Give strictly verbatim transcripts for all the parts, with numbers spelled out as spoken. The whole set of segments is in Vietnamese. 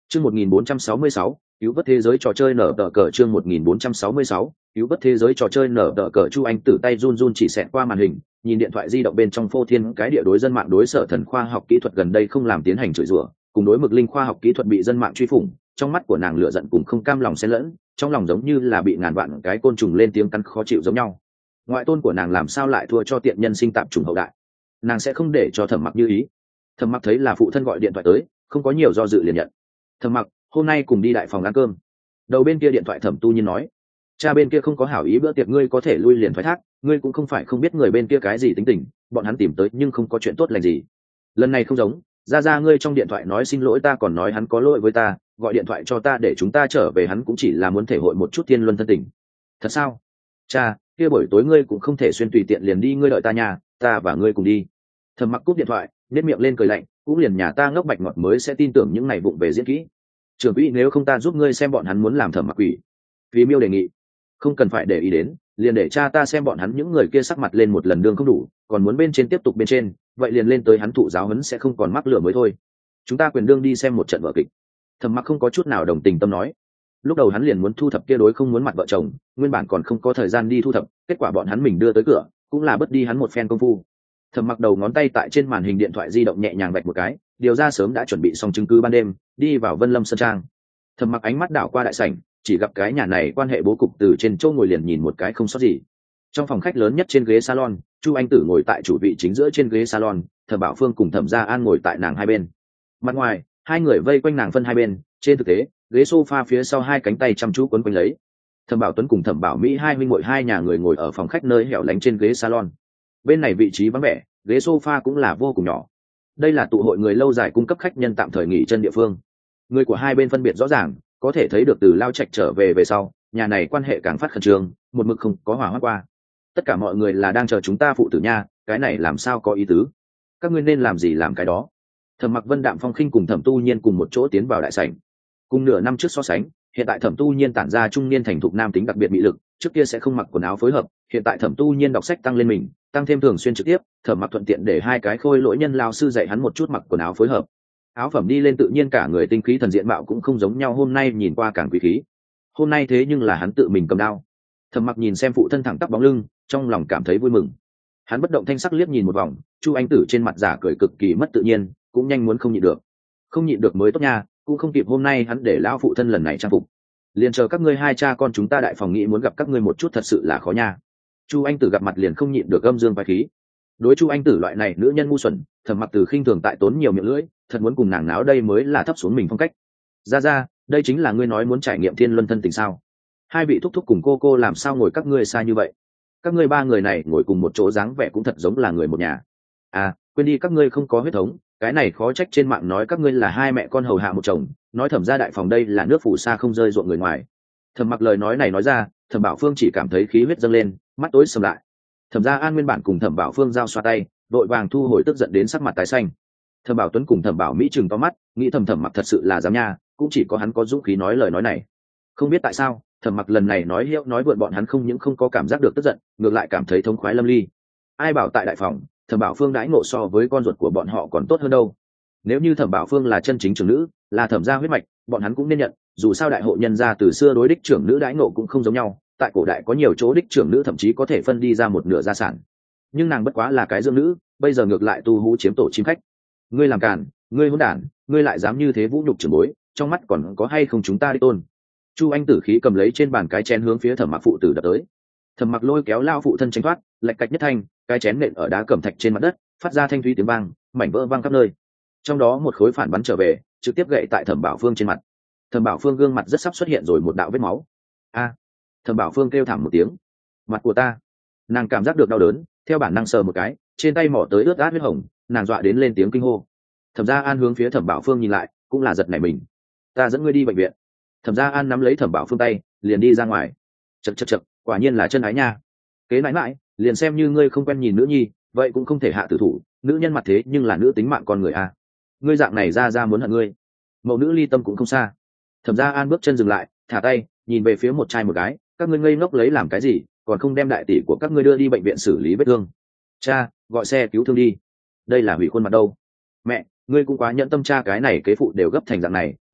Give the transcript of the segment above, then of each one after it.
Chương một nghìn bốn trăm sáu mươi sáu, cứu vớt thế giới trò chơi nở tờ cờ chương một nghìn bốn trăm sáu mươi sáu, cứu vớt thế giới trò chơi nở tờ cờ Chu Anh Tử tay run run chỉ xẹt qua màn hình, nhìn điện thoại di động bên trong phô thiên cái địa đối dân mạng đối sở thần khoa học kỹ thuật gần đây không làm tiến hành chửi rủa, cùng đối mực linh khoa học kỹ thuật bị dân mạng truy phủng, trong mắt của nàng lửa giận cùng không cam lòng xen lẫn, trong lòng giống như là bị ngàn vạn cái côn trùng lên tiếng cắn khó chịu giống nhau. Ngoại tôn của nàng làm sao lại thua cho tiện nhân sinh tạp trùng hậu đại? Nàng sẽ không để cho Thẩm Mặc như ý. Thẩm Mặc thấy là phụ thân gọi điện thoại tới, không có nhiều do dự liền nhận. Thẩm Mặc, hôm nay cùng đi đại phòng ăn cơm. Đầu bên kia điện thoại Thẩm Tu Nhiên nói, cha bên kia không có hảo ý bữa tiệc ngươi có thể lui liền thoái thác, ngươi cũng không phải không biết người bên kia cái gì tính tình, bọn hắn tìm tới nhưng không có chuyện tốt lành gì. Lần này không giống, ra ra ngươi trong điện thoại nói xin lỗi ta còn nói hắn có lỗi với ta, gọi điện thoại cho ta để chúng ta trở về hắn cũng chỉ là muốn thể hội một chút thiên luân thân tình. Thật sao? Cha, kia buổi tối ngươi cũng không thể xuyên tùy tiện liền đi, ngươi đợi ta nhà, ta và ngươi cùng đi. Thẩm Mặc cúp điện thoại, nét miệng lên cười lạnh, cũng liền nhà ta ngốc bạch ngọt mới sẽ tin tưởng những này vụng về diễn kỹ. Trưởng quỹ nếu không ta giúp ngươi xem bọn hắn muốn làm Thẩm Mặc quỷ. Vì Miêu đề nghị, không cần phải để ý đến, liền để cha ta xem bọn hắn những người kia sắc mặt lên một lần đương không đủ, còn muốn bên trên tiếp tục bên trên, vậy liền lên tới hắn thụ giáo huấn sẽ không còn mắc lửa mới thôi. Chúng ta quyền đương đi xem một trận vở kịch. Thẩm Mặc không có chút nào đồng tình tâm nói. Lúc đầu hắn liền muốn thu thập kia đối không muốn mặt vợ chồng, nguyên bản còn không có thời gian đi thu thập, kết quả bọn hắn mình đưa tới cửa, cũng là bất đi hắn một phen công phu. Thẩm Mặc đầu ngón tay tại trên màn hình điện thoại di động nhẹ nhàng vạch một cái, điều ra sớm đã chuẩn bị xong chứng cứ ban đêm, đi vào Vân Lâm Sơn Trang. Thẩm Mặc ánh mắt đảo qua đại sảnh, chỉ gặp cái nhà này quan hệ bố cục từ trên chỗ ngồi liền nhìn một cái không sót gì. Trong phòng khách lớn nhất trên ghế salon, Chu Anh Tử ngồi tại chủ vị chính giữa trên ghế salon, Thẩm Bảo Phương cùng Thẩm Gia An ngồi tại nàng hai bên. Mặt ngoài, hai người vây quanh nàng phân hai bên, trên thực tế, ghế sofa phía sau hai cánh tay chăm chú quấn quanh lấy. Thẩm Bảo Tuấn cùng Thẩm Bảo Mỹ hai huynh muội hai nhà người ngồi ở phòng khách nơi hẻo lánh trên ghế salon. Bên này vị trí vắng vẻ, ghế sofa cũng là vô cùng nhỏ. Đây là tụ hội người lâu dài cung cấp khách nhân tạm thời nghỉ chân địa phương. Người của hai bên phân biệt rõ ràng, có thể thấy được từ Lao Trạch trở về về sau, nhà này quan hệ càng phát khẩn trương, một mực không có hòa hoãn qua. Tất cả mọi người là đang chờ chúng ta phụ tử nha, cái này làm sao có ý tứ? Các ngươi nên làm gì làm cái đó. Thẩm Mặc Vân đạm phong khinh cùng Thẩm Tu Nhiên cùng một chỗ tiến vào đại sảnh. Cùng nửa năm trước so sánh, hiện tại Thẩm Tu Nhiên tản ra trung niên thành thục nam tính đặc biệt mỹ lực, trước kia sẽ không mặc quần áo phối hợp, hiện tại Thẩm Tu Nhiên đọc sách tăng lên mình, tăng thêm thường xuyên trực tiếp, Thẩm Mặc thuận tiện để hai cái khôi lỗi nhân lao sư dạy hắn một chút mặc quần áo phối hợp. Áo phẩm đi lên tự nhiên cả người tinh khí thần diện mạo cũng không giống nhau, hôm nay nhìn qua càng quý khí. Hôm nay thế nhưng là hắn tự mình cầm đao. Thẩm Mặc nhìn xem phụ thân thẳng tắp bóng lưng, trong lòng cảm thấy vui mừng. Hắn bất động thanh sắc liếc nhìn một vòng, Chu Anh Tử trên mặt giả cười cực kỳ mất tự nhiên, cũng nhanh muốn không nhịn được. Không nhịn được mới tốt nha, cũng không kịp hôm nay hắn để lão phụ thân lần này trang phục. Liền chờ các ngươi hai cha con chúng ta đại phòng nghĩ muốn gặp các ngươi một chút thật sự là khó nha. Chu Anh Tử gặp mặt liền không nhịn được âm dương vai khí. Đối Chu Anh Tử loại này nữ nhân ngu xuẩn, Thẩm Mặc từ khinh thường tại tốn nhiều miệng lưỡi, thật muốn cùng nàng náo đây mới là thấp xuống mình phong cách. Ra ra, đây chính là ngươi nói muốn trải nghiệm thiên luân thân tình sao? Hai vị thúc thúc cùng cô cô làm sao ngồi các ngươi xa như vậy? Các ngươi ba người này ngồi cùng một chỗ dáng vẻ cũng thật giống là người một nhà. À, quên đi, các ngươi không có huyết thống, cái này khó trách trên mạng nói các ngươi là hai mẹ con hầu hạ một chồng, nói Thẩm gia đại phòng đây là nước phù sa không rơi ruộng người ngoài. Thẩm Mặc lời nói này nói ra, Thẩm Bảo Phương chỉ cảm thấy khí huyết dâng lên, mắt tối sầm lại. Thẩm Gia An nguyên bản cùng Thẩm Bảo Phương giao xoa tay, đội vàng thu hồi tức giận đến sắc mặt tái xanh. Thẩm Bảo Tuấn cùng Thẩm Bảo Mỹ chừng to mắt, nghĩ thầm Thẩm Mặc thật sự là dám nha, cũng chỉ có hắn có dũng khí nói lời nói này. Không biết tại sao, Thẩm Mặc lần này nói hiệu nói vượn bọn hắn không những không có cảm giác được tức giận, ngược lại cảm thấy thống khoái lâm ly. Ai bảo tại đại phòng, Thẩm Bảo Phương đãi ngộ so với con ruột của bọn họ còn tốt hơn đâu. Nếu như Thẩm Bảo Phương là chân chính trưởng nữ, là Thẩm gia huyết mạch, bọn hắn cũng nên nhận, dù sao đại hộ nhân gia từ xưa đối đích trưởng nữ đãi ngộ cũng không giống nhau, tại cổ đại có nhiều chỗ đích trưởng nữ thậm chí có thể phân đi ra một nửa gia sản. Nhưng nàng bất quá là cái dưỡng nữ, bây giờ ngược lại tu hú chiếm tổ chim khách. Ngươi làm càn, ngươi hỗn đản, ngươi lại dám như thế vũ nhục trưởng bối, trong mắt còn có hay không chúng ta đi tôn. Chu Anh Tử khí cầm lấy trên bàn cái chén hướng phía Thẩm Mặc phụ tử đập tới. Thẩm Mặc lôi kéo lao phụ thân tránh thoát, lạch cạch nhất thanh, cái chén nện ở đá cẩm thạch trên mặt đất, phát ra thanh thúy tiếng vang, mảnh vỡ vang khắp nơi. Trong đó một khối phản bắn trở về, trực tiếp gậy tại Thẩm Bảo Phương trên mặt. Thẩm Bảo Phương gương mặt rất sắp xuất hiện rồi một đạo vết máu. A! Thẩm Bảo Phương kêu thảm một tiếng. Mặt của ta! Nàng cảm giác được đau đớn, theo bản năng sờ một cái, trên tay mỏ tới ướt át huyết hồng, nàng dọa đến lên tiếng kinh hô. Thẩm Gia An hướng phía Thẩm Bảo Phương nhìn lại, cũng là giật nảy mình. Ta dẫn ngươi đi bệnh viện. Thẩm Gia An nắm lấy Thẩm Bảo Phương tay, liền đi ra ngoài. Chậc chậc chậc, quả nhiên là chân ái nha. Kế nãi nãi, liền xem như ngươi không quen nhìn nữ nhi, vậy cũng không thể hạ tử thủ, nữ nhân mặt thế nhưng là nữ tính mạng con người a. Ngươi dạng này ra ra muốn hận ngươi. Mẫu nữ ly tâm cũng không xa. Thẩm Gia An bước chân dừng lại, thả tay, nhìn về phía một trai một gái, các ngươi ngây ngốc lấy làm cái gì, còn không đem đại tỷ của các ngươi đưa đi bệnh viện xử lý vết thương. Cha, gọi xe cứu thương đi. Đây là hủy khuôn mặt đâu. Mẹ, ngươi cũng quá nhẫn tâm, cha cái này kế phụ đều gấp thành dạng này,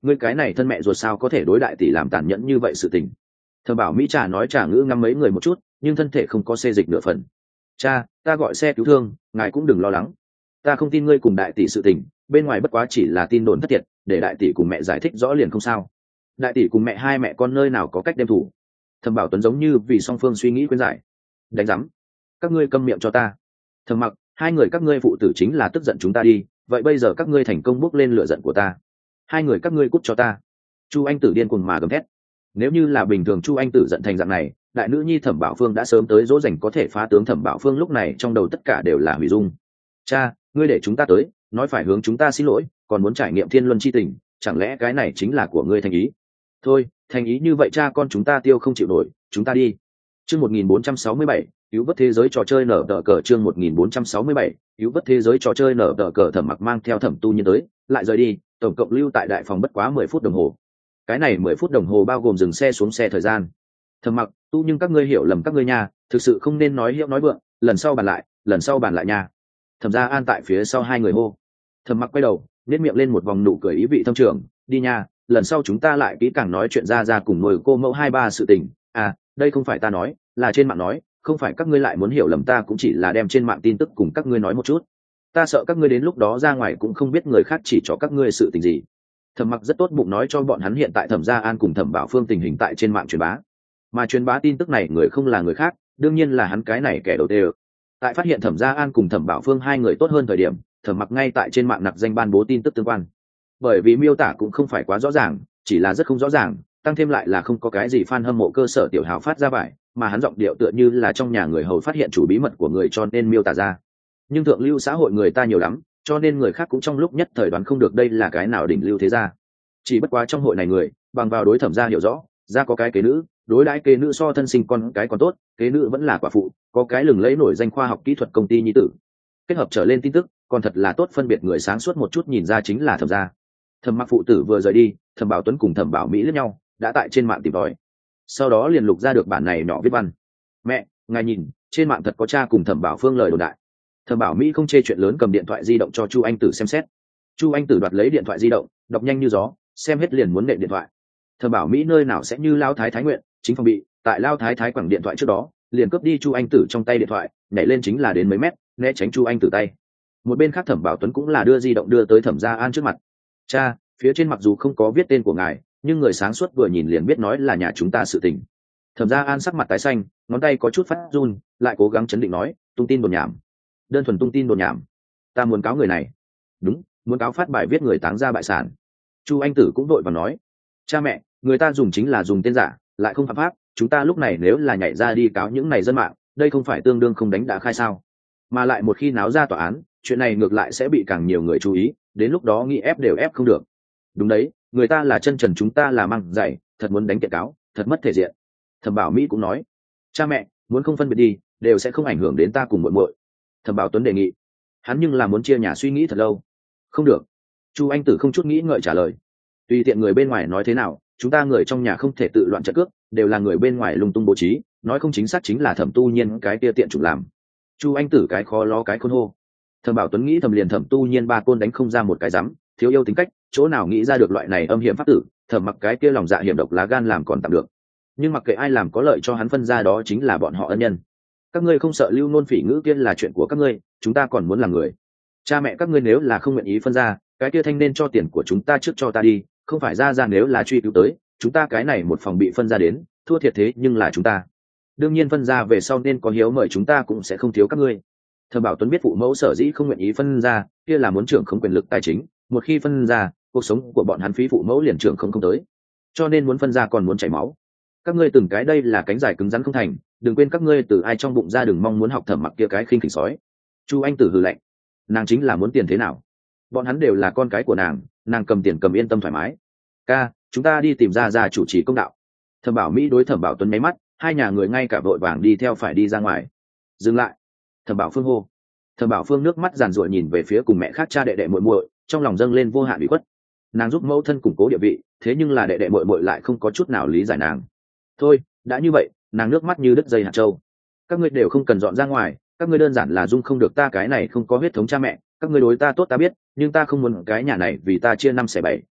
ngươi cái này thân mẹ ruột sao có thể đối đại tỷ làm tàn nhẫn như vậy sự tình. Thẩm Bảo Mỹ trà nói trà ngữ ngắm mấy người một chút, nhưng thân thể không có xê dịch nửa phần. Cha, ta gọi xe cứu thương, ngài cũng đừng lo lắng. Ta không tin ngươi cùng đại tỷ sự tình, bên ngoài bất quá chỉ là tin đồn thất thiệt, để đại tỷ cùng mẹ giải thích rõ liền không sao. Đại tỷ cùng mẹ hai mẹ con nơi nào có cách đem thủ. Thẩm Bảo Tuấn giống như vì song phương suy nghĩ khuyên giải. Đánh rắm, các ngươi câm miệng cho ta. Thẩm Mặc, hai người các ngươi phụ tử chính là tức giận chúng ta đi, vậy bây giờ các ngươi thành công bước lên lửa giận của ta. Hai người các ngươi cút cho ta. Chu Anh Tử điên cuồng mà gầm thét. Nếu như là bình thường Chu Anh Tử giận thành dạng này, đại nữ nhi Thẩm Bảo Phương đã sớm tới dỗ dành có thể phá tướng. Thẩm Bảo Phương lúc này trong đầu tất cả đều là hủy dung. Cha, ngươi để chúng ta tới, nói phải hướng chúng ta xin lỗi, còn muốn trải nghiệm thiên luân chi tình, chẳng lẽ cái này chính là của ngươi thành ý? Thôi, thành ý như vậy cha con chúng ta tiêu không chịu nổi, chúng ta đi. Chương một nghìn bốn trăm sáu mươi bảy, cứu vớt thế giới trò chơi nở tờ cờ. Chương một nghìn bốn trăm sáu mươi bảy, cứu vớt thế giới trò chơi nở tờ cờ. Thẩm Mặc mang theo Thẩm Tu Nhiên tới, lại rời đi, tổng cộng lưu tại đại phòng bất quá mười phút đồng hồ. Cái này mười phút đồng hồ bao gồm dừng xe xuống xe thời gian. Thẩm Mặc, Tu nhưng các ngươi hiểu lầm các ngươi nha, thực sự không nên nói hiệu nói vượng, lần sau bàn lại, lần sau bàn lại nha. Thẩm Gia An tại phía sau hai người hô. Thẩm Mặc quay đầu, nhếch miệng lên một vòng nụ cười ý vị thâm trường, đi nha, lần sau chúng ta lại kỹ càng nói chuyện ra ra cùng nuôi cô mẫu hai ba sự tình. À, đây không phải ta nói, là trên mạng nói, không phải các ngươi lại muốn hiểu lầm, ta cũng chỉ là đem trên mạng tin tức cùng các ngươi nói một chút. Ta sợ các ngươi đến lúc đó ra ngoài cũng không biết người khác chỉ cho các ngươi sự tình gì. Thẩm Mặc rất tốt bụng nói cho bọn hắn hiện tại Thẩm Gia An cùng Thẩm Bảo Phương tình hình tại trên mạng truyền bá, mà truyền bá tin tức này người không là người khác, đương nhiên là hắn cái này kẻ đầu tiên. Tại phát hiện Thẩm Gia An cùng Thẩm Bảo Phương hai người tốt hơn thời điểm, Thẩm Mặc ngay tại trên mạng nặc danh ban bố tin tức tương quan. Bởi vì miêu tả cũng không phải quá rõ ràng, chỉ là rất không rõ ràng, tăng thêm lại là không có cái gì fan hâm mộ cơ sở tiểu hào phát ra vải, mà hắn giọng điệu tựa như là trong nhà người hầu phát hiện chủ bí mật của người cho nên miêu tả ra. Nhưng thượng lưu xã hội người ta nhiều lắm, cho nên người khác cũng trong lúc nhất thời đoán không được đây là cái nào đỉnh lưu thế gia. Chỉ bất quá trong hội này người, bằng vào đối Thẩm gia hiểu rõ, gia có cái kế nữ, đối đãi kế nữ so thân sinh con cái còn tốt, kế nữ vẫn là quả phụ, có cái lừng lẫy nổi danh khoa học kỹ thuật công ty nhi tử. Kết hợp trở lên tin tức, còn thật là tốt phân biệt người sáng suốt một chút nhìn ra chính là Thẩm gia. Thẩm Mặc phụ tử vừa rời đi, Thẩm Bảo Tuấn cùng Thẩm Bảo Mỹ lẫn nhau, đã tại trên mạng tìm tòi. Sau đó liền lục ra được bản này nhỏ viết văn. Mẹ, ngài nhìn, trên mạng thật có cha cùng Thẩm Bảo Phương lời đồn đại. Thẩm Bảo Mỹ không chê chuyện lớn cầm điện thoại di động cho Chu Anh Tử xem xét. Chu Anh Tử đoạt lấy điện thoại di động, đọc nhanh như gió, xem hết liền muốn nện điện thoại. Thẩm Bảo Mỹ nơi nào sẽ như Lao Thái Thái nguyện, chính phòng bị, tại Lao Thái Thái quẳng điện thoại trước đó, liền cướp đi Chu Anh Tử trong tay điện thoại, nhảy lên chính là đến mấy mét, né tránh Chu Anh Tử tay. Một bên khác Thẩm Bảo Tuấn cũng là đưa di động đưa tới Thẩm Gia An trước mặt. Cha, phía trên mặc dù không có viết tên của ngài, nhưng người sáng suốt vừa nhìn liền biết nói là nhà chúng ta sự tình. Thẩm Gia An sắc mặt tái xanh, ngón tay có chút phát run, lại cố gắng chấn định nói, tung tin đồn nhảm, đơn thuần tung tin đồn nhảm. Ta muốn cáo người này. Đúng, muốn cáo phát bài viết người táng ra bại sản. Chu Anh Tử cũng đội vào nói, cha mẹ, người ta dùng chính là dùng tên giả, lại không phạm pháp, chúng ta lúc này nếu là nhảy ra đi cáo những này dân mạng, đây không phải tương đương không đánh đã khai sao? Mà lại một khi náo ra tòa án, chuyện này ngược lại sẽ bị càng nhiều người chú ý, đến lúc đó nghĩ ép đều ép không được. Đúng đấy, người ta là chân trần, chúng ta là măng dày, thật muốn đánh kiện cáo, thật mất thể diện. Thẩm Bảo Mỹ cũng nói, cha mẹ, muốn không phân biệt đi, đều sẽ không ảnh hưởng đến ta cùng muội muội. Thẩm Bảo Tuấn đề nghị, hắn nhưng là muốn chia nhà suy nghĩ thật lâu. Không được. Chu Anh Tử không chút nghĩ ngợi trả lời, tùy tiện người bên ngoài nói thế nào, chúng ta người trong nhà không thể tự loạn trận cước, đều là người bên ngoài lung tung bố trí, nói không chính xác chính là Thẩm Tu Nhiên cái kia tiện chủ làm. Chu Anh Tử cái khó lo cái khôn hô. Thẩm Bảo Tuấn nghĩ thầm liền Thẩm Tu Nhiên ba côn đánh không ra một cái rắm, thiếu yêu tính cách, chỗ nào nghĩ ra được loại này âm hiểm pháp tử, Thẩm Mặc cái kia lòng dạ hiểm độc lá gan làm còn tạm được. Nhưng mặc kệ ai làm có lợi cho hắn phân ra đó chính là bọn họ ân nhân. Các ngươi không sợ lưu nôn phỉ ngữ kia là chuyện của các ngươi, chúng ta còn muốn làm người. Cha mẹ các ngươi nếu là không nguyện ý phân ra, cái kia thanh nên cho tiền của chúng ta trước cho ta đi, không phải ra ra nếu là truy cứu tới, chúng ta cái này một phòng bị phân ra đến, thua thiệt thế nhưng là chúng ta. Đương nhiên phân ra về sau nên có hiếu mời chúng ta cũng sẽ không thiếu các ngươi. Thẩm Bảo Tuấn biết phụ mẫu sở dĩ không nguyện ý phân ra, kia là muốn trưởng không quyền lực tài chính, một khi phân ra, cuộc sống của bọn hắn phí phụ mẫu liền trưởng không không tới, cho nên muốn phân ra còn muốn chảy máu. Các ngươi từng cái đây là cánh dài cứng rắn không thành, đừng quên các ngươi từ ai trong bụng ra, đừng mong muốn học Thẩm Mặc kia cái khinh khỉnh sói. Chu Anh Tử hừ lạnh, nàng chính là muốn tiền thế nào, bọn hắn đều là con cái của nàng, nàng cầm tiền cầm yên tâm thoải mái. Ca, chúng ta đi tìm ra ra chủ trì công đạo. Thẩm Bảo Mỹ đối Thẩm Bảo Tuấn nháy mắt, hai nhà người ngay cả vội vàng đi theo phải đi ra ngoài. Dừng lại. Thẩm Bảo Phương hô. Thẩm Bảo Phương nước mắt giàn giụa nhìn về phía cùng mẹ khác cha đệ đệ muội muội, trong lòng dâng lên vô hạn ủy khuất. Nàng giúp mẫu thân củng cố địa vị, thế nhưng là đệ đệ muội muội lại không có chút nào lý giải nàng. Thôi, đã như vậy, nàng nước mắt như đứt dây hạt châu. Các ngươi đều không cần dọn ra ngoài, các ngươi đơn giản là dung không được ta cái này không có huyết thống cha mẹ, các ngươi đối ta tốt ta biết, nhưng ta không muốn cái nhà này vì ta chia năm xẻ bảy,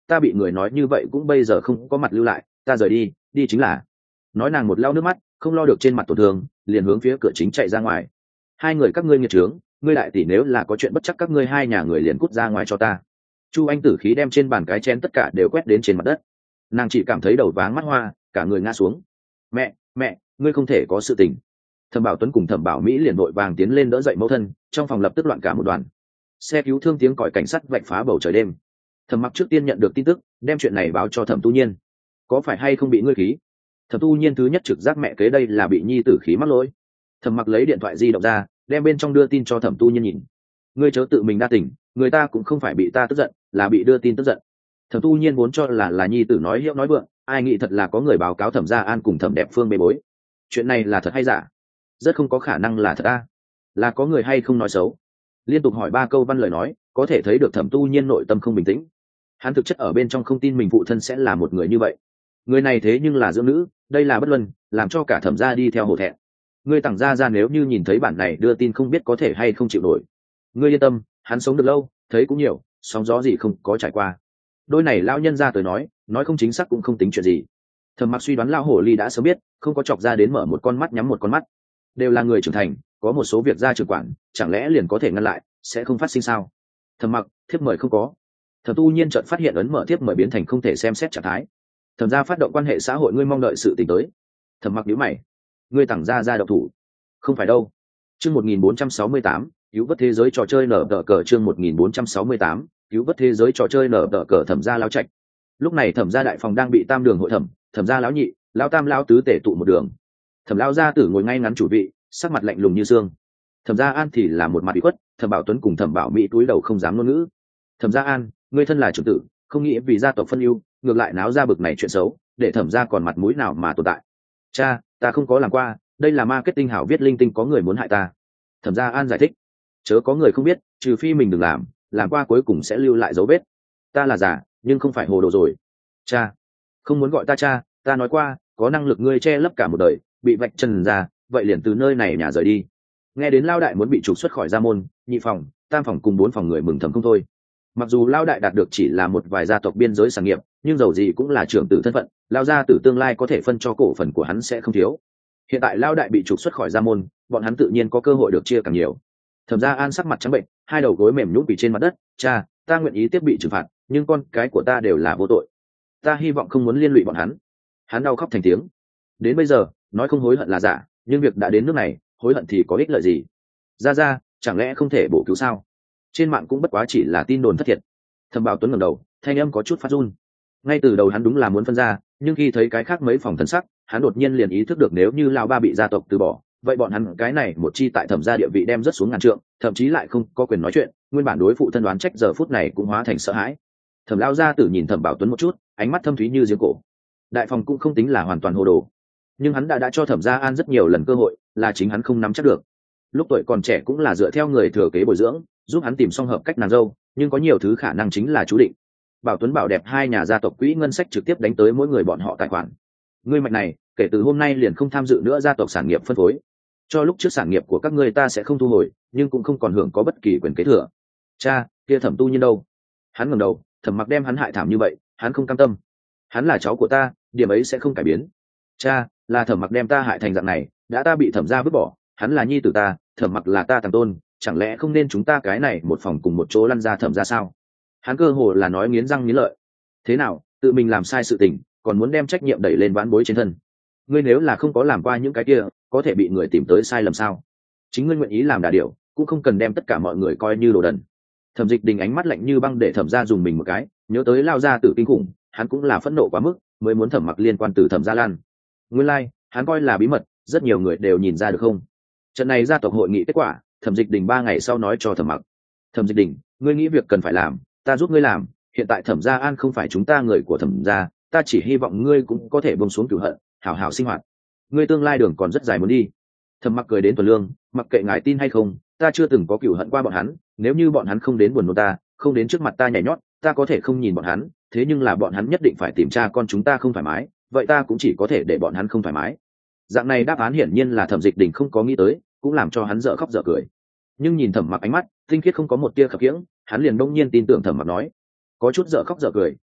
ta bị người nói như vậy cũng bây giờ không có mặt lưu lại, ta rời đi, đi chính là. Nói nàng một lau nước mắt, không lo được trên mặt tổn thương, liền hướng phía cửa chính chạy ra ngoài. Hai người các ngươi nghiệt trướng, ngươi đại tỷ nếu là có chuyện bất chắc các ngươi hai nhà người liền cút ra ngoài cho ta. Chu Anh tử khí đem trên bàn cái chén tất cả đều quét đến trên mặt đất. Nàng chỉ cảm thấy đầu váng mắt hoa, cả người ngã xuống. Mẹ, mẹ, ngươi không thể có sự tình. Thẩm Bảo Tuấn cùng Thẩm Bảo Mỹ liền vội vàng tiến lên đỡ dậy mẫu thân, trong phòng lập tức loạn cả một đoàn. Xe cứu thương tiếng còi cảnh sát vạch phá bầu trời đêm. Thẩm Mặc trước tiên nhận được tin tức, đem chuyện này báo cho Thẩm Tu Nhiên. Có phải hay không bị ngươi khí? Thẩm Tu Nhiên thứ nhất trực giác mẹ kế đây là bị nhi tử khí mắc lỗi. Thẩm Mặc lấy điện thoại di động ra, đem bên trong đưa tin cho Thẩm Tu Nhiên nhìn. Ngươi chớ tự mình đa tình, người ta cũng không phải bị ta tức giận, là bị đưa tin tức giận. Thẩm Tu Nhiên vốn cho là là nhi tử nói hiệu nói vượng, ai nghĩ thật là có người báo cáo Thẩm Gia An cùng Thẩm Đẹp Phương bê bối. Chuyện này là thật hay giả? Rất không có khả năng là thật a. Là có người hay không nói xấu? Liên tục hỏi ba câu văn lời nói, có thể thấy được Thẩm Tu Nhiên nội tâm không bình tĩnh. Hắn thực chất ở bên trong không tin mình phụ thân sẽ là một người như vậy. Người này thế nhưng là dưỡng nữ, đây là bất luân, làm cho cả Thẩm gia đi theo hổ thẹn. Ngươi Tằng gia gia nếu như nhìn thấy bản này đưa tin không biết có thể hay không chịu nổi. Ngươi yên tâm, hắn sống được lâu, thấy cũng nhiều, sóng gió gì không có trải qua. Đôi này lão nhân ra tới nói, nói không chính xác cũng không tính chuyện gì. Thẩm Mặc suy đoán lão hổ ly đã sớm biết, không có chọc ra đến mở một con mắt nhắm một con mắt. Đều là người trưởng thành, có một số việc ra trưởng quản, chẳng lẽ liền có thể ngăn lại, sẽ không phát sinh sao? Thẩm Mặc, thiếp mời không có. Thẩm Tu Nhiên chợt phát hiện ấn mở thiếp mời biến thành không thể xem xét trạng thái. Thẩm gia phát động quan hệ xã hội, ngươi mong đợi sự tình tới. Thẩm Mặc nhíu mày, ngươi Tằng gia gia độc thủ? Không phải đâu. Chương một nghìn bốn trăm sáu mươi tám, cứu vớt thế giới trò chơi nở tờ cờ. Chương một nghìn bốn trăm sáu mươi tám, cứu vớt thế giới trò chơi nở tờ cờ. Thẩm gia lão trạch. Lúc này Thẩm gia đại phòng đang bị tam đường hội thẩm, Thẩm gia lão nhị, lão tam, lão tứ tể tụ một đường. Thẩm lão gia tử ngồi ngay ngắn chủ vị, sắc mặt lạnh lùng như xương. Thẩm gia An thì là một mặt bị khuất, Thẩm Bảo Tuấn cùng Thẩm Bảo Mỹ túi đầu không dám ngôn ngữ. Thẩm gia An, ngươi thân là trưởng tử, không nghĩ vì gia tộc phân ưu, ngược lại náo ra bực này chuyện xấu, để Thẩm gia còn mặt mũi nào mà tồn tại? Cha, ta không có làm qua, đây là marketing hảo viết linh tinh có người muốn hại ta. Thẩm gia An giải thích, chớ có người không biết, trừ phi mình đừng làm, làm qua cuối cùng sẽ lưu lại dấu vết. Ta là giả, nhưng không phải hồ đồ rồi. Cha, không muốn gọi ta cha, ta nói qua, có năng lực ngươi che lấp cả một đời, bị vạch trần ra, vậy liền từ nơi này nhà rời đi. Nghe đến lao đại muốn bị trục xuất khỏi gia môn, nhị phòng, tam phòng cùng bốn phòng người mừng thầm không thôi. Mặc dù lao đại đạt được chỉ là một vài gia tộc biên giới sản nghiệp, nhưng dầu gì cũng là trưởng tử thân phận, lao gia tử tương lai có thể phân cho cổ phần của hắn sẽ không thiếu. Hiện tại lao đại bị trục xuất khỏi gia môn, bọn hắn tự nhiên có cơ hội được chia càng nhiều. Thẩm gia An sắc mặt trắng bệnh, hai đầu gối mềm nhũn quỳ trên mặt đất. Cha, ta nguyện ý tiếp bị trừng phạt, nhưng con cái của ta đều là vô tội, ta hy vọng không muốn liên lụy bọn hắn. Hắn đau khóc thành tiếng. Đến bây giờ nói không hối hận là giả, nhưng việc đã đến nước này, hối hận thì có ích lợi gì? Ra ra, chẳng lẽ không thể bổ cứu sao? Trên mạng cũng bất quá chỉ là tin đồn thất thiệt. Thẩm Bảo Tuấn ngẩng đầu, thanh âm có chút phát run. Ngay từ đầu hắn đúng là muốn phân ra, nhưng khi thấy cái khác mấy phòng thần sắc, hắn đột nhiên liền ý thức được nếu như lão ba bị gia tộc từ bỏ, vậy bọn hắn cái này một chi tại Thẩm gia địa vị đem rất xuống ngàn trượng, thậm chí lại không có quyền nói chuyện, nguyên bản đối phụ thân đoán trách giờ phút này cũng hóa thành sợ hãi. Thẩm lão gia tử nhìn Thẩm Bảo Tuấn một chút, ánh mắt thâm thúy như giếng cổ. Đại phòng cũng không tính là hoàn toàn hồ đồ, nhưng hắn đã đã cho Thẩm gia An rất nhiều lần cơ hội, là chính hắn không nắm chắc được. Lúc tuổi còn trẻ cũng là dựa theo người thừa kế bồi dưỡng, giúp hắn tìm xong hợp cách nàng dâu, nhưng có nhiều thứ khả năng chính là chú định. Bảo Tuấn Bảo Đẹp hai nhà gia tộc quỹ ngân sách trực tiếp đánh tới mỗi người bọn họ tài khoản. Ngươi mạch này, kể từ hôm nay liền không tham dự nữa gia tộc sản nghiệp phân phối. Cho lúc trước sản nghiệp của các ngươi ta sẽ không thu hồi, nhưng cũng không còn hưởng có bất kỳ quyền kế thừa. Cha, kia Thẩm Tu Nhiên đâu? Hắn ngẩng đầu, Thẩm Mặc đem hắn hại thảm như vậy, hắn không cam tâm. Hắn là cháu của ta, điểm ấy sẽ không cải biến. Cha, là Thẩm Mặc đem ta hại thành dạng này, đã ta bị Thẩm gia vứt bỏ, hắn là nhi tử ta, Thẩm Mặc là ta thằng tôn, chẳng lẽ không nên chúng ta cái này một phòng cùng một chỗ lăn ra Thẩm gia sao? Hắn cơ hồ là nói nghiến răng nghiến lợi. Thế nào, tự mình làm sai sự tình, còn muốn đem trách nhiệm đẩy lên vãn bối trên thân? Ngươi nếu là không có làm qua những cái kia, có thể bị người tìm tới sai lầm sao? Chính ngươi nguyện ý làm đà điều, cũng không cần đem tất cả mọi người coi như đồ đần. Thẩm Dịch Đình ánh mắt lạnh như băng để Thẩm gia dùng mình một cái, nhớ tới lao gia tử kinh khủng, hắn cũng là phẫn nộ quá mức, mới muốn Thẩm Mặc liên quan từ Thẩm gia lan. Nguyên lai, like, hắn coi là bí mật, rất nhiều người đều nhìn ra được không? Trận này gia tộc hội nghị kết quả, Thẩm Dịch Đình ba ngày sau nói cho Thẩm Mặc. Thẩm Dịch Đình, ngươi nghĩ việc cần phải làm, ta giúp ngươi làm. Hiện tại Thẩm gia An không phải chúng ta người của Thẩm gia, ta chỉ hy vọng ngươi cũng có thể buông xuống cửu hận, hảo hảo sinh hoạt. Ngươi tương lai đường còn rất dài muốn đi. Thẩm Mặc cười đến tuần lương, mặc kệ ngài tin hay không, ta chưa từng có cửu hận qua bọn hắn, nếu như bọn hắn không đến buồn nôn ta, không đến trước mặt ta nhảy nhót, ta có thể không nhìn bọn hắn, thế nhưng là bọn hắn nhất định phải tìm tra con chúng ta không thoải mái, vậy ta cũng chỉ có thể để bọn hắn không thoải mái. Dạng này đáp án hiển nhiên là Thẩm Dịch Đình không có nghĩ tới, cũng làm cho hắn dở khóc dở cười. Nhưng nhìn Thẩm Mặc ánh mắt tinh khiết không có một tia khập khiễng, hắn liền đông nhiên tin tưởng Thẩm Mặc nói. Có chút dở khóc dở cười,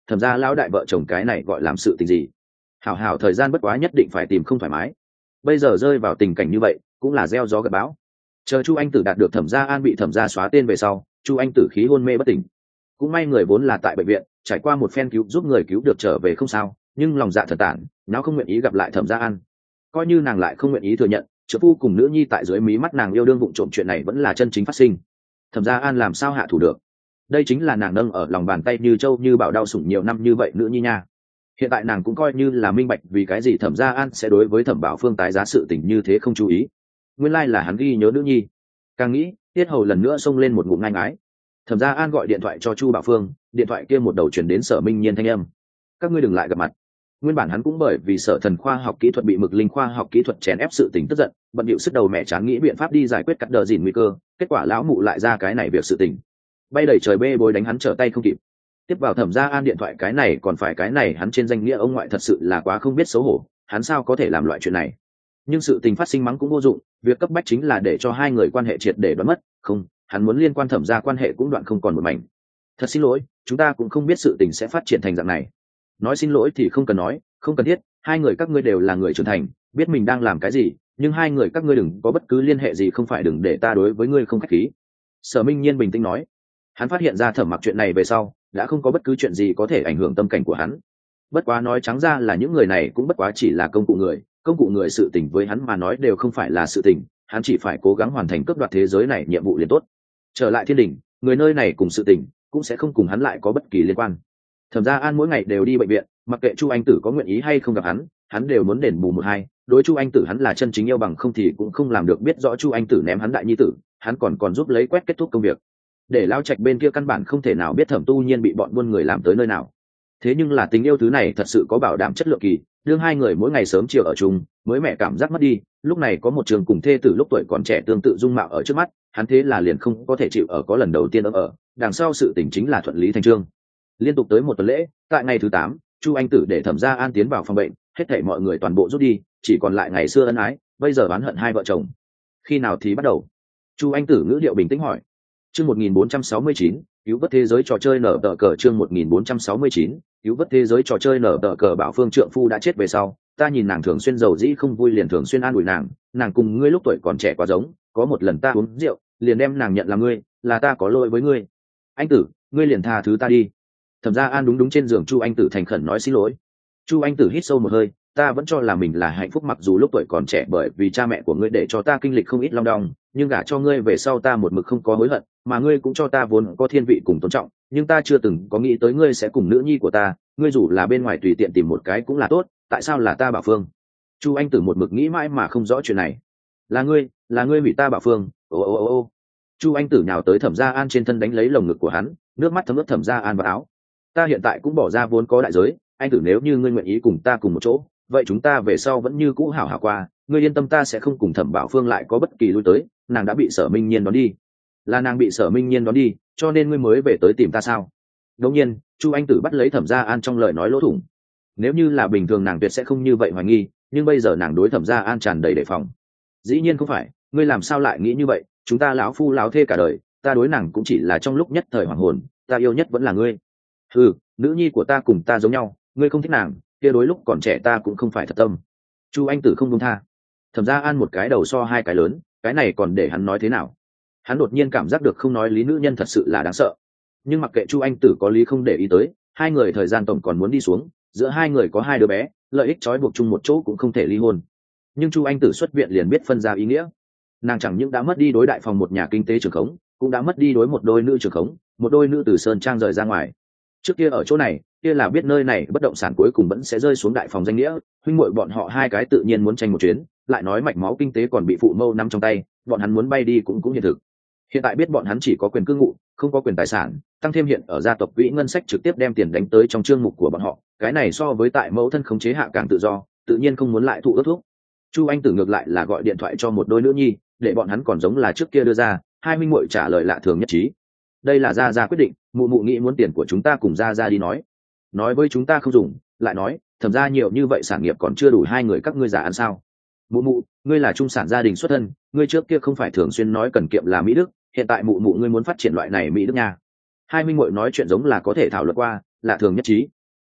thẩm ra lão đại vợ chồng cái này gọi làm sự tình gì? Hảo hảo thời gian bất quá nhất định phải tìm không thoải mái, bây giờ rơi vào tình cảnh như vậy cũng là gieo gió gặt bão. Chờ chu anh tử đạt được thẩm gia an bị thẩm gia xóa tên về sau, chu anh tử khí hôn mê bất tỉnh. Cũng may người vốn là tại bệnh viện, trải qua một phen cứu giúp người cứu được trở về không sao, nhưng lòng dạ thật tản, nó không nguyện ý gặp lại thẩm gia an. Coi như nàng lại không nguyện ý thừa nhận trợ phu cùng nữ nhi tại dưới mí mắt nàng yêu đương vụng trộm chuyện này vẫn là chân chính phát sinh. Thẩm gia an làm sao hạ thủ được? Đây chính là nàng nâng ở lòng bàn tay như châu như bảo đau sủng nhiều năm như vậy nữ nhi nha. Hiện tại nàng cũng coi như là minh bạch vì cái gì thẩm gia an sẽ đối với thẩm bảo phương tái giá sự tình như thế không chú ý. Nguyên lai là hắn ghi nhớ nữ nhi. Càng nghĩ tiết hầu lần nữa xông lên một ngụm ngang ái. Thẩm gia an gọi điện thoại cho chu bảo phương, điện thoại kia một đầu chuyển đến Sở Minh Nhiên thanh âm: các ngươi đừng lại gặp mặt. Nguyên bản hắn cũng bởi vì Sở Thần khoa học kỹ thuật bị Mực Linh khoa học kỹ thuật chèn ép sự tình tức giận, bận bịu sức đầu mẹ chán nghĩ biện pháp đi giải quyết cắt đờ dìn nguy cơ, kết quả lão mụ lại ra cái này việc sự tình, bay đầy trời bê bối đánh hắn trở tay không kịp. Tiếp vào thẩm gia an điện thoại, cái này còn phải cái này, hắn trên danh nghĩa ông ngoại thật sự là quá không biết xấu hổ, hắn sao có thể làm loại chuyện này. Nhưng sự tình phát sinh mắng cũng vô dụng, việc cấp bách chính là để cho hai người quan hệ triệt để đoán mất, không, hắn muốn liên quan thẩm gia quan hệ cũng đoạn không còn một mảnh. Thật xin lỗi, chúng ta cũng không biết sự tình sẽ phát triển thành dạng này. Nói xin lỗi thì không cần nói, không cần thiết, hai người các ngươi đều là người trưởng thành, biết mình đang làm cái gì, nhưng hai người các ngươi đừng có bất cứ liên hệ gì, không phải đừng để ta đối với ngươi không khách khí. Sở Minh Nhiên bình tĩnh nói. Hắn phát hiện ra Thẩm Mặc chuyện này về sau, đã không có bất cứ chuyện gì có thể ảnh hưởng tâm cảnh của hắn. Bất quá nói trắng ra là những người này cũng bất quá chỉ là công cụ người, công cụ người sự tình với hắn mà nói đều không phải là sự tình, hắn chỉ phải cố gắng hoàn thành cướp đoạt thế giới này nhiệm vụ liền tốt. Trở lại thiên đình, người nơi này cùng sự tình cũng sẽ không cùng hắn lại có bất kỳ liên quan. Thẩm gia an mỗi ngày đều đi bệnh viện, mặc kệ chu anh tử có nguyện ý hay không gặp hắn, hắn đều muốn đền bù một hai. Đối chu anh tử hắn là chân chính yêu, bằng không thì cũng không làm được biết rõ chu anh tử ném hắn đại nhi tử, hắn còn còn giúp lấy quét kết thúc công việc. Để lao trạch bên kia căn bản không thể nào biết Thẩm Tu Nhiên bị bọn buôn người làm tới nơi nào. Thế nhưng là tình yêu thứ này thật sự có bảo đảm chất lượng kỳ, đương hai người mỗi ngày sớm chiều ở chung, mới mẹ cảm giác mất đi. Lúc này có một trường cùng thê tử lúc tuổi còn trẻ tương tự dung mạo ở trước mắt, hắn thế là liền không có thể chịu ở có lần đầu tiên ở ở, đằng sau sự tình chính là thuận lý thành chương. Liên tục tới một tuần lễ, tại ngày thứ tám, chu anh tử để Thẩm gia an tiến vào phòng bệnh, hết thảy mọi người toàn bộ rút đi, chỉ còn lại ngày xưa ân ái, bây giờ oán hận hai vợ chồng. Khi nào thì bắt đầu? Chu anh tử ngữ điệu bình tĩnh hỏi. Chương một nghìn bốn trăm sáu mươi chín, cứu vớt thế giới trò chơi nở tờ cờ. Chương một nghìn bốn trăm sáu mươi chín, cứu vớt thế giới trò chơi nở tờ cờ. Bảo Phương trượng phu đã chết về sau, ta nhìn nàng thường xuyên giàu dĩ không vui, liền thường xuyên an ủi nàng, nàng cùng ngươi lúc tuổi còn trẻ quá giống, có một lần ta uống rượu, liền đem nàng nhận là ngươi, là ta có lỗi với ngươi. Anh tử, ngươi liền tha thứ ta đi. Thẩm gia an đúng đúng trên giường chu anh tử thành khẩn nói xin lỗi. Chu anh tử hít sâu một hơi, ta vẫn cho là mình là hạnh phúc, mặc dù lúc tuổi còn trẻ bởi vì cha mẹ của ngươi để cho ta kinh lịch không ít long đong, nhưng gả cho ngươi về sau ta một mực không có hối hận, mà ngươi cũng cho ta vốn có thiên vị cùng tôn trọng, nhưng ta chưa từng có nghĩ tới ngươi sẽ cùng nữ nhi của ta, ngươi dù là bên ngoài tùy tiện tìm một cái cũng là tốt, tại sao là ta Bảo Phương? Chu anh tử một mực nghĩ mãi mà không rõ chuyện này. Là ngươi, là ngươi hủy ta Bảo Phương. Ô ô ô ô. Chu anh tử nhào tới Thẩm gia an trên thân đánh lấy lồng ngực của hắn, nước mắt thấm ướt Thẩm gia an vào áo. Ta hiện tại cũng bỏ ra vốn có đại giới, anh tử, nếu như ngươi nguyện ý cùng ta cùng một chỗ, vậy chúng ta về sau vẫn như cũ hảo hảo qua, ngươi yên tâm, ta sẽ không cùng Thẩm Bảo Phương lại có bất kỳ lui tới, nàng đã bị Sở Minh Nhiên đón đi. Là nàng bị Sở Minh Nhiên đón đi, cho nên ngươi mới về tới tìm ta sao? Đương nhiên, Chu anh tử bắt lấy Thẩm gia an trong lời nói lỗ thủng. Nếu như là bình thường nàng tuyệt sẽ không như vậy hoài nghi, nhưng bây giờ nàng đối Thẩm gia an tràn đầy đề phòng. Dĩ nhiên không phải, ngươi làm sao lại nghĩ như vậy, chúng ta lão phu lão thê cả đời, ta đối nàng cũng chỉ là trong lúc nhất thời hoàng hồn, ta yêu nhất vẫn là ngươi. Ừ, nữ nhi của ta cùng ta giống nhau, ngươi không thích nàng, kia đối lúc còn trẻ ta cũng không phải thật tâm. Chu anh tử không buông tha. Thẩm gia an một cái đầu so hai cái lớn, cái này còn để hắn nói thế nào? Hắn đột nhiên cảm giác được không nói lý nữ nhân thật sự là đáng sợ. Nhưng mặc kệ Chu anh tử có lý không để ý tới, hai người thời gian tổng còn muốn đi xuống, giữa hai người có hai đứa bé, lợi ích trói buộc chung một chỗ cũng không thể ly hôn. Nhưng Chu anh tử xuất viện liền biết phân ra ý nghĩa. Nàng chẳng những đã mất đi đối đại phòng một nhà kinh tế trường khống, cũng đã mất đi đối một đôi nữ trường khống, một đôi nữ từ sơn trang rời ra ngoài. Trước kia ở chỗ này, kia là biết nơi này bất động sản cuối cùng vẫn sẽ rơi xuống đại phòng danh nghĩa, huynh muội bọn họ hai cái tự nhiên muốn tranh một chuyến, lại nói mạch máu kinh tế còn bị phụ mâu nắm trong tay, bọn hắn muốn bay đi cũng cũng hiện thực. Hiện tại biết bọn hắn chỉ có quyền cư ngụ, không có quyền tài sản, tăng thêm hiện ở gia tộc quỹ ngân sách trực tiếp đem tiền đánh tới trong chương mục của bọn họ, cái này so với tại mẫu thân khống chế hạ càng tự do, tự nhiên không muốn lại thụ ước thúc. Chu anh tử ngược lại là gọi điện thoại cho một đôi nữ nhi, để bọn hắn còn giống là trước kia đưa ra, hai huynh muội trả lời lạ thường nhất trí. Đây là gia gia quyết định, mụ mụ nghĩ muốn tiền của chúng ta cùng gia gia đi nói, nói với chúng ta không dùng, lại nói Thẩm gia nhiều như vậy sản nghiệp còn chưa đủ hai người các ngươi giả ăn sao? Mụ mụ, ngươi là trung sản gia đình xuất thân, ngươi trước kia không phải thường xuyên nói cần kiệm là mỹ đức, hiện tại mụ mụ ngươi muốn phát triển loại này mỹ đức nha. Hai minh muội nói chuyện giống là có thể thảo luận qua, lạ thường nhất trí.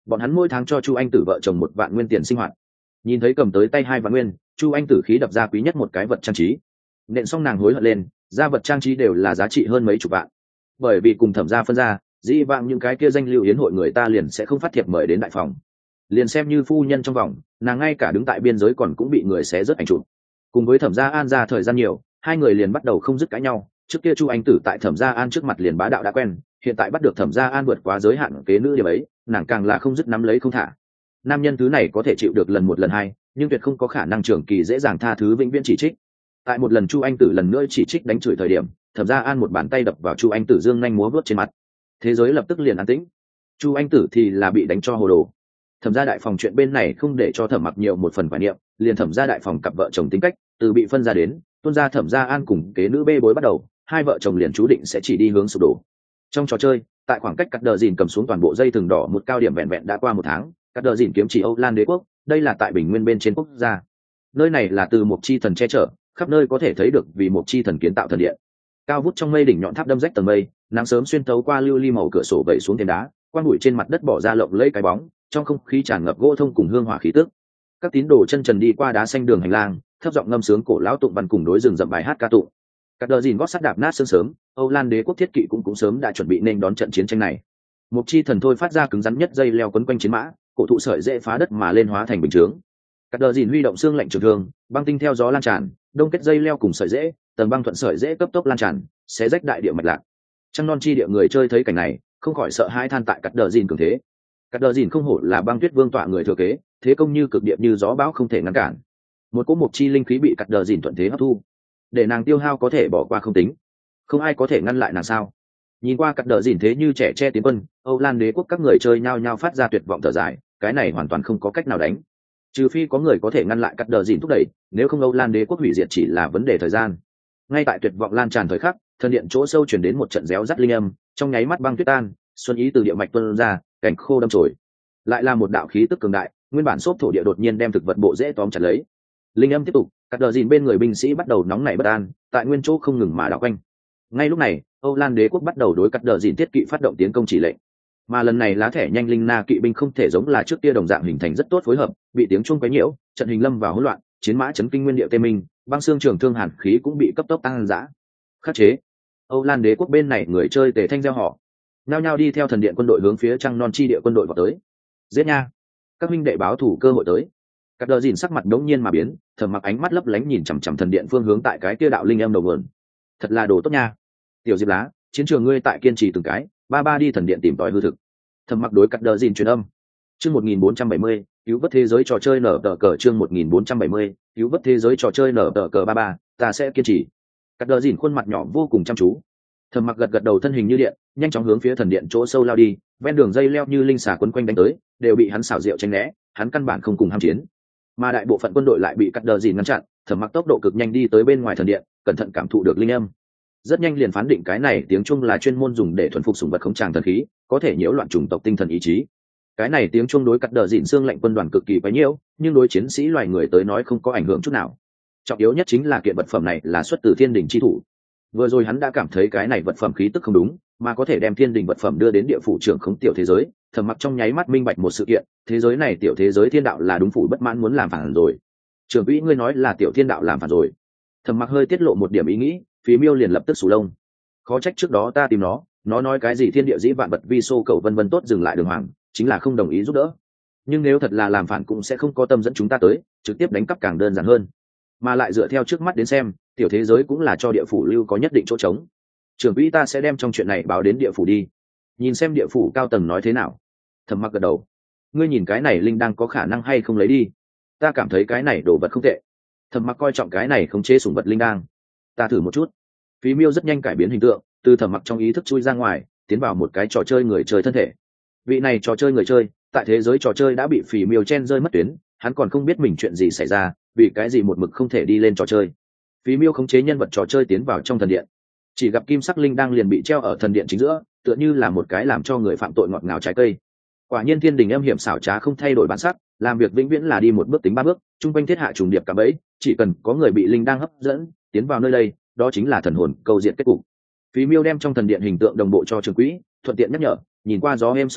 bọn hắn mỗi tháng cho chu anh tử vợ chồng một vạn nguyên tiền sinh hoạt. Nhìn thấy cầm tới tay hai vạn nguyên, chu anh tử khí đập ra quý nhất một cái vật trang trí. Nện xong nàng hối hận lên, ra vật trang trí đều là giá trị hơn mấy chục vạn. Bởi vì cùng thẩm gia phân ra, dĩ vãng những cái kia danh lưu yến hội người ta liền sẽ không phát thiệp mời đến đại phòng. Liền xem như phu nhân trong vòng, nàng ngay cả đứng tại biên giới còn cũng bị người xé rớt ảnh chụp. Cùng với thẩm gia An ra thời gian nhiều, hai người liền bắt đầu không dứt cãi nhau. Trước kia chu anh tử tại thẩm gia An trước mặt liền bá đạo đã quen, hiện tại bắt được thẩm gia An vượt quá giới hạn kế nữ điểm ấy, nàng càng là không dứt nắm lấy không thả. Nam nhân thứ này có thể chịu được lần một lần hai, nhưng tuyệt không có khả năng trường kỳ dễ dàng tha thứ vĩnh viễn chỉ trích. Tại một lần chu anh tử lần nữa chỉ trích đánh chửi thời điểm, thẩm gia An một bàn tay đập vào chu anh tử dương nhanh múa vuốt trên mặt. Thế giới lập tức liền an tĩnh. Chu anh tử thì là bị đánh cho hồ đồ. Thẩm gia đại phòng chuyện bên này không để cho thẩm mặc nhiều một phần quả niệm, liền thẩm gia đại phòng cặp vợ chồng tính cách từ bị phân ra đến tuôn ra thẩm gia An cùng kế nữ bê bối bắt đầu, hai vợ chồng liền chú định sẽ chỉ đi hướng sụp đổ. Trong trò chơi, tại khoảng cách cắt đờ dìn cầm xuống toàn bộ dây thừng đỏ một cao điểm vẹn vẹn đã qua một tháng, cắt đờ dìn kiếm chỉ Âu Lan đế quốc, đây là tại bình nguyên bên trên quốc gia. Nơi này là từ một chi thần che chở, khắp nơi có thể thấy được vì một chi thần kiến tạo thần điện. Cao vút trong mây đỉnh nhọn tháp đâm rách tầng mây, nắng sớm xuyên thấu qua lưu ly màu cửa sổ vẩy xuống thềm đá, quang bụi trên mặt đất bỏ ra lộng lẫy cái bóng, trong không khí tràn ngập gỗ thông cùng hương hỏa khí tức. Các tín đồ chân trần đi qua đá xanh đường hành lang, thấp giọng ngâm sướng cổ lão tụng văn cùng đối rừng rậm bài hát ca tụng. Cắt đờ dìn gót sắt đạp nát sương sớm, Âu Lan đế quốc thiết kỵ cũng cũng sớm đã chuẩn bị nên đón trận chiến tranh này. Một chi thần thôi phát ra cứng rắn nhất dây leo quấn quanh chiến mã, cổ thụ sợi dễ phá đất mà lên hóa thành bình chướng. Cắt đờ dìn huy động xương lạnh trường thương, băng tinh theo gió lan tràn, đông kết dây leo cùng sợi dễ, tầng băng thuận sợi dễ cấp tốc lan tràn, xé rách đại địa mạch lạc. Trăng non chi địa người chơi thấy cảnh này, không khỏi sợ hãi than tại cắt đờ dìn cường thế. Cắt đờ dìn không hổ là băng tuyết vương tọa người thừa kế, thế công như cực địa như gió bão không thể ngăn cản. Một cỗ mục chi linh khí bị cắt đờ dìn thuận thế hấp thu, để nàng tiêu hao có thể bỏ qua không tính, không ai có thể ngăn lại nàng sao? Nhìn qua cắt đờ dìn thế như trẻ che tiến quân, Âu Lan đế quốc các người chơi nhao nhao phát ra tuyệt vọng thở dài, cái này hoàn toàn không có cách nào đánh, trừ phi có người có thể ngăn lại cắt đờ dìn thúc đẩy, nếu không Âu Lan đế quốc hủy diệt chỉ là vấn đề thời gian. Ngay tại tuyệt vọng lan tràn thời khắc, thần điện chỗ sâu chuyển đến một trận réo rắt linh âm, trong nháy mắt băng tuyết tan, xuân ý từ địa mạch tuôn ra, cảnh khô đâm chồi. Lại là một đạo khí tức cường đại, nguyên bản xốp thổ địa đột nhiên đem thực vật bộ dễ tóm chặt lấy. Linh âm tiếp tục, cắt đờ dìn bên người binh sĩ bắt đầu nóng nảy bất an, tại nguyên chỗ không ngừng mà đảo quanh. Ngay lúc này, Âu Lan đế quốc bắt đầu đối cắt đờ dìn thiết kỵ phát động tiến công chỉ lệnh. Mà lần này lá thẻ nhanh linh na kỵ binh không thể giống là trước kia đồng dạng hình thành rất tốt phối hợp, bị tiếng chuông quấy nhiễu, trận hình lâm vào hỗn loạn, chiến mã chấn kinh nguyên điệu tê minh, băng xương trường thương hàn khí cũng bị cấp tốc tăng dã. Khắc chế. Âu Lan đế quốc bên này người chơi tề thanh gieo họ, nhao nhao đi theo thần điện quân đội hướng phía trăng non chi địa quân đội vào tới. Giết nha! Các minh đệ báo thủ cơ hội tới. Cắt đờ dìn sắc mặt đống nhiên mà biến, Thẩm Mặc ánh mắt lấp lánh nhìn chằm chằm thần điện phương hướng tại cái kia đạo linh âm đầu nguồn. Thật là đồ tốt nha. Tiểu Diệp Lá, chiến trường ngươi tại kiên trì từng cái, ba ba đi thần điện tìm tòi hư thực. Thẩm Mặc đối Cắt đờ dìn truyền âm. Chương một nghìn bốn trăm bảy mươi, cứu vớt thế giới trò chơi nở tờ cờ chương một nghìn bốn trăm bảy mươi, cứu vớt thế giới trò chơi nở tờ cờ ba ba, ta sẽ kiên trì. Cắt đờ dìn khuôn mặt nhỏ vô cùng chăm chú. Thẩm Mặc gật gật đầu thân hình như điện, nhanh chóng hướng phía thần điện chỗ sâu lao đi, ven đường dây leo như linh xà quấn quanh đánh tới, đều bị hắn xảo diệu tránh né, hắn căn bản không cùng ham chiến. Mà đại bộ phận quân đội lại bị cắt đờ dìn ngăn chặn, Thẩm Mặc tốc độ cực nhanh đi tới bên ngoài thần điện, cẩn thận cảm thụ được linh âm. Rất nhanh liền phán định cái này tiếng chuông là chuyên môn dùng để thuần phục sủng vật khống tràng thần khí, có thể nhiễu loạn chủng tộc tinh thần ý chí. Cái này tiếng chuông đối cắt đờ dìn xương lệnh quân đoàn cực kỳ quấy nhiễu, nhưng đối chiến sĩ loài người tới nói không có ảnh hưởng chút nào. Trọng yếu nhất chính là kiện vật phẩm này là xuất từ thiên đình chi thủ. Vừa rồi hắn đã cảm thấy cái này vật phẩm khí tức không đúng, mà có thể đem thiên đình vật phẩm đưa đến địa phủ trưởng khống tiểu thế giới. Thẩm Mặc trong nháy mắt minh bạch một sự kiện, thế giới này tiểu thế giới thiên đạo là đúng phủ bất mãn muốn làm phản rồi. Trưởng quỹ ngươi nói là tiểu thiên đạo làm phản rồi. Thẩm Mặc hơi tiết lộ một điểm ý nghĩ, Phí Miêu liền lập tức sù lông. Khó trách trước đó ta tìm nó, nó nói cái gì thiên địa dĩ vạn vật vi xô cầu vân vân tốt dừng lại đường hoàng, chính là không đồng ý giúp đỡ. Nhưng nếu thật là làm phản cũng sẽ không có tâm dẫn chúng ta tới, trực tiếp đánh cắp càng đơn giản hơn. Mà lại dựa theo trước mắt đến xem, tiểu thế giới cũng là cho địa phủ lưu có nhất định chỗ trống. Trưởng quỹ ta sẽ đem trong chuyện này báo đến địa phủ đi, nhìn xem địa phủ cao tầng nói thế nào. Thẩm Mặc gật đầu. Ngươi nhìn cái này linh đang có khả năng hay không lấy đi? Ta cảm thấy cái này đồ vật không tệ. Thẩm Mặc coi trọng cái này khống chế sủng vật linh đang. Ta thử một chút. Phí Miêu rất nhanh cải biến hình tượng, từ Thẩm Mặc trong ý thức chui ra ngoài, tiến vào một cái trò chơi người chơi thân thể. Vị này trò chơi người chơi, tại thế giới trò chơi đã bị Phí Miêu chen rơi mất tuyến, hắn còn không biết mình chuyện gì xảy ra, vì cái gì một mực không thể đi lên trò chơi. Phí Miêu khống chế nhân vật trò chơi tiến vào trong thần điện, chỉ gặp kim sắc linh đang liền bị treo ở thần điện chính giữa, tựa như là một cái làm cho người phạm tội ngọt ngào trái cây. Quả nhiên thiên đình âm hiểm xảo trá không thay đổi bản sắc, làm việc vĩnh viễn là đi một bước tính ba bước, trung quanh thiết hạ trùng điệp cả bẫy, chỉ cần có người bị linh đang hấp dẫn tiến vào nơi đây, đó chính là thần hồn câu diện kết cục. Phí Miêu đem trong thần điện hình tượng đồng bộ cho trường quỹ, thuận tiện nhắc nhở, nhìn qua gió êm sóng lặng,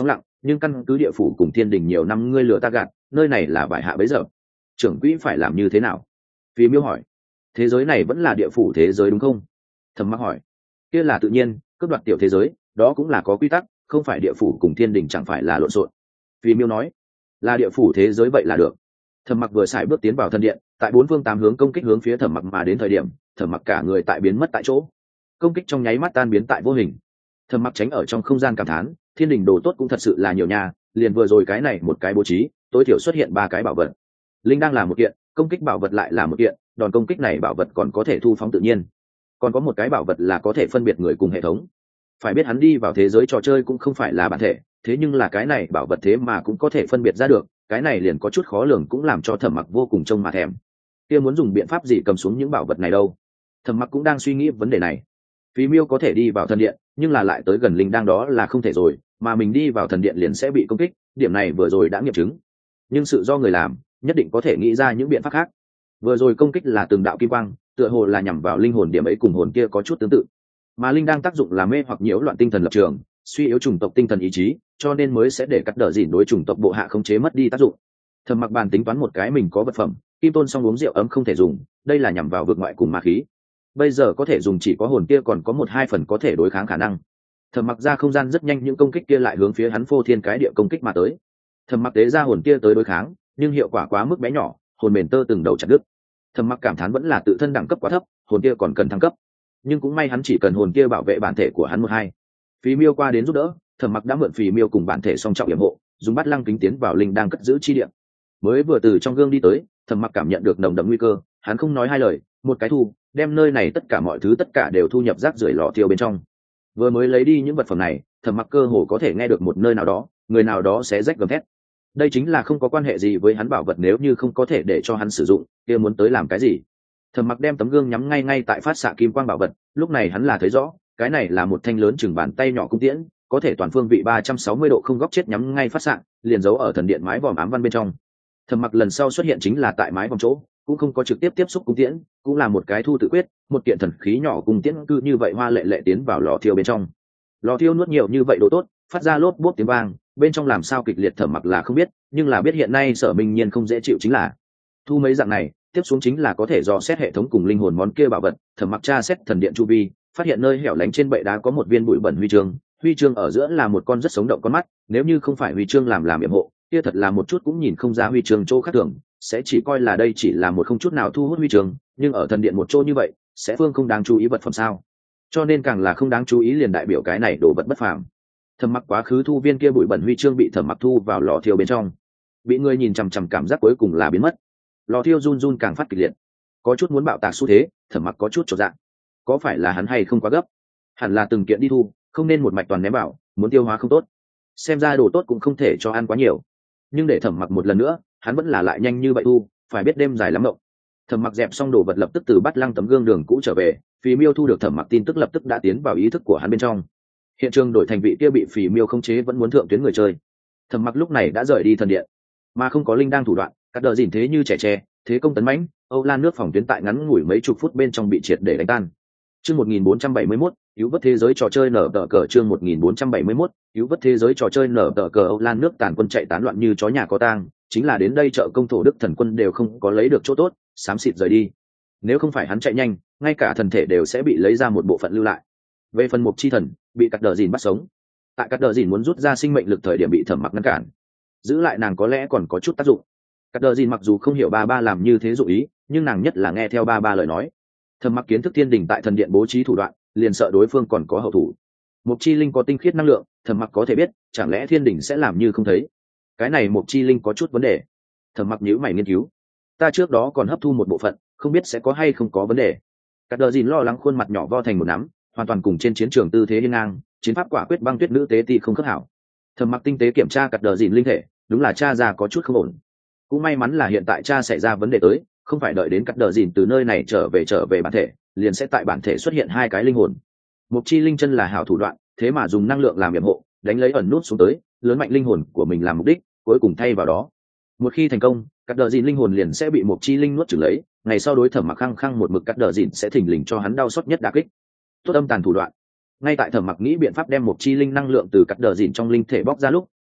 nhưng căn cứ địa phủ cùng thiên đình nhiều năm ngươi lừa ta gạt, nơi này là bại hạ bấy giờ, trưởng quỹ phải làm như thế nào? Phí Miêu hỏi. Thế giới này vẫn là địa phủ thế giới đúng không? Thẩm Mặc hỏi. Kia là tự nhiên, cướp đoạt tiểu thế giới đó cũng là có quy tắc, không phải địa phủ cùng thiên đình chẳng phải là lộn xộn. Phí Miêu nói. Là địa phủ thế giới vậy là được. Thẩm Mặc vừa xài bước tiến vào thần điện, tại bốn phương tám hướng công kích hướng phía Thẩm Mặc mà đến thời điểm, Thẩm Mặc cả người tại biến mất tại chỗ, công kích trong nháy mắt tan biến tại vô hình. Thẩm Mặc tránh ở trong không gian cảm thán, thiên đình đồ tốt cũng thật sự là nhiều nhà, liền vừa rồi cái này một cái bố trí, tối thiểu xuất hiện ba cái bảo vật. Linh đang là một kiện, công kích bảo vật lại là một kiện, đòn công kích này bảo vật còn có thể thu phóng tự nhiên, còn có một cái bảo vật là có thể phân biệt người cùng hệ thống. Phải biết hắn đi vào thế giới trò chơi cũng không phải là bản thể, thế nhưng là cái này bảo vật thế mà cũng có thể phân biệt ra được, cái này liền có chút khó lường, cũng làm cho Thẩm Mặc vô cùng trông mà thèm. Kia muốn dùng biện pháp gì cầm xuống những bảo vật này đâu? Thẩm Mặc cũng đang suy nghĩ vấn đề này. Phí Miêu có thể đi vào thần điện, nhưng là lại tới gần linh đang đó là không thể rồi, mà mình đi vào thần điện liền sẽ bị công kích, điểm này vừa rồi đã nghiệm chứng. Nhưng sự do người làm, nhất định có thể nghĩ ra những biện pháp khác. Vừa rồi công kích là từng đạo kim quang, tựa hồ là nhằm vào linh hồn, điểm ấy cùng hồn kia có chút tương tự. Mà linh đang tác dụng là mê hoặc nhiễu loạn tinh thần lập trường, suy yếu chủng tộc tinh thần ý chí, cho nên mới sẽ để cắt đỡ dỉn đối chủng tộc bộ hạ khống chế mất đi tác dụng. Thẩm Mặc bàn tính toán một cái, mình có vật phẩm kim tôn xong uống rượu ấm không thể dùng, đây là nhằm vào vực ngoại cùng ma khí, bây giờ có thể dùng chỉ có hồn kia còn có một hai phần có thể đối kháng khả năng. Thẩm Mặc ra không gian rất nhanh, những công kích kia lại hướng phía hắn phô thiên cái địa công kích mà tới. Thẩm Mặc tế ra hồn kia tới đối kháng, nhưng hiệu quả quá mức bé nhỏ, hồn mền tơ từng đầu chặt đứt. Thẩm Mặc cảm thán vẫn là tự thân đẳng cấp quá thấp, hồn kia còn cần thăng cấp, nhưng cũng may hắn chỉ cần hồn kia bảo vệ bản thể của hắn một hai. Phí Miêu qua đến giúp đỡ, Thẩm Mặc đã mượn Phí Miêu cùng bản thể song trọng yểm hộ, dùng bát lăng kính tiến vào linh đang cất giữ chi địa. Mới vừa từ trong gương đi tới, Thẩm Mặc cảm nhận được nồng đậm nguy cơ, hắn không nói hai lời, một cái thu, đem nơi này tất cả mọi thứ tất cả đều thu nhập rác rưởi lò thiêu bên trong. Vừa mới lấy đi những vật phẩm này, Thẩm Mặc cơ hồ có thể nghe được một nơi nào đó, người nào đó sẽ rách gầm thét. Đây chính là không có quan hệ gì với hắn bảo vật, nếu như không có thể để cho hắn sử dụng, kia muốn tới làm cái gì? Thẩm Mặc đem tấm gương nhắm ngay ngay tại phát xạ kim quang bảo vật, lúc này hắn là thấy rõ, cái này là một thanh lớn chừng bàn tay nhỏ cung tiễn, có thể toàn phương vị ba trăm sáu mươi độ không góc chết nhắm ngay phát xạ, liền giấu ở thần điện mái vòm ám văn bên trong. Thẩm Mặc lần sau xuất hiện chính là tại mái vòm chỗ, cũng không có trực tiếp tiếp xúc cung tiễn, cũng là một cái thu tự quyết, một kiện thần khí nhỏ cung tiễn cứ như vậy hoa lệ lệ tiến vào lò thiêu bên trong. Lò thiêu nuốt nhiều như vậy đồ tốt, phát ra lốp bốp tiếng vang, bên trong làm sao kịch liệt Thẩm Mặc là không biết, nhưng là biết hiện nay Sở Minh Nhiên không dễ chịu chính là thu mấy dạng này, tiếp xuống chính là có thể dò xét hệ thống cùng linh hồn món kia bảo vật. Thẩm Mặc tra xét thần điện chu vi, phát hiện nơi hẻo lánh trên bệ đá có một viên bụi bẩn huy chương, huy chương ở giữa là một con rất sống động con mắt, nếu như không phải huy chương làm làm yểm hộ, kia thật là một chút cũng nhìn không ra huy chương chỗ khác thường, sẽ chỉ coi là đây chỉ là một không chút nào thu hút huy chương, nhưng ở thần điện một chỗ như vậy, sẽ phương không đáng chú ý vật phẩm sao? Cho nên càng là không đáng chú ý liền đại biểu cái này đồ vật bất phàm. Thẩm Mặc quá khứ thu viên kia bụi bẩn huy chương bị Thẩm Mặc thu vào lò thiêu bên trong, bị người nhìn chằm chằm, cảm giác cuối cùng là biến mất. Lò thiêu run run càng phát kịch liệt, có chút muốn bạo tạc xu thế. Thẩm Mặc có chút chột dạ, có phải là hắn hay không quá gấp, hẳn là từng kiện đi thu, không nên một mạch toàn ném vào, muốn tiêu hóa không tốt, xem ra đồ tốt cũng không thể cho ăn quá nhiều. Nhưng để Thẩm Mặc một lần nữa, hắn vẫn là lại nhanh như vậy thu, phải biết đêm dài lắm mộng. Thẩm Mặc dẹp xong đồ vật lập tức từ bắt lăng tấm gương đường cũ trở về, Phí Miêu thu được Thẩm Mặc tin tức lập tức đã tiến vào ý thức của hắn bên trong. Hiện trường đổi thành vị kia bị Phí Miêu khống chế vẫn muốn thượng tuyến người chơi. Thẩm Mặc lúc này đã rời đi thần điện, mà không có linh đang thủ đoạn, cắt đờ dỉn thế như trẻ tre, thế công tấn mãnh, Âu Lan nước phòng tuyến tại ngắn ngủi mấy chục phút bên trong bị triệt để đánh tan. Chương một nghìn bốn trăm bảy mươi mốt, cứu vớt thế giới trò chơi nở tờ cờ. Chương một nghìn bốn trăm bảy mươi mốt, cứu vớt thế giới trò chơi nở tờ cờ. Âu Lan nước tàn quân chạy tán loạn như chó nhà có tang, chính là đến đây trợ công thổ đức thần quân đều không có lấy được chỗ tốt, xám xịt rời đi. Nếu không phải hắn chạy nhanh, ngay cả thần thể đều sẽ bị lấy ra một bộ phận lưu lại. Về phần mục chi thần, bị cắt đờ dỉn bắt sống. Tại cắt đờ dỉn muốn rút ra sinh mệnh lực thời điểm bị Thẩm Mặc ngăn cản, giữ lại nàng có lẽ còn có chút tác dụng. Cắt đờ dỉn mặc dù không hiểu ba ba làm như thế dụ ý, nhưng nàng nhất là nghe theo ba ba lời nói. Thẩm Mặc kiến thức thiên đình tại thần điện bố trí thủ đoạn, liền sợ đối phương còn có hậu thủ. Mục chi linh có tinh khiết năng lượng, Thẩm Mặc có thể biết, chẳng lẽ thiên đình sẽ làm như không thấy? Cái này mục chi linh có chút vấn đề. Thẩm Mặc nhíu mày nghiên cứu. Ta trước đó còn hấp thu một bộ phận, không biết sẽ có hay không có vấn đề. Cắt đờ dìn lo lắng, khuôn mặt nhỏ vo thành một nắm, hoàn toàn cùng trên chiến trường tư thế hiên ngang, chiến pháp quả quyết băng tuyết nữ tế ti không khớp hảo. Thẩm Mặc tinh tế kiểm tra cắt đờ dìn linh thể, đúng là cha ra có chút không ổn. Cũng may mắn là hiện tại cha xảy ra vấn đề tới, không phải đợi đến cắt đờ dìn từ nơi này trở về trở về bản thể, liền sẽ tại bản thể xuất hiện hai cái linh hồn. Mục chi linh chân là hảo thủ đoạn, thế mà dùng năng lượng làm yểm hộ, đánh lấy ẩn nút xuống tới, lớn mạnh linh hồn của mình làm mục đích, cuối cùng thay vào đó. Một khi thành công, cắt đờ dìn linh hồn liền sẽ bị mục chi linh nuốt chửng lấy, ngày sau đối Thẩm Mặc khăng khăng một mực cắt đờ dìn sẽ thình lình cho hắn đau xót nhất đả kích. Tốt âm tàn thủ đoạn. Ngay tại Thẩm Mặc nghĩ biện pháp đem mục chi linh năng lượng từ cắt đờ dìn trong linh thể bóc ra lúc,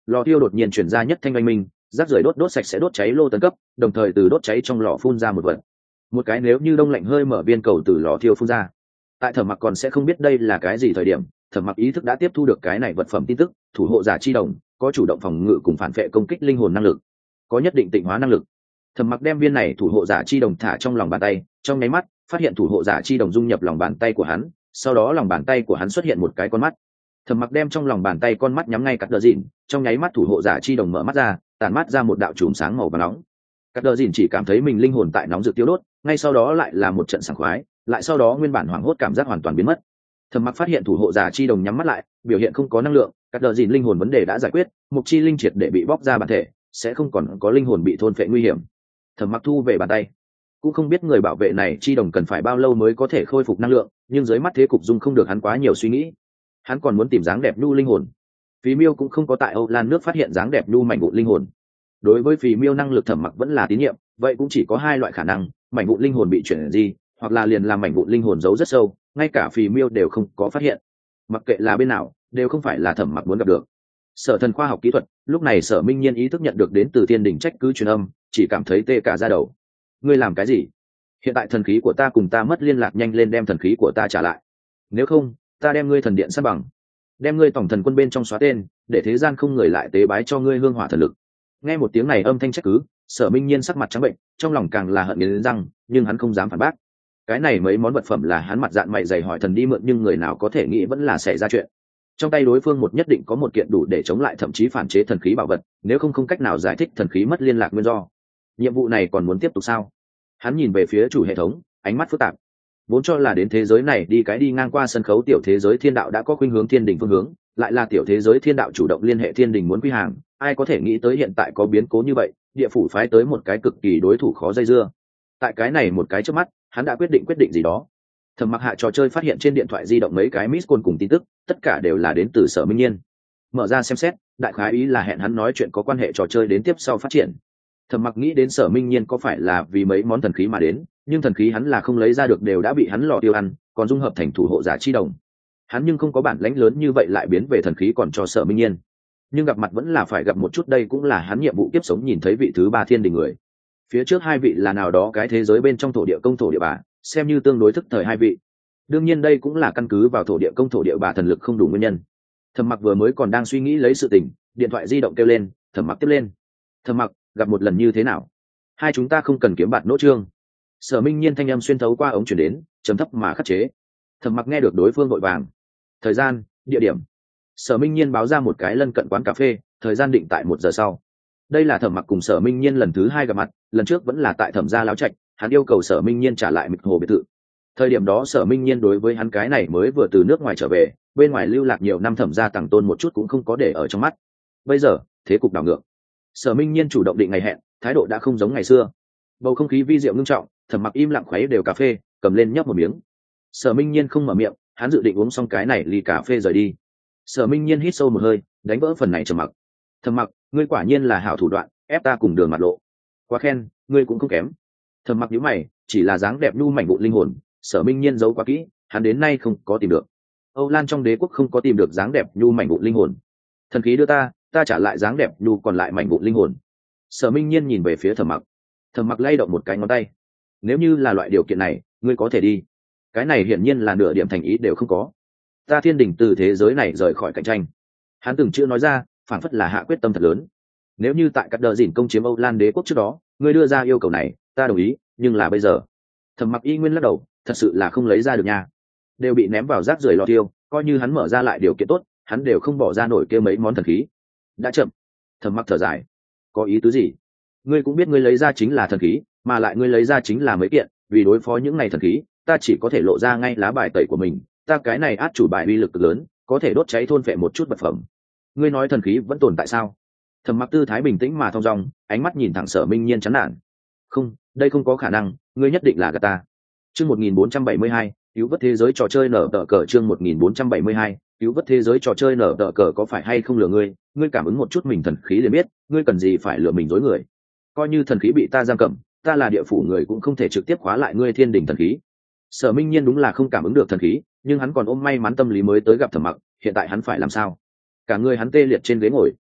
lò thiêu đột nhiên chuyển ra nhất thanh oanh minh, rác rưởi đốt đốt sạch sẽ đốt cháy lô tấn cấp, đồng thời từ đốt cháy trong lò phun ra một vật. Một cái nếu như đông lạnh hơi mở viên cầu từ lò thiêu phun ra. Tại Thẩm Mặc còn sẽ không biết đây là cái gì thời điểm, Thẩm Mặc ý thức đã tiếp thu được cái này vật phẩm tin tức, thủ hộ giả chi đồng, có chủ động phòng ngự cùng phản vệ công kích linh hồn năng lực, có nhất định tịnh hóa năng lực. Thẩm Mặc đem viên này thủ hộ giả chi đồng thả trong lòng bàn tay, trong nháy mắt phát hiện thủ hộ giả chi đồng dung nhập lòng bàn tay của hắn, sau đó lòng bàn tay của hắn xuất hiện một cái con mắt. Thẩm Mặc đem trong lòng bàn tay con mắt nhắm ngay Cắt Đờ Dìn, trong nháy mắt thủ hộ giả chi đồng mở mắt ra, tàn mắt ra một đạo chùm sáng màu vàng nóng. Cắt Đờ Dìn chỉ cảm thấy mình linh hồn tại nóng rực tiêu đốt, ngay sau đó lại là một trận sảng khoái, lại sau đó nguyên bản hoảng hốt cảm giác hoàn toàn biến mất. Thẩm Mặc phát hiện thủ hộ giả chi đồng nhắm mắt lại, biểu hiện không có năng lượng, Cắt Đờ Dìn linh hồn vấn đề đã giải quyết, mục chi linh triệt để bị bóc ra bản thể, sẽ không còn có linh hồn bị thôn phệ nguy hiểm. Thẩm Mặc thu về bàn tay, cũng không biết người bảo vệ này chi đồng cần phải bao lâu mới có thể khôi phục năng lượng, nhưng dưới mắt thế cục dung không được hắn quá nhiều suy nghĩ. Hắn còn muốn tìm dáng đẹp nhu linh hồn. Phí Miêu cũng không có tại Âu Lan nước phát hiện dáng đẹp nhu mảnh vụn linh hồn. Đối với Phí Miêu năng lực Thẩm Mặc vẫn là tín nhiệm, vậy cũng chỉ có hai loại khả năng, mảnh vụn linh hồn bị chuyển gì, hoặc là liền làm mảnh vụn linh hồn giấu rất sâu, ngay cả Phí Miêu đều không có phát hiện. Mặc kệ là bên nào, đều không phải là Thẩm Mặc muốn gặp được. Sở Thần khoa học kỹ thuật, lúc này Sở Minh Nhiên ý thức nhận được đến từ Thiên Đình trách cứ truyền âm, chỉ cảm thấy tê cả da đầu. Ngươi làm cái gì? Hiện tại thần khí của ta cùng ta mất liên lạc, nhanh lên đem thần khí của ta trả lại. Nếu không, ta đem ngươi thần điện san bằng, đem ngươi tổng thần quân bên trong xóa tên, để thế gian không người lại tế bái cho ngươi hương hỏa thần lực. Nghe một tiếng này âm thanh trách cứ, Sở Minh Nhiên sắc mặt trắng bệnh, trong lòng càng là hận nghiến răng, nhưng hắn không dám phản bác. Cái này mấy món vật phẩm là hắn mặt dạn mày dày hỏi thần đi mượn, nhưng người nào có thể nghĩ vẫn là xảy ra chuyện. Trong tay đối phương một nhất định có một kiện đủ để chống lại thậm chí phản chế thần khí bảo vật, nếu không không cách nào giải thích thần khí mất liên lạc nguyên do. Nhiệm vụ này còn muốn tiếp tục sao? Hắn nhìn về phía chủ hệ thống, ánh mắt phức tạp. Vốn cho là đến thế giới này đi cái đi ngang qua sân khấu tiểu thế giới thiên đạo đã có khuynh hướng thiên đình phương hướng, lại là tiểu thế giới thiên đạo chủ động liên hệ thiên đình muốn quy hàng, ai có thể nghĩ tới hiện tại có biến cố như vậy, địa phủ phái tới một cái cực kỳ đối thủ khó dây dưa. Tại cái này một cái trước mắt, hắn đã quyết định quyết định gì đó. Thẩm Mặc hạ trò chơi phát hiện trên điện thoại di động mấy cái miss call cùng tin tức, tất cả đều là đến từ Sở Minh Nhiên. Mở ra xem xét, đại khái ý là hẹn hắn nói chuyện có quan hệ trò chơi đến tiếp sau phát triển. Thẩm Mặc nghĩ đến Sở Minh Nhiên có phải là vì mấy món thần khí mà đến, nhưng thần khí hắn là không lấy ra được, đều đã bị hắn lò tiêu ăn, còn dung hợp thành thủ hộ giả chi đồng. Hắn nhưng không có bản lãnh lớn như vậy lại biến về thần khí còn cho Sở Minh Nhiên. Nhưng gặp mặt vẫn là phải gặp một chút, đây cũng là hắn nhiệm vụ kiếp sống nhìn thấy vị thứ ba thiên đình người. Phía trước hai vị là nào đó cái thế giới bên trong thổ địa công thổ địa bà, xem như tương đối thức thời hai vị. Đương nhiên đây cũng là căn cứ vào thổ địa công thổ địa bà thần lực không đủ nguyên nhân. Thẩm Mặc vừa mới còn đang suy nghĩ lấy sự tình, điện thoại di động kêu lên, Thẩm Mặc tiếp lên. Thẩm Mặc, gặp một lần như thế nào? Hai chúng ta không cần kiếm bạt nỗ trương. Sở Minh Nhiên thanh âm xuyên thấu qua ống truyền đến, trầm thấp mà khắc chế. Thẩm Mặc nghe được đối phương vội vàng. Thời gian, địa điểm. Sở Minh Nhiên báo ra một cái lân cận quán cà phê, thời gian định tại một giờ sau. Đây là Thẩm Mặc cùng Sở Minh Nhiên lần thứ hai gặp mặt, lần trước vẫn là tại Thẩm gia láo trạch, hắn yêu cầu Sở Minh Nhiên trả lại mịch hồ biệt thự. Thời điểm đó Sở Minh Nhiên đối với hắn cái này mới vừa từ nước ngoài trở về, bên ngoài lưu lạc nhiều năm Thẩm gia tàng tôn một chút cũng không có để ở trong mắt. Bây giờ, thế cục đảo ngược. Sở Minh Nhiên chủ động định ngày hẹn, thái độ đã không giống ngày xưa. Bầu không khí vi diệu ngưng trọng, Thẩm Mặc im lặng khuấy đều cà phê, cầm lên nhấp một miếng. Sở Minh Nhiên không mở miệng, hắn dự định uống xong cái này ly cà phê rời đi. Sở Minh Nhiên hít sâu một hơi, đánh vỡ phần này trầm mặc. Thẩm Mặc, ngươi quả nhiên là hảo thủ đoạn, ép ta cùng đường mặt lộ. Quá khen, ngươi cũng không kém. Thẩm Mặc nhíu mày, chỉ là dáng đẹp nhu mảnh vụn linh hồn, Sở Minh Nhiên giấu quá kỹ, hắn đến nay không có tìm được. Âu Lan trong đế quốc không có tìm được dáng đẹp nhu mảnh vụn linh hồn. Thần khí đưa ta, ta trả lại dáng đẹp nhu còn lại mảnh vụn linh hồn. Sở Minh Nhiên nhìn về phía Thẩm Mặc. Thẩm Mặc lay động một cái ngón tay. Nếu như là loại điều kiện này, ngươi có thể đi. Cái này hiển nhiên là nửa điểm thành ý đều không có. Ta thiên đình từ thế giới này rời khỏi cạnh tranh. Hắn từng chưa nói ra, phản phất là hạ quyết tâm thật lớn. Nếu như tại Cắt Đờ Dìn công chiếm Âu Lan đế quốc trước đó, ngươi đưa ra yêu cầu này, ta đồng ý, nhưng là bây giờ. Thẩm Mặc y nguyên lắc đầu, thật sự là không lấy ra được nha. Đều bị ném vào rác rưởi lò tiêu, coi như hắn mở ra lại điều kiện tốt, hắn đều không bỏ ra nổi kia mấy món thần khí. Đã chậm. Thẩm Mặc thở dài. Có ý tứ gì? Ngươi cũng biết ngươi lấy ra chính là thần khí, mà lại ngươi lấy ra chính là mấy kiện, vì đối phó những này thần khí, ta chỉ có thể lộ ra ngay lá bài tẩy của mình, ta cái này át chủ bài uy lực cực lớn, có thể đốt cháy thôn phệ một chút vật phẩm. Ngươi nói thần khí vẫn tồn tại sao? Thẩm Mặc tư thái bình tĩnh mà thong dong, ánh mắt nhìn thẳng Sở Minh Nhiên chán nản. Không, đây không có khả năng, ngươi nhất định là gạt ta. Chương một nghìn bốn trăm bảy mươi hai, cứu vớt thế giới trò chơi nở tờ cờ. Chương một nghìn bốn trăm bảy mươi hai, cứu vớt thế giới trò chơi nở tờ cờ. Có phải hay không lừa ngươi? Ngươi cảm ứng một chút mình thần khí liền biết, ngươi cần gì phải lừa mình dối người? Coi như thần khí bị ta giam cầm, ta là địa phủ người cũng không thể trực tiếp khóa lại ngươi thiên đình thần khí. Sở Minh Nhiên đúng là không cảm ứng được thần khí, nhưng hắn còn ôm may mắn tâm lý mới tới gặp Thẩm Mặc, hiện tại hắn phải làm sao? Cả người hắn tê liệt trên ghế ngồi.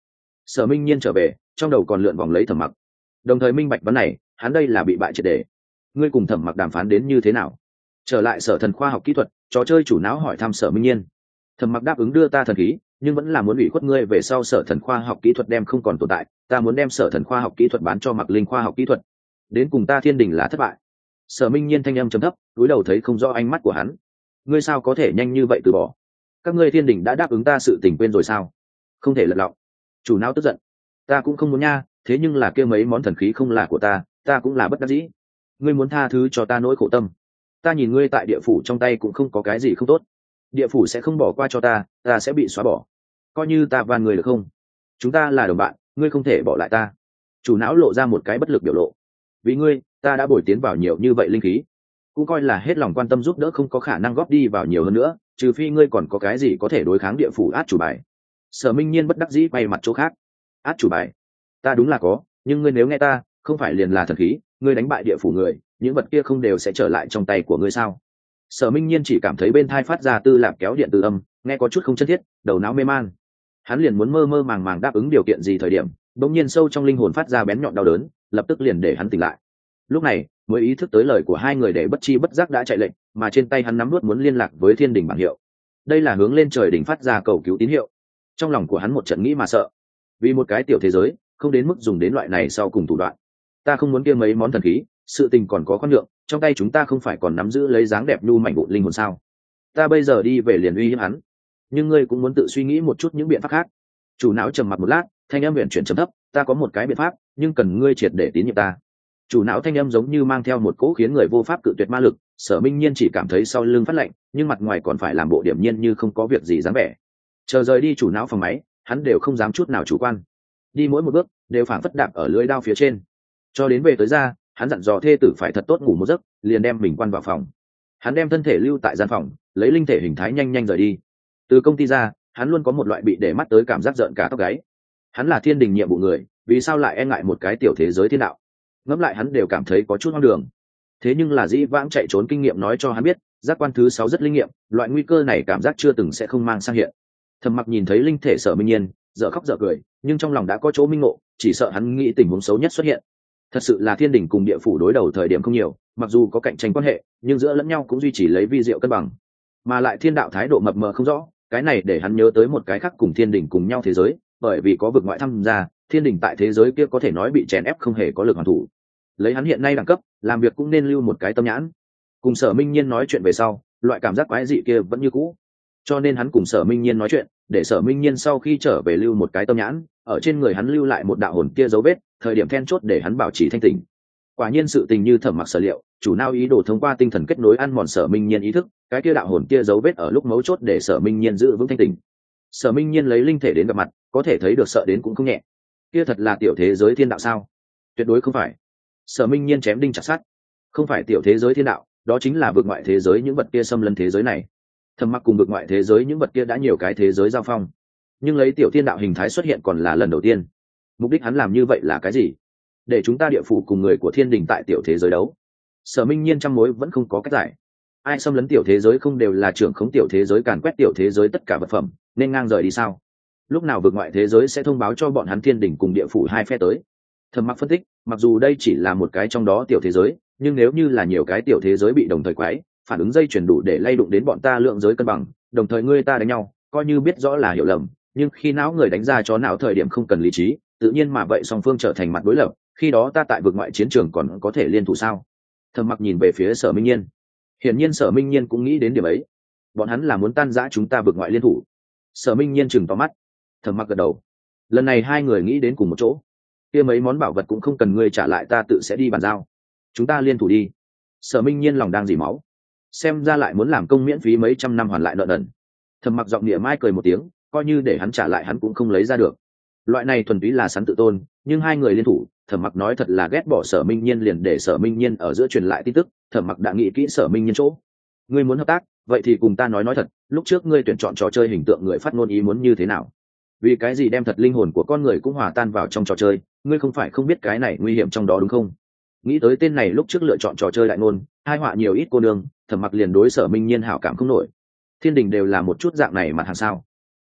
Sở Minh Nhiên trở về, trong đầu còn lượn vòng lấy Thẩm Mặc, đồng thời minh bạch vấn này, hắn đây là bị bại triệt để. Ngươi cùng Thẩm Mặc đàm phán đến như thế nào? Trở lại Sở Thần khoa học kỹ thuật, trò chơi chủ não hỏi thăm Sở Minh Nhiên. Thẩm Mặc đáp ứng đưa ta thần khí, nhưng vẫn là muốn ủy khuất ngươi về sau Sở Thần khoa học kỹ thuật đem không còn tồn tại, ta muốn đem Sở Thần khoa học kỹ thuật bán cho Mặc Linh khoa học kỹ thuật. Đến cùng ta Thiên Đình là thất bại. Sở Minh Nhiên thanh âm trầm thấp, cúi đầu thấy không rõ ánh mắt của hắn. Ngươi sao có thể nhanh như vậy từ bỏ? Các ngươi Thiên Đình đã đáp ứng ta sự tình quên rồi sao? Không thể lật lọng. Chủ não tức giận. Ta cũng không muốn nha, thế nhưng là kia mấy món thần khí không là của ta, ta cũng là bất đắc dĩ. Ngươi muốn tha thứ cho ta nỗi khổ tâm. Ta nhìn ngươi tại địa phủ trong tay cũng không có cái gì không tốt. Địa phủ sẽ không bỏ qua cho ta, ta sẽ bị xóa bỏ. Coi như ta van người được không? Chúng ta là đồng bạn, ngươi không thể bỏ lại ta. Chủ não lộ ra một cái bất lực biểu lộ. Vì ngươi, ta đã bồi tiến vào nhiều như vậy linh khí, cũng coi là hết lòng quan tâm giúp đỡ, không có khả năng góp đi vào nhiều hơn nữa, trừ phi ngươi còn có cái gì có thể đối kháng địa phủ át chủ bài. Sở Minh Nhiên bất đắc dĩ bay mặt chỗ khác. Át chủ bài? Ta đúng là có, nhưng ngươi nếu nghe ta, không phải liền là thần khí, ngươi đánh bại địa phủ người, những vật kia không đều sẽ trở lại trong tay của ngươi sao? Sở Minh Nhiên chỉ cảm thấy bên thai phát ra tư lạp kéo điện từ âm, nghe có chút không chân thiết, đầu não mê man. Hắn liền muốn mơ mơ màng màng đáp ứng điều kiện gì thời điểm, bỗng nhiên sâu trong linh hồn phát ra bén nhọn đau đớn, lập tức liền để hắn tỉnh lại. Lúc này mới ý thức tới lời của hai người, để bất chi bất giác đã chạy lệnh, mà trên tay hắn nắm nuốt muốn liên lạc với Thiên Đình bảng hiệu. Đây là hướng lên trời đỉnh phát ra cầu cứu tín hiệu. Trong lòng của hắn một trận nghĩ mà sợ, vì một cái tiểu thế giới không đến mức dùng đến loại này sau cùng thủ đoạn. Ta không muốn kia mấy món thần khí, sự tình còn có khoan nhượng, trong tay chúng ta không phải còn nắm giữ lấy dáng đẹp nhu mảnh vụn linh hồn sao? Ta bây giờ đi về liền uy hiếp hắn, nhưng ngươi cũng muốn tự suy nghĩ một chút những biện pháp khác. Chủ não trầm mặc một lát, thanh âm huyền chuyển trầm thấp, ta có một cái biện pháp, nhưng cần ngươi triệt để tín nhiệm ta. Chủ não thanh âm giống như mang theo một cỗ khiến người vô pháp cự tuyệt ma lực. Sở Minh Nhiên chỉ cảm thấy sau lưng phát lạnh, nhưng mặt ngoài còn phải làm bộ điểm nhiên như không có việc gì dáng vẻ. Chờ rời đi chủ não phòng máy, hắn đều không dám chút nào chủ quan, đi mỗi một bước đều phảng phất đạp ở lưỡi đao phía trên. Cho đến về tới ra, hắn dặn dò thê tử phải thật tốt ngủ một giấc, liền đem mình quan vào phòng. Hắn đem thân thể lưu tại gian phòng, lấy linh thể hình thái nhanh nhanh rời đi. Từ công ty ra, hắn luôn có một loại bị để mắt tới cảm giác rợn cả tóc gáy. Hắn là Thiên Đình nhiệm vụ người, vì sao lại e ngại một cái tiểu thế giới thiên đạo? Ngẫm lại hắn đều cảm thấy có chút hoang đường. Thế nhưng là dĩ vãng chạy trốn kinh nghiệm nói cho hắn biết, giác quan thứ sáu rất linh nghiệm, loại nguy cơ này cảm giác chưa từng sẽ không mang sang hiện. Thẩm Mặc nhìn thấy linh thể Sở Minh Nhiên, dở khóc dở cười, nhưng trong lòng đã có chỗ minh ngộ, chỉ sợ hắn nghĩ tình huống xấu nhất xuất hiện. Thật sự là Thiên Đình cùng địa phủ đối đầu thời điểm không nhiều, mặc dù có cạnh tranh quan hệ, nhưng giữa lẫn nhau cũng duy trì lấy vi diệu cân bằng, mà lại thiên đạo thái độ mập mờ không rõ. Cái này để hắn nhớ tới một cái khác cùng Thiên Đình cùng nhau thế giới, bởi vì có vực ngoại tham gia, Thiên Đình tại thế giới kia có thể nói bị chèn ép không hề có lực hoàn thủ. Lấy hắn hiện nay đẳng cấp, làm việc cũng nên lưu một cái tâm nhãn. Cùng Sở Minh Nhiên nói chuyện về sau, loại cảm giác quái dị kia vẫn như cũ, cho nên hắn cùng Sở Minh Nhiên nói chuyện, để Sở Minh Nhiên sau khi trở về lưu một cái tâm nhãn, ở trên người hắn lưu lại một đạo hồn kia dấu vết, thời điểm then chốt để hắn bảo trì thanh tỉnh. Quả nhiên sự tình như Thẩm Mặc sở liệu, chủ não ý đồ thông qua tinh thần kết nối ăn mòn Sở Minh Nhiên ý thức, cái kia đạo hồn kia dấu vết ở lúc mấu chốt để Sở Minh Nhiên giữ vững thanh tỉnh. Sở Minh Nhiên lấy linh thể đến gặp mặt, có thể thấy được sợ đến cũng không nhẹ. Kia thật là tiểu thế giới thiên đạo sao? Tuyệt đối không phải. Sở Minh Nhiên chém đinh chặt sắt, không phải tiểu thế giới thiên đạo, đó chính là vực ngoại thế giới những vật kia xâm lấn thế giới này. Thẩm Mặc cùng vực ngoại thế giới những vật kia đã nhiều cái thế giới giao phong, nhưng lấy tiểu thiên đạo hình thái xuất hiện còn là lần đầu tiên. Mục đích hắn làm như vậy là cái gì? Để chúng ta địa phủ cùng người của Thiên Đình tại tiểu thế giới đấu. Sở Minh Nhiên trăm mối vẫn không có cách giải. Ai xâm lấn tiểu thế giới không đều là trưởng khống tiểu thế giới, càn quét tiểu thế giới tất cả vật phẩm, nên ngang rời đi sao? Lúc nào vực ngoại thế giới sẽ thông báo cho bọn hắn Thiên Đình cùng địa phủ hai phe tới? Thẩm Mặc phân tích, mặc dù đây chỉ là một cái trong đó tiểu thế giới, nhưng nếu như là nhiều cái tiểu thế giới bị đồng thời quái, phản ứng dây chuyển đủ để lay đụng đến bọn ta lượng giới cân bằng, đồng thời ngươi ta đánh nhau, coi như biết rõ là hiểu lầm, nhưng khi não người đánh ra chó não thời điểm không cần lý trí, tự nhiên mà vậy song phương trở thành mặt đối lập, khi đó ta tại vực ngoại chiến trường còn có thể liên thủ sao? Thẩm Mặc nhìn về phía Sở Minh Nhiên, hiển nhiên Sở Minh Nhiên cũng nghĩ đến điểm ấy, bọn hắn là muốn tan rã chúng ta vực ngoại liên thủ. Sở Minh Nhiên chừng to mắt. Thẩm Mặc gật đầu, lần này hai người nghĩ đến cùng một chỗ. Kia mấy món bảo vật cũng không cần ngươi trả lại, ta tự sẽ đi bàn giao, chúng ta liên thủ đi. Sở Minh Nhiên lòng đang dỉ máu, xem ra lại muốn làm công miễn phí mấy trăm năm hoàn lại nợ nần. Thẩm Mặc giọng địa mai cười một tiếng, coi như để hắn trả lại hắn cũng không lấy ra được. Loại này thuần túy là sắn tự tôn, nhưng hai người liên thủ, Thẩm Mặc nói thật là ghét bỏ Sở Minh Nhiên, liền để Sở Minh Nhiên ở giữa truyền lại tin tức. Thẩm Mặc đã nghĩ kỹ Sở Minh Nhiên chỗ. Ngươi muốn hợp tác, vậy thì cùng ta nói nói thật, lúc trước ngươi tuyển chọn trò chơi hình tượng người phát ngôn ý muốn như thế nào? Vì cái gì đem thật linh hồn của con người cũng hòa tan vào trong trò chơi? Ngươi không phải không biết cái này nguy hiểm trong đó đúng không? Nghĩ tới tên này lúc trước lựa chọn trò chơi đại ngôn, hai họa nhiều ít cô nương, Thẩm Mặc liền đối Sở Minh Nhiên hảo cảm không nổi. Thiên Đình đều là một chút dạng này mặt hàng sao?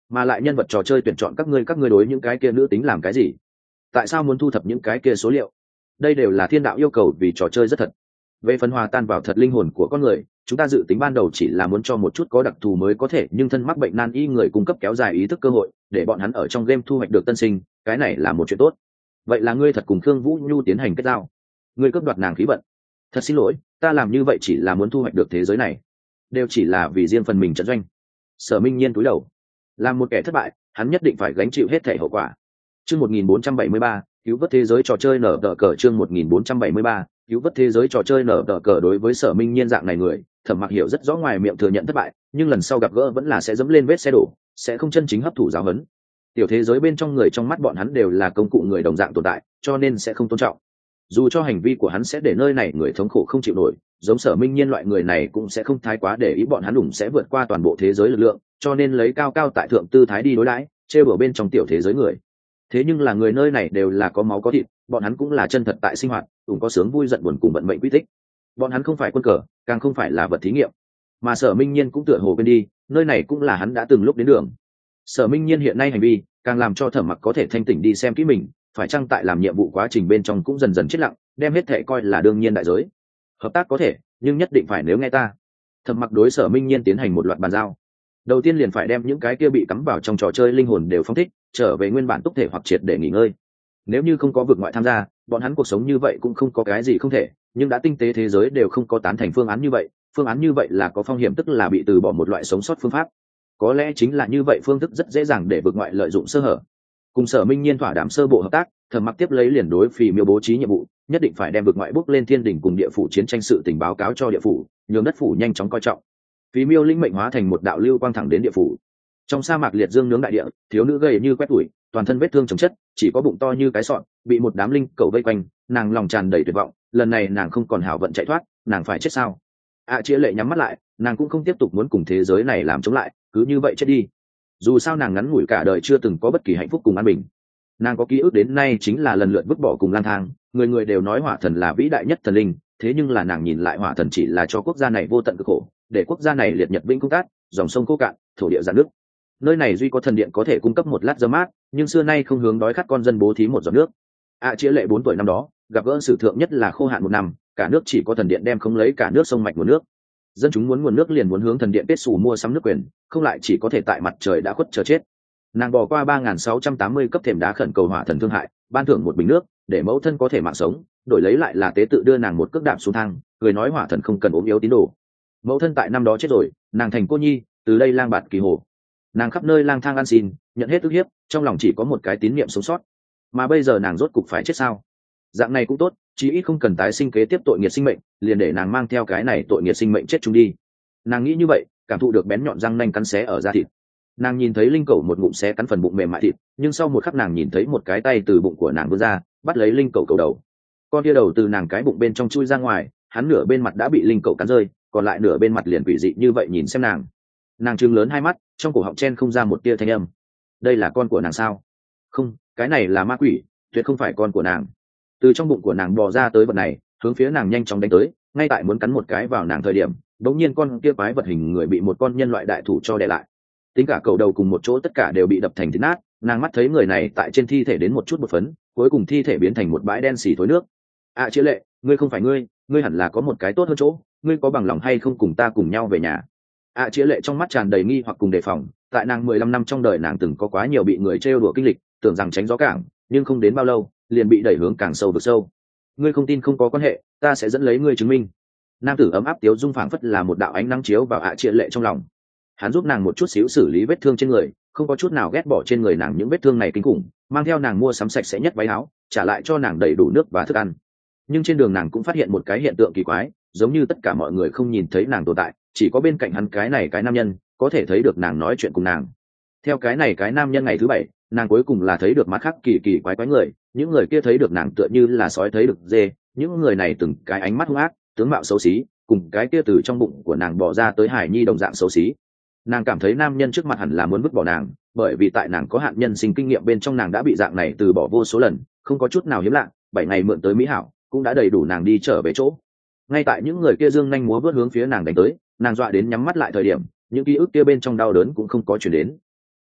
Mà lại nhân vật trò chơi tuyển chọn các ngươi các ngươi đối những cái kia nữ tính làm cái gì? Tại sao muốn thu thập những cái kia số liệu? Đây đều là thiên đạo yêu cầu vì trò chơi rất thật. Về phần hòa tan vào thật linh hồn của con người, chúng ta dự tính ban đầu chỉ là muốn cho một chút có đặc thù mới có thể nhưng thân mắc bệnh nan y người cung cấp kéo dài ý thức cơ hội để bọn hắn ở trong game thu hoạch được tân sinh, cái này là một chuyện tốt. Vậy là ngươi thật cùng Khương Vũ Nhu tiến hành kết giao, ngươi cướp đoạt nàng khí vận. Thật xin lỗi, ta làm như vậy chỉ là muốn thu hoạch được thế giới này, đều chỉ là vì riêng phần mình trận doanh. Sở Minh Nhiên cúi đầu, làm một kẻ thất bại, hắn nhất định phải gánh chịu hết thảy hậu quả. Chương một nghìn bốn trăm bảy mươi ba, cứu vớt thế giới trò chơi nở tờ cờ. Chương một nghìn bốn trăm bảy mươi ba, cứu vớt thế giới trò chơi nở tờ cờ. Đối với Sở Minh Nhiên dạng này người, Thẩm Mặc hiểu rất rõ, ngoài miệng thừa nhận thất bại, nhưng lần sau gặp gỡ vẫn là sẽ dẫm lên vết xe đổ, sẽ không chân chính hấp thụ giáo huấn. Tiểu thế giới bên trong người trong mắt bọn hắn đều là công cụ người đồng dạng tồn tại, cho nên sẽ không tôn trọng. Dù cho hành vi của hắn sẽ để nơi này người thống khổ không chịu nổi, giống Sở Minh Nhiên loại người này cũng sẽ không thái quá để ý bọn hắn đủng sẽ vượt qua toàn bộ thế giới lực lượng, cho nên lấy cao cao tại thượng tư thái đi đối đãi, trêu đùa bên trong tiểu thế giới người. Thế nhưng là người nơi này đều là có máu có thịt, bọn hắn cũng là chân thật tại sinh hoạt, cũng có sướng vui giận buồn cùng vận mệnh quy tích. Bọn hắn không phải quân cờ, càng không phải là vật thí nghiệm. Mà Sở Minh Nhiên cũng tựa hồ quên đi, nơi này cũng là hắn đã từng lúc đến đường. Sở Minh Nhiên hiện nay hành vi, càng làm cho Thẩm Mặc có thể thanh tỉnh đi xem kỹ mình, phải chăng tại làm nhiệm vụ quá trình bên trong cũng dần dần chết lặng, đem hết thể coi là đương nhiên đại giới. Hợp tác có thể, nhưng nhất định phải nếu nghe ta. Thẩm Mặc đối Sở Minh Nhiên tiến hành một loạt bàn giao. Đầu tiên liền phải đem những cái kia bị cắm vào trong trò chơi linh hồn đều phóng thích, trở về nguyên bản túc thể hoặc triệt để nghỉ ngơi. Nếu như không có vực ngoại tham gia, bọn hắn cuộc sống như vậy cũng không có cái gì không thể, nhưng đã tinh tế thế giới đều không có tán thành phương án như vậy, phương án như vậy là có phong hiểm, tức là bị từ bỏ một loại sống sót phương pháp. Có lẽ chính là như vậy phương thức rất dễ dàng để vực ngoại lợi dụng sơ hở. Cùng Sở Minh Nhiên thỏa đàm sơ bộ hợp tác, Thẩm Mặc tiếp lấy liền đối Phì Miêu bố trí nhiệm vụ, nhất định phải đem vực ngoại bước lên thiên đỉnh cùng địa phủ chiến tranh sự tình báo cáo cho địa phủ, nhường đất phủ nhanh chóng coi trọng. Phì Miêu linh mệnh hóa thành một đạo lưu quang thẳng đến địa phủ. Trong sa mạc liệt dương nướng đại địa, thiếu nữ gầy như quét tuổi, toàn thân vết thương chồng chất, chỉ có bụng to như cái sọn, bị một đám linh cầu vây quanh, nàng lòng tràn đầy tuyệt vọng, lần này nàng không còn hảo vận chạy thoát, nàng phải chết sao? ạ à, Chia Lệ nhắm mắt lại, nàng cũng không tiếp tục muốn cùng thế giới này làm chống lại, cứ như vậy chết đi. Dù sao nàng ngắn ngủi cả đời chưa từng có bất kỳ hạnh phúc cùng an bình. Nàng có ký ức đến nay chính là lần lượt vứt bỏ cùng lang thang, người người đều nói hỏa thần là vĩ đại nhất thần linh, thế nhưng là nàng nhìn lại hỏa thần chỉ là cho quốc gia này vô tận cực khổ, để quốc gia này liệt nhật vĩnh cung cát, dòng sông khô cạn, thổ địa giàn nước. Nơi này duy có thần điện có thể cung cấp một lát gió mát, nhưng xưa nay không hướng đói khát con dân bố thí một giọt nước. ạ à, Chia Lệ bốn tuổi năm đó gặp gỡ sử thượng nhất là khô hạn một năm, cả nước chỉ có thần điện đem không lấy cả nước sông mạch nguồn nước. Dân chúng muốn nguồn nước liền muốn hướng thần điện kết xù mua sắm nước quyền, không lại chỉ có thể tại mặt trời đã khuất chờ chết. Nàng bỏ qua ba nghìn sáu trăm tám mươi cấp thềm đá khẩn cầu hỏa thần thương hại, ban thưởng một bình nước để mẫu thân có thể mạng sống, đổi lấy lại là tế tự đưa nàng một cước đạp xuống thang, người nói hỏa thần không cần ốm yếu tín đồ. Mẫu thân tại năm đó chết rồi, nàng thành cô nhi, từ đây lang bạt kỳ hồ. Nàng khắp nơi lang thang ăn xin, nhận hết ức hiếp, trong lòng chỉ có một cái tín niệm sống sót. Mà bây giờ nàng rốt cục phải chết sao? Dạng này cũng tốt, chí ít không cần tái sinh kế tiếp tội nghiệt sinh mệnh, liền để nàng mang theo cái này tội nghiệt sinh mệnh chết chung đi. Nàng nghĩ như vậy, cảm thụ được bén nhọn răng nanh cắn xé ở da thịt. Nàng nhìn thấy linh cầu một ngụm xé cắn phần bụng mềm mại thịt, nhưng sau một khắc nàng nhìn thấy một cái tay từ bụng của nàng vươn ra, bắt lấy linh cầu cầu đầu. Con tia đầu từ nàng cái bụng bên trong chui ra ngoài, hắn nửa bên mặt đã bị linh cầu cắn rơi, còn lại nửa bên mặt liền quỷ dị như vậy nhìn xem nàng. Nàng trừng lớn hai mắt, trong cổ họng chen không ra một tia thanh âm. Đây là con của nàng sao? Không, cái này là ma quỷ, tuyệt không phải con của nàng. Từ trong bụng của nàng bò ra tới vật này, hướng phía nàng nhanh chóng đánh tới, ngay tại muốn cắn một cái vào nàng thời điểm, đống nhiên con kia quái vật hình người bị một con nhân loại đại thủ cho đè lại. Tính cả cầu đầu cùng một chỗ tất cả đều bị đập thành thịt nát, nàng mắt thấy người này tại trên thi thể đến một chút bột phấn, cuối cùng thi thể biến thành một bãi đen xì thối nước. ạ à, Chia Lệ, ngươi không phải ngươi, ngươi hẳn là có một cái tốt hơn chỗ, ngươi có bằng lòng hay không cùng ta cùng nhau về nhà? ạ à, Chia Lệ trong mắt tràn đầy nghi hoặc cùng đề phòng, tại nàng mười lăm năm trong đời nàng từng có quá nhiều bị người trêu đùa kinh lịch, tưởng rằng tránh gió cảng, nhưng không đến bao lâu liền bị đẩy hướng càng sâu vực sâu. Ngươi không tin không có quan hệ, ta sẽ dẫn lấy ngươi chứng minh. Nam tử ấm áp tiếu dung phảng phất là một đạo ánh nắng chiếu vào ạ à Chia Lệ trong lòng. Hắn giúp nàng một chút xíu xử lý vết thương trên người, không có chút nào ghét bỏ trên người nàng những vết thương này kinh khủng, mang theo nàng mua sắm sạch sẽ nhất váy áo, trả lại cho nàng đầy đủ nước và thức ăn. Nhưng trên đường nàng cũng phát hiện một cái hiện tượng kỳ quái, giống như tất cả mọi người không nhìn thấy nàng tồn tại, chỉ có bên cạnh hắn cái này cái nam nhân có thể thấy được nàng nói chuyện cùng nàng. Theo cái này cái nam nhân ngày thứ bảy, nàng cuối cùng là thấy được mặt khác kỳ kỳ quái quái người, những người kia thấy được nàng tựa như là sói thấy được dê, những người này từng cái ánh mắt hung ác, tướng mạo xấu xí, cùng cái kia từ trong bụng của nàng bỏ ra tới hải nhi đồng dạng xấu xí. Nàng cảm thấy nam nhân trước mặt hẳn là muốn vứt bỏ nàng, bởi vì tại nàng có hạn nhân sinh kinh nghiệm bên trong nàng đã bị dạng này từ bỏ vô số lần, không có chút nào hiếm lạ, bảy ngày mượn tới mỹ hảo cũng đã đầy đủ nàng đi trở về chỗ. Ngay tại những người kia dương nhanh múa vớt hướng phía nàng đánh tới, nàng dọa đến nhắm mắt lại thời điểm, những ký ức kia bên trong đau đớn cũng không có chuyển đến.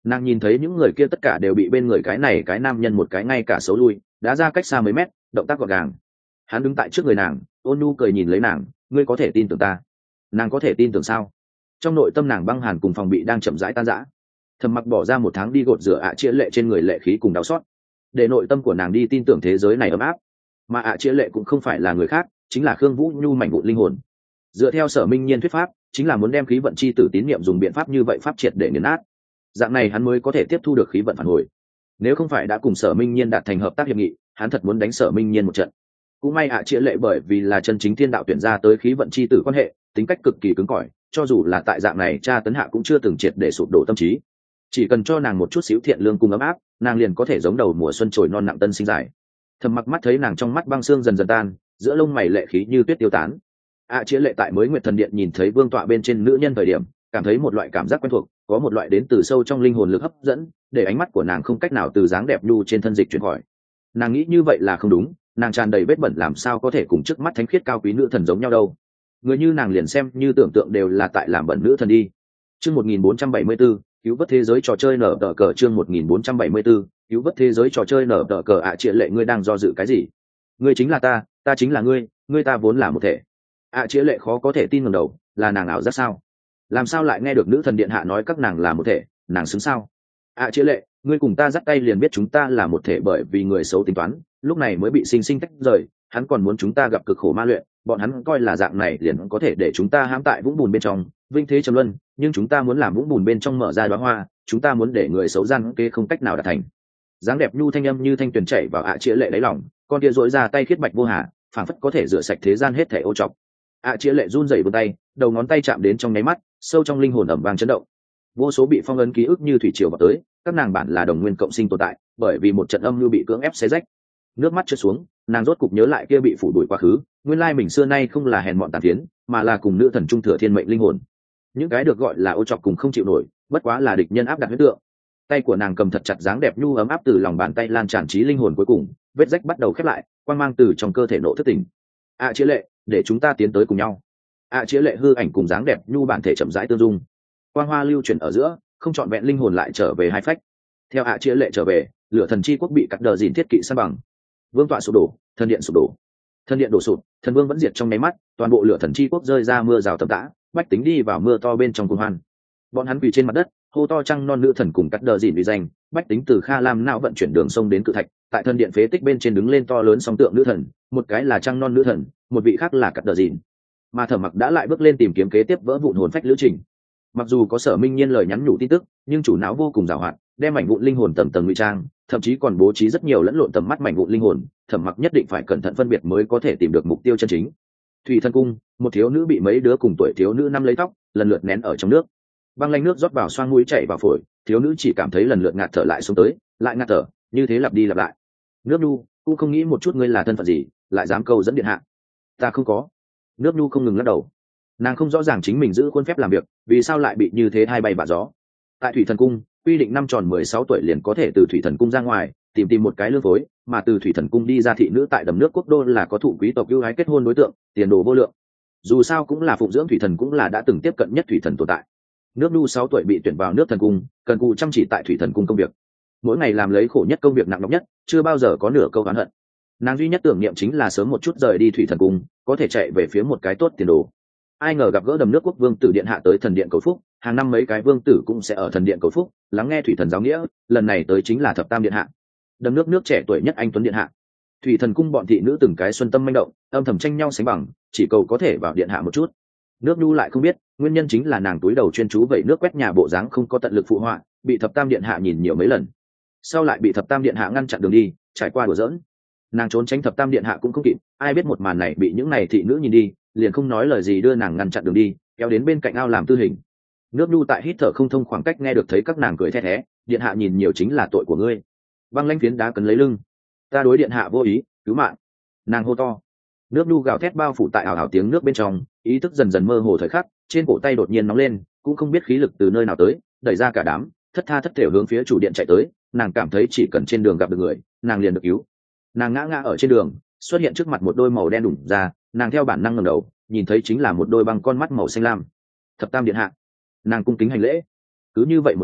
Nàng nhìn thấy những người kia tất cả đều bị bên người cái này cái nam nhân một cái ngay cả xấu lui đã ra cách xa mấy mét, động tác gọn gàng. Hắn đứng tại trước người nàng, ôn nhu cười nhìn lấy nàng, ngươi có thể tin tưởng ta. Nàng có thể tin tưởng sao? Trong nội tâm nàng băng hàn cùng phòng bị đang chậm rãi tan rã. Thầm Mặc bỏ ra một tháng đi gột rửa ạ Chĩa Lệ trên người lệ khí cùng đau xót, để nội tâm của nàng đi tin tưởng thế giới này ấm áp. Mà ạ Chĩa Lệ cũng không phải là người khác, chính là Khương Vũ Nhu mảnh vụn linh hồn. Dựa theo Sở Minh Nhiên thuyết pháp, chính là muốn đem khí vận chi tử tín niệm dùng biện pháp như vậy pháp triệt để nghiền nát. Dạng này hắn mới có thể tiếp thu được khí vận phản hồi. Nếu không phải đã cùng Sở Minh Nhiên đạt thành hợp tác hiệp nghị, hắn thật muốn đánh Sở Minh Nhiên một trận. Cũng may ạ Chĩa Lệ bởi vì là chân chính thiên đạo tuyển ra tới khí vận chi tử quan hệ, tính cách cực kỳ cứng cỏi, cho dù là tại dạng này cha tấn hạ cũng chưa từng triệt để sụp đổ tâm trí. Chỉ cần cho nàng một chút xíu thiện lương cùng ấm áp, nàng liền có thể giống đầu mùa xuân trồi non nặng tân sinh dài. Thầm Mặc mắt thấy nàng trong mắt băng xương dần dần tan, giữa lông mày lệ khí như tuyết tiêu tán. ạ Chĩa Lệ tại mới Nguyệt Thần Điện nhìn thấy vương tọa bên trên nữ nhân thời điểm, cảm thấy một loại cảm giác quen thuộc, có một loại đến từ sâu trong linh hồn lực hấp dẫn, để ánh mắt của nàng không cách nào từ dáng đẹp nhu trên thân dịch chuyển khỏi. Nàng nghĩ như vậy là không đúng, nàng tràn đầy vết bẩn làm sao có thể cùng trước mắt thánh khiết cao quý nữ thần giống nhau đâu. Người như nàng liền xem như tưởng tượng đều là tại làm bẩn nữ thần đi. Chương một nghìn bốn trăm bảy mươi bốn, cứu vớt thế giới trò chơi nở tờ cờ. Chương một nghìn bốn trăm bảy mươi 4, cứu vớt thế giới trò chơi nở tờ cờ. ạ Chĩa Lệ, ngươi đang do dự cái gì? Ngươi chính là ta, ta chính là ngươi, ngươi ta vốn là một thể. ạ Chĩa Lệ khó có thể tin ngẩng đầu, là nàng ảo giác sao? Làm sao lại nghe được nữ thần điện hạ nói các nàng là một thể, nàng xứng sao? ạ Chĩa Lệ, ngươi cùng ta dắt tay liền biết chúng ta là một thể, bởi vì người xấu tính toán, lúc này mới bị sinh sinh tách rời. Hắn còn muốn chúng ta gặp cực khổ ma luyện, bọn hắn coi là dạng này liền có thể để chúng ta hãm tại vũng bùn bên trong, vinh thế trầm luân, nhưng chúng ta muốn làm vũng bùn bên trong mở ra đóa hoa, chúng ta muốn để người xấu gian kê không cách nào đạt thành. Dáng đẹp nhu thanh âm như thanh tuyền chảy vào ạ Chĩa Lệ đáy lòng, con kia duỗi ra tay khiết bạch vô hà, phảng phất có thể rửa sạch thế gian hết thảy ô trọc. ạ Chĩa Lệ run rẩy vươn tay, đầu ngón tay chạm đến trong nháy mắt, sâu trong linh hồn ầm vang chấn động. Vô số bị phong ấn ký ức như thủy triều vào tới, các nàng bản là đồng nguyên cộng sinh tồn tại, bởi vì một trận âm lưu bị cưỡng ép xé rách. Nước mắt trượt xuống, nàng rốt cục nhớ lại kia bị phủ đuổi quá khứ, nguyên lai mình xưa nay không là hèn mọn tàn phiến, mà là cùng nữ thần trung thừa thiên mệnh linh hồn. Những cái được gọi là ô trọc cùng không chịu nổi, bất quá là địch nhân áp đặt huyết tượng. Tay của nàng cầm thật chặt dáng đẹp nhu ấm áp từ lòng bàn tay lan tràn trí linh hồn cuối cùng, vết rách bắt đầu khép lại, quang mang từ trong cơ thể nộ thức tỉnh. ạ Chĩa Lệ, để chúng ta tiến tới cùng nhau. ạ Chĩa Lệ hư ảnh cùng dáng đẹp nhu bản thể chậm rãi tương dung, quang hoa lưu chuyển ở giữa, không trọn vẹn linh hồn lại trở về hai phách. Theo ạ Chĩa Lệ trở về, lửa thần chi quốc bị cắt đờ dìn thiết kỵ san bằng, vương tọa sụp đổ, thần điện sụp đổ. Thần điện đổ sụp, thần vương vẫn diệt trong nháy mắt, toàn bộ lửa thần chi quốc rơi ra mưa rào tầm tã, bách tính đi vào mưa to bên trong cuồng hoan. Bọn hắn quỳ trên mặt đất, hô to trăng non nữ thần cùng cắt đờ dìn vì danh, bách tính từ Kha Lam não vận chuyển đường sông đến cự thạch, tại thần điện phế tích bên trên đứng lên to lớn song tượng nữ thần, một cái là trăng non nữ thần, một vị khác là cắt đờ dìn. Mà Thẩm Mặc đã lại bước lên tìm kiếm kế tiếp vỡ vụn hồn phách lữ trình. Mặc dù có Sở Minh Nhiên lời nhắn nhủ tin tức, nhưng chủ não vô cùng giàu hoạt, đem mảnh vụn linh hồn tầm tầng ngụy trang, thậm chí còn bố trí rất nhiều lẫn lộn tầm mắt mảnh vụn linh hồn. Thẩm Mặc nhất định phải cẩn thận phân biệt mới có thể tìm được mục tiêu chân chính. Thủy Thần Cung, một thiếu nữ bị mấy đứa cùng tuổi thiếu nữ năm lấy tóc, lần lượt nén ở trong nước. Băng lanh nước rót vào xoang mũi chảy vào phổi, thiếu nữ chỉ cảm thấy lần lượt ngạt thở lại xuống tới, lại ngạt thở, như thế lặp đi lặp lại. Nước Nhu cũng không nghĩ một chút ngươi là thân phận gì, lại dám câu dẫn điện hạ. Ta không có. Nước Nhu không ngừng lắc đầu. Nàng không rõ ràng chính mình giữ khuôn phép làm việc, vì sao lại bị như thế hai bay bạ gió. Tại Thủy Thần Cung, quy định năm tròn mười sáu tuổi liền có thể từ Thủy Thần Cung ra ngoài tìm tìm một cái lương phối, mà từ Thủy Thần Cung đi ra thị nữ tại đầm nước quốc đô là có thụ quý tộc ưu ái kết hôn đối tượng, tiền đồ vô lượng. Dù sao cũng là phụng dưỡng Thủy Thần cũng là đã từng tiếp cận nhất Thủy Thần tồn tại. Nước Nhu sáu tuổi bị tuyển vào nước Thần Cung, cần cù chăm chỉ tại Thủy Thần Cung công việc, mỗi ngày làm lấy khổ nhất công việc nặng nhọc nhất, chưa bao giờ có nửa câu oán hận. Nàng duy nhất tưởng niệm chính là sớm một chút rời đi Thủy Thần Cung, có thể chạy về phía một cái tốt tiền đồ. Ai ngờ gặp gỡ đầm nước quốc vương tử điện hạ tới thần điện cầu phúc, hàng năm mấy cái vương tử cũng sẽ ở thần điện cầu phúc, lắng nghe Thủy Thần giáo nghĩa, lần này tới chính là thập tam điện hạ, đầm nước nước trẻ tuổi nhất anh tuấn điện hạ. Thủy Thần Cung bọn thị nữ từng cái xuân tâm manh động, âm thầm tranh nhau sánh bằng, chỉ cầu có thể vào điện hạ một chút. Nước Nhu lại không biết, nguyên nhân chính là nàng túi đầu chuyên chú vậy nước quét nhà bộ dáng không có tận lực phụ họa, bị thập tam điện hạ nhìn nhiều mấy lần, sau lại bị thập tam điện hạ ngăn chặn đường đi, trải qua đùa giỡn. Nàng trốn tránh thập tam điện hạ cũng không kịp, ai biết một màn này bị những này thị nữ nhìn đi, liền không nói lời gì đưa nàng ngăn chặn đường đi, kéo đến bên cạnh ao làm tư hình. Nước Nhu tại hít thở không thông khoảng cách nghe được thấy các nàng cười the thé, điện hạ nhìn nhiều chính là tội của ngươi. Băng lãnh phiến đá cấn lấy lưng, ta đối điện hạ vô ý, cứu mạng. Nàng hô to. Nước Nhu gào thét bao phủ tại ảo ảo tiếng nước bên trong, ý thức dần dần mơ hồ thời khắc, trên cổ tay đột nhiên nóng lên, cũng không biết khí lực từ nơi nào tới, đẩy ra cả đám, thất tha thất thểu hướng phía chủ điện chạy tới. Nàng cảm thấy chỉ cần trên đường gặp được người, nàng liền được cứu. Nàng ngã ngã ở trên đường, xuất hiện trước mặt một đôi màu đen đủng ra, nàng theo bản năng ngẩng đầu, nhìn thấy chính là một đôi băng con mắt màu xanh lam. Thập tam điện hạ. Nàng cung kính hành lễ. Cứ như vậy một chút,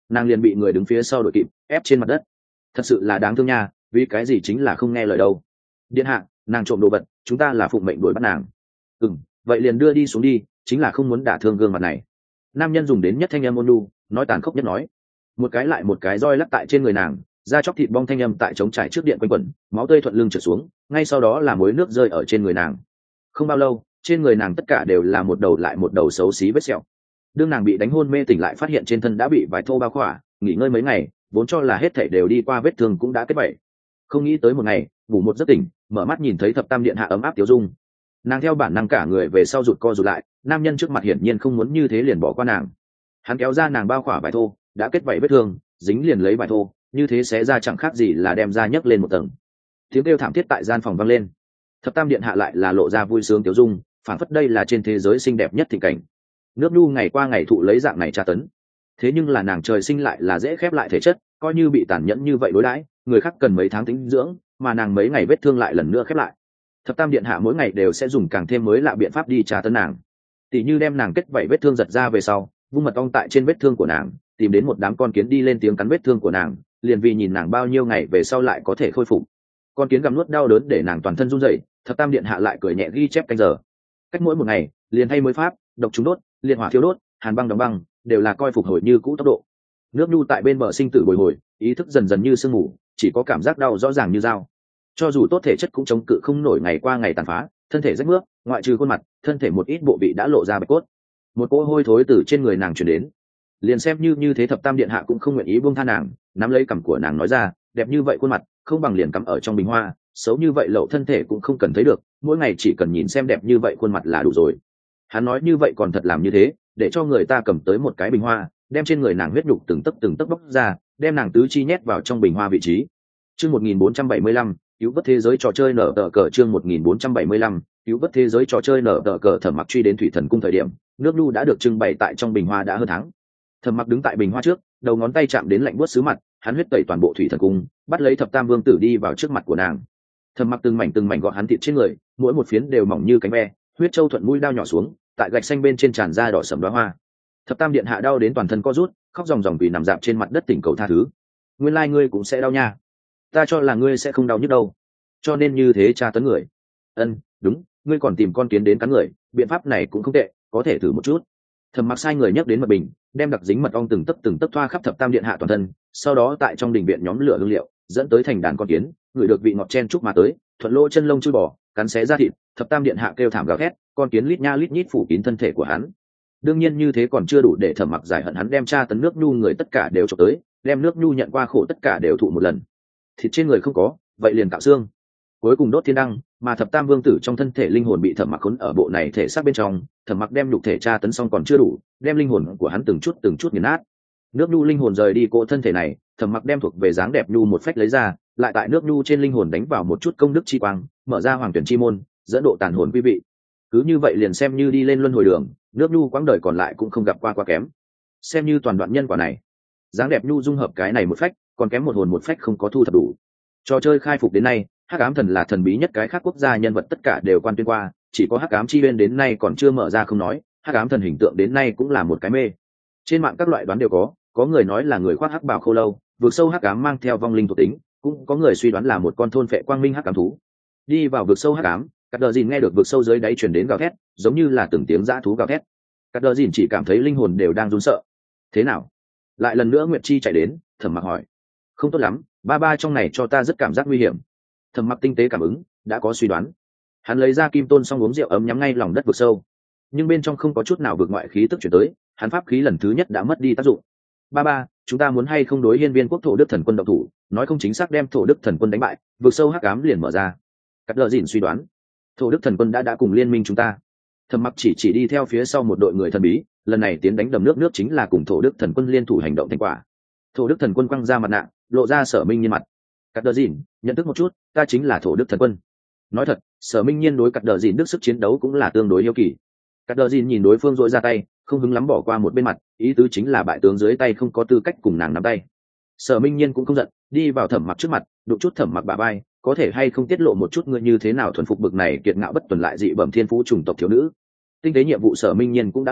nàng liền bị người đứng phía sau đội kịp ép trên mặt đất. Thật sự là đáng thương nha, vì cái gì chính là không nghe lời đâu. Điện hạ, nàng trộm đồ vật, chúng ta là phụng mệnh đuổi bắt nàng. Ừ, vậy liền đưa đi xuống đi, chính là không muốn đả thương gương mặt này. Nam nhân dùng đến nhất thanh âm ôn nhu, nói tàn khốc nhất nói. Một cái lại một cái roi lắc tại trên người nàng, da chóc thịt bong thanh âm tại trống trải trước điện quanh quẩn, máu tươi thuận lưng trượt xuống, ngay sau đó là muối nước rơi ở trên người nàng. Không bao lâu, trên người nàng tất cả đều là một đầu lại một đầu xấu xí vết sẹo. Đương nàng bị đánh hôn mê tỉnh lại, phát hiện trên thân đã bị vải thô bao khỏa, nghỉ ngơi mấy ngày, vốn cho là hết thảy đều đi qua, vết thương cũng đã kết vảy. Không nghĩ tới một ngày, ngủ một giấc tỉnh, mở mắt nhìn thấy thập tam điện hạ ấm áp tiểu dung. Nàng theo bản năng cả người về sau rụt co rụt lại, nam nhân trước mặt hiển nhiên không muốn như thế liền bỏ qua nàng. Hắn kéo ra nàng bao khỏa vải thô, đã kết vảy vết thương, dính liền lấy vải thô, như thế xé ra chẳng khác gì là đem ra nhấc lên một tầng. Tiếng kêu thảm thiết tại gian phòng vang lên. Thập tam điện hạ lại là lộ ra vui sướng tiểu dung, phản phất đây là trên thế giới xinh đẹp nhất thịnh cảnh. Nước nhu ngày qua ngày thụ lấy dạng này tra tấn, thế nhưng là nàng trời sinh lại là dễ khép lại thể chất, coi như bị tàn nhẫn như vậy đối đãi, người khác cần mấy tháng tĩnh dưỡng, mà nàng mấy ngày vết thương lại lần nữa khép lại. Thập tam điện hạ mỗi ngày đều sẽ dùng càng thêm mới lạ biện pháp đi tra tấn nàng, tỉ như đem nàng kết vảy vết thương giật ra về sau, vung mật ong tại trên vết thương của nàng, tìm đến một đám con kiến đi lên tiếng cắn vết thương của nàng, liền vì nhìn nàng bao nhiêu ngày về sau lại có thể khôi phục. Con kiến gặm nuốt đau đớn để nàng toàn thân run rẩy, thập tam điện hạ lại cười nhẹ ghi chép canh giờ. Cách mỗi một ngày, liền thay mới pháp, độc trúng đốt, liệt hỏa thiêu đốt, hàn băng đóng băng, đều là coi phục hồi như cũ tốc độ. Nước nhu tại bên bờ sinh tử bồi hồi, ý thức dần dần như sương mù, chỉ có cảm giác đau rõ ràng như dao. Cho dù tốt thể chất cũng chống cự không nổi ngày qua ngày tàn phá, thân thể rách mướp, ngoại trừ khuôn mặt, thân thể một ít bộ vị đã lộ ra bạch cốt. Một cỗ hôi thối từ trên người nàng truyền đến. Liền xem như như thế, thập tam điện hạ cũng không nguyện ý buông tha nàng, nắm lấy cằm của nàng nói ra, đẹp như vậy khuôn mặt, không bằng liền cắm ở trong bình hoa, xấu như vậy lậu thân thể cũng không cần thấy được, mỗi ngày chỉ cần nhìn xem đẹp như vậy khuôn mặt là đủ rồi. Hắn nói như vậy còn thật làm như thế, để cho người ta cầm tới một cái bình hoa, đem trên người nàng huyết nhục từng tấc từng tấc bóc ra, đem nàng tứ chi nhét vào trong bình hoa vị trí. Chương một nghìn bốn trăm bảy mươi lăm, cứu vớt thế giới trò chơi nở tờ cờ. Chương một nghìn bốn trăm bảy mươi lăm, cứu vớt thế giới trò chơi nở tờ cờ. Thẩm Mặc truy đến Thủy Thần cung thời điểm, nước nhu đã được trưng bày tại trong bình hoa đã hơn tháng. Thẩm Mặc đứng tại bình hoa trước, đầu ngón tay chạm đến lạnh buốt sứ mặt, hắn huyết tẩy toàn bộ Thủy Thần cung, bắt lấy thập tam vương tử đi vào trước mặt của nàng. Thẩm Mặc từng mảnh từng mảnh gọt hắn thịt trên người, mỗi một phiến đều mỏng như cánh ve, huyết châu thuận mũi đao nhỏ xuống, tại gạch xanh bên trên tràn ra đỏ sẫm đóa hoa. Thập tam điện hạ đau đến toàn thân co rút, khóc ròng ròng vì nằm dạp trên mặt đất tỉnh cầu tha thứ. Nguyên lai ngươi cũng sẽ đau nha, ta cho là ngươi sẽ không đau nhức đâu, cho nên như thế tra tấn người. Ân, đúng, ngươi còn tìm con kiến đến cắn người, biện pháp này cũng không tệ, có thể thử một chút. Thẩm Mặc sai người nhấc đến mật bình, đem đặc dính mật ong từng tấc từng tấc thoa khắp thập tam điện hạ toàn thân, sau đó tại trong đình viện nhóm lửa hương liệu, dẫn tới thành đàn con kiến, ngửi được vị ngọt chen chúc mà tới, thuận lỗ chân lông chui bò, cắn xé ra thịt, thập tam điện hạ kêu thảm gào thét, con kiến lít nha lít nhít phủ kín thân thể của hắn. Đương nhiên như thế còn chưa đủ để Thẩm Mặc giải hận, hắn đem tra tấn nước nhu người tất cả đều chụp tới, đem nước nhu nhận qua khổ tất cả đều thụ một lần. Thịt trên người không có, vậy liền cạo xương, cuối cùng đốt thiên đăng, mà thập tam vương tử trong thân thể linh hồn bị Thẩm Mặc khốn ở bộ này thể xác bên trong. Thẩm Mặc đem nhục thể tra tấn xong còn chưa đủ, đem linh hồn của hắn từng chút từng chút nghiền nát. Nước nhu linh hồn rời đi cỗ thân thể này, Thẩm Mặc đem thuộc về dáng đẹp nhu một phách lấy ra, lại tại nước nhu trên linh hồn đánh vào một chút công đức chi quang, mở ra hoàng tuyển chi môn, dẫn độ tàn hồn quý vị. Cứ như vậy liền xem như đi lên luân hồi đường, nước nhu quãng đời còn lại cũng không gặp qua quá kém. Xem như toàn đoạn nhân quả này, dáng đẹp nhu dung hợp cái này một phách, còn kém một hồn một phách không có thu thập đủ. Trò chơi khai phục đến nay, Hắc Ám Thần là thần bí nhất cái khác quốc gia nhân vật tất cả đều quan tuyên qua, chỉ có Hắc Ám Chi Uyên đến nay còn chưa mở ra không nói, Hắc Ám Thần hình tượng đến nay cũng là một cái mê. Trên mạng các loại đoán đều có, có người nói là người khoác hắc bào khô lâu, vượt sâu hắc ám mang theo vong linh thuộc tính, cũng có người suy đoán là một con thôn phệ quang minh hắc ám thú. Đi vào vực sâu hắc ám, Cắt Đờ Dìn nghe được vực sâu dưới đáy truyền đến gào thét, giống như là từng tiếng dã thú gào thét. Cắt Đờ Dìn chỉ cảm thấy linh hồn đều đang run sợ. Thế nào? Lại lần nữa Nguyệt Chi chạy đến, Thẩm Mặc hỏi. Không tốt lắm, ba ba trong này cho ta rất cảm giác nguy hiểm. Thẩm Mặc tinh tế cảm ứng, đã có suy đoán. Hắn lấy ra kim tôn xong uống rượu ấm nhắm ngay lòng đất vực sâu, nhưng bên trong không có chút nào vượt ngoại khí tức chuyển tới, hắn pháp khí lần thứ nhất đã mất đi tác dụng. Ba ba, chúng ta muốn hay không đối hiên viên quốc thổ đức thần quân động thủ, nói không chính xác đem thổ đức thần quân đánh bại, vực sâu hắc ám liền mở ra. Cắt Đờ Dìn suy đoán, thổ đức thần quân đã đã cùng liên minh chúng ta. Thẩm Mặc chỉ chỉ đi theo phía sau một đội người thần bí, lần này tiến đánh đầm nước nước chính là cùng thổ đức thần quân liên thủ hành động thành quả. Thổ đức thần quân quăng ra mặt nạ, lộ ra Sở Minh Nhiên mặt. Cắt Đờ Dìn, nhận thức một chút, ta chính là thổ đức thần quân. Nói thật, Sở Minh Nhiên đối Cắt Đờ Dìn đức sức chiến đấu cũng là tương đối yêu kỳ. Cắt Đờ Dìn nhìn đối phương dội ra tay, không hứng lắm bỏ qua một bên mặt, ý tứ chính là bại tướng dưới tay không có tư cách cùng nàng nắm tay. Sở Minh Nhiên cũng không giận, đi vào Thẩm Mặc trước mặt, đụng chút Thẩm Mặc bả vai, có thể hay không tiết lộ một chút ngươi như thế nào thuần phục bực này kiệt ngạo bất tuần lại dị bẩm thiên phú chủng tộc thiếu nữ. Tinh tế nhiệm vụ Sở Minh Nhiên cũng đã làm,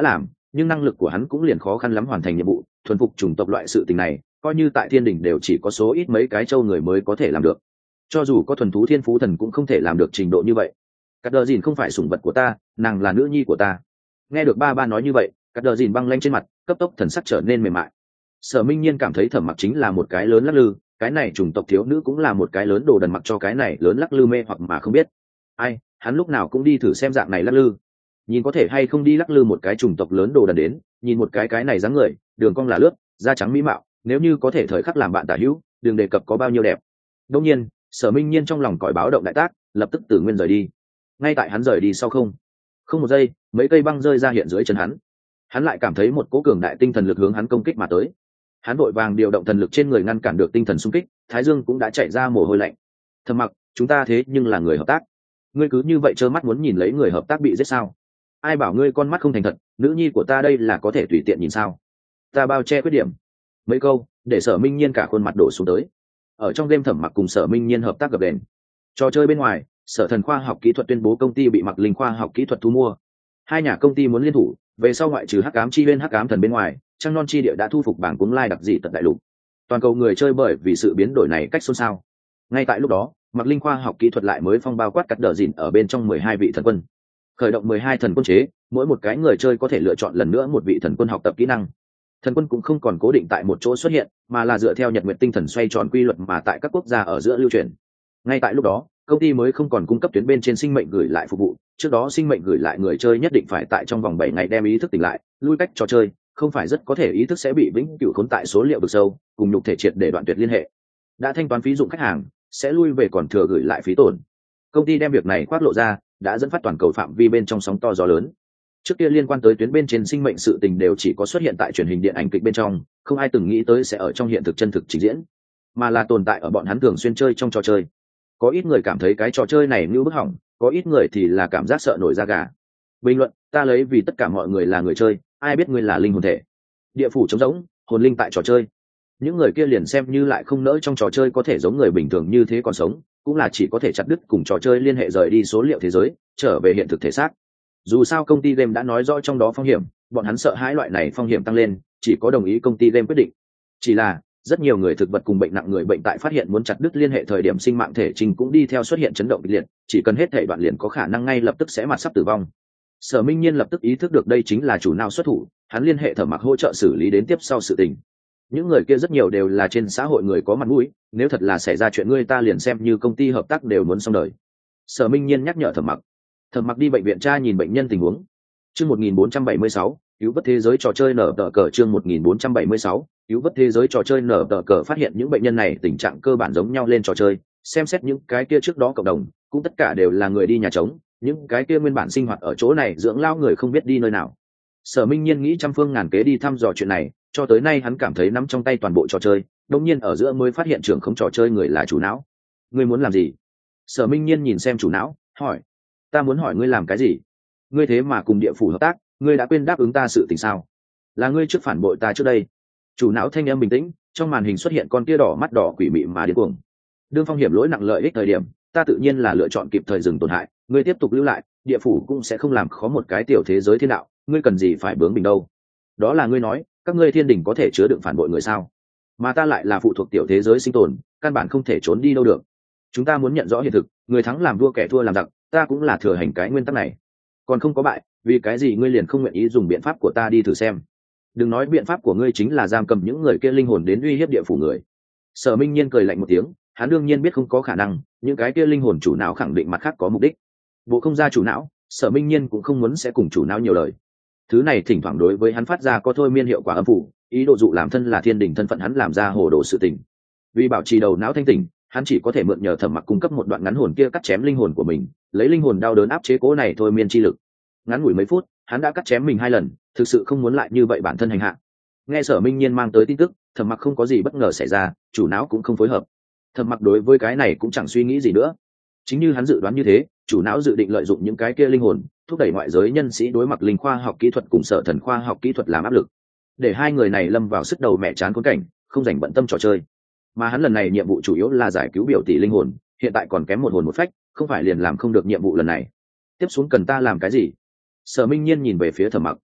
nhưng năng lực của hắn cũng liền khó khăn lắm hoàn thành nhiệm vụ thuần phục chủng tộc loại sự tình này coi như tại thiên đình đều chỉ có số ít mấy cái châu người mới có thể làm được, cho dù có thuần thú thiên phú thần cũng không thể làm được trình độ như vậy. Cắt đờ dìn không phải sủng vật của ta, nàng là nữ nhi của ta. Nghe được ba ba nói như vậy, cắt đờ dìn băng lanh trên mặt cấp tốc thần sắc trở nên mềm mại. Sở Minh Nhiên cảm thấy Thẩm Mặc chính là một cái lớn lắc lư, cái này chủng tộc thiếu nữ cũng là một cái lớn đồ đần mặc cho cái này lớn lắc lư mê hoặc mà không biết. Ai, hắn lúc nào cũng đi thử xem dạng này lắc lư, nhìn có thể hay không đi lắc lư một cái chủng tộc lớn đồ đần đến, nhìn một cái cái này dáng người, đường cong là lướt, da trắng mỹ mạo, nếu như có thể thời khắc làm bạn tả hữu, đừng đề cập có bao nhiêu đẹp. Đương nhiên, Sở Minh Nhiên trong lòng còi báo động đại tác, lập tức từ nguyên rời đi. Ngay tại hắn rời đi sau không, không một giây, mấy cây băng rơi ra hiện dưới chân hắn. Hắn lại cảm thấy một cỗ cường đại tinh thần lực hướng hắn công kích mà tới. Hắn vội vàng điều động thần lực trên người ngăn cản được tinh thần xung kích, thái dương cũng đã chạy ra mồ hôi lạnh. Thầm Mặc, chúng ta thế nhưng là người hợp tác, ngươi cứ như vậy trơ mắt muốn nhìn lấy người hợp tác bị giết sao? Ai bảo ngươi con mắt không thành thật, nữ nhi của ta đây là có thể tùy tiện nhìn sao? Ta bao che khuyết điểm. Mấy câu để Sở Minh Nhiên cả khuôn mặt đổ xuống tới. Ở trong đêm Thẩm Mặc cùng Sở Minh Nhiên hợp tác gập đền. Trò chơi bên ngoài, Sở Thần khoa học kỹ thuật tuyên bố công ty bị Mặc Linh khoa học kỹ thuật thu mua. Hai nhà công ty muốn liên thủ, về sau ngoại trừ Hắc Ám Chi Huyên Hắc Ám Thần bên ngoài, Trăng Non Chi Địa đã thu phục bảng cuống lai đặc dị tận đại lục. Toàn cầu người chơi bởi vì sự biến đổi này cách xôn xao. Ngay tại lúc đó, Mặc Linh khoa học kỹ thuật lại mới phong bao quát cắt đờ dìn ở bên trong mười hai vị thần quân. Khởi động mười hai thần quân chế, mỗi một cái người chơi có thể lựa chọn lần nữa một vị thần quân học tập kỹ năng. Thần quân cũng không còn cố định tại một chỗ xuất hiện, mà là dựa theo nhật nguyệt tinh thần xoay tròn quy luật mà tại các quốc gia ở giữa lưu truyền. Ngay tại lúc đó, công ty mới không còn cung cấp tuyến bên trên sinh mệnh gửi lại phục vụ, trước đó sinh mệnh gửi lại người chơi nhất định phải tại trong vòng bảy ngày đem ý thức tỉnh lại, lui cách trò chơi, không phải rất có thể ý thức sẽ bị vĩnh cửu khốn tại số liệu vực sâu, cùng nhục thể triệt để đoạn tuyệt liên hệ. Đã thanh toán phí dụng khách hàng, sẽ lui về còn thừa gửi lại phí tổn. Công ty đem việc này khoác lộ ra, đã dẫn phát toàn cầu phạm vi bên trong sóng to gió lớn. Trước kia liên quan tới tuyến bên trên sinh mệnh sự tình đều chỉ có xuất hiện tại truyền hình điện ảnh kịch bên trong, không ai từng nghĩ tới sẽ ở trong hiện thực chân thực trình diễn, mà là tồn tại ở bọn hắn thường xuyên chơi trong trò chơi. Có ít người cảm thấy cái trò chơi này như bức hỏng, có ít người thì là cảm giác sợ nổi da gà. Bình luận, ta lấy vì tất cả mọi người là người chơi, ai biết ngươi là linh hồn thể. Địa phủ trống rỗng, hồn linh tại trò chơi. Những người kia liền xem như lại không nỡ trong trò chơi có thể giống người bình thường như thế còn sống, cũng là chỉ có thể chặt đứt cùng trò chơi liên hệ rời đi số liệu thế giới, trở về hiện thực thể xác. Dù sao công ty game đã nói rõ trong đó phong hiểm, bọn hắn sợ hãi loại này phong hiểm tăng lên, chỉ có đồng ý công ty game quyết định. Chỉ là rất nhiều người thực vật cùng bệnh nặng người bệnh tại phát hiện muốn chặt đứt liên hệ thời điểm sinh mạng thể trình cũng đi theo xuất hiện chấn động kịch liệt, chỉ cần hết thể đoạn liền có khả năng ngay lập tức sẽ mặt sắp tử vong. Sở Minh Nhiên lập tức ý thức được đây chính là chủ nào xuất thủ, hắn liên hệ Thẩm Mặc hỗ trợ xử lý đến tiếp sau sự tình. Những người kia rất nhiều đều là trên xã hội người có mặt mũi, nếu thật là xảy ra chuyện ngươi ta liền xem như công ty hợp tác đều muốn xong đời. Sở Minh Nhiên nhắc nhở Thẩm Mặc. Thẩm Mặc đi bệnh viện tra nhìn bệnh nhân tình huống. Chương một nghìn bốn trăm bảy mươi sáu, cứu vớt thế giới trò chơi nở tờ cờ. Chương một nghìn bốn trăm bảy mươi sáu, cứu vớt thế giới trò chơi nở tờ cờ. Phát hiện những bệnh nhân này tình trạng cơ bản giống nhau lên trò chơi, xem xét những cái kia trước đó cộng đồng cũng tất cả đều là người đi nhà trống, những cái kia nguyên bản sinh hoạt ở chỗ này dưỡng lao người không biết đi nơi nào. Sở Minh Nhiên nghĩ trăm phương ngàn kế đi thăm dò chuyện này, cho tới nay hắn cảm thấy nắm trong tay toàn bộ trò chơi, đột nhiên ở giữa mới phát hiện trưởng không trò chơi người là chủ não. Ngươi muốn làm gì? Sở Minh Nhiên nhìn xem chủ não, hỏi. Ta muốn hỏi ngươi làm cái gì? Ngươi thế mà cùng địa phủ hợp tác, ngươi đã quên đáp ứng ta sự tình sao? Là ngươi trước phản bội ta trước đây. Chủ não thanh âm bình tĩnh, trong màn hình xuất hiện con kia đỏ mắt đỏ quỷ mị mà điên cuồng. Đương phong hiểm lỗi nặng lợi ích thời điểm, ta tự nhiên là lựa chọn kịp thời dừng tổn hại, ngươi tiếp tục lưu lại, địa phủ cũng sẽ không làm khó một cái tiểu thế giới thiên đạo, ngươi cần gì phải bướng bỉnh đâu? Đó là ngươi nói, các ngươi thiên đình có thể chứa đựng phản bội người sao? Mà ta lại là phụ thuộc tiểu thế giới sinh tồn, căn bản không thể trốn đi đâu được. Chúng ta muốn nhận rõ hiện thực, người thắng làm vua kẻ thua làm giặc, ta cũng là thừa hành cái nguyên tắc này. Còn không có bại, vì cái gì ngươi liền không nguyện ý dùng biện pháp của ta đi thử xem? Đừng nói biện pháp của ngươi chính là giam cầm những người kia linh hồn đến uy hiếp địa phủ người. Sở Minh Nhiên cười lạnh một tiếng, hắn đương nhiên biết không có khả năng, những cái kia linh hồn chủ não khẳng định mặt khác có mục đích. Bộ không ra chủ não, Sở Minh Nhiên cũng không muốn sẽ cùng chủ não nhiều lời. Thứ này thỉnh thoảng đối với hắn phát ra có thôi miên hiệu quả âm phủ, ý đồ dụ làm thân là thiên đình thân phận hắn làm ra hồ đồ sự tình. Vì bảo trì đầu não thanh tỉnh, hắn chỉ có thể mượn nhờ Thẩm Mặc cung cấp một đoạn ngắn hồn kia cắt chém linh hồn của mình, lấy linh hồn đau đớn áp chế cố này thôi miên chi lực. Ngắn ngủi mấy phút, hắn đã cắt chém mình hai lần, thực sự không muốn lại như vậy bản thân hành hạ. Nghe Sở Minh Nhiên mang tới tin tức, Thẩm Mặc không có gì bất ngờ xảy ra, chủ não cũng không phối hợp. Thẩm Mặc đối với cái này cũng chẳng suy nghĩ gì nữa. Chính như hắn dự đoán như thế, chủ não dự định lợi dụng những cái kia linh hồn, thúc đẩy ngoại giới nhân sĩ đối mặt linh khoa học kỹ thuật cùng Sở Thần khoa học kỹ thuật làm áp lực, để hai người này lâm vào sức đầu mẹ chán khốn cảnh, không dành bận tâm trò chơi. Mà hắn lần này nhiệm vụ chủ yếu là giải cứu biểu tỷ linh hồn, hiện tại còn kém một hồn một phách, không phải liền làm không được nhiệm vụ lần này. Tiếp xuống cần ta làm cái gì? Sở Minh Nhiên nhìn về phía Thẩm Mặc.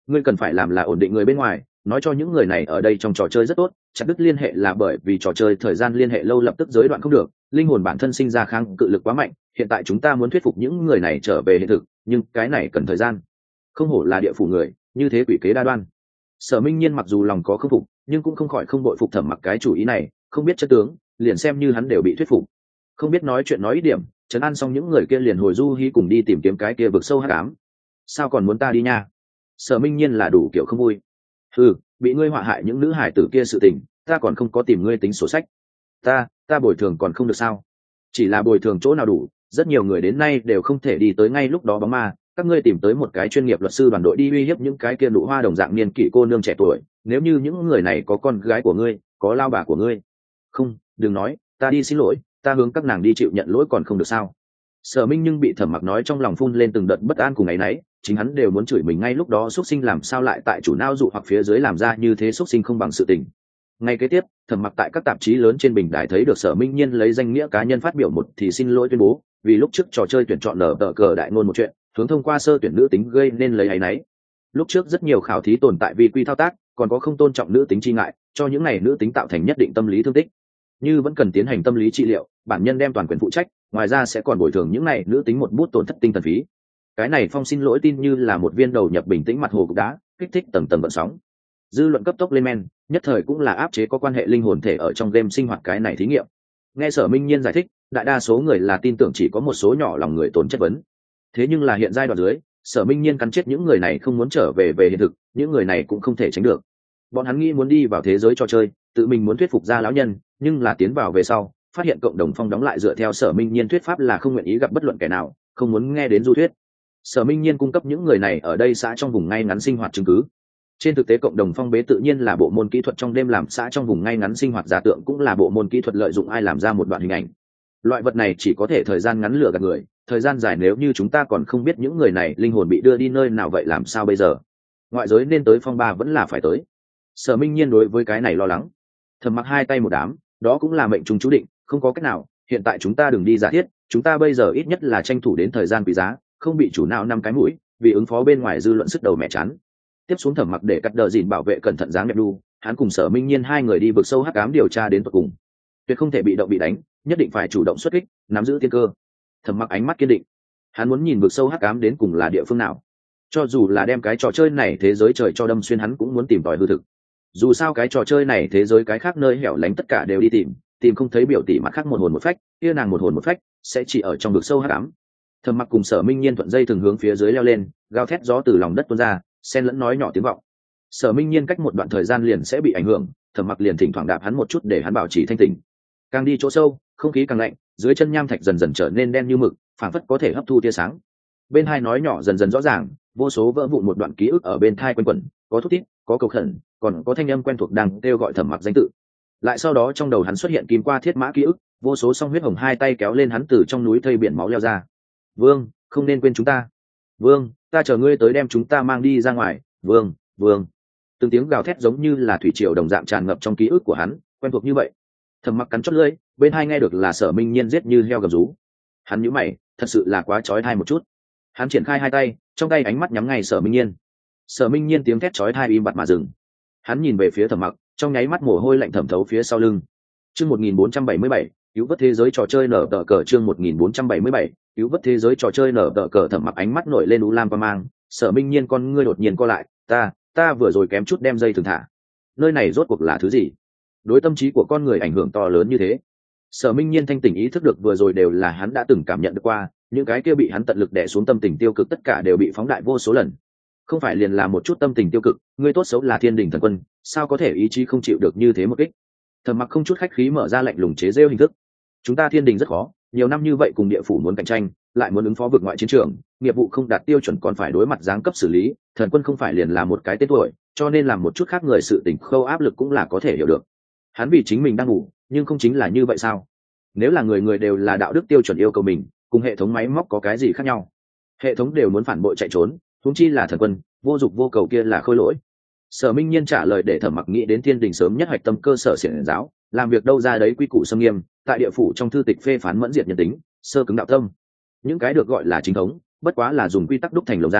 ngươi cần phải làm là ổn định người bên ngoài, nói cho những người này ở đây trong trò chơi rất tốt, chặt đứt liên hệ là bởi vì trò chơi thời gian liên hệ lâu lập tức giới đoạn không được, linh hồn bản thân sinh ra kháng cự lực quá mạnh, hiện tại chúng ta muốn thuyết phục những người này trở về hiện thực, nhưng cái này cần thời gian. Không hổ là địa phủ người, như thế quỷ kế đa đoan. Sở Minh Nhiên mặc dù lòng có không phục, nhưng cũng không khỏi không bội phục Thẩm Mặc cái chủ ý này, không biết chất tướng, liền xem như hắn đều bị thuyết phục. Không biết nói chuyện nói ý điểm, trấn an xong những người kia liền hồi du hí cùng đi tìm kiếm cái kia vực sâu hắc ám. Sao còn muốn ta đi nha? Sở Minh Nhiên là đủ kiểu không vui. Ừ, bị ngươi họa hại những nữ hải tử kia sự tình, ta còn không có tìm ngươi tính sổ sách. Ta, ta bồi thường còn không được sao? Chỉ là bồi thường chỗ nào đủ, rất nhiều người đến nay đều không thể đi tới ngay lúc đó bóng ma. Các ngươi tìm tới một cái chuyên nghiệp luật sư đoàn đội đi uy hiếp những cái kia nụ hoa đồng dạng niên kỷ cô nương trẻ tuổi, nếu như những người này có con gái của ngươi, có lao bà của ngươi. Không, đừng nói, ta đi xin lỗi, ta hướng các nàng đi chịu nhận lỗi còn không được sao? Sở Minh nhưng bị Thẩm Mặc nói trong lòng phun lên từng đợt bất an cùng ấy nấy, chính hắn đều muốn chửi mình ngay lúc đó, xuất sinh làm sao lại tại chủ não dụ hoặc phía dưới làm ra như thế, xuất sinh không bằng sự tình. Ngay kế tiếp, Thẩm Mặc tại các tạp chí lớn trên bình đài thấy được Sở Minh Nhiên lấy danh nghĩa cá nhân phát biểu một thì xin lỗi tuyên bố, vì lúc trước trò chơi tuyển chọn nở tờ cờ đại ngôn một chuyện, hướng thông qua sơ tuyển nữ tính gây nên lấy ấy nấy. Lúc trước rất nhiều khảo thí tồn tại vì quy thao tác, còn có không tôn trọng nữ tính chi ngại, cho những này nữ tính tạo thành nhất định tâm lý thương tích. Như vẫn cần tiến hành tâm lý trị liệu, bản nhân đem toàn quyền phụ trách, ngoài ra sẽ còn bồi thường những này nữ tính một bút tổn thất tinh thần phí. Cái này phong xin lỗi tin như là một viên đầu nhập bình tĩnh mặt hồ cục đá, kích thích tầng tầng gợn sóng. Dư luận cấp tốc lên men, nhất thời cũng là áp chế có quan hệ linh hồn thể ở trong game sinh hoạt cái này thí nghiệm. Nghe Sở Minh Nhiên giải thích, đại đa số người là tin tưởng, chỉ có một số nhỏ lòng người tồn chất vấn. Thế nhưng là hiện giai đoạn dưới, Sở Minh Nhiên cắn chết những người này không muốn trở về về hiện thực, những người này cũng không thể tránh được. Bọn hắn nghĩ muốn đi vào thế giới trò chơi, tự mình muốn thuyết phục ra lão nhân, nhưng là tiến vào về sau, phát hiện cộng đồng phong đóng lại dựa theo Sở Minh Nhiên thuyết pháp là không nguyện ý gặp bất luận kẻ nào, không muốn nghe đến du thuyết. Sở Minh Nhiên cung cấp những người này ở đây xã trong vùng ngay ngắn sinh hoạt chứng cứ. Trên thực tế cộng đồng phong bế tự nhiên là bộ môn kỹ thuật trong đêm làm xã trong vùng ngay ngắn sinh hoạt giả tượng, cũng là bộ môn kỹ thuật lợi dụng ai làm ra một đoạn hình ảnh. Loại vật này chỉ có thể thời gian ngắn lừa gạt người, thời gian dài nếu như chúng ta còn không biết những người này linh hồn bị đưa đi nơi nào vậy làm sao bây giờ? Ngoại giới nên tới phong ba vẫn là phải tới. Sở Minh Nhiên đối với cái này lo lắng. Thầm Mặc hai tay một đám, đó cũng là mệnh trùng chú định, không có cách nào, hiện tại chúng ta đừng đi giả thiết, chúng ta bây giờ ít nhất là tranh thủ đến thời gian quý giá, không bị chủ nào năm cái mũi, vì ứng phó bên ngoài dư luận sức đầu mẹ chán. Tiếp xuống Thẩm Mặc để cắt đờ dìn bảo vệ cẩn thận dáng đẹp đu, hắn cùng Sở Minh Nhiên hai người đi vực sâu hắc ám điều tra đến tận cùng. Tuyệt không thể bị động bị đánh, nhất định phải chủ động xuất kích, nắm giữ tiên cơ. Thẩm Mặc ánh mắt kiên định, hắn muốn nhìn vực sâu hắc ám đến cùng là địa phương nào. Cho dù là đem cái trò chơi này thế giới trời cho đâm xuyên, hắn cũng muốn tìm tòi hư thực. Dù sao cái trò chơi này thế giới cái khác nơi hẻo lánh tất cả đều đi tìm, tìm không thấy biểu tỷ mặt khác một hồn một phách, kia nàng một hồn một phách sẽ chỉ ở trong vực sâu hắc ám. Thẩm Mặc cùng Sở Minh Nhiên thuận dây thường hướng phía dưới leo lên, gào thét gió từ lòng đất tuôn ra, xen lẫn nói nhỏ tiếng vọng. Sở Minh Nhiên cách một đoạn thời gian liền sẽ bị ảnh hưởng, Thẩm Mặc liền thỉnh thoảng đạp hắn một chút để hắn bảo trì thanh tỉnh. Càng đi chỗ sâu, không khí càng lạnh, dưới chân nham thạch dần dần trở nên đen như mực, phảng phất có thể hấp thu tia sáng. Bên hai nói nhỏ dần dần rõ ràng, vô số vỡ vụn một đoạn ký ức ở bên thai quanh quẩn, có thút thít, có cầu khẩn, còn có thanh âm quen thuộc đang kêu gọi Thẩm Mặc danh tự. Lại sau đó trong đầu hắn xuất hiện kim qua thiết mã ký ức, vô số song huyết hồng hai tay kéo lên hắn từ trong núi thây biển máu leo ra. Vương, không nên quên chúng ta. Vương, ta chờ ngươi tới đem chúng ta mang đi ra ngoài. Vương, Vương. Từng tiếng gào thét giống như là thủy triều đồng dạng tràn ngập trong ký ức của hắn, quen thuộc như vậy. Thẩm Mặc cắn chót lưỡi, bên hai nghe được là Sở Minh Nhiên giết như heo gầm rú. Hắn nhíu mày, thật sự là quá chói tai một chút. Hắn triển khai hai tay, trong tay ánh mắt nhắm ngay Sở Minh Nhiên. Sở Minh Nhiên tiếng thét chói tai im bặt mà dừng. Hắn nhìn về phía Thẩm Mặc, trong nháy mắt mồ hôi lạnh thẩm thấu phía sau lưng. Chương một nghìn bốn trăm bảy mươi bảy, cứu vớt thế giới trò chơi nở tờ cờ. Chương một nghìn bốn trăm bảy mươi bảy, cứu vớt thế giới trò chơi nở tờ cờ. Thẩm Mặc ánh mắt nổi lên u lam qua mang, Sở Minh Nhiên con ngươi đột nhiên co lại, ta, ta vừa rồi kém chút đem dây thường thả. Nơi này rốt cuộc là thứ gì? Đối tâm trí của con người ảnh hưởng to lớn như thế. Sở Minh Nhiên thanh tỉnh ý thức được vừa rồi đều là hắn đã từng cảm nhận được qua, những cái kia bị hắn tận lực đè xuống tâm tình tiêu cực tất cả đều bị phóng đại vô số lần. Không phải liền là một chút tâm tình tiêu cực, ngươi tốt xấu là thiên đình thần quân, sao có thể ý chí không chịu được như thế một kích? Thẩm Mặc không chút khách khí mở ra lạnh lùng chế giễu hình thức. Chúng ta thiên đình rất khó, nhiều năm như vậy cùng địa phủ muốn cạnh tranh, lại muốn ứng phó vực ngoại chiến trường, nghiệp vụ không đạt tiêu chuẩn còn phải đối mặt giáng cấp xử lý, thần quân không phải liền là một cái tên tuổi, cho nên làm một chút khác người sự tình khâu áp lực cũng là có thể hiểu được. Hắn vì chính mình đang ngủ, nhưng không chính là như vậy sao? Nếu là người người đều là đạo đức tiêu chuẩn yêu cầu mình, cùng hệ thống máy móc có cái gì khác nhau? Hệ thống đều muốn phản bội chạy trốn, huống chi là thần quân, vô dục vô cầu kia là khôi lỗi. Sở Minh Nhiên trả lời để Thẩm Mặc nghĩ đến thiên đình sớm nhất hoạch tâm cơ sở xiển giáo, làm việc đâu ra đấy quy củ xâm nghiêm, tại địa phủ trong thư tịch phê phán mẫn diệt nhân tính, sơ cứng đạo tâm. Những cái được gọi là chính thống, bất quá là dùng quy tắc đúc thành lồng giam,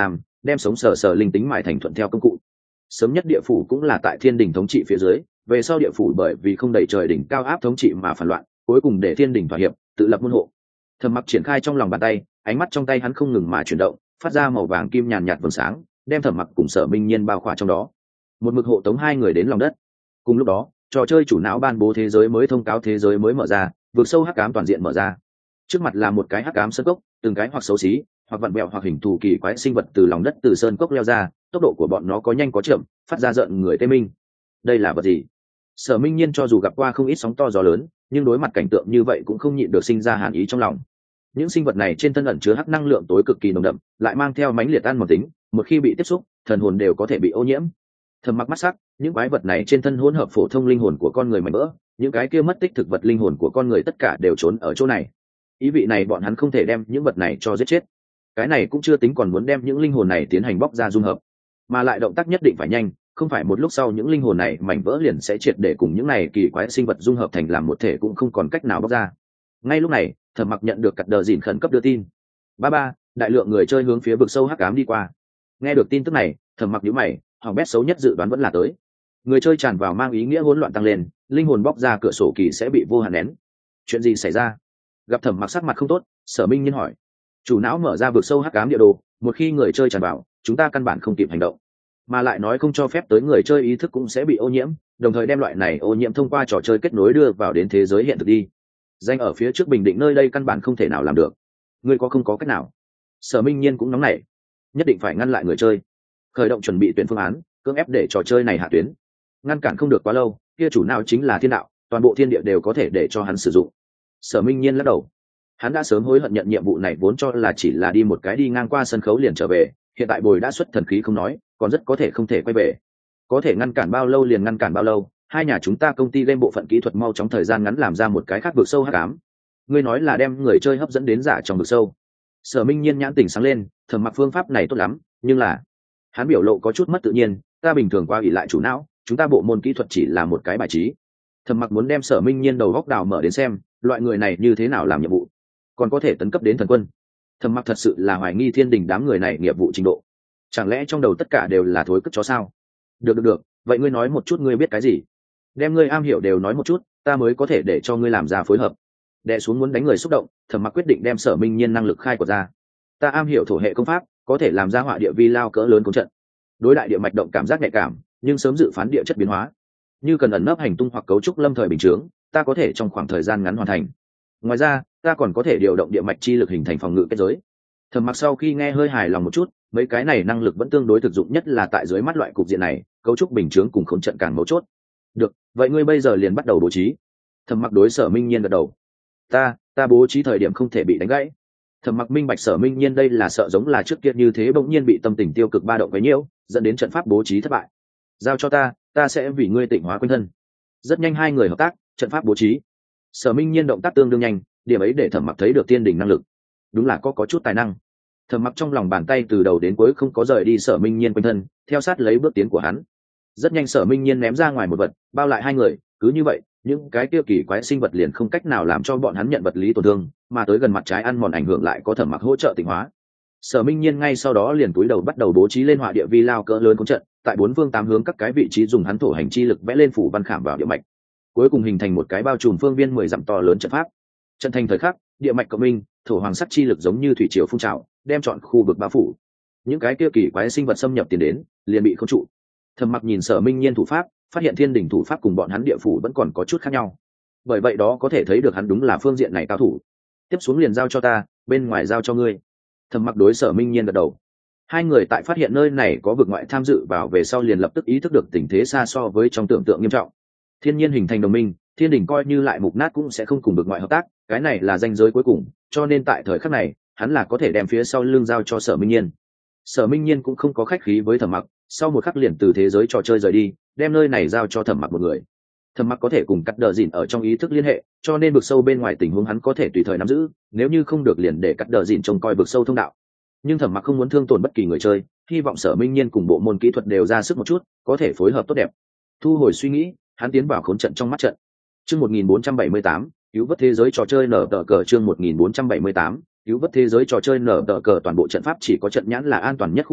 đem sống sờ sờ linh tính mài thành thuận theo công cụ. Sớm nhất địa phủ cũng là tại thiên đình thống trị phía dưới, về sau địa phủ bởi vì không đẩy trời đỉnh cao áp thống trị mà phản loạn, cuối cùng để thiên đình thỏa hiệp, tự lập môn hộ. Thẩm Mặc triển khai trong lòng bàn tay, ánh mắt trong tay hắn không ngừng mà chuyển động, phát ra màu vàng kim nhàn nhạt vầng sáng, đem Thẩm Mặc cùng Sở Minh Nhiên bao khỏa trong đó, một mực hộ tống hai người đến lòng đất. Cùng lúc đó, trò chơi chủ não ban bố thế giới mới thông cáo thế giới mới mở ra, vực sâu hắc ám toàn diện mở ra. Trước mặt là một cái hắc ám sơn cốc, từng cái hoặc xấu xí, hoặc vặn vẹo hoặc hình thù kỳ quái sinh vật từ lòng đất từ sơn cốc leo ra, tốc độ của bọn nó có nhanh có chậm, phát ra rợn người tê minh. Đây là vật gì? Sở Minh Nhiên cho dù gặp qua không ít sóng to gió lớn, nhưng đối mặt cảnh tượng như vậy cũng không nhịn được sinh ra hàn ý trong lòng. Những sinh vật này trên thân ẩn chứa hắc năng lượng tối cực kỳ nồng đậm, lại mang theo mãnh liệt ăn mòn tính, một khi bị tiếp xúc, thần hồn đều có thể bị ô nhiễm. Thầm Mặc mắt sắc, những quái vật này trên thân hỗn hợp phổ thông linh hồn của con người mảnh vỡ, những cái kia mất tích thực vật linh hồn của con người tất cả đều trốn ở chỗ này. Ý vị này bọn hắn không thể đem những vật này cho giết chết. Cái này cũng chưa tính còn muốn đem những linh hồn này tiến hành bóc ra dung hợp, mà lại động tác nhất định phải nhanh, không phải một lúc sau những linh hồn này mảnh vỡ liền sẽ triệt để cùng những này kỳ quái sinh vật dung hợp thành làm một thể, cũng không còn cách nào bóc ra. Ngay lúc này, Thẩm Mặc nhận được cặt đờ dìn khẩn cấp đưa tin. Ba ba, đại lượng người chơi hướng phía vực sâu hắc ám đi qua. Nghe được tin tức này, Thẩm Mặc nhíu mày, hỏng bét xấu nhất dự đoán vẫn là tới. Người chơi tràn vào mang ý nghĩa hỗn loạn tăng lên, linh hồn bóc ra cửa sổ kỳ sẽ bị vô hạn nén. Chuyện gì xảy ra? Gặp Thẩm Mặc sắc mặt không tốt, Sở Minh Nhiên hỏi. Chủ não mở ra vực sâu hắc ám địa đồ, một khi người chơi tràn vào, chúng ta căn bản không kịp hành động, mà lại nói không cho phép tới người chơi ý thức cũng sẽ bị ô nhiễm, đồng thời đem loại này ô nhiễm thông qua trò chơi kết nối đưa vào đến thế giới hiện thực đi. Danh ở phía trước bình định nơi đây căn bản không thể nào làm được. Ngươi có không có cách nào? Sở Minh Nhiên cũng nóng nảy, nhất định phải ngăn lại người chơi, khởi động chuẩn bị tuyển phương án, cưỡng ép để trò chơi này hạ tuyến. Ngăn cản không được quá lâu, kia chủ nào chính là thiên đạo, toàn bộ thiên địa đều có thể để cho hắn sử dụng. Sở Minh Nhiên lắc đầu, hắn đã sớm hối hận nhận nhiệm vụ này, vốn cho là chỉ là đi một cái đi ngang qua sân khấu liền trở về, hiện tại bồi đã xuất thần khí không nói, còn rất có thể không thể quay về. Có thể ngăn cản bao lâu liền ngăn cản bao lâu, hai nhà chúng ta công ty game bộ phận kỹ thuật mau chóng thời gian ngắn làm ra một cái khác vực sâu hắc ám. Ngươi nói là đem người chơi hấp dẫn đến giả trong vực sâu. Sở Minh Nhiên nhãn tỉnh sáng lên, Thẩm Mặc phương pháp này tốt lắm, nhưng là hắn biểu lộ có chút mất tự nhiên, ta bình thường qua ủy lại chủ não, chúng ta bộ môn kỹ thuật chỉ là một cái bài trí. Thẩm Mặc muốn đem Sở Minh Nhiên đầu góc đào mở đến xem, loại người này như thế nào làm nhiệm vụ, còn có thể tấn cấp đến thần quân. Thẩm Mặc thật sự là hoài nghi thiên đình đám người này nghiệp vụ trình độ, chẳng lẽ trong đầu tất cả đều là thối cất chó sao? Được được được, vậy ngươi nói một chút ngươi biết cái gì, đem ngươi am hiểu đều nói một chút, ta mới có thể để cho ngươi làm ra phối hợp. Đè xuống muốn đánh người xúc động, Thẩm Mặc quyết định đem Sở Minh Nhiên năng lực khai quật ra. Ta am hiểu thổ hệ công pháp, có thể làm ra họa địa vi lao cỡ lớn công trận, đối đại địa mạch động cảm giác nhạy cảm, nhưng sớm dự phán địa chất biến hóa, như cần ẩn nấp hành tung hoặc cấu trúc lâm thời bình chướng, ta có thể trong khoảng thời gian ngắn hoàn thành. Ngoài ra, ta còn có thể điều động địa mạch chi lực hình thành phòng ngự kết giới. Thẩm Mặc sau khi nghe hơi hài lòng một chút, mấy cái này năng lực vẫn tương đối thực dụng, nhất là tại dưới mắt loại cục diện này, cấu trúc bình chướng cùng khống trận càng mấu chốt. Được, vậy ngươi bây giờ liền bắt đầu bố trí. Thẩm Mặc đối Sở Minh Nhiên gật đầu. Ta, ta bố trí thời điểm không thể bị đánh gãy. Thẩm Mặc minh bạch Sở Minh Nhiên đây là sợ giống là trước kia như thế bỗng nhiên bị tâm tình tiêu cực ba động quấy nhiễu, dẫn đến trận pháp bố trí thất bại. Giao cho ta, ta sẽ vì ngươi tịnh hóa quanh thân. Rất nhanh hai người hợp tác, trận pháp bố trí. Sở Minh Nhiên động tác tương đương nhanh, điểm ấy để Thẩm Mặc thấy được tiên đỉnh năng lực, đúng là có có chút tài năng. Thẩm Mặc trong lòng bàn tay từ đầu đến cuối không có rời đi Sở Minh Nhiên quanh thân, theo sát lấy bước tiến của hắn. Rất nhanh Sở Minh Nhiên ném ra ngoài một vật, bao lại hai người, cứ như vậy, những cái kia kỳ quái sinh vật liền không cách nào làm cho bọn hắn nhận vật lý tổn thương, mà tới gần mặt trái ăn mòn ảnh hưởng lại có Thẩm Mặc hỗ trợ tịnh hóa. Sở Minh Nhiên ngay sau đó liền túi đầu bắt đầu bố trí lên họa địa vi lao cỡ lớn cuốn trận, tại bốn phương tám hướng các cái vị trí dùng hắn thổ hành chi lực vẽ lên phủ văn khảm vào địa mạch, cuối cùng hình thành một cái bao trùm phương viên mười dặm to lớn trận pháp. Trận thành thời khắc, địa mạch cộng minh, thổ hoàng sắc chi lực giống như thủy triều phun trào, đem chọn khu vực bao phủ. Những cái kia kỳ quái sinh vật xâm nhập tiền đến, liền bị khống trụ. Thẩm Mặc nhìn Sở Minh Nhiên thủ pháp, phát hiện thiên đỉnh thủ pháp cùng bọn hắn địa phủ vẫn còn có chút khác nhau. Bởi vậy đó có thể thấy được hắn đúng là phương diện này cao thủ. Tiếp xuống liền giao cho ta, bên ngoài giao cho ngươi. Thẩm Mặc đối Sở Minh Nhiên gật đầu. Hai người tại phát hiện nơi này có vực ngoại tham dự vào về sau liền lập tức ý thức được tình thế xa so với trong tưởng tượng nghiêm trọng. Thiên nhiên hình thành đồng minh, thiên đỉnh coi như lại mục nát cũng sẽ không cùng vực ngoại hợp tác, cái này là ranh giới cuối cùng, cho nên tại thời khắc này, hắn là có thể đem phía sau lưng giao cho Sở Minh Nhiên. Sở Minh Nhiên cũng không có khách khí với Thẩm Mặc, sau một khắc liền từ thế giới trò chơi rời đi, đem nơi này giao cho Thẩm Mặc một người. Thẩm Mặc có thể cùng cắt đờ dìn ở trong ý thức liên hệ, cho nên vực sâu bên ngoài tình huống hắn có thể tùy thời nắm giữ, nếu như không được liền để cắt đờ dìn trông coi vực sâu thông đạo. Nhưng Thẩm Mặc không muốn thương tổn bất kỳ người chơi, hy vọng Sở Minh Nhiên cùng bộ môn kỹ thuật đều ra sức một chút, có thể phối hợp tốt đẹp. Thu hồi suy nghĩ, hắn tiến vào khốn trận trong mắt trận. Chương một nghìn bốn trăm bảy mươi tám, cứu vớt thế giới trò chơi nở tờ cờ. Chương một nghìn bốn trăm bảy mươi tám, cứu vớt thế giới trò chơi nở tờ cờ. Toàn bộ trận pháp chỉ có trận nhãn là an toàn nhất khu vực,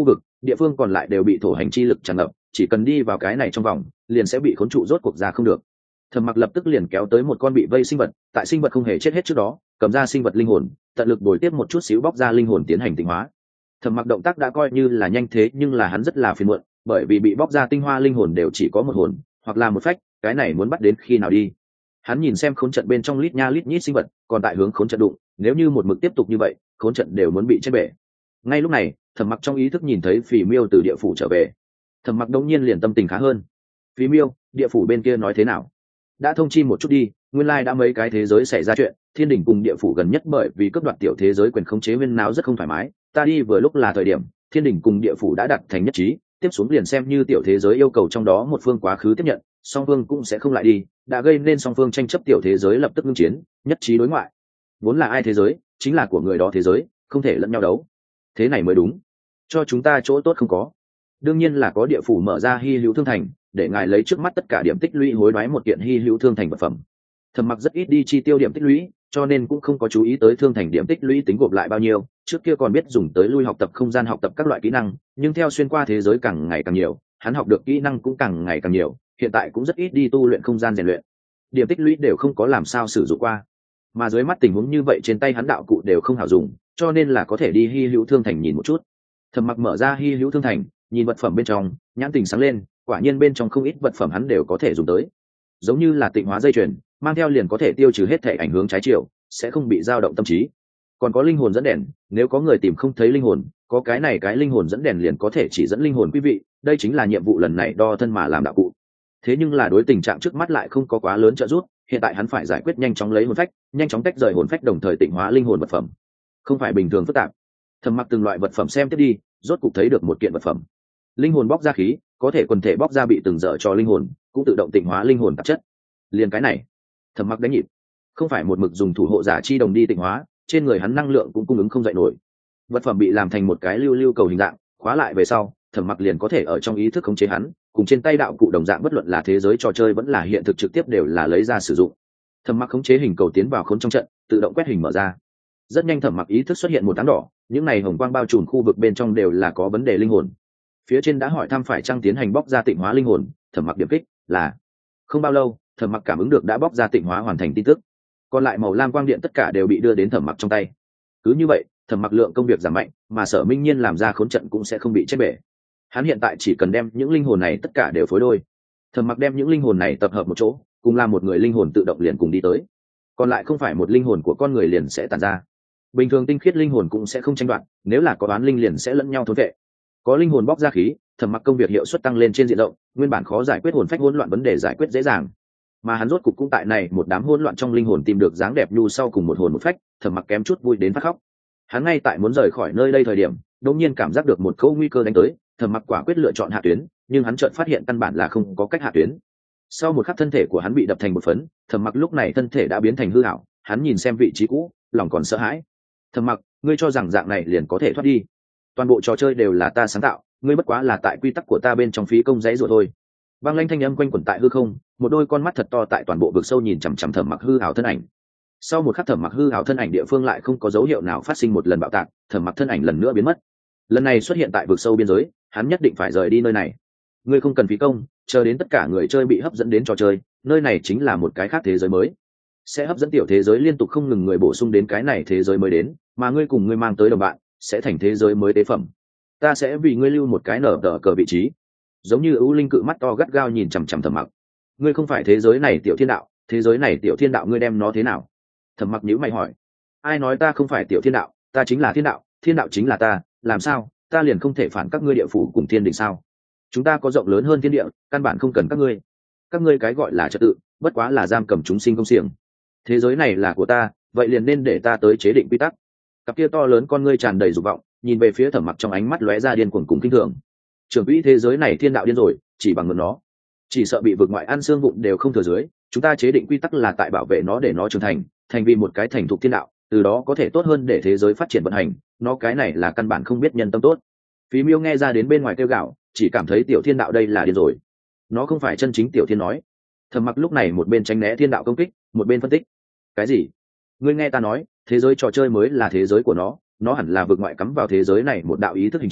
địa phương còn lại đều bị thổ hành chi lực tràn ngập, chỉ cần đi vào cái này trong vòng liền sẽ bị khốn trụ, rốt cuộc ra không được. Thẩm Mặc lập tức liền kéo tới một con bị vây sinh vật, tại sinh vật không hề chết hết trước đó cầm ra sinh vật linh hồn, tận lực bồi tiếp một chút xíu bóc ra linh hồn tiến hành tịnh hóa. Thẩm Mặc động tác đã coi như là nhanh, thế nhưng là hắn rất là phiền muộn, bởi vì bị bóc ra tinh hoa linh hồn đều chỉ có một hồn hoặc là một phách, cái này muốn bắt đến khi nào đi. Hắn nhìn xem khốn trận bên trong lít nha lít nhít sinh vật còn tại hướng khốn trận đụng, nếu như một mực tiếp tục như vậy khốn trận đều muốn bị chết bể. Ngay lúc này Thẩm Mặc trong ý thức nhìn thấy Phỉ Miêu từ địa phủ trở về. Thẩm Mặc đống nhiên liền tâm tình khá hơn. Phỉ Miêu, địa phủ bên kia nói thế nào? Đã thông chi một chút đi, nguyên lai đã mấy cái thế giới xảy ra chuyện, thiên đình cùng địa phủ gần nhất bởi vì cướp đoạt tiểu thế giới quyền khống chế huyên náo rất không thoải mái, ta đi vừa lúc là thời điểm, thiên đình cùng địa phủ đã đặt thành nhất trí, tiếp xuống liền xem như tiểu thế giới yêu cầu trong đó một phương quá khứ tiếp nhận, song phương cũng sẽ không lại đi, đã gây nên song phương tranh chấp, tiểu thế giới lập tức ngưng chiến, nhất trí đối ngoại. Vốn là ai thế giới chính là của người đó thế giới, không thể lẫn nhau đấu, thế này mới đúng. Cho chúng ta chỗ tốt không có, đương nhiên là có địa phủ mở ra hy hữu thương thành, để ngài lấy trước mắt tất cả điểm tích lũy hối đoái một kiện hy hữu thương thành vật phẩm. Thẩm Mặc rất ít đi chi tiêu điểm tích lũy, cho nên cũng không có chú ý tới thương thành điểm tích lũy tính gộp lại bao nhiêu, trước kia còn biết dùng tới lui học tập không gian học tập các loại kỹ năng, nhưng theo xuyên qua thế giới càng ngày càng nhiều, hắn học được kỹ năng cũng càng ngày càng nhiều, hiện tại cũng rất ít đi tu luyện không gian rèn luyện, điểm tích lũy đều không có làm sao sử dụng qua. Mà dưới mắt tình huống như vậy trên tay hắn đạo cụ đều không hảo dùng, cho nên là có thể đi hy hữu thương thành nhìn một chút. Thẩm Mặc mở ra hy hữu thương thành, nhìn vật phẩm bên trong, nhãn tình sáng lên, quả nhiên bên trong không ít vật phẩm hắn đều có thể dùng tới, giống như là tịnh hóa dây chuyền, mang theo liền có thể tiêu trừ hết thể ảnh hưởng trái chiều, sẽ không bị dao động tâm trí. Còn có linh hồn dẫn đèn, nếu có người tìm không thấy linh hồn, có cái này cái linh hồn dẫn đèn liền có thể chỉ dẫn linh hồn quý vị, đây chính là nhiệm vụ lần này đo thân mà làm đạo cụ. Thế nhưng là đối tình trạng trước mắt lại không có quá lớn trợ giúp, hiện tại hắn phải giải quyết nhanh chóng lấy hồn phách, nhanh chóng tách rời hồn phách đồng thời tịnh hóa linh hồn vật phẩm, không phải bình thường phức tạp. Thẩm Mặc từng loại vật phẩm xem tiếp đi, rốt cục thấy được một kiện vật phẩm. Linh hồn bóc ra khí, có thể quần thể bóc ra bị từng dở cho linh hồn, cũng tự động tịnh hóa linh hồn tạp chất. Liền cái này, Thẩm Mặc đánh nhịp, không phải một mực dùng thủ hộ giả chi đồng đi tịnh hóa, trên người hắn năng lượng cũng cung ứng không dậy nổi. Vật phẩm bị làm thành một cái lưu lưu cầu hình dạng, khóa lại về sau, Thẩm Mặc liền có thể ở trong ý thức khống chế hắn, cùng trên tay đạo cụ đồng dạng, bất luận là thế giới trò chơi vẫn là hiện thực trực tiếp đều là lấy ra sử dụng. Thẩm Mặc khống chế hình cầu tiến vào khốn trong trận, tự động quét hình mở ra. Rất nhanh Thẩm Mặc ý thức xuất hiện một áng đỏ, những này hồng quang bao trùm khu vực bên trong đều là có vấn đề linh hồn. Phía trên đã hỏi thăm phải chăng tiến hành bóc ra tịnh hóa linh hồn, Thẩm Mặc điểm kích là. Không bao lâu, Thẩm Mặc cảm ứng được đã bóc ra tịnh hóa hoàn thành tin tức, còn lại màu lam quang điện tất cả đều bị đưa đến Thẩm Mặc trong tay. Cứ như vậy, Thẩm Mặc lượng công việc giảm mạnh, mà Sở Minh Nhiên làm ra khốn trận cũng sẽ không bị chết bể. Hắn hiện tại chỉ cần đem những linh hồn này tất cả đều phối đôi. Thẩm Mặc đem những linh hồn này tập hợp một chỗ, cùng làm một người linh hồn tự động liền cùng đi tới. Còn lại không phải một linh hồn của con người liền sẽ tàn ra. Bình thường tinh khiết linh hồn cũng sẽ không tranh đoạt, nếu là có oán linh liền sẽ lẫn nhau thôn vệ. Có linh hồn bóc ra khí, Thẩm Mặc công việc hiệu suất tăng lên trên diện rộng, nguyên bản khó giải quyết hồn phách hỗn loạn vấn đề giải quyết dễ dàng. Mà hắn rốt cục cũng tại này một đám hỗn loạn trong linh hồn tìm được dáng đẹp nhu sau cùng một hồn một phách, Thẩm Mặc kém chút vui đến phát khóc. Hắn ngay tại muốn rời khỏi nơi đây thời điểm, đột nhiên cảm giác được một câu nguy cơ đánh tới, Thẩm Mặc quả quyết lựa chọn hạ tuyến, nhưng hắn chợt phát hiện căn bản là không có cách hạ tuyến. Sau một khắc thân thể của hắn bị đập thành một phấn, Thẩm Mặc lúc này thân thể đã biến thành hư ảo, hắn nhìn xem vị trí cũ, lòng còn sợ hãi. Thẩm Mặc, ngươi cho rằng dạng này liền có thể thoát đi? Toàn bộ trò chơi đều là ta sáng tạo, ngươi bất quá là tại quy tắc của ta bên trong phí công giấy rồi thôi. Băng lanh thanh âm quanh quẩn tại hư không, một đôi con mắt thật to tại toàn bộ vực sâu nhìn chằm chằm Thẩm Mặc hư ảo thân ảnh. Sau một khắc Thẩm Mặc hư ảo thân ảnh địa phương lại không có dấu hiệu nào phát sinh một lần bạo tạc, Thẩm Mặc thân ảnh lần nữa biến mất. Lần này xuất hiện tại vực sâu biên giới, hắn nhất định phải rời đi nơi này. Ngươi không cần phí công, chờ đến tất cả người chơi bị hấp dẫn đến trò chơi, nơi này chính là một cái khác thế giới mới, sẽ hấp dẫn tiểu thế giới liên tục không ngừng người bổ sung đến cái này thế giới mới đến, mà ngươi cùng ngươi mang tới đồng bạn sẽ thành thế giới mới tế phẩm. Ta sẽ vì ngươi lưu một cái nở tờ cờ vị trí. Giống như ưu linh cự mắt to gắt gao nhìn chằm chằm Thẩm Mặc. Ngươi không phải thế giới này tiểu thiên đạo, thế giới này tiểu thiên đạo ngươi đem nó thế nào? Thẩm Mặc nhíu mày hỏi. Ai nói ta không phải tiểu thiên đạo, ta chính là thiên đạo, thiên đạo chính là ta, làm sao ta liền không thể phản các ngươi địa phủ cùng thiên đình sao? Chúng ta có rộng lớn hơn thiên địa, căn bản không cần các ngươi. Các ngươi cái gọi là trật tự, bất quá là giam cầm chúng sinh công xiềng. Thế giới này là của ta, vậy liền nên để ta tới chế định quy tắc. Cặp kia to lớn con ngươi tràn đầy dục vọng, nhìn về phía Thẩm Mặc trong ánh mắt lóe ra điên cuồng cùng kinh thường. Trưởng quỹ thế giới này thiên đạo điên rồi, chỉ bằng mượn nó, chỉ sợ bị vực ngoại ăn xương vụn đều không thừa dưới. Chúng ta chế định quy tắc là tại bảo vệ nó để nó trưởng thành, thành vì một cái thành thục thiên đạo, từ đó có thể tốt hơn để thế giới phát triển vận hành. Nó cái này là căn bản không biết nhân tâm tốt. Phí Miêu nghe ra đến bên ngoài kêu gạo, chỉ cảm thấy tiểu thiên đạo đây là điên rồi. Nó không phải chân chính tiểu thiên nói. Thẩm Mặc lúc này một bên tránh né thiên đạo công kích, một bên phân tích. Cái gì? Ngươi nghe ta nói, thế giới trò chơi mới là thế giới của nó, nó hẳn là vực ngoại cắm vào thế giới này một đạo ý thức hình chiếu,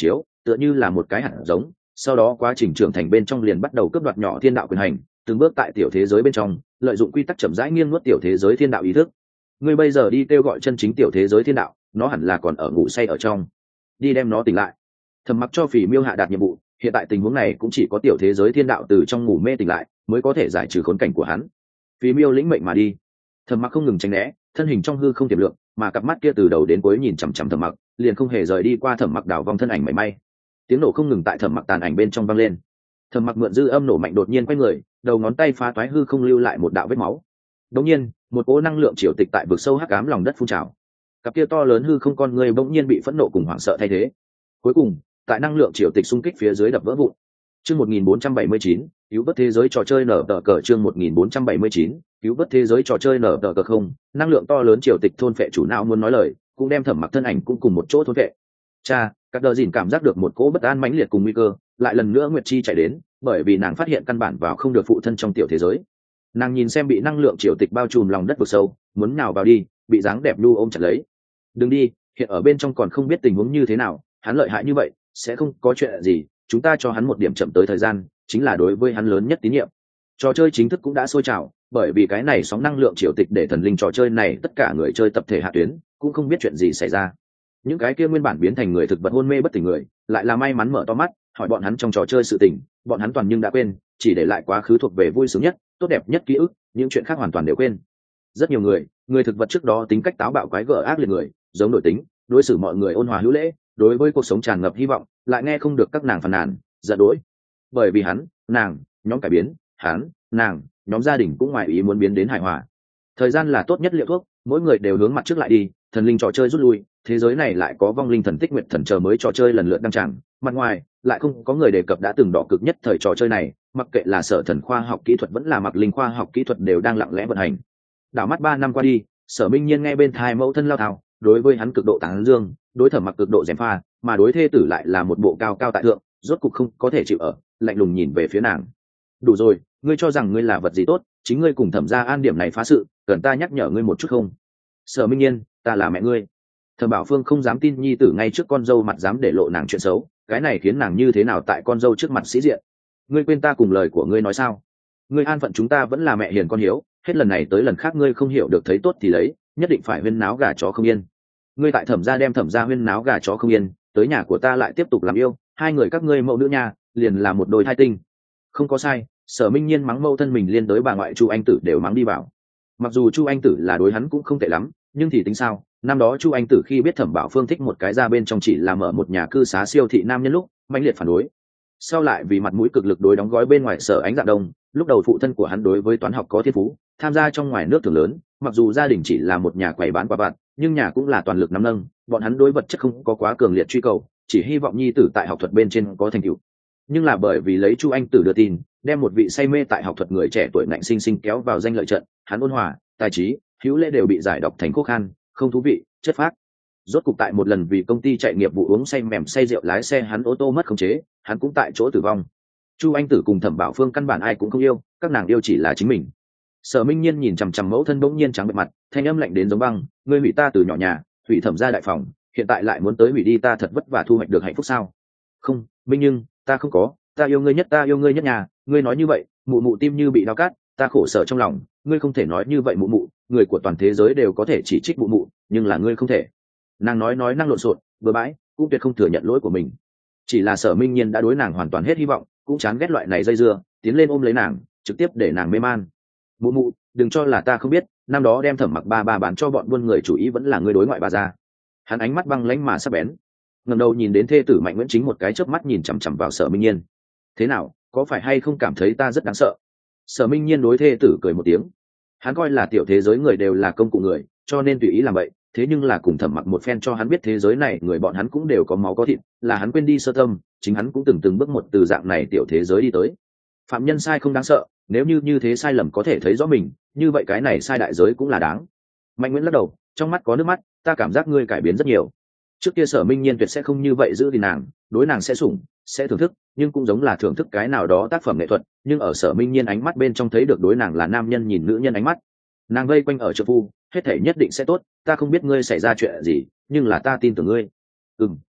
tựa như là một cái hạt giống, sau đó quá trình trưởng thành bên trong liền bắt đầu cướp đoạt nhỏ thiên đạo quyền hành, từng bước tại tiểu thế giới bên trong lợi dụng quy tắc chậm rãi nghiêng nuốt tiểu thế giới thiên đạo ý thức. Ngươi bây giờ đi kêu gọi chân chính tiểu thế giới thiên đạo, nó hẳn là còn ở ngủ say ở trong, đi đem nó tỉnh lại. Thẩm Mặc cho Phỉ Miêu hạ đạt nhiệm vụ, hiện tại tình huống này cũng chỉ có tiểu thế giới thiên đạo từ trong ngủ mê tỉnh lại mới có thể giải trừ khốn cảnh của hắn. Phỉ Miêu lĩnh mệnh mà đi. Thẩm Mặc không ngừng tránh né, thân hình trong hư không tiềm lượng, mà cặp mắt kia từ đầu đến cuối nhìn chằm chằm Thẩm Mặc, liền không hề rời đi qua Thẩm Mặc đảo vong thân ảnh mảy may. Tiếng nổ không ngừng tại Thẩm Mặc tàn ảnh bên trong vang lên. Thẩm Mặc mượn dư âm nổ mạnh đột nhiên quay người, đầu ngón tay phá toái hư không lưu lại một đạo vết máu. Đột nhiên, một cỗ năng lượng triều tịch tại vực sâu hắc ám lòng đất phun trào. Cặp kia to lớn hư không con người bỗng nhiên bị phẫn nộ cùng hoảng sợ thay thế. Cuối cùng, tại năng lượng triều tịch xung kích phía dưới đập vỡ vụn. Chương một nghìn bốn trăm bảy mươi chín, cứu vớt thế giới trò chơi nở tờ cờ chương một nghìn bốn trăm bảy mươi chín, cứu vớt thế giới trò chơi nở tờ cờ không, năng lượng to lớn triều tịch thôn phệ chủ não muốn nói lời, cũng đem Thẩm Mặc thân ảnh cũng cùng một chỗ thôn phệ. Cha, các đờ dìn cảm giác được một cỗ bất an mãnh liệt cùng nguy cơ, lại lần nữa Nguyệt Chi chạy đến, bởi vì nàng phát hiện căn bản vào không được phụ thân trong tiểu thế giới. Nàng nhìn xem bị năng lượng triều tịch bao trùm lòng đất vực sâu, muốn nhào vào đi, bị dáng đẹp nu ôm chặt lấy. Đừng đi, hiện ở bên trong còn không biết tình huống như thế nào, hắn lợi hại như vậy, sẽ không có chuyện gì, chúng ta cho hắn một điểm chậm tới thời gian, chính là đối với hắn lớn nhất tín nhiệm. Trò chơi chính thức cũng đã sôi trào, bởi vì cái này sóng năng lượng triều tịch để thần linh trò chơi này tất cả người chơi tập thể hạ tuyến, cũng không biết chuyện gì xảy ra. Những cái kia nguyên bản biến thành người thực vật hôn mê bất tỉnh người, lại là may mắn mở to mắt, hỏi bọn hắn trong trò chơi sự tình, bọn hắn toàn nhưng đã quên, chỉ để lại quá khứ thuộc về vui sướng nhất, tốt đẹp nhất ký ức, những chuyện khác hoàn toàn đều quên. Rất nhiều người, người thực vật trước đó tính cách táo bạo quái gở ác liệt người, giống nội tính, đối xử mọi người ôn hòa hữu lễ, đối với cuộc sống tràn ngập hy vọng, lại nghe không được các nàng phàn nàn, giận dỗi. Bởi vì hắn, nàng, nhóm cải biến, hắn, nàng, nhóm gia đình cũng ngoài ý muốn biến đến hài hòa. Thời gian là tốt nhất liệu thuốc, mỗi người đều hướng mặt trước lại đi, thần linh trò chơi rút lui, thế giới này lại có vong linh thần tích nguyện thần chờ mới trò chơi lần lượt đăng tràng, mặt ngoài lại không có người đề cập đã từng đỏ cực nhất thời trò chơi này, mặc kệ là sở thần khoa học kỹ thuật vẫn là mặc linh khoa học kỹ thuật đều đang lặng lẽ vận hành. Đảo mắt ba năm qua đi, Sở Minh Nhiên nghe bên thai mẫu thân lao thao, đối với hắn cực độ tán dương, đối Thẩm Mặc cực độ gièm pha, mà đối thê tử lại là một bộ cao cao tại thượng, rốt cục không có thể chịu ở, lạnh lùng nhìn về phía nàng. Đủ rồi, ngươi cho rằng ngươi là vật gì tốt, chính ngươi cùng Thẩm gia an điểm này phá sự, cần ta nhắc nhở ngươi một chút không? Sở Minh Nhiên, ta là mẹ ngươi. Thẩm Bảo Phương không dám tin nhi tử ngay trước con dâu mặt dám để lộ nàng chuyện xấu, cái này khiến nàng như thế nào tại con dâu trước mặt sĩ diện. Ngươi quên ta cùng lời của ngươi nói sao? Ngươi an phận chúng ta vẫn là mẹ hiền con hiếu, hết lần này tới lần khác ngươi không hiểu được thấy tốt thì lấy, nhất định phải huyên náo gà chó không yên. Ngươi tại Thẩm gia đem Thẩm gia huyên náo gà chó không yên, tới nhà của ta lại tiếp tục làm yêu, hai người các ngươi mẫu nữ nha, liền là một đôi thai tinh. Không có sai, Sở Minh Nhiên mắng mẫu thân mình liên tới bà ngoại Chu Anh Tử đều mắng đi vào. Mặc dù Chu Anh Tử là đối hắn cũng không tệ lắm, nhưng thì tính sao? Năm đó Chu Anh Tử khi biết Thẩm Bảo Phương thích một cái ra bên trong chỉ là mở một nhà cư xá siêu thị nam nhân lúc, mãnh liệt phản đối. Sau lại vì mặt mũi cực lực đối đóng gói bên ngoài Sở Ánh Dạ Đông, lúc đầu phụ thân của hắn đối với toán học có thiên phú, tham gia trong ngoài nước thường lớn, mặc dù gia đình chỉ là một nhà quầy bán quà vặt, nhưng nhà cũng là toàn lực nắm nâng, bọn hắn đối vật chất không có quá cường liệt truy cầu, chỉ hy vọng nhi tử tại học thuật bên trên có thành tựu. Nhưng là bởi vì lấy Chu Anh Tử đưa tin, đem một vị say mê tại học thuật người trẻ tuổi nạnh sinh sinh kéo vào danh lợi trận, hắn ôn hòa, tài trí, hữu lễ đều bị giải độc thành khô khan, không thú vị, chất phác. Rốt cục tại một lần vì công ty chạy nghiệp vụ uống say mềm say rượu lái xe hắn ô tô mất khống chế, hắn cũng tại chỗ tử vong. Chu Anh Tử cùng Thẩm Bảo Phương căn bản ai cũng không yêu, các nàng yêu chỉ là chính mình. Sở Minh Nhiên nhìn chằm chằm mẫu thân bỗng nhiên trắng bệch mặt, thanh âm lạnh đến giống băng, ngươi hủy ta từ nhỏ nhà, hủy Thẩm gia đại phòng, hiện tại lại muốn tới hủy đi ta thật vất vả thu hoạch được hạnh phúc sao? Không, Minh Nhưng, ta không có, ta yêu ngươi nhất, ta yêu ngươi nhất nhà, ngươi nói như vậy, mụ mụ tim như bị đau cát, ta khổ sở trong lòng, ngươi không thể nói như vậy mụ mụ, người của toàn thế giới đều có thể chỉ trích mụ mụ, nhưng là ngươi không thể. Nàng nói nói năng lộn xộn, bừa bãi, cũng tuyệt không thừa nhận lỗi của mình. Chỉ là Sở Minh Nhiên đã đối nàng hoàn toàn hết hy vọng, cũng chán ghét loại này dây dưa, tiến lên ôm lấy nàng, trực tiếp để nàng mê man. Mụ mụ, đừng cho là ta không biết, năm đó đem Thẩm Mặc ba ba bán cho bọn buôn người chủ ý vẫn là ngươi đối ngoại bà ra. Hắn ánh mắt băng lãnh mà sắc bén, ngẩng đầu nhìn đến thê tử Mạnh Nguyễn Chính một cái chớp mắt nhìn chằm chằm vào Sở Minh Nhiên. Thế nào, có phải hay không cảm thấy ta rất đáng sợ? Sở Minh Nhiên đối thê tử cười một tiếng. Hắn coi là tiểu thế giới người đều là công cụ người, cho nên tùy ý làm vậy, thế nhưng là cùng Thẩm Mặc một phen cho hắn biết thế giới này người bọn hắn cũng đều có máu có thịt, là hắn quên đi sơ tâm, chính hắn cũng từng từng bước một từ dạng này tiểu thế giới đi tới. Phạm nhân sai không đáng sợ, nếu như như thế sai lầm có thể thấy rõ mình, như vậy cái này sai đại giới cũng là đáng. Mạnh Nguyễn lắc đầu, trong mắt có nước mắt, ta cảm giác ngươi cải biến rất nhiều. Trước kia Sở Minh Nhiên tuyệt sẽ không như vậy giữ gìn nàng, đối nàng sẽ sủng, sẽ thưởng thức, nhưng cũng giống là thưởng thức cái nào đó tác phẩm nghệ thuật, nhưng ở Sở Minh Nhiên ánh mắt bên trong thấy được đối nàng là nam nhân nhìn nữ nhân ánh mắt. Nàng vây quanh ở trợ phu, hết thể nhất định sẽ tốt, ta không biết ngươi xảy ra chuyện gì, nhưng là ta tin tưởng ngươi. Ừm,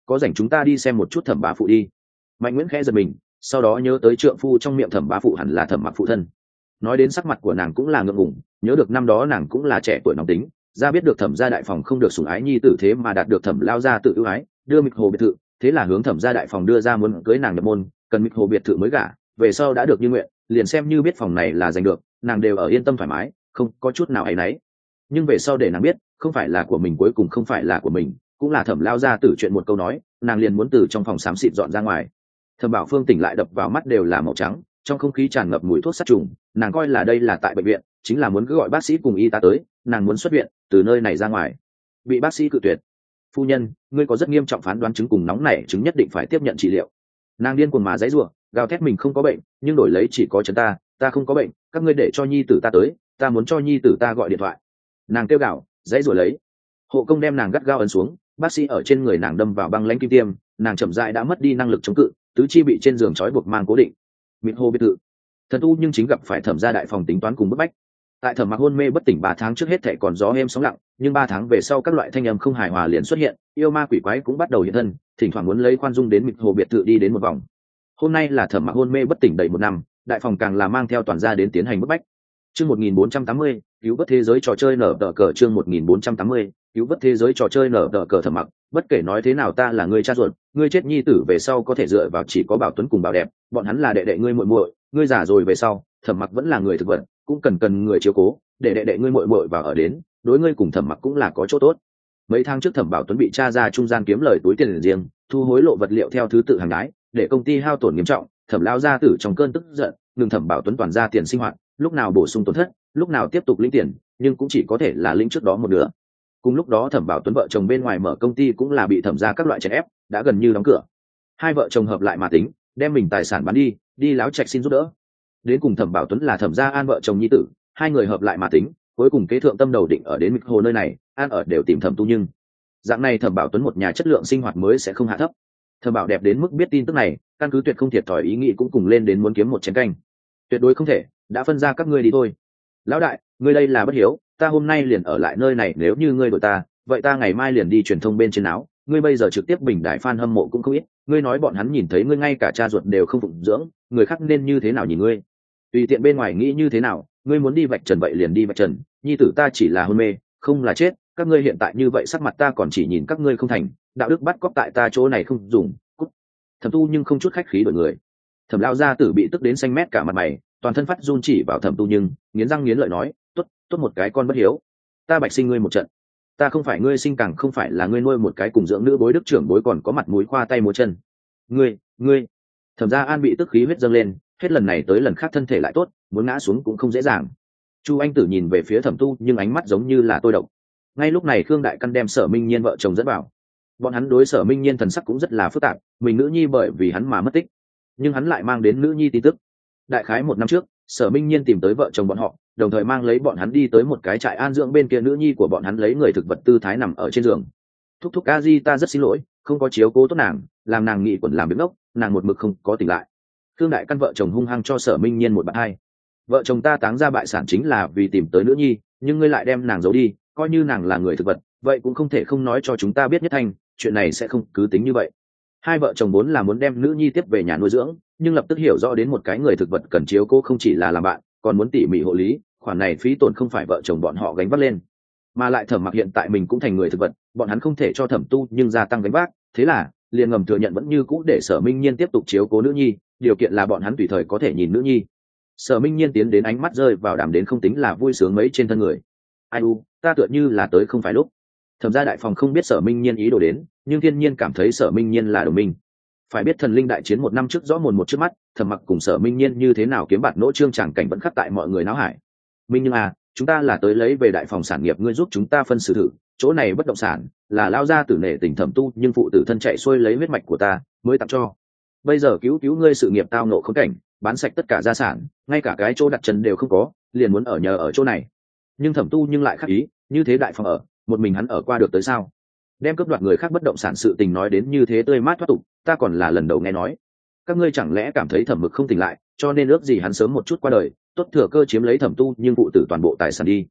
có rảnh chúng ta đi xem một chút thẩm bá phụ đi. Mạnh Nguyễn khẽ giật mình, sau đó nhớ tới trượng phu trong miệng thẩm bá phụ hẳn là Thẩm Mặc phụ thân. Nói đến sắc mặt của nàng cũng là ngượng ngùng, nhớ được năm đó nàng cũng là trẻ tuổi nóng tính, ra biết được thẩm gia đại phòng không được sủng ái nhi tử thế mà đạt được thẩm lao gia tự ưu ái, đưa mịch hồ biệt thự, thế là hướng thẩm gia đại phòng đưa ra muốn cưới nàng nhập môn, cần mịch hồ biệt thự mới gả, về sau đã được như nguyện, liền xem như biết phòng này là giành được, nàng đều ở yên tâm thoải mái, không có chút nào áy náy. Nhưng về sau để nàng biết, không phải là của mình cuối cùng không phải là của mình, cũng là thẩm lao gia tử chuyện một câu nói, nàng liền muốn từ trong phòng xám xịt dọn ra ngoài. Thẩm Bảo Phương tỉnh lại đập vào mắt đều là màu trắng, trong không khí tràn ngập mùi thuốc sát trùng, nàng coi là đây là tại bệnh viện, chính là muốn cứ gọi bác sĩ cùng y tá tới, nàng muốn xuất viện, từ nơi này ra ngoài. Bị bác sĩ cự tuyệt. Phu nhân, ngươi có rất nghiêm trọng phán đoán chứng cùng nóng nảy chứng nhất định phải tiếp nhận trị liệu. Nàng điên cuồng mà giãy giụa, gào thét mình không có bệnh, nhưng đổi lấy chỉ có chấn ta, ta không có bệnh, các ngươi để cho nhi tử ta tới, ta muốn cho nhi tử ta gọi điện thoại. Nàng kêu gào, giãy giụa lấy. Hộ công đem nàng gắt gao ấn xuống, bác sĩ ở trên người nàng đâm vào băng lãnh kim tiêm, nàng chậm rãi đã mất đi năng lực chống cự, tứ chi bị trên giường trói buộc mang cố định. Mịt hồ biệt thự. Thần tu nhưng chính gặp phải thẩm gia đại phòng tính toán cùng bức bách. Tại thẩm Mặc hôn mê bất tỉnh ba tháng trước hết thảy còn gió êm sóng lặng, nhưng ba tháng về sau các loại thanh âm không hài hòa liền xuất hiện, yêu ma quỷ quái cũng bắt đầu hiện thân, thỉnh thoảng muốn lấy khoan dung đến mịt hồ biệt thự đi đến một vòng. Hôm nay là thẩm Mặc hôn mê bất tỉnh đầy một năm, đại phòng càng là mang theo toàn gia đến tiến hành bức bách. Chương một nghìn bốn trăm tám mươi, cứu vớt thế giới trò chơi nở tờ cờ chương một nghìn bốn trăm tám mươi, cứu vớt thế giới trò chơi nở tờ cờ Thẩm Mặc, bất kể nói thế nào ta là người cha ruột, ngươi chết nhi tử về sau có thể dựa vào chỉ có Bảo Tuấn cùng Bảo Đẹp, bọn hắn là đệ đệ ngươi muội muội, ngươi già rồi về sau, Thẩm Mặc vẫn là người thực vật, cũng cần cần người chiếu cố, để đệ đệ ngươi muội muội vào ở đến, đối ngươi cùng Thẩm Mặc cũng là có chỗ tốt. Mấy tháng trước Thẩm Bảo Tuấn bị tra ra trung gian kiếm lời túi tiền riêng, thu hối lộ vật liệu theo thứ tự hàng đái, để công ty hao tổn nghiêm trọng, Thẩm lao gia tử trong cơn tức giận, ngừng Thẩm Bảo Tuấn toàn ra tiền sinh hoạt, lúc nào bổ sung tổn thất, lúc nào tiếp tục lĩnh tiền, nhưng cũng chỉ có thể là lĩnh trước đó một nửa. Cùng lúc đó Thẩm Bảo Tuấn vợ chồng bên ngoài mở công ty cũng là bị thẩm ra các loại chèn ép, đã gần như đóng cửa. Hai vợ chồng hợp lại mà tính, đem mình tài sản bán đi, đi láo trạch xin giúp đỡ. Đến cùng Thẩm Bảo Tuấn là Thẩm gia An vợ chồng nhi tử, hai người hợp lại mà tính, cuối cùng kế thượng tâm đầu định ở đến mịch hồ nơi này, An ở đều tìm Thẩm Tu nhưng dạng này Thẩm Bảo Tuấn một nhà chất lượng sinh hoạt mới sẽ không hạ thấp. Thẩm Bảo Đẹp đến mức biết tin tức này, căn cứ tuyệt không thiệt thòi ý nghĩ cũng cùng lên đến muốn kiếm một chén canh. Tuyệt đối không thể, đã phân ra các ngươi đi thôi. Lão đại, ngươi đây là bất hiếu, ta hôm nay liền ở lại nơi này, nếu như ngươi đội ta, vậy ta ngày mai liền đi truyền thông bên trên áo, ngươi bây giờ trực tiếp bình đại fan hâm mộ cũng không ít, ngươi nói bọn hắn nhìn thấy ngươi ngay cả cha ruột đều không phụng dưỡng, người khác nên như thế nào nhìn ngươi? Tùy tiện bên ngoài nghĩ như thế nào, ngươi muốn đi vạch trần vậy liền đi vạch trần, nhi tử ta chỉ là hôn mê, không là chết, các ngươi hiện tại như vậy sắc mặt ta còn chỉ nhìn các ngươi không thành, đạo đức bắt cóc tại ta chỗ này không dùng, cút. Thẩm Tu nhưng không chút khách khí đổi người. Thẩm lao gia tử bị tức đến xanh mét cả mặt mày, toàn thân phát run chỉ vào Thẩm Tu nhưng, nghiến răng nghiến lợi nói, tốt, tốt một cái con bất hiếu, ta bạch sinh ngươi một trận, ta không phải ngươi sinh càng không phải là ngươi nuôi một cái cùng dưỡng nữ bối đức trưởng bối còn có mặt mũi khoa tay múa chân. Ngươi, ngươi. Thẩm gia An bị tức khí huyết dâng lên, hết lần này tới lần khác thân thể lại tốt, muốn ngã xuống cũng không dễ dàng. Chu Anh Tử nhìn về phía Thẩm Tu nhưng ánh mắt giống như là tôi độc. Ngay lúc này Khương Đại Căn đem Sở Minh Nhiên vợ chồng dẫn vào. Bọn hắn đối Sở Minh Nhiên thần sắc cũng rất là phức tạp, mình nữ nhi bởi vì hắn mà mất tích, nhưng hắn lại mang đến nữ nhi tin tức. Đại khái một năm trước, Sở Minh Nhiên tìm tới vợ chồng bọn họ, đồng thời mang lấy bọn hắn đi tới một cái trại an dưỡng, bên kia nữ nhi của bọn hắn lấy người thực vật tư thái nằm ở trên giường. Thúc thúc a di, ta rất xin lỗi, không có chiếu cố tốt nàng, làm nàng nghị quẩn làm biếng ngốc, nàng một mực không có tỉnh lại. Thương Đại Căn vợ chồng hung hăng cho Sở Minh Nhiên một bạt hai. Vợ chồng ta táng ra bại sản chính là vì tìm tới nữ nhi, nhưng ngươi lại đem nàng giấu đi, coi như nàng là người thực vật, vậy cũng không thể không nói cho chúng ta biết nhất thanh, chuyện này sẽ không cứ tính như vậy. Hai vợ chồng vốn là muốn đem nữ nhi tiếp về nhà nuôi dưỡng, nhưng lập tức hiểu rõ đến một cái người thực vật cần chiếu cố không chỉ là làm bạn, còn muốn tỉ mỉ hộ lý, khoản này phí tổn không phải vợ chồng bọn họ gánh vác lên, mà lại Thẩm Mặc hiện tại mình cũng thành người thực vật, bọn hắn không thể cho Thẩm Tu nhưng gia tăng gánh vác, thế là liền ngầm thừa nhận vẫn như cũ để Sở Minh Nhiên tiếp tục chiếu cố nữ nhi, điều kiện là bọn hắn tùy thời có thể nhìn nữ nhi. Sở Minh Nhiên tiến đến ánh mắt rơi vào đàm đến không tính là vui sướng mấy trên thân người. Ai u, ta tựa như là tới không phải lúc. Thẩm gia đại phòng không biết Sở Minh Nhiên ý đồ đến, nhưng thiên nhiên cảm thấy Sở Minh Nhiên là đồng minh. Phải biết thần linh đại chiến một năm trước rõ mồn một trước mắt, Thẩm Mặc cùng Sở Minh Nhiên như thế nào kiếm bạt nỗ trương tràng cảnh vẫn khắc tại mọi người náo hải. Minh nhưng à, chúng ta là tới lấy về đại phòng sản nghiệp, ngươi giúp chúng ta phân xử thử, chỗ này bất động sản là lao ra tử nể tình Thẩm Tu nhưng phụ tử thân chạy xuôi lấy huyết mạch của ta mới tặng cho. Bây giờ cứu cứu ngươi sự nghiệp tao nộ khốn cảnh, bán sạch tất cả gia sản, ngay cả cái chỗ đặt chân đều không có, liền muốn ở nhờ ở chỗ này. Nhưng Thẩm Tu nhưng lại khác ý, như thế đại phòng ở, một mình hắn ở qua được tới sao? Đem cướp đoạt người khác bất động sản sự tình nói đến như thế tươi mát thoát tục, ta còn là lần đầu nghe nói. Các ngươi chẳng lẽ cảm thấy Thẩm Mực không tỉnh lại, cho nên ước gì hắn sớm một chút qua đời, tốt thừa cơ chiếm lấy Thẩm Tu nhưng phụ tử toàn bộ tài sản đi.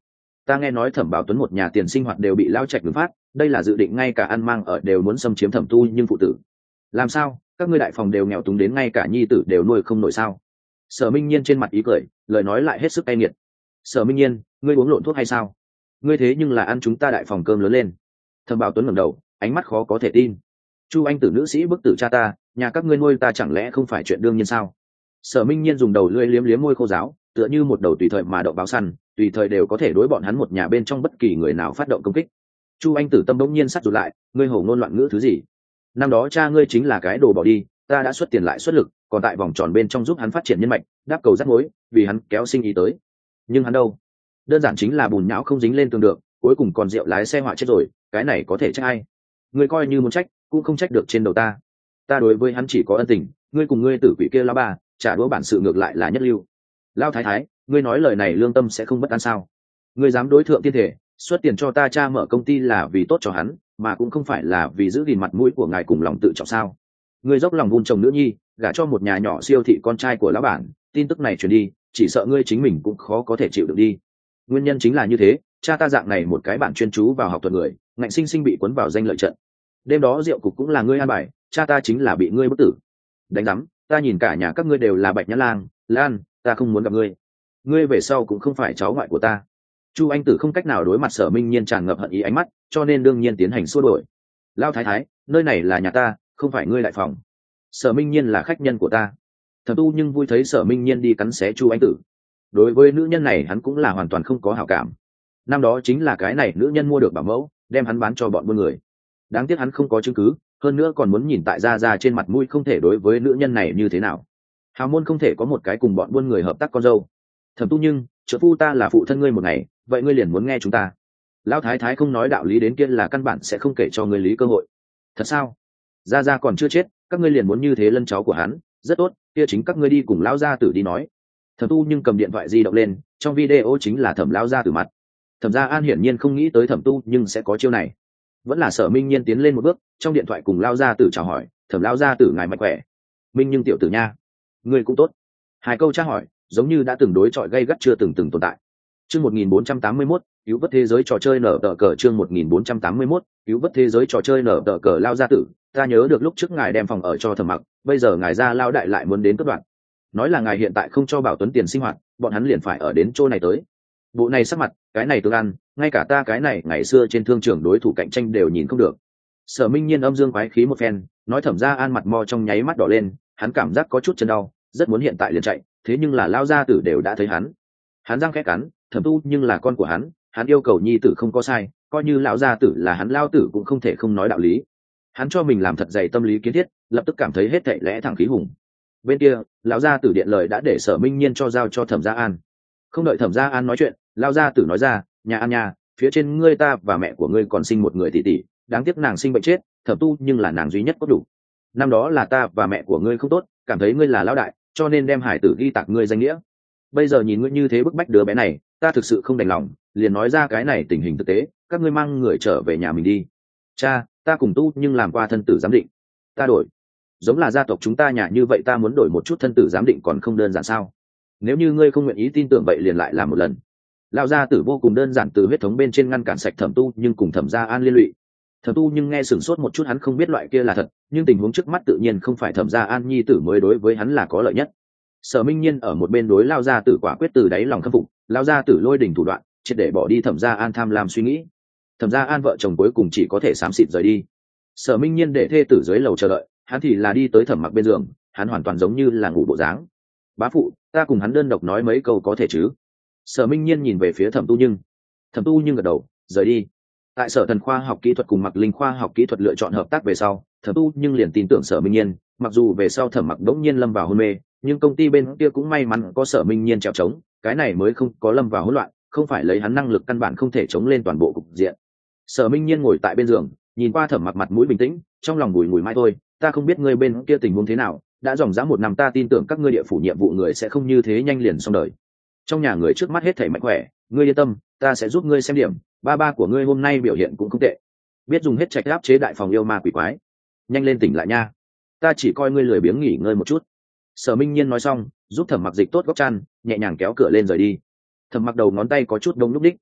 Ta nghe nói Thẩm Bảo Tuấn một nhà tiền sinh hoạt đều bị lao trạch ngừng phát, đây là dự định ngay cả ăn mang ở đều muốn xâm chiếm Thẩm Tu nhưng phụ tử. Làm sao, các ngươi đại phòng đều nghèo túng đến ngay cả nhi tử đều nuôi không nổi sao? Sở Minh Nhiên trên mặt ý cười, lời nói lại hết sức cay nghiệt. Sở Minh Nhiên, ngươi uống lộn thuốc hay sao? Ngươi thế nhưng là ăn chúng ta đại phòng cơm lớn lên. Thẩm Bảo Tuấn ngẩng đầu, ánh mắt khó có thể tin. Chu anh tử nữ sĩ bức tử cha ta, nhà các ngươi nuôi ta chẳng lẽ không phải chuyện đương nhiên sao? Sở Minh Nhiên dùng đầu lưỡi liếm liếm môi khô giáo, tựa như một đầu tùy thời mà động báo săn, tùy thời đều có thể đối bọn hắn một nhà bên trong bất kỳ người nào phát động công kích. Chu anh tử tâm bỗng nhiên sắt rụt lại, ngươi hổ ngôn loạn ngữ thứ gì? Năm đó cha ngươi chính là cái đồ bỏ đi, ta đã xuất tiền lại xuất lực, còn tại vòng tròn bên trong giúp hắn phát triển nhân mạch, đáp cầu rắc mối, vì hắn kéo sinh ý tới. Nhưng hắn đâu? Đơn giản chính là bùn nhão không dính lên tường được, cuối cùng còn rượu lái xe họa chết rồi, cái này có thể trách ai? Ngươi coi như muốn trách, cũng không trách được trên đầu ta. Ta đối với hắn chỉ có ân tình, ngươi cùng ngươi tử quỷ kia lão bà, trả đũa bản sự ngược lại là nhất lưu. Lão thái thái, ngươi nói lời này lương tâm sẽ không bất an sao? Ngươi dám đối thượng tiên thể, xuất tiền cho ta cha mở công ty là vì tốt cho hắn, mà cũng không phải là vì giữ gìn mặt mũi của ngài cùng lòng tự trọng sao? Ngươi dốc lòng vun trồng nữ nhi, gả cho một nhà nhỏ siêu thị con trai của lão bản, tin tức này truyền đi, chỉ sợ ngươi chính mình cũng khó có thể chịu được đi. Nguyên nhân chính là như thế, cha ta dạng này một cái bạn chuyên chú vào học thuật người, ngạnh sinh sinh bị cuốn vào danh lợi trận. Đêm đó rượu cục cũng là ngươi an bài, cha ta chính là bị ngươi bức tử. Đánh rắm, ta nhìn cả nhà các ngươi đều là bạch nhã lang, lan, ta không muốn gặp ngươi. Ngươi về sau cũng không phải cháu ngoại của ta. Chu anh tử không cách nào đối mặt Sở Minh Nhiên tràn ngập hận ý ánh mắt, cho nên đương nhiên tiến hành xua đuổi. Lao thái thái, nơi này là nhà ta, không phải ngươi đại phòng. Sở Minh Nhiên là khách nhân của ta. Thẩm Tu nhưng vui thấy Sở Minh Nhiên đi cắn xé Chu anh tử. Đối với nữ nhân này hắn cũng là hoàn toàn không có hảo cảm. Năm đó chính là cái này nữ nhân mua được bảo mẫu, đem hắn bán cho bọn buôn người. Đáng tiếc hắn không có chứng cứ, hơn nữa còn muốn nhìn tại gia gia trên mặt mũi không thể đối với nữ nhân này như thế nào. Hào môn không thể có một cái cùng bọn buôn người hợp tác con dâu. Thẩm Tu nhưng, trợ phu ta là phụ thân ngươi một ngày, vậy ngươi liền muốn nghe chúng ta. Lão thái thái không nói đạo lý đến kia là căn bản sẽ không kể cho ngươi lý cơ hội. Thật sao? Gia gia còn chưa chết, các ngươi liền muốn như thế lân cháu của hắn, rất tốt, kia chính các ngươi đi cùng lão gia tử đi nói. Thẩm Tu nhưng cầm điện thoại di động lên, trong video chính là Thẩm lão gia tử mặt. Thẩm Gia An hiển nhiên không nghĩ tới Thẩm Tu nhưng sẽ có chiêu này. Vẫn là Sở Minh Nhiên tiến lên một bước, trong điện thoại cùng lão gia tử chào hỏi, Thẩm lão gia tử ngài mạnh khỏe. Minh nhưng tiểu tử nha, ngươi cũng tốt. Hai câu tra hỏi, giống như đã từng đối chọi gay gắt chưa từng từng tồn tại. Chương một nghìn bốn trăm tám mươi mốt, cứu vớt thế giới trò chơi nở tờ cờ chương một nghìn bốn trăm tám mươi mốt, cứu vớt thế giới trò chơi nở tờ cờ lao gia tử, ta nhớ được lúc trước ngài đem phòng ở cho Thẩm Mặc, bây giờ ngài ra lao đại lại muốn đến cất đoạn. Nói là ngài hiện tại không cho Bảo Tuấn tiền sinh hoạt, bọn hắn liền phải ở đến chỗ này tới. Bộ này sắc mặt, cái này tương ăn, ngay cả ta cái này ngày xưa trên thương trường đối thủ cạnh tranh đều nhìn không được. Sở Minh Nhiên âm dương quái khí một phen, nói Thẩm Gia An mặt mo trong nháy mắt đỏ lên, hắn cảm giác có chút chân đau, rất muốn hiện tại liền chạy, thế nhưng là lao gia tử đều đã thấy hắn. Hắn răng khẽ cắn, Thẩm Tu nhưng là con của hắn, hắn yêu cầu nhi tử không có sai, coi như lão gia tử là hắn lao tử cũng không thể không nói đạo lý. Hắn cho mình làm thật dày tâm lý kiến thiết, lập tức cảm thấy hết thảy lẽ thẳng khí hùng. Bên kia, lão gia tử điện lời đã để Sở Minh Nhiên cho giao cho Thẩm Gia An. Không đợi Thẩm Gia An nói chuyện, lão gia tử nói ra, nhà An nhà, phía trên ngươi ta và mẹ của ngươi còn sinh một người tỷ tỷ, đáng tiếc nàng sinh bệnh chết, Thẩm Tu nhưng là nàng duy nhất có đủ. Năm đó là ta và mẹ của ngươi không tốt, cảm thấy ngươi là lão đại, cho nên đem hải tử ghi tạc ngươi danh nghĩa. Bây giờ nhìn ngươi như thế bức bách đứa bé này, ta thực sự không đành lòng, liền nói ra cái này tình hình thực tế, các ngươi mang người trở về nhà mình đi. Cha, ta cùng Tu nhưng làm qua thân tử giám định, ta đổi. Giống là gia tộc chúng ta nhà như vậy, ta muốn đổi một chút thân tử giám định còn không đơn giản sao? Nếu như ngươi không nguyện ý tin tưởng vậy liền lại làm một lần. Lão gia tử vô cùng đơn giản từ huyết thống bên trên ngăn cản sạch Thẩm Tu nhưng cùng Thẩm Gia An liên lụy. Thẩm Tu nhưng nghe sửng sốt một chút, hắn không biết loại kia là thật, nhưng tình huống trước mắt tự nhiên không phải Thẩm Gia An nhi tử mới đối với hắn là có lợi nhất. Sở Minh Nhiên ở một bên đối lao gia tử quả quyết từ đáy lòng khâm phục, lao gia tử lôi đỉnh thủ đoạn, triệt để bỏ đi Thẩm Gia An tham lam suy nghĩ. Thẩm Gia An vợ chồng cuối cùng chỉ có thể xám xịt rời đi. Sở Minh Nhiên để thê tử dưới lầu chờ đợi, hắn thì là đi tới Thẩm Mặc bên giường, hắn hoàn toàn giống như là ngủ bộ dáng. Bá phụ, ta cùng hắn đơn độc nói mấy câu có thể chứ? Sở Minh Nhiên nhìn về phía Thẩm Tu Nhưng. Thẩm Tu Nhưng gật đầu, rời đi. Tại Sở Thần khoa học kỹ thuật cùng Mặc Linh khoa học kỹ thuật lựa chọn hợp tác về sau, Thẩm Tu Nhưng liền tin tưởng Sở Minh Nhiên, mặc dù về sau Thẩm Mặc đống nhiên lâm vào hôn mê, nhưng công ty bên kia cũng may mắn có Sở Minh Nhiên trèo trống, cái này mới không có lâm vào hỗn loạn, không phải lấy hắn năng lực căn bản không thể chống lên toàn bộ cục diện. Sở Minh Nhiên ngồi tại bên giường, nhìn qua Thẩm Mặc mặt mũi bình tĩnh, trong lòng bùi ngùi mai thôi, ta không biết ngươi bên kia tình huống thế nào, đã dòng dã một năm ta tin tưởng các ngươi địa phủ nhiệm vụ người sẽ không như thế nhanh liền xong đời. Trong nhà người trước mắt hết thảy mạnh khỏe, ngươi yên tâm, ta sẽ giúp ngươi xem điểm, ba ba của ngươi hôm nay biểu hiện cũng không tệ, biết dùng hết trạch áp chế đại phòng yêu ma quỷ quái, nhanh lên tỉnh lại nha, ta chỉ coi ngươi lười biếng nghỉ ngơi một chút. Sở Minh Nhiên nói xong, giúp Thẩm Mặc dịch tốt góc chăn, nhẹ nhàng kéo cửa lên rời đi. Thẩm Mặc đầu ngón tay có chút đông lúc đích,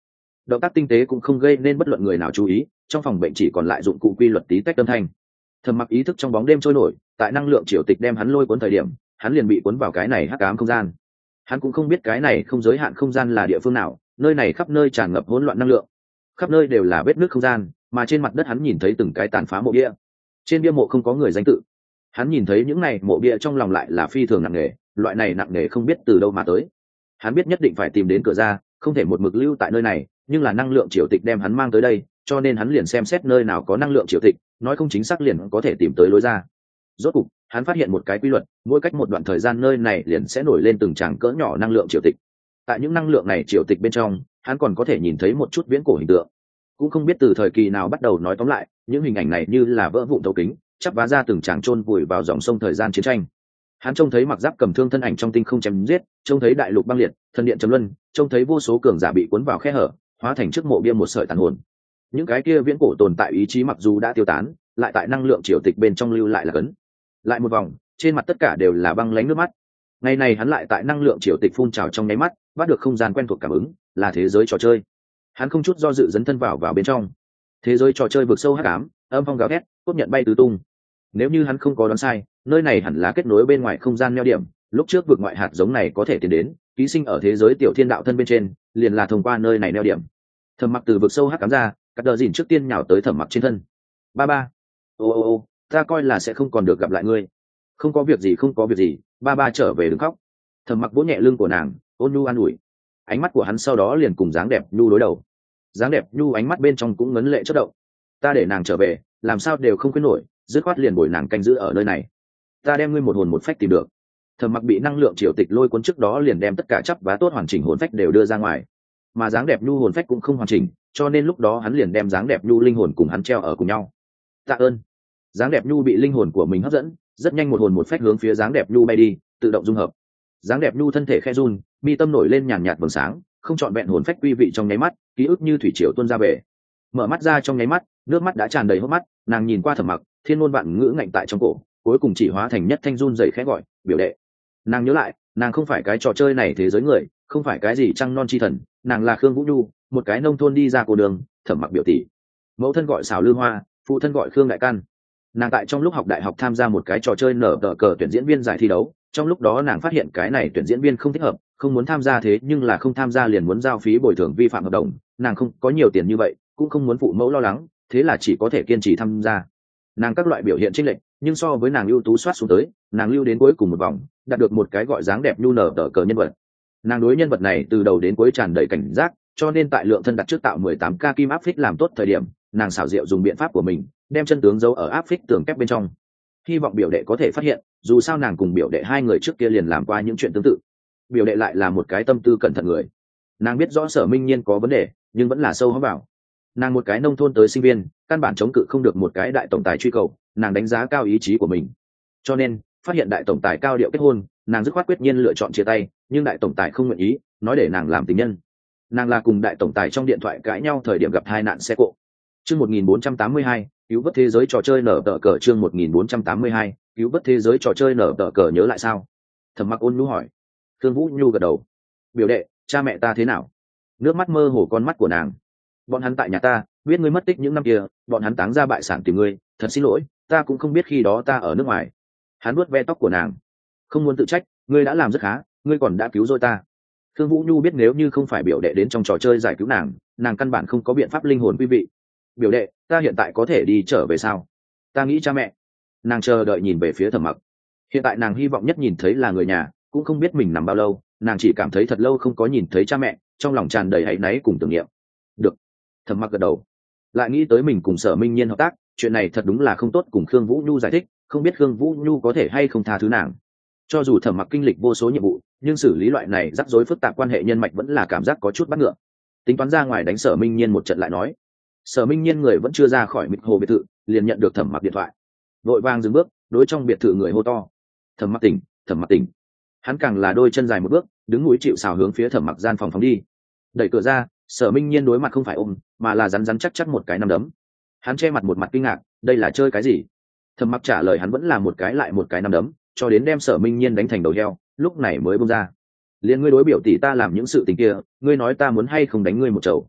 động tác tinh tế cũng không gây nên bất luận người nào chú ý, trong phòng bệnh chỉ còn lại dụng cụ quy luật tí tách âm thanh. Thẩm Mặc ý thức trong bóng đêm trôi nổi, tại năng lượng triều tịch đem hắn lôi cuốn thời điểm, hắn liền bị cuốn vào cái này hắc ám không gian. Hắn cũng không biết cái này không giới hạn không gian là địa phương nào, nơi này khắp nơi tràn ngập hỗn loạn năng lượng, khắp nơi đều là vết nứt không gian, mà trên mặt đất hắn nhìn thấy từng cái tàn phá mộ bia. Trên bia mộ không có người danh tự. Hắn nhìn thấy những này mộ bia trong lòng lại là phi thường nặng nề, loại này nặng nề không biết từ đâu mà tới. Hắn biết nhất định phải tìm đến cửa ra, không thể một mực lưu tại nơi này, nhưng là năng lượng triều tịch đem hắn mang tới đây, cho nên hắn liền xem xét nơi nào có năng lượng triều tịch, nói không chính xác liền có thể tìm tới lối ra. Rốt cục, hắn phát hiện một cái quy luật, mỗi cách một đoạn thời gian nơi này liền sẽ nổi lên từng tràng cỡ nhỏ năng lượng triều tịch. Tại những năng lượng này triều tịch bên trong, hắn còn có thể nhìn thấy một chút viễn cổ hình tượng. Cũng không biết từ thời kỳ nào bắt đầu, nói tóm lại, những hình ảnh này như là vỡ vụn thấu kính, chắp vá ra từng tràng chôn vùi vào dòng sông thời gian chiến tranh. Hắn trông thấy mặc giáp cầm thương thân ảnh trong tinh không chém giết, trông thấy đại lục băng liệt, thần điện chấm luân, trông thấy vô số cường giả bị cuốn vào khe hở, hóa thành trước mộ bia một sợi tàn hồn. Những cái kia viễn cổ tồn tại ý chí mặc dù đã tiêu tán, lại tại năng lượng triều tịch bên trong lưu lại là cấn. Lại một vòng, trên mặt tất cả đều là băng lãnh nước mắt. Ngày này hắn lại tại năng lượng triều tịch phun trào trong nháy mắt, bắt được không gian quen thuộc cảm ứng, là thế giới trò chơi. Hắn không chút do dự dấn thân vào vào bên trong. Thế giới trò chơi vực sâu hắc ám, âm phong gào thét, cốt nhận bay tứ tung. Nếu như hắn không có đoán sai, nơi này hẳn là kết nối bên ngoài không gian neo điểm, lúc trước vực ngoại hạt giống này có thể tiến đến, ký sinh ở thế giới tiểu thiên đạo thân bên trên, liền là thông qua nơi này neo điểm. Thẩm Mặc từ vực sâu hắc ám ra, cắt đờ dìn trước tiên nhào tới Thẩm Mặc trên thân. Ba ba, ô ô ô, ta coi là sẽ không còn được gặp lại ngươi. Không có việc gì, không có việc gì, ba ba trở về đừng khóc. Thẩm Mặc vỗ nhẹ lưng của nàng, ôn nhu an ủi. Ánh mắt của hắn sau đó liền cùng dáng đẹp nhu đối đầu. Dáng đẹp nhu ánh mắt bên trong cũng ngấn lệ chớp động. Ta để nàng trở về, làm sao đều không quên nổi, dứt khoát liền bồi nàng canh giữ ở nơi này. Ta đem ngươi một hồn một phách tìm được. Thẩm Mặc bị năng lượng triều tịch lôi cuốn trước đó liền đem tất cả chắp vá tốt hoàn chỉnh hồn phách đều đưa ra ngoài, mà dáng đẹp nhu hồn phách cũng không hoàn chỉnh, cho nên lúc đó hắn liền đem dáng đẹp nhu linh hồn cùng hắn treo ở cùng nhau. Tạ ơn. Dáng đẹp nhu bị linh hồn của mình hấp dẫn, rất nhanh một hồn một phách hướng phía dáng đẹp nhu bay đi, tự động dung hợp. Dáng đẹp nhu thân thể khe run, mi tâm nổi lên nhàn nhạt vầng sáng, không chọn vẹn hồn phách quy vị trong nháy mắt, ký ức như thủy triều tuôn ra về. Mở mắt ra trong nháy mắt, nước mắt đã tràn đầy hốc mắt, nàng nhìn qua Thẩm Mặc, thiên ngôn vạn ngữ ngạnh tại trong cổ, cuối cùng chỉ hóa thành nhất thanh run rẩy khẽ gọi, biểu đệ. Nàng nhớ lại, nàng không phải cái trò chơi này thế giới người, không phải cái gì trăng non chi thần, nàng là Khương Vũ Nhu, một cái nông thôn đi ra cô đường, Thẩm Mặc biểu tỷ. Mẫu thân gọi Sào Lư Hoa, phụ thân gọi Khương Đại Căn. Nàng tại trong lúc học đại học tham gia một cái trò chơi nở tờ cờ tuyển diễn viên giải thi đấu, trong lúc đó nàng phát hiện cái này tuyển diễn viên không thích hợp, không muốn tham gia, thế nhưng là không tham gia liền muốn giao phí bồi thường vi phạm hợp đồng, nàng không có nhiều tiền như vậy, cũng không muốn phụ mẫu lo lắng, thế là chỉ có thể kiên trì tham gia. Nàng các loại biểu hiện chênh lệch, nhưng so với nàng ưu tú soát xuống tới, nàng lưu đến cuối cùng một vòng, đạt được một cái gọi dáng đẹp nhu nở tờ cờ nhân vật. Nàng đối nhân vật này từ đầu đến cuối tràn đầy cảnh giác, cho nên tại lượng thân đặt trước tạo mười tám k kim áp phích làm tốt thời điểm, nàng xảo diệu dùng biện pháp của mình, đem chân tướng giấu ở áp phích tường kép bên trong. Hy vọng biểu đệ có thể phát hiện, dù sao nàng cùng biểu đệ hai người trước kia liền làm qua những chuyện tương tự. Biểu đệ lại là một cái tâm tư cẩn thận người. Nàng biết rõ Sở Minh Nhiên có vấn đề, nhưng vẫn là sâu hóm vào. Nàng một cái nông thôn tới sinh viên, căn bản chống cự không được một cái đại tổng tài truy cầu, nàng đánh giá cao ý chí của mình. Cho nên, phát hiện đại tổng tài cao điệu kết hôn, nàng dứt khoát quyết nhiên lựa chọn chia tay, nhưng đại tổng tài không nguyện ý, nói để nàng làm tình nhân. Nàng là cùng đại tổng tài trong điện thoại cãi nhau thời điểm gặp tai nạn xe cộ. Chương một nghìn bốn trăm tám mươi hai, cứu vớt thế giới trò chơi nở tờ cờ. Chương một nghìn bốn trăm tám mươi hai, cứu vớt thế giới trò chơi nở tờ cờ. Nhớ lại sao? Thẩm Mặc ôn nhu hỏi. Thương Vũ Nhu gật đầu. Biểu đệ, cha mẹ ta thế nào? Nước mắt mơ hồ con mắt của nàng. Bọn hắn tại nhà ta, biết ngươi mất tích những năm kia, bọn hắn táng ra bại sản tìm ngươi, thật xin lỗi, ta cũng không biết khi đó ta ở nước ngoài. Hắn vuốt ve tóc của nàng. Không muốn tự trách, ngươi đã làm rất khá, ngươi còn đã cứu rồi ta. Thương Vũ Nhu biết nếu như không phải biểu đệ đến trong trò chơi giải cứu nàng, nàng căn bản không có biện pháp linh hồn quý vị. Biểu đệ, ta hiện tại có thể đi trở về sao? Ta nghĩ cha mẹ. Nàng chờ đợi nhìn về phía Thẩm Mặc. Hiện tại nàng hy vọng nhất nhìn thấy là người nhà, cũng không biết mình nằm bao lâu, nàng chỉ cảm thấy thật lâu không có nhìn thấy cha mẹ, trong lòng tràn đầy áy náy cùng tưởng niệm. Được. Thẩm Mặc gật đầu. Lại nghĩ tới mình cùng Sở Minh Nhiên hợp tác, chuyện này thật đúng là không tốt cùng Khương Vũ Nhu giải thích, không biết Khương Vũ Nhu có thể hay không tha thứ nàng. Cho dù Thẩm Mặc kinh lịch vô số nhiệm vụ, nhưng xử lý loại này rắc rối phức tạp quan hệ nhân mạch vẫn là cảm giác có chút bắt ngựa. Tính toán ra ngoài đánh Sở Minh Nhiên một trận lại nói. Sở Minh Nhiên người vẫn chưa ra khỏi mịt hồ biệt thự, liền nhận được Thẩm Mặc điện thoại. Vội vàng dừng bước, đối trong biệt thự người hô to. Thẩm Mặc tỉnh, Thẩm Mặc tỉnh. Hắn càng là đôi chân dài một bước, đứng núi chịu sào hướng phía Thẩm Mặc gian phòng phóng đi. Đẩy cửa ra, Sở Minh Nhiên đối mặt không phải ôm, mà là rắn rắn chắc chắc một cái nắm đấm. Hắn che mặt một mặt kinh ngạc, đây là chơi cái gì? Thẩm Mặc trả lời hắn vẫn là một cái lại một cái nắm đấm, cho đến đem Sở Minh Nhiên đánh thành đầu heo, lúc này mới buông ra. Liên ngươi đối biểu tỷ ta làm những sự tình kia, ngươi nói ta muốn hay không đánh ngươi một chầu?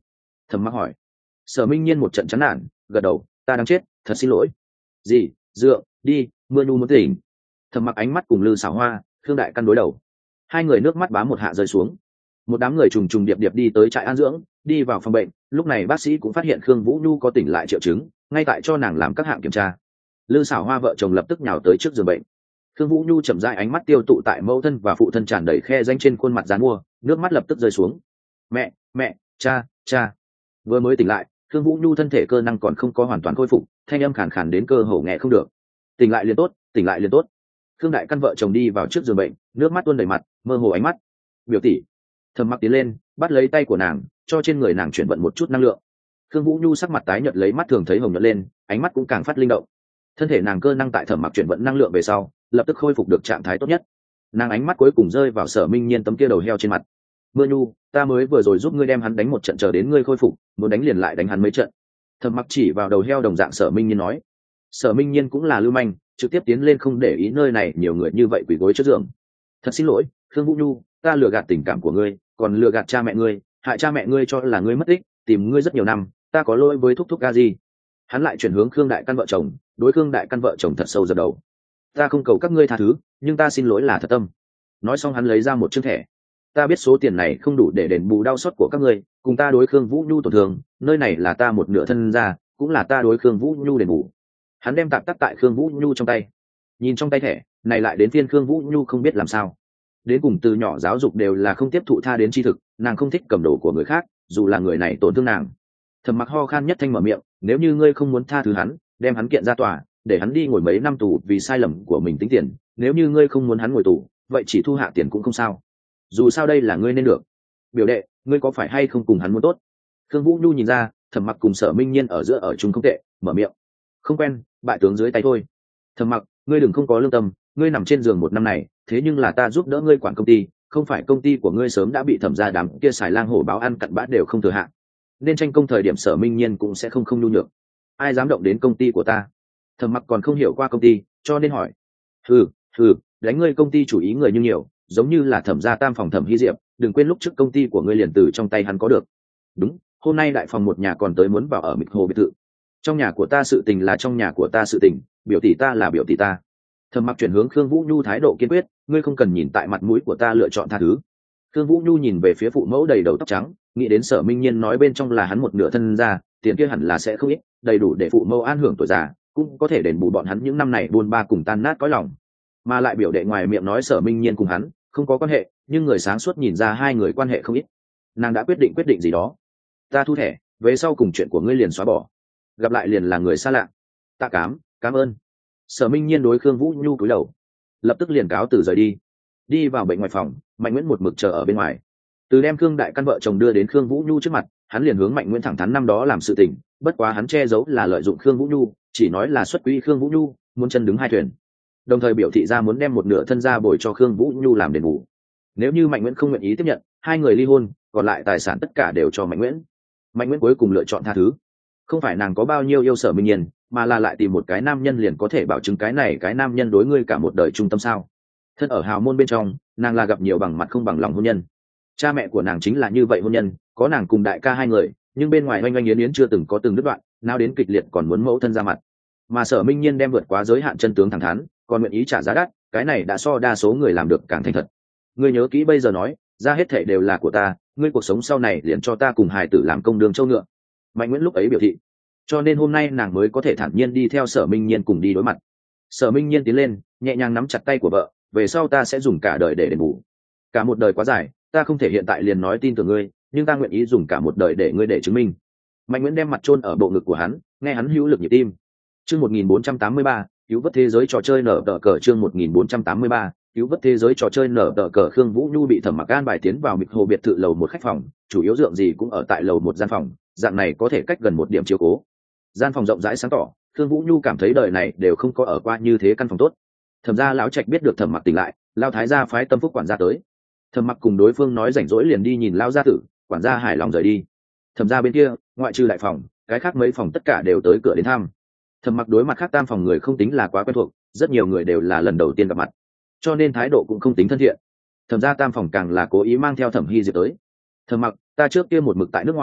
Thẩm mặc hỏi. Sở Minh Nhiên một trận chán nản, gật đầu, ta đang chết, thật xin lỗi. Gì? Dựa, đi, mưa nhu muốn tỉnh. Thẩm mặc ánh mắt cùng Lư Xảo Hoa, Khương Đại Căn đối đầu. Hai người nước mắt bám một hạ rơi xuống. Một đám người trùng trùng điệp điệp đi tới trại an dưỡng, đi vào phòng bệnh. Lúc này bác sĩ cũng phát hiện Khương Vũ Nhu có tỉnh lại triệu chứng, ngay tại cho nàng làm các hạng kiểm tra. Lư Xảo Hoa vợ chồng lập tức nhào tới trước giường bệnh. Khương Vũ Nhu chậm rãi ánh mắt tiêu tụ tại mẫu thân và phụ thân tràn đầy khe danh trên khuôn mặt dán mua, nước mắt lập tức rơi xuống. Mẹ, mẹ, cha, cha. Vừa mới tỉnh lại, Khương Vũ Nhu thân thể cơ năng còn không có hoàn toàn khôi phục, thanh âm khàn khàn đến cơ hồ nghe không được. Tỉnh lại liền tốt, tỉnh lại liền tốt. Khương Đại Căn vợ chồng đi vào trước giường bệnh, nước mắt tuôn đầy mặt, mơ hồ ánh mắt. Biểu tỷ. Thẩm Mặc tiến lên, bắt lấy tay của nàng, cho trên người nàng chuyển vận một chút năng lượng. Khương Vũ Nhu sắc mặt tái nhợt lấy mắt thường thấy hồng nhuận lên, ánh mắt cũng càng phát linh động. Thân thể nàng cơ năng tại Thẩm Mặc chuyển vận năng lượng về sau, lập tức khôi phục được trạng thái tốt nhất. Nàng ánh mắt cuối cùng rơi vào Sở Minh Nhiên tấm kia đầu heo trên mặt. Mưa Nhu, ta mới vừa rồi giúp ngươi đem hắn đánh một trận chờ đến ngươi khôi phục, muốn đánh liền lại đánh hắn mấy trận. Thẩm Mặc chỉ vào đầu heo đồng dạng Sở Minh Nhiên nói. Sở Minh Nhiên cũng là lưu manh, trực tiếp tiến lên không để ý nơi này nhiều người như vậy quỳ gối trước giường. Thật xin lỗi, Khương Vũ Nhu, ta lừa gạt tình cảm của ngươi, còn lừa gạt cha mẹ ngươi, hại cha mẹ ngươi cho là ngươi mất tích, tìm ngươi rất nhiều năm, ta có lỗi với thúc thúc ca gì. Hắn lại chuyển hướng Khương Đại Căn vợ chồng, đối Khương Đại Căn vợ chồng thật sâu dập đầu. Ta không cầu các ngươi tha thứ, nhưng ta xin lỗi là thật tâm. Nói xong hắn lấy ra một chương thẻ. Ta biết số tiền này không đủ để đền bù đau xót của các ngươi, cùng ta đối Khương Vũ Nhu tổn thương, nơi này là ta một nửa thân ra, cũng là ta đối Khương Vũ Nhu đền bù. Hắn đem tạm tắc tại Khương Vũ Nhu trong tay. Nhìn trong tay thẻ, này lại đến phiên Khương Vũ Nhu không biết làm sao. Đến cùng từ nhỏ giáo dục đều là không tiếp thụ tha đến tri thực, nàng không thích cầm đồ của người khác, dù là người này tổn thương nàng. Thẩm Mặc ho khan nhất thanh mở miệng, nếu như ngươi không muốn tha thứ hắn, đem hắn kiện ra tòa, để hắn đi ngồi mấy năm tù vì sai lầm của mình tính tiền, nếu như ngươi không muốn hắn ngồi tù, vậy chỉ thu hạ tiền cũng không sao. Dù sao đây là ngươi nên được. Biểu đệ, ngươi có phải hay không cùng hắn muốn tốt? Khương Vũ Nhu nhìn ra, Thẩm Mặc cùng Sở Minh Nhiên ở giữa ở chung không tệ, mở miệng. Không quen, bại tướng dưới tay thôi. Thẩm Mặc, ngươi đừng không có lương tâm, ngươi nằm trên giường một năm này, thế nhưng là ta giúp đỡ ngươi quản công ty, không phải công ty của ngươi sớm đã bị Thẩm gia đám kia xài lang hổ báo ăn cặn bã đều không thừa hạn. Nên tranh công thời điểm Sở Minh Nhiên cũng sẽ không không nhu nhược. Ai dám động đến công ty của ta? Thẩm Mặc còn không hiểu qua công ty, cho nên hỏi. Hừ, hừ, đánh ngươi công ty chủ ý người như nhiều, giống như là Thẩm gia tam phòng Thẩm Hy Diệp, đừng quên lúc trước công ty của ngươi liền từ trong tay hắn có được. Đúng, hôm nay đại phòng một nhà còn tới muốn vào ở Mịch Hồ biệt thự. Trong nhà của ta sự tình là trong nhà của ta sự tình, biểu tỷ ta là biểu tỷ ta. Thẩm Mặc chuyển hướng Khương Vũ Nhu thái độ kiên quyết, ngươi không cần nhìn tại mặt mũi của ta lựa chọn tha thứ. Khương Vũ Nhu nhìn về phía phụ mẫu đầy đầu tóc trắng, nghĩ đến Sở Minh Nhiên nói bên trong là hắn một nửa thân ra, tiền kia hẳn là sẽ không ít, đầy đủ để phụ mẫu an hưởng tuổi già, cũng có thể đền bù bọn hắn những năm này buôn ba cùng tan nát cõi lòng. Mà lại biểu đệ ngoài miệng nói Sở Minh Nhiên cùng hắn không có quan hệ, nhưng người sáng suốt nhìn ra hai người quan hệ không ít. Nàng đã quyết định quyết định gì đó. Ta thu thẻ, về sau cùng chuyện của ngươi liền xóa bỏ, gặp lại liền là người xa lạ. Tạ cám, cảm ơn. Sở Minh Nhiên đối Khương Vũ Nhu cúi đầu, lập tức liền cáo từ rời đi. Đi vào bệnh ngoài phòng, Mạnh Nguyễn một mực chờ ở bên ngoài. Từ đem Khương Đại Căn vợ chồng đưa đến Khương Vũ Nhu trước mặt, hắn liền hướng Mạnh Nguyễn thẳng thắn năm đó làm sự tình, bất quá hắn che giấu là lợi dụng Khương Vũ Nhu, chỉ nói là xuất quỹ Khương Vũ Nhu, muốn chân đứng hai thuyền. Đồng thời biểu thị ra muốn đem một nửa thân gia bồi cho Khương Vũ Nhu làm đền bù. Nếu như Mạnh Nguyễn không nguyện ý tiếp nhận, hai người ly hôn, còn lại tài sản tất cả đều cho Mạnh Nguyễn. Mạnh Nguyễn cuối cùng lựa chọn tha thứ. Không phải nàng có bao nhiêu yêu Sở Minh Nhiên, mà là lại tìm một cái nam nhân liền có thể bảo chứng cái này cái nam nhân đối ngươi cả một đời trung tâm sao? Thân ở hào môn bên trong, nàng là gặp nhiều bằng mặt không bằng lòng hôn nhân. Cha mẹ của nàng chính là như vậy hôn nhân, có nàng cùng đại ca hai người, nhưng bên ngoài oanh oanh yến yến chưa từng có từng đứt đoạn, nào đến kịch liệt còn muốn mẫu thân ra mặt. Mà Sở Minh Nhiên đem vượt quá giới hạn chân tướng thẳng thắn, còn nguyện ý trả giá đắt, cái này đã so đa số người làm được càng thành thật. Ngươi nhớ kỹ bây giờ nói, ra hết thảy đều là của ta, ngươi cuộc sống sau này liền cho ta cùng hài tử làm công đường châu ngựa. Mạnh Nguyễn lúc ấy biểu thị, cho nên hôm nay nàng mới có thể thản nhiên đi theo Sở Minh Nhiên cùng đi đối mặt. Sở Minh Nhiên tiến lên, nhẹ nhàng nắm chặt tay của vợ, về sau ta sẽ dùng cả đời để đền bù. Cả một đời quá dài, ta không thể hiện tại liền nói tin tưởng ngươi, nhưng ta nguyện ý dùng cả một đời để ngươi để chứng minh. Mạnh Nguyễn đem mặt chôn ở bộ ngực của hắn, nghe hắn hữu lực nhịp tim. Chương một nghìn bốn trăm tám mươi ba, cứu vớt thế giới trò chơi nở tờ cờ. Chương một nghìn bốn trăm tám mươi ba, cứu vớt thế giới trò chơi nở tờ cờ. Khương Vũ Nhu bị Thẩm Mặc an bài tiến vào Mịch Hồ biệt thự lầu một khách phòng, chủ yếu dượng gì cũng ở tại lầu một gian phòng, dạng này có thể cách gần một điểm chiếu cố. Gian phòng rộng rãi sáng tỏ, Khương Vũ Nhu cảm thấy đời này đều không có ở qua như thế căn phòng tốt. Thẩm gia lão trạch biết được Thẩm Mặc tỉnh lại, lao thái gia phái tâm phúc quản gia tới. Thẩm Mặc cùng đối phương nói rảnh rỗi liền đi nhìn lao gia tử, quản gia hài lòng rời đi. Thẩm gia bên kia, ngoại trừ đại phòng, cái khác mấy phòng tất cả đều tới cửa đến thăm. Thẩm Mặc đối mặt khác tam phòng người không tính là quá quen thuộc, rất nhiều người đều là lần đầu tiên gặp mặt, cho nên thái độ cũng không tính thân thiện. Thẩm gia tam phòng càng là cố ý mang theo Thẩm Hy Diệp tới. Thẩm Mặc, ta trước kia một mực tại nước ngoài,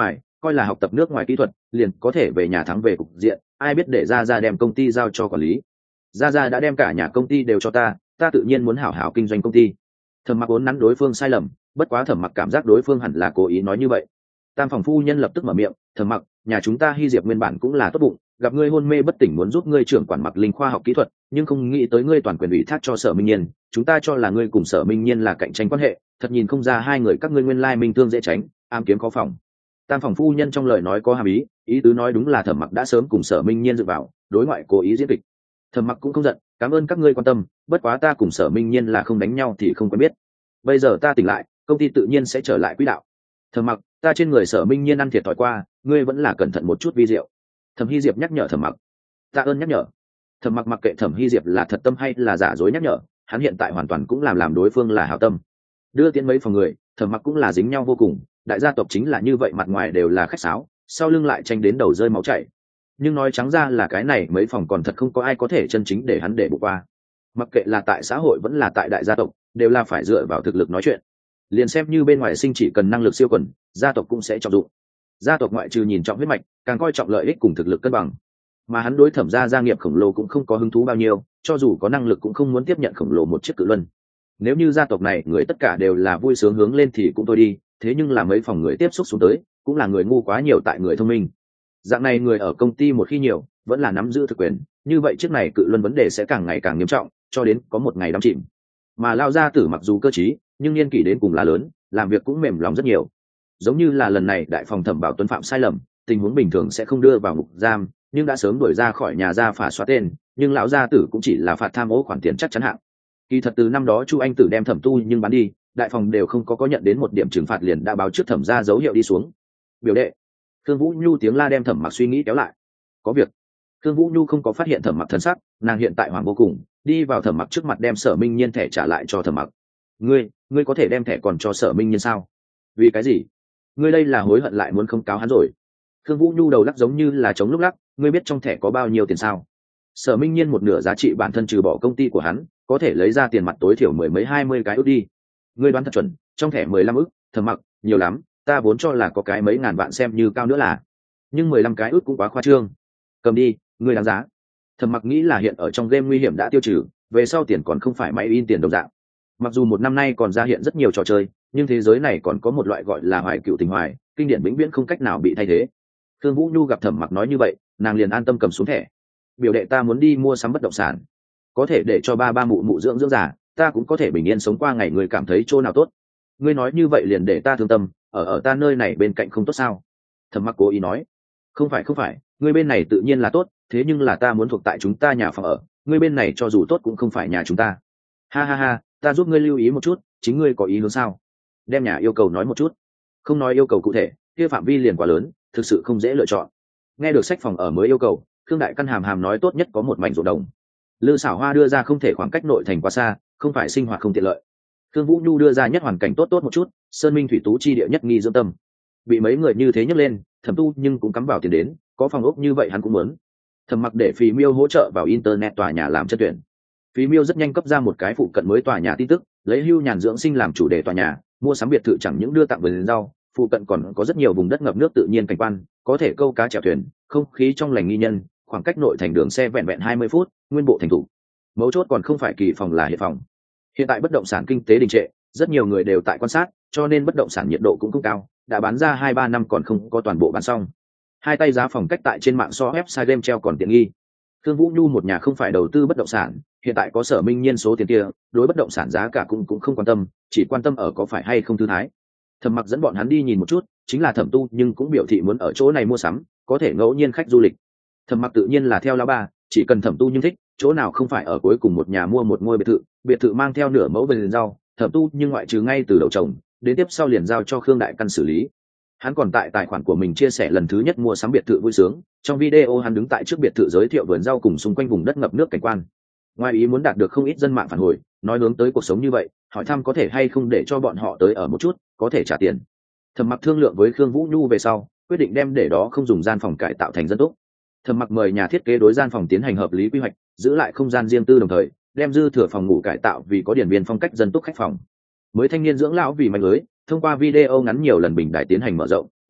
coi là học tập nước ngoài kỹ thuật liền có thể về nhà thắng về cục diện, ai biết để ra ra đem công ty giao cho quản lý. Ra ra đã đem cả nhà công ty đều cho ta, ta tự nhiên muốn hảo hảo kinh doanh công ty. Thẩm Mặc vốn nắn đối phương sai lầm, bất quá Thẩm Mặc cảm giác đối phương hẳn là cố ý nói như vậy. Tam phòng phu nhân lập tức mở miệng, Thẩm Mặc, nhà chúng ta Hy Diệp nguyên bản cũng là tốt bụng, gặp ngươi hôn mê bất tỉnh muốn giúp ngươi trưởng quản Mặc Linh khoa học kỹ thuật, nhưng không nghĩ tới ngươi toàn quyền ủy thác cho Sở Minh Nhiên, chúng ta cho là ngươi cùng Sở Minh Nhiên là cạnh tranh quan hệ, thật nhìn không ra hai người các ngươi nguyên lai minh thương dễ tránh, am kiếm khó phòng. Tam phòng phu nhân trong lời nói có hàm ý, ý tứ nói đúng là Thẩm Mặc đã sớm cùng Sở Minh Nhiên dự vào, đối ngoại cố ý diễn kịch. Thẩm Mặc cũng không giận, cảm ơn các ngươi quan tâm, bất quá ta cùng Sở Minh Nhiên là không đánh nhau thì không quen biết. Bây giờ ta tỉnh lại, công ty tự nhiên sẽ trở lại quỹ đạo. Thẩm Mặc, ta trên người Sở Minh Nhiên ăn thiệt thòi qua, ngươi vẫn là cẩn thận một chút vi diệu. Thẩm Hy Diệp nhắc nhở Thẩm Mặc. Tạ ơn nhắc nhở. Thẩm Mặc mặc kệ Thẩm Hy Diệp là thật tâm hay là giả dối nhắc nhở, hắn hiện tại hoàn toàn cũng làm làm đối phương là hảo tâm. Đưa tiến mấy phòng người, Thẩm Mặc cũng là dính nhau vô cùng, đại gia tộc chính là như vậy, mặt ngoài đều là khách sáo, sau lưng lại tranh đến đầu rơi máu chảy. Nhưng nói trắng ra là cái này mấy phòng còn thật không có ai có thể chân chính để hắn để bộ qua. Mặc kệ là tại xã hội vẫn là tại đại gia tộc, đều là phải dựa vào thực lực nói chuyện. Liền xem như bên ngoài sinh chỉ cần năng lực siêu quần, gia tộc cũng sẽ trọng dụng. Gia tộc ngoại trừ nhìn trọng huyết mạch, càng coi trọng lợi ích cùng thực lực cân bằng. Mà hắn đối Thẩm gia gia nghiệp khổng lồ cũng không có hứng thú bao nhiêu, cho dù có năng lực cũng không muốn tiếp nhận khổng lồ một chiếc cự luân. Nếu như gia tộc này người tất cả đều là vui sướng hướng lên thì cũng thôi đi, thế nhưng là mấy phòng người tiếp xúc xuống tới, cũng là người ngu quá nhiều tại người thông minh. Dạng này người ở công ty một khi nhiều, vẫn là nắm giữ thực quyền, như vậy chiếc này cự luân vấn đề sẽ càng ngày càng nghiêm trọng, cho đến có một ngày đắm chìm. Mà Lao gia tử mặc dù cơ trí, nhưng niên kỷ đến cùng là lớn, làm việc cũng mềm lòng rất nhiều. Giống như là lần này đại phòng Thẩm Bảo Tuấn phạm sai lầm, tình huống bình thường sẽ không đưa vào ngục giam, nhưng đã sớm đuổi ra khỏi nhà ra phả xóa tên, nhưng lão gia tử cũng chỉ là phạt tham ô khoản tiền chắc chắn hạng. Kỳ thật từ năm đó Chu Anh Tử đem Thẩm Tu nhưng bán đi, đại phòng đều không có có nhận đến một điểm trừng phạt liền đã báo trước Thẩm gia dấu hiệu đi xuống. Biểu đệ. Thương Vũ Nhu tiếng la đem Thẩm Mặc suy nghĩ kéo lại. Có việc. Thương Vũ Nhu không có phát hiện Thẩm Mặc thân sắc, nàng hiện tại hoảng vô cùng, đi vào Thẩm Mặc trước mặt đem Sở Minh Nhiên thẻ trả lại cho Thẩm Mặc. Ngươi, ngươi có thể đem thẻ còn cho Sở Minh Nhiên sao? Vì cái gì? Ngươi đây là hối hận lại muốn không cáo hắn rồi. Thương Vũ Nhu đầu lắc giống như là chống lúc lắc, ngươi biết trong thẻ có bao nhiêu tiền sao? Sở Minh Nhiên một nửa giá trị bản thân trừ bỏ công ty của hắn, có thể lấy ra tiền mặt tối thiểu mười mấy hai mươi cái ức đi. Ngươi đoán thật chuẩn, trong thẻ mười lăm ức, Thẩm Mặc, nhiều lắm, ta vốn cho là có cái mấy ngàn vạn xem như cao nữa là. Nhưng mười lăm cái ức cũng quá khoa trương. Cầm đi, ngươi đáng giá. Thẩm Mặc nghĩ là hiện ở trong game nguy hiểm đã tiêu trừ, về sau tiền còn không phải máy in tiền đồng dạng. Mặc dù một năm nay còn ra hiện rất nhiều trò chơi, nhưng thế giới này còn có một loại gọi là hoài cựu tình hoài, kinh điển vĩnh viễn không cách nào bị thay thế. Thương Vũ Nhu gặp Thẩm Mặc nói như vậy, nàng liền an tâm cầm xuống thẻ. Biểu đệ ta muốn đi mua sắm bất động sản, có thể để cho ba ba mụ mụ dưỡng dưỡng già, ta cũng có thể bình yên sống qua ngày, người cảm thấy chỗ nào tốt. Ngươi nói như vậy liền để ta thương tâm, ở ở ta nơi này bên cạnh không tốt sao? Thẩm Mặc cố ý nói. Không phải không phải, ngươi bên này tự nhiên là tốt, thế nhưng là ta muốn thuộc tại chúng ta nhà phòng ở, ngươi bên này cho dù tốt cũng không phải nhà chúng ta. Ha ha ha, ta giúp ngươi lưu ý một chút, chính ngươi có ý hướng sao? Đem nhà yêu cầu nói một chút. Không nói yêu cầu cụ thể, kia phạm vi liền quá lớn, thực sự không dễ lựa chọn. Nghe được sách phòng ở mới yêu cầu, Khương Đại Căn hàm hàm nói tốt nhất có một mảnh ruộng đồng. Lư Xảo Hoa đưa ra không thể khoảng cách nội thành quá xa, không phải sinh hoạt không tiện lợi. Khương Vũ Nhu đưa ra nhất hoàn cảnh tốt tốt một chút, sơn minh thủy tú chi địa nhất nghi dưỡng tâm. Bị mấy người như thế nhấc lên, Thẩm Tu nhưng cũng cắm vào tiền đến, có phòng ốc như vậy hắn cũng muốn. Thẩm Mặc để Phí Miêu hỗ trợ vào internet tòa nhà làm chất tuyển. Phí Miêu rất nhanh cấp ra một cái phụ cận mới tòa nhà tin tức, lấy hưu nhàn dưỡng sinh làm chủ đề tòa nhà, mua sắm biệt thự chẳng những đưa tặng vườn rau, phụ cận còn có rất nhiều vùng đất ngập nước tự nhiên cảnh quan, có thể câu cá chèo thuyền, không khí trong lành nghi nhân, khoảng cách nội thành đường xe vẹn vẹn hai mươi phút, nguyên bộ thành thủ. Mấu chốt còn không phải kỳ phòng là hiện phòng. Hiện tại bất động sản kinh tế đình trệ, rất nhiều người đều tại quan sát, cho nên bất động sản nhiệt độ cũng không cao, đã bán ra hai ba năm còn không có toàn bộ bán xong. Hai tay giá phòng cách tại trên mạng so website game treo còn tiện nghi. Thương Vũ Nhu một nhà không phải đầu tư bất động sản, hiện tại có Sở Minh Nhiên số tiền kia, đối bất động sản giá cả cũng cũng không quan tâm, chỉ quan tâm ở có phải hay không thư thái. Thẩm Mặc dẫn bọn hắn đi nhìn một chút, chính là Thẩm Tu nhưng cũng biểu thị muốn ở chỗ này mua sắm, có thể ngẫu nhiên khách du lịch. Thẩm Mặc tự nhiên là theo lão ba, chỉ cần Thẩm Tu nhưng thích, chỗ nào không phải ở cuối cùng một nhà mua một ngôi biệt thự, biệt thự mang theo nửa mẫu vườn rau, Thẩm Tu nhưng ngoại trừ ngay từ đầu trồng, đến tiếp sau liền giao cho Khương Đại Căn xử lý. Hắn còn tại tài khoản của mình chia sẻ lần thứ nhất mua sắm biệt thự vui sướng, trong video hắn đứng tại trước biệt thự giới thiệu vườn rau cùng xung quanh vùng đất ngập nước cảnh quan. Ngoài ý muốn đạt được không ít dân mạng phản hồi, nói hướng tới cuộc sống như vậy, hỏi thăm có thể hay không để cho bọn họ tới ở một chút, có thể trả tiền. Thẩm Mặc thương lượng với Khương Vũ Nhu về sau, quyết định đem để đó không dùng gian phòng cải tạo thành dân túc. Thẩm Mặc mời nhà thiết kế đối gian phòng tiến hành hợp lý quy hoạch, giữ lại không gian riêng tư, đồng thời đem dư thừa phòng ngủ cải tạo vì có điển viên phong cách dân túc khách phòng. Mới thanh niên dưỡng lão vì mạnh lưới, thông qua video ngắn nhiều lần bình đại tiến hành mở rộng,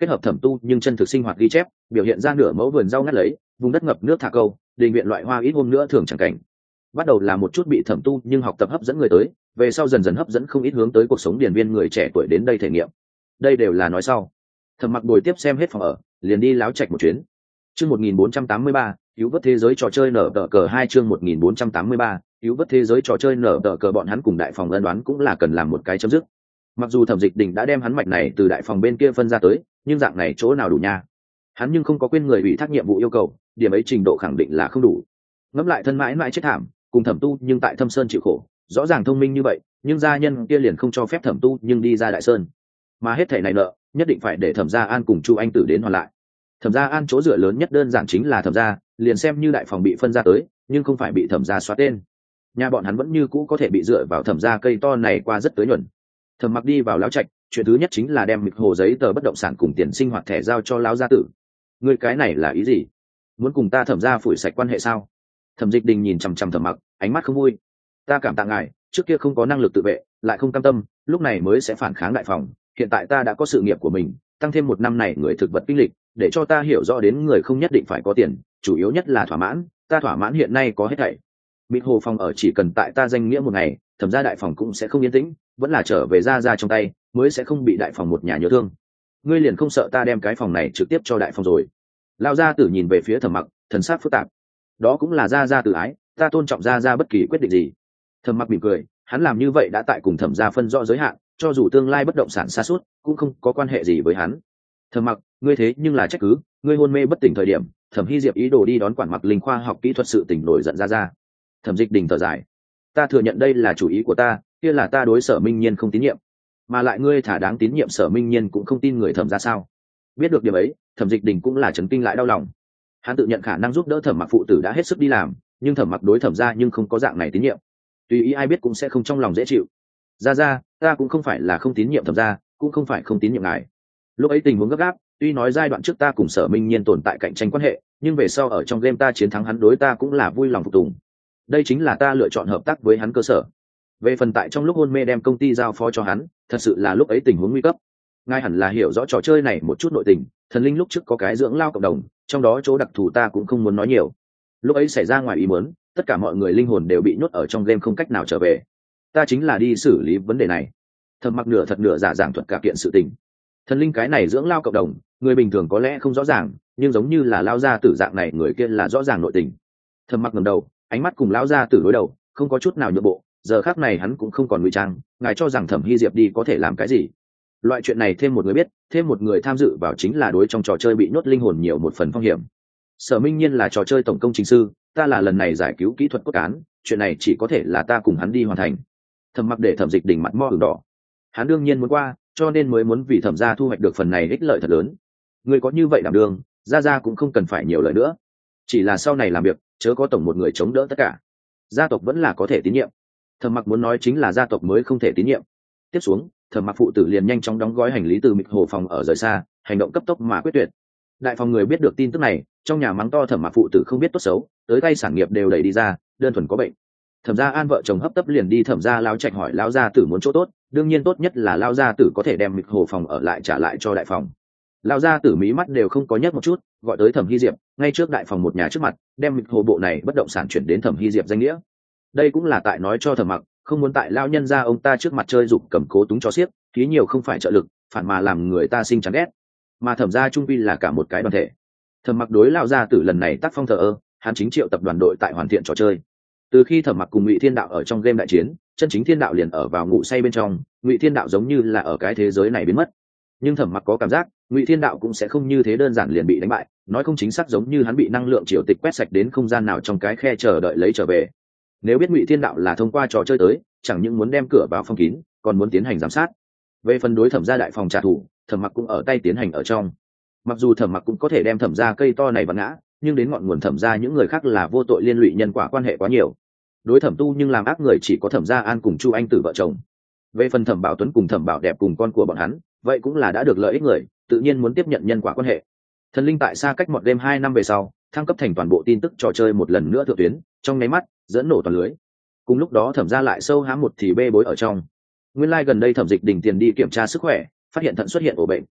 kết hợp thẩm tu nhưng chân thực sinh hoạt ghi chép, biểu hiện ra nửa mẫu vườn rau ngắt lấy, vùng đất ngập nước thả câu, đình viện loại hoa ít hôm nữa thường chẳng cảnh. Bắt đầu là một chút bị thẩm tu nhưng học tập hấp dẫn người tới, về sau dần dần hấp dẫn không ít hướng tới cuộc sống điển viên người trẻ tuổi đến đây thể nghiệm. Đây đều là nói sau. Thẩm Mặc bồi tiếp xem hết phòng ở, liền đi láo trạch một chuyến. Chương một nghìn bốn trăm tám mươi ba, cứu vớt thế giới trò chơi nở tờ cờ hai chương một nghìn bốn trăm tám mươi ba, cứu vớt thế giới trò chơi nở tờ cờ bọn hắn cùng đại phòng ân đoán cũng là cần làm một cái chấm dứt. Mặc dù Thẩm Dịch Đình đã đem hắn mạch này từ đại phòng bên kia phân ra tới, nhưng dạng này chỗ nào đủ nha. Hắn nhưng không có quên người ủy thác nhiệm vụ yêu cầu, điểm ấy trình độ khẳng định là không đủ. Ngẫm lại thân mãi mãi chết thảm, cùng Thẩm Tu nhưng tại Thâm Sơn chịu khổ, rõ ràng thông minh như vậy, nhưng gia nhân kia liền không cho phép Thẩm Tu nhưng đi ra Đại Sơn. Mà hết thảy này nợ, nhất định phải để Thẩm Gia An cùng Chu Anh Tử đến hoàn lại. Thẩm Gia An chỗ dựa lớn nhất đơn giản chính là Thẩm Gia, liền xem như đại phòng bị phân ra tới, nhưng không phải bị Thẩm Gia xóa tên. Nhà bọn hắn vẫn như cũ có thể bị dựa vào Thẩm Gia cây to này qua rất tới nhuần. Thẩm Mặc đi vào lão trạch, chuyện thứ nhất chính là đem mịch hồ giấy tờ bất động sản cùng tiền sinh hoạt thẻ giao cho lão gia tử. Ngươi cái này là ý gì? Muốn cùng ta Thẩm Gia phủi sạch quan hệ sao? Thẩm Dịch Đình nhìn chằm chằm Thẩm Mặc, ánh mắt không vui. Ta cảm tạ ngài, trước kia không có năng lực tự vệ, lại không cam tâm, lúc này mới sẽ phản kháng đại phòng. Hiện tại ta đã có sự nghiệp của mình, tăng thêm một năm này người thực vật kinh lịch, để cho ta hiểu rõ đến người không nhất định phải có tiền, chủ yếu nhất là thỏa mãn. Ta thỏa mãn hiện nay có hết thảy. Mịch hồ phòng ở chỉ cần tại ta danh nghĩa một ngày, Thẩm Gia đại phòng cũng sẽ không yên tĩnh, vẫn là trở về ra ra trong tay, mới sẽ không bị đại phòng một nhà nhớ thương. Ngươi liền không sợ ta đem cái phòng này trực tiếp cho đại phòng rồi? Lão gia tử nhìn về phía Thẩm Mặc, thần sắc phức tạp. Đó cũng là gia gia tự ái, ta tôn trọng gia gia bất kỳ quyết định gì. Thẩm Mặc mỉm cười, hắn làm như vậy đã tại cùng Thẩm Gia phân rõ giới hạn, cho dù tương lai bất động sản sa sút cũng không có quan hệ gì với hắn. Thẩm Mặc, ngươi thế nhưng là trách cứ, ngươi hôn mê bất tỉnh thời điểm, Thẩm Hy Diệp ý đồ đi đón quản Mặc linh khoa học kỹ thuật sự tỉnh nổi giận ra ra. Thẩm Dịch Đình thở dài, ta thừa nhận đây là chủ ý của ta, kia là ta đối Sở Minh Nhiên không tín nhiệm, mà lại ngươi thả đáng tín nhiệm Sở Minh Nhiên cũng không tin người Thẩm Gia sao? Biết được điểm ấy, Thẩm Dịch Đình cũng là chấn kinh lại đau lòng. Hắn tự nhận khả năng giúp đỡ Thẩm Mặc phụ tử đã hết sức đi làm, nhưng Thẩm Mặc đối Thẩm Gia nhưng không có dạng này tín nhiệm, tùy ý ai biết cũng sẽ không trong lòng dễ chịu. Gia gia, ta cũng không phải là không tín nhiệm Thẩm Gia, cũng không phải không tín nhiệm ngài. Lúc ấy tình huống gấp gáp, tuy nói giai đoạn trước ta cùng Sở Minh Nhiên tồn tại cạnh tranh quan hệ, nhưng về sau ở trong game ta chiến thắng hắn, đối ta cũng là vui lòng phục tùng. Đây chính là ta lựa chọn hợp tác với hắn cơ sở. Về phần tại trong lúc hôn mê đem công ty giao phó cho hắn, thật sự là lúc ấy tình huống nguy cấp. Ngài hẳn là hiểu rõ trò chơi này một chút nội tình, thần linh lúc trước có cái dưỡng lao cộng đồng, trong đó chỗ đặc thù ta cũng không muốn nói nhiều. Lúc ấy xảy ra ngoài ý muốn, tất cả mọi người linh hồn đều bị nhốt ở trong game không cách nào trở về. Ta chính là đi xử lý vấn đề này. Thẩm Mặc nửa thật nửa giả giảng thuật cả kiện sự tình. Thần linh cái này dưỡng lao cộng đồng, người bình thường có lẽ không rõ ràng, nhưng giống như là lao gia tử dạng này người kia là rõ ràng nội tình. Thẩm Mặc ngẩng đầu, ánh mắt cùng lão gia tử đối đầu, không có chút nào nhượng bộ. Giờ khắc này hắn cũng không còn ngụy trang, ngài cho rằng Thẩm Hy Diệp đi có thể làm cái gì? Loại chuyện này thêm một người biết, thêm một người tham dự vào chính là đối trong trò chơi bị nhốt linh hồn nhiều một phần phong hiểm. Sở Minh Nhiên là trò chơi tổng công trình sư, ta là lần này giải cứu kỹ thuật cốt cán, chuyện này chỉ có thể là ta cùng hắn đi hoàn thành. Thẩm Mặc để Thẩm Dịch Đình mặt mo ửng đỏ. Hắn đương nhiên muốn qua, cho nên mới muốn vì Thẩm Gia thu hoạch được phần này ích lợi thật lớn. Người có như vậy đảm đương, gia gia cũng không cần phải nhiều lời nữa. Chỉ là sau này làm việc, chớ có tổng một người chống đỡ tất cả. Gia tộc vẫn là có thể tín nhiệm. Thẩm Mặc muốn nói chính là gia tộc mới không thể tín nhiệm. Tiếp xuống, Thẩm Mặc phụ tử liền nhanh chóng đóng gói hành lý từ mịch hồ phòng ở rời xa, hành động cấp tốc mà quyết tuyệt. Đại phòng người biết được tin tức này, trong nhà mắng to Thẩm Mặc phụ tử không biết tốt xấu, tới tay sản nghiệp đều đẩy đi ra, đơn thuần có bệnh. Thẩm Gia An vợ chồng hấp tấp liền đi Thẩm Gia lão trạch hỏi lão gia tử muốn chỗ tốt, đương nhiên tốt nhất là lão gia tử có thể đem mịch hồ phòng ở lại trả lại cho đại phòng. Lão gia tử mí mắt đều không có nhấc một chút, gọi tới Thẩm Hy Diệp, ngay trước đại phòng một nhà trước mặt, đem mịch hồ bộ này bất động sản chuyển đến Thẩm Hy Diệp danh nghĩa. Đây cũng là tại nói cho Thẩm Mặc, không muốn tại lão nhân gia ông ta trước mặt chơi dục cầm cố túng cho xiếc, khí nhiều không phải trợ lực, phản mà làm người ta sinh chán ghét. Mà Thẩm Gia trung quy là cả một cái đoàn thể. Thẩm Mặc đối lão gia tử lần này tác phong thờ ơ, hắn chính triệu tập đoàn đội tại hoàn thiện trò chơi. Từ khi Thẩm Mặc cùng Ngụy Thiên Đạo ở trong game đại chiến, chân chính Thiên Đạo liền ở vào ngủ say bên trong, Ngụy Thiên Đạo giống như là ở cái thế giới này biến mất. Nhưng Thẩm Mặc có cảm giác, Ngụy Thiên Đạo cũng sẽ không như thế đơn giản liền bị đánh bại, nói không chính xác giống như hắn bị năng lượng triều tịch quét sạch đến không gian nào trong cái khe chờ đợi lấy trở về. Nếu biết Ngụy Thiên Đạo là thông qua trò chơi tới, chẳng những muốn đem cửa vào phong kín, còn muốn tiến hành giám sát. Về phần đối Thẩm Gia đại phòng trả thù, Thẩm Mặc cũng ở tay tiến hành ở trong. Mặc dù Thẩm Mặc cũng có thể đem Thẩm Gia cây to này vặn ngã, nhưng đến ngọn nguồn Thẩm Gia những người khác là vô tội liên lụy nhân quả quan hệ quá nhiều. Đối Thẩm Tu nhưng làm ác người chỉ có Thẩm Gia An cùng Chu Anh Tử vợ chồng. Về phần Thẩm Bảo Tuấn cùng Thẩm Bảo Đẹp cùng con của bọn hắn, vậy cũng là đã được lợi ích người, tự nhiên muốn tiếp nhận nhân quả quan hệ. Thần linh tại xa cách một đêm hai năm về sau, thăng cấp thành toàn bộ tin tức trò chơi một lần nữa thượng tuyến, trong nháy mắt dẫn nổ toàn lưới. Cùng lúc đó Thẩm Gia lại sâu hám một thì bê bối ở trong. Nguyên lai like gần đây Thẩm Dịch Đình tiền đi kiểm tra sức khỏe, phát hiện thận xuất hiện ổ bệnh,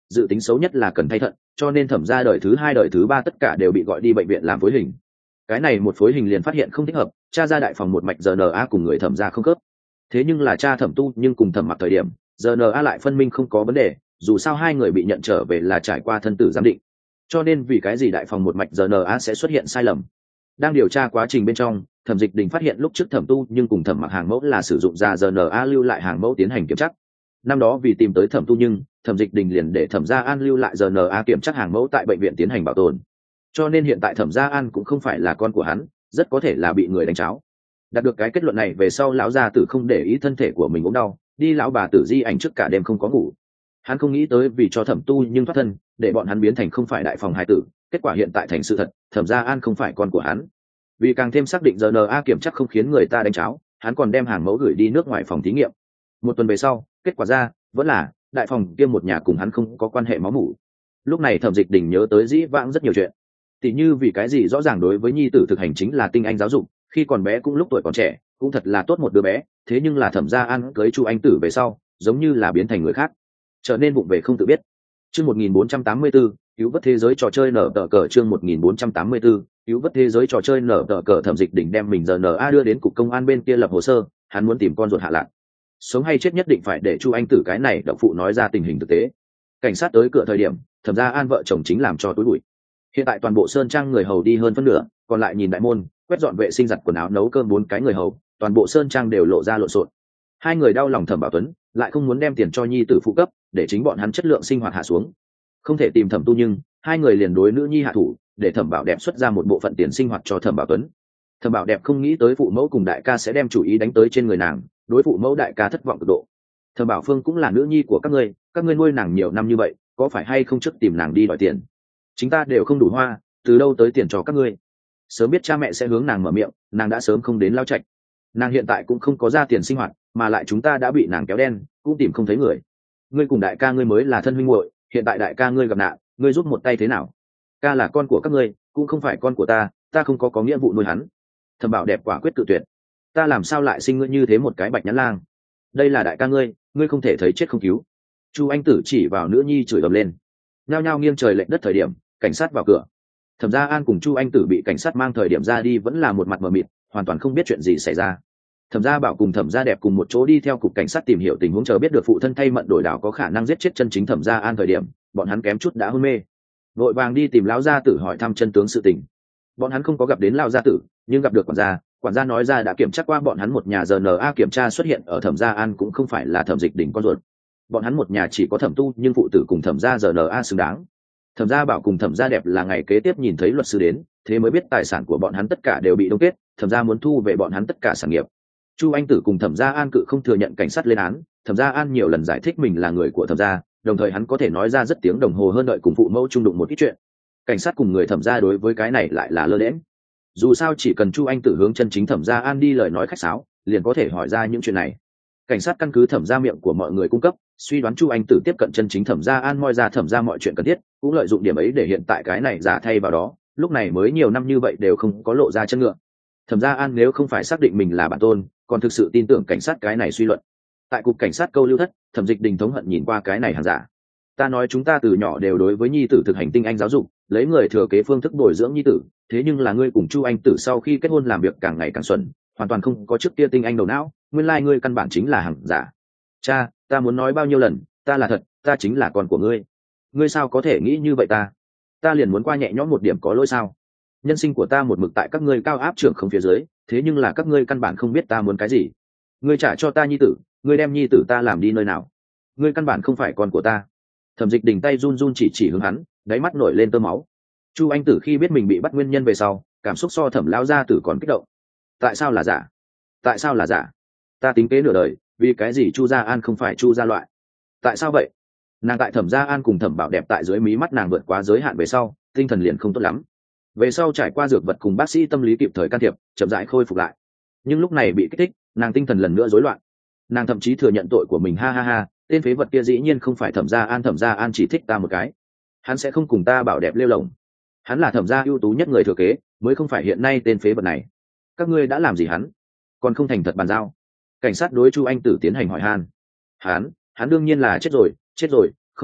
dự tính xấu nhất là cần thay thận, cho nên thẩm gia đời thứ hai đời thứ ba tất cả đều bị gọi đi bệnh viện làm phối hình. Cái này một phối hình liền phát hiện không thích hợp, cha ra đại phòng một mạch rờ en a cùng người thẩm gia không khớp. Thế nhưng là cha thẩm tu nhưng cùng thẩm mặc thời điểm rờ en a lại phân minh không có vấn đề, dù sao hai người bị nhận trở về là trải qua thân tử giám định, cho nên vì cái gì đại phòng một mạch rờ en a sẽ xuất hiện sai lầm. Đang điều tra quá trình bên trong, thẩm dịch đình phát hiện lúc trước thẩm tu nhưng cùng thẩm mặc hàng mẫu là sử dụng ra rờ en a lưu lại hàng mẫu tiến hành kiểm tra. Năm đó vì tìm tới thẩm tu nhưng thẩm dịch đình liền để thẩm gia an lưu lại rờ en a kiểm tra hàng mẫu tại bệnh viện tiến hành bảo tồn, cho nên hiện tại thẩm gia an cũng không phải là con của hắn, rất có thể là bị người đánh cháo. Đạt được cái kết luận này về sau, lão gia tử không để ý thân thể của mình ốm đau, đi lão bà tử di ảnh trước cả đêm không có ngủ. Hắn không nghĩ tới vì cho thẩm tu nhưng thoát thân, để bọn hắn biến thành không phải đại phòng hai tử, kết quả hiện tại thành sự thật, thẩm gia an không phải con của hắn. Vì càng thêm xác định rờ en a kiểm chắc không khiến người ta đánh cháo, hắn còn đem hàng mẫu gửi đi nước ngoài phòng thí nghiệm. Một tuần về sau, kết quả ra vẫn là đại phòng kiêm một nhà cùng hắn không có quan hệ máu mủ. Lúc này thẩm dịch đình nhớ tới dĩ vãng rất nhiều chuyện, tỉ như vì cái gì rõ ràng đối với nhi tử thực hành chính là tinh anh giáo dục, khi còn bé cũng lúc tuổi còn trẻ cũng thật là tốt một đứa bé, thế nhưng là thẩm gia an cưới chu anh tử về sau giống như là biến thành người khác, trở nên vụng về không tự biết. Chương một nghìn bốn trăm tám mươi tư, cứu vớt thế giới trò chơi nở tờ cờ. Chương một nghìn bốn trăm tám mươi tư, cứu vớt thế giới trò chơi nở tờ cờ. Thẩm dịch đỉnh đem mình giờ en a đưa đến cục công an bên kia lập hồ sơ, hắn muốn tìm con ruột hạ lạc. Sống hay chết nhất định phải để chu anh tử cái này đậu phụ nói ra tình hình thực tế. Cảnh sát tới cửa thời điểm, thẩm gia an vợ chồng chính làm cho túi bụi. Hiện tại toàn bộ sơn trang người hầu đi hơn phân nửa, còn lại nhìn đại môn, quét dọn vệ sinh, giặt quần áo, nấu cơm bốn cái người hầu, toàn bộ sơn trang đều lộ ra lộn xộn. Hai người đau lòng thẩm bảo tuấn, lại không muốn đem tiền cho nhi tử phụ cấp, để chính bọn hắn chất lượng sinh hoạt hạ xuống. Không thể tìm thẩm tu nhưng hai người liền đối nữ nhi hạ thủ, để thẩm bảo đẹp xuất ra một bộ phận tiền sinh hoạt cho thẩm bảo tuấn. Thẩm bảo đẹp không nghĩ tới phụ mẫu cùng đại ca sẽ đem chủ ý đánh tới trên người nàng, đối phụ mẫu đại ca thất vọng cực độ. Thẩm bảo phương cũng là nữ nhi của các ngươi, các ngươi nuôi nàng nhiều năm như vậy, có phải hay không trước tìm nàng đi đòi tiền? Chúng ta đều không đủ hoa, từ đâu tới tiền cho các ngươi? Sớm biết cha mẹ sẽ hướng nàng mở miệng, nàng đã sớm không đến lao trạch. Nàng hiện tại cũng không có ra tiền sinh hoạt, mà lại chúng ta đã bị nàng kéo đen, cũng tìm không thấy người. Ngươi cùng đại ca ngươi mới là thân huynh muội, hiện tại đại ca ngươi gặp nạn, ngươi giúp một tay thế nào? Ca là con của các ngươi, cũng không phải con của ta, ta không có có nghĩa vụ nuôi hắn. Thẩm bảo đẹp quả quyết cự tuyệt. Ta làm sao lại sinh ngươi như thế một cái bạch nhãn lang? Đây là đại ca ngươi, ngươi không thể thấy chết không cứu. Chu anh tử chỉ vào nữ nhi chửi ầm lên. Nhao nhao nghiêng trời lệch đất thời điểm, cảnh sát vào cửa. Thẩm gia an cùng chu anh tử bị cảnh sát mang thời điểm ra đi vẫn là một mặt mờ mịt, hoàn toàn không biết chuyện gì xảy ra. Thẩm gia bảo cùng thẩm gia đẹp cùng một chỗ đi theo cục cảnh sát tìm hiểu tình huống, chờ biết được phụ thân thay mận đổi đảo có khả năng giết chết chân chính thẩm gia an thời điểm, bọn hắn kém chút đã hôn mê. Vội vàng đi tìm lão gia tử hỏi thăm chân tướng sự tình. Bọn hắn không có gặp đến lão gia tử, nhưng gặp được quản gia. Quản gia nói ra đã kiểm tra qua bọn hắn một nhà rờ en a kiểm tra xuất hiện ở thẩm gia an cũng không phải là thẩm dịch đỉnh con ruột. Bọn hắn một nhà chỉ có thẩm tu nhưng phụ tử cùng thẩm gia rờ en a xứng đáng. Thẩm gia bảo cùng thẩm gia đẹp là ngày kế tiếp nhìn thấy luật sư đến, thế mới biết tài sản của bọn hắn tất cả đều bị đông kết, thẩm gia muốn thu về bọn hắn tất cả sản nghiệp. Chu anh tử cùng thẩm gia an cự không thừa nhận cảnh sát lên án, thẩm gia an nhiều lần giải thích mình là người của thẩm gia, đồng thời hắn có thể nói ra rất tiếng đồng hồ hơn đợi cùng phụ mẫu chung đụng một ít chuyện. Cảnh sát cùng người thẩm gia đối với cái này lại là lơ đễnh. Dù sao chỉ cần chu anh tử hướng chân chính thẩm gia an đi lời nói khách sáo, liền có thể hỏi ra những chuyện này. Cảnh sát căn cứ thẩm gia miệng của mọi người cung cấp, suy đoán chu anh tử tiếp cận chân chính thẩm gia an, moi ra thẩm gia mọi chuyện cần thiết, cũng lợi dụng điểm ấy để hiện tại cái này giả thay vào đó, lúc này mới nhiều năm như vậy đều không có lộ ra chân ngựa. Thẩm gia an nếu không phải xác định mình là bản tôn, còn thực sự tin tưởng cảnh sát cái này suy luận. Tại cục cảnh sát câu lưu thất, thẩm dịch đình thống hận nhìn qua cái này hàng giả. Ta nói chúng ta từ nhỏ đều đối với nhi tử thực hành tinh anh giáo dục, lấy người thừa kế phương thức bồi dưỡng nhi tử, thế nhưng là ngươi cùng chu anh tử sau khi kết hôn làm việc càng ngày càng xuẩn, hoàn toàn không có trước kia tinh anh đầu não, nguyên lai ngươi căn bản chính là hàng giả. Cha, ta muốn nói bao nhiêu lần, ta là thật, ta chính là con của ngươi. Ngươi sao có thể nghĩ như vậy? ta ta liền muốn qua nhẹ nhõm một điểm có lỗi sao? Nhân sinh của ta một mực tại các ngươi cao áp trưởng không phía dưới, thế nhưng là các ngươi căn bản không biết ta muốn cái gì. Ngươi trả cho ta nhi tử, ngươi đem nhi tử ta làm đi nơi nào? Ngươi căn bản không phải con của ta. Thẩm dịch đình tay run run chỉ chỉ hướng hắn, đáy mắt nổi lên tơ máu. Chu anh tử khi biết mình bị bắt nguyên nhân về sau, cảm xúc so thẩm lao gia tử còn kích động. Tại sao là giả? Tại sao là giả? Ta tính kế nửa đời, vì cái gì chu gia an không phải chu gia loại? Tại sao vậy? Nàng tại thẩm gia an cùng thẩm bảo đẹp tại dưới mí mắt nàng vượt quá giới hạn về sau, tinh thần liền không tốt lắm. Về sau trải qua dược vật cùng bác sĩ tâm lý kịp thời can thiệp, chậm rãi khôi phục lại. Nhưng lúc này bị kích thích, nàng tinh thần lần nữa rối loạn. Nàng thậm chí thừa nhận tội của mình, ha ha ha, tên phế vật kia dĩ nhiên không phải thẩm gia an, thẩm gia an chỉ thích ta một cái, hắn sẽ không cùng ta bảo đẹp lêu lồng, hắn là thẩm gia ưu tú nhất người thừa kế, mới không phải hiện nay tên phế vật này. Các ngươi đã làm gì hắn? Còn không thành thật bàn giao. Cảnh sát đối chu anh tử tiến hành hỏi han. Hắn, hắn đương nhiên là chết rồi, chết rồi, không biết,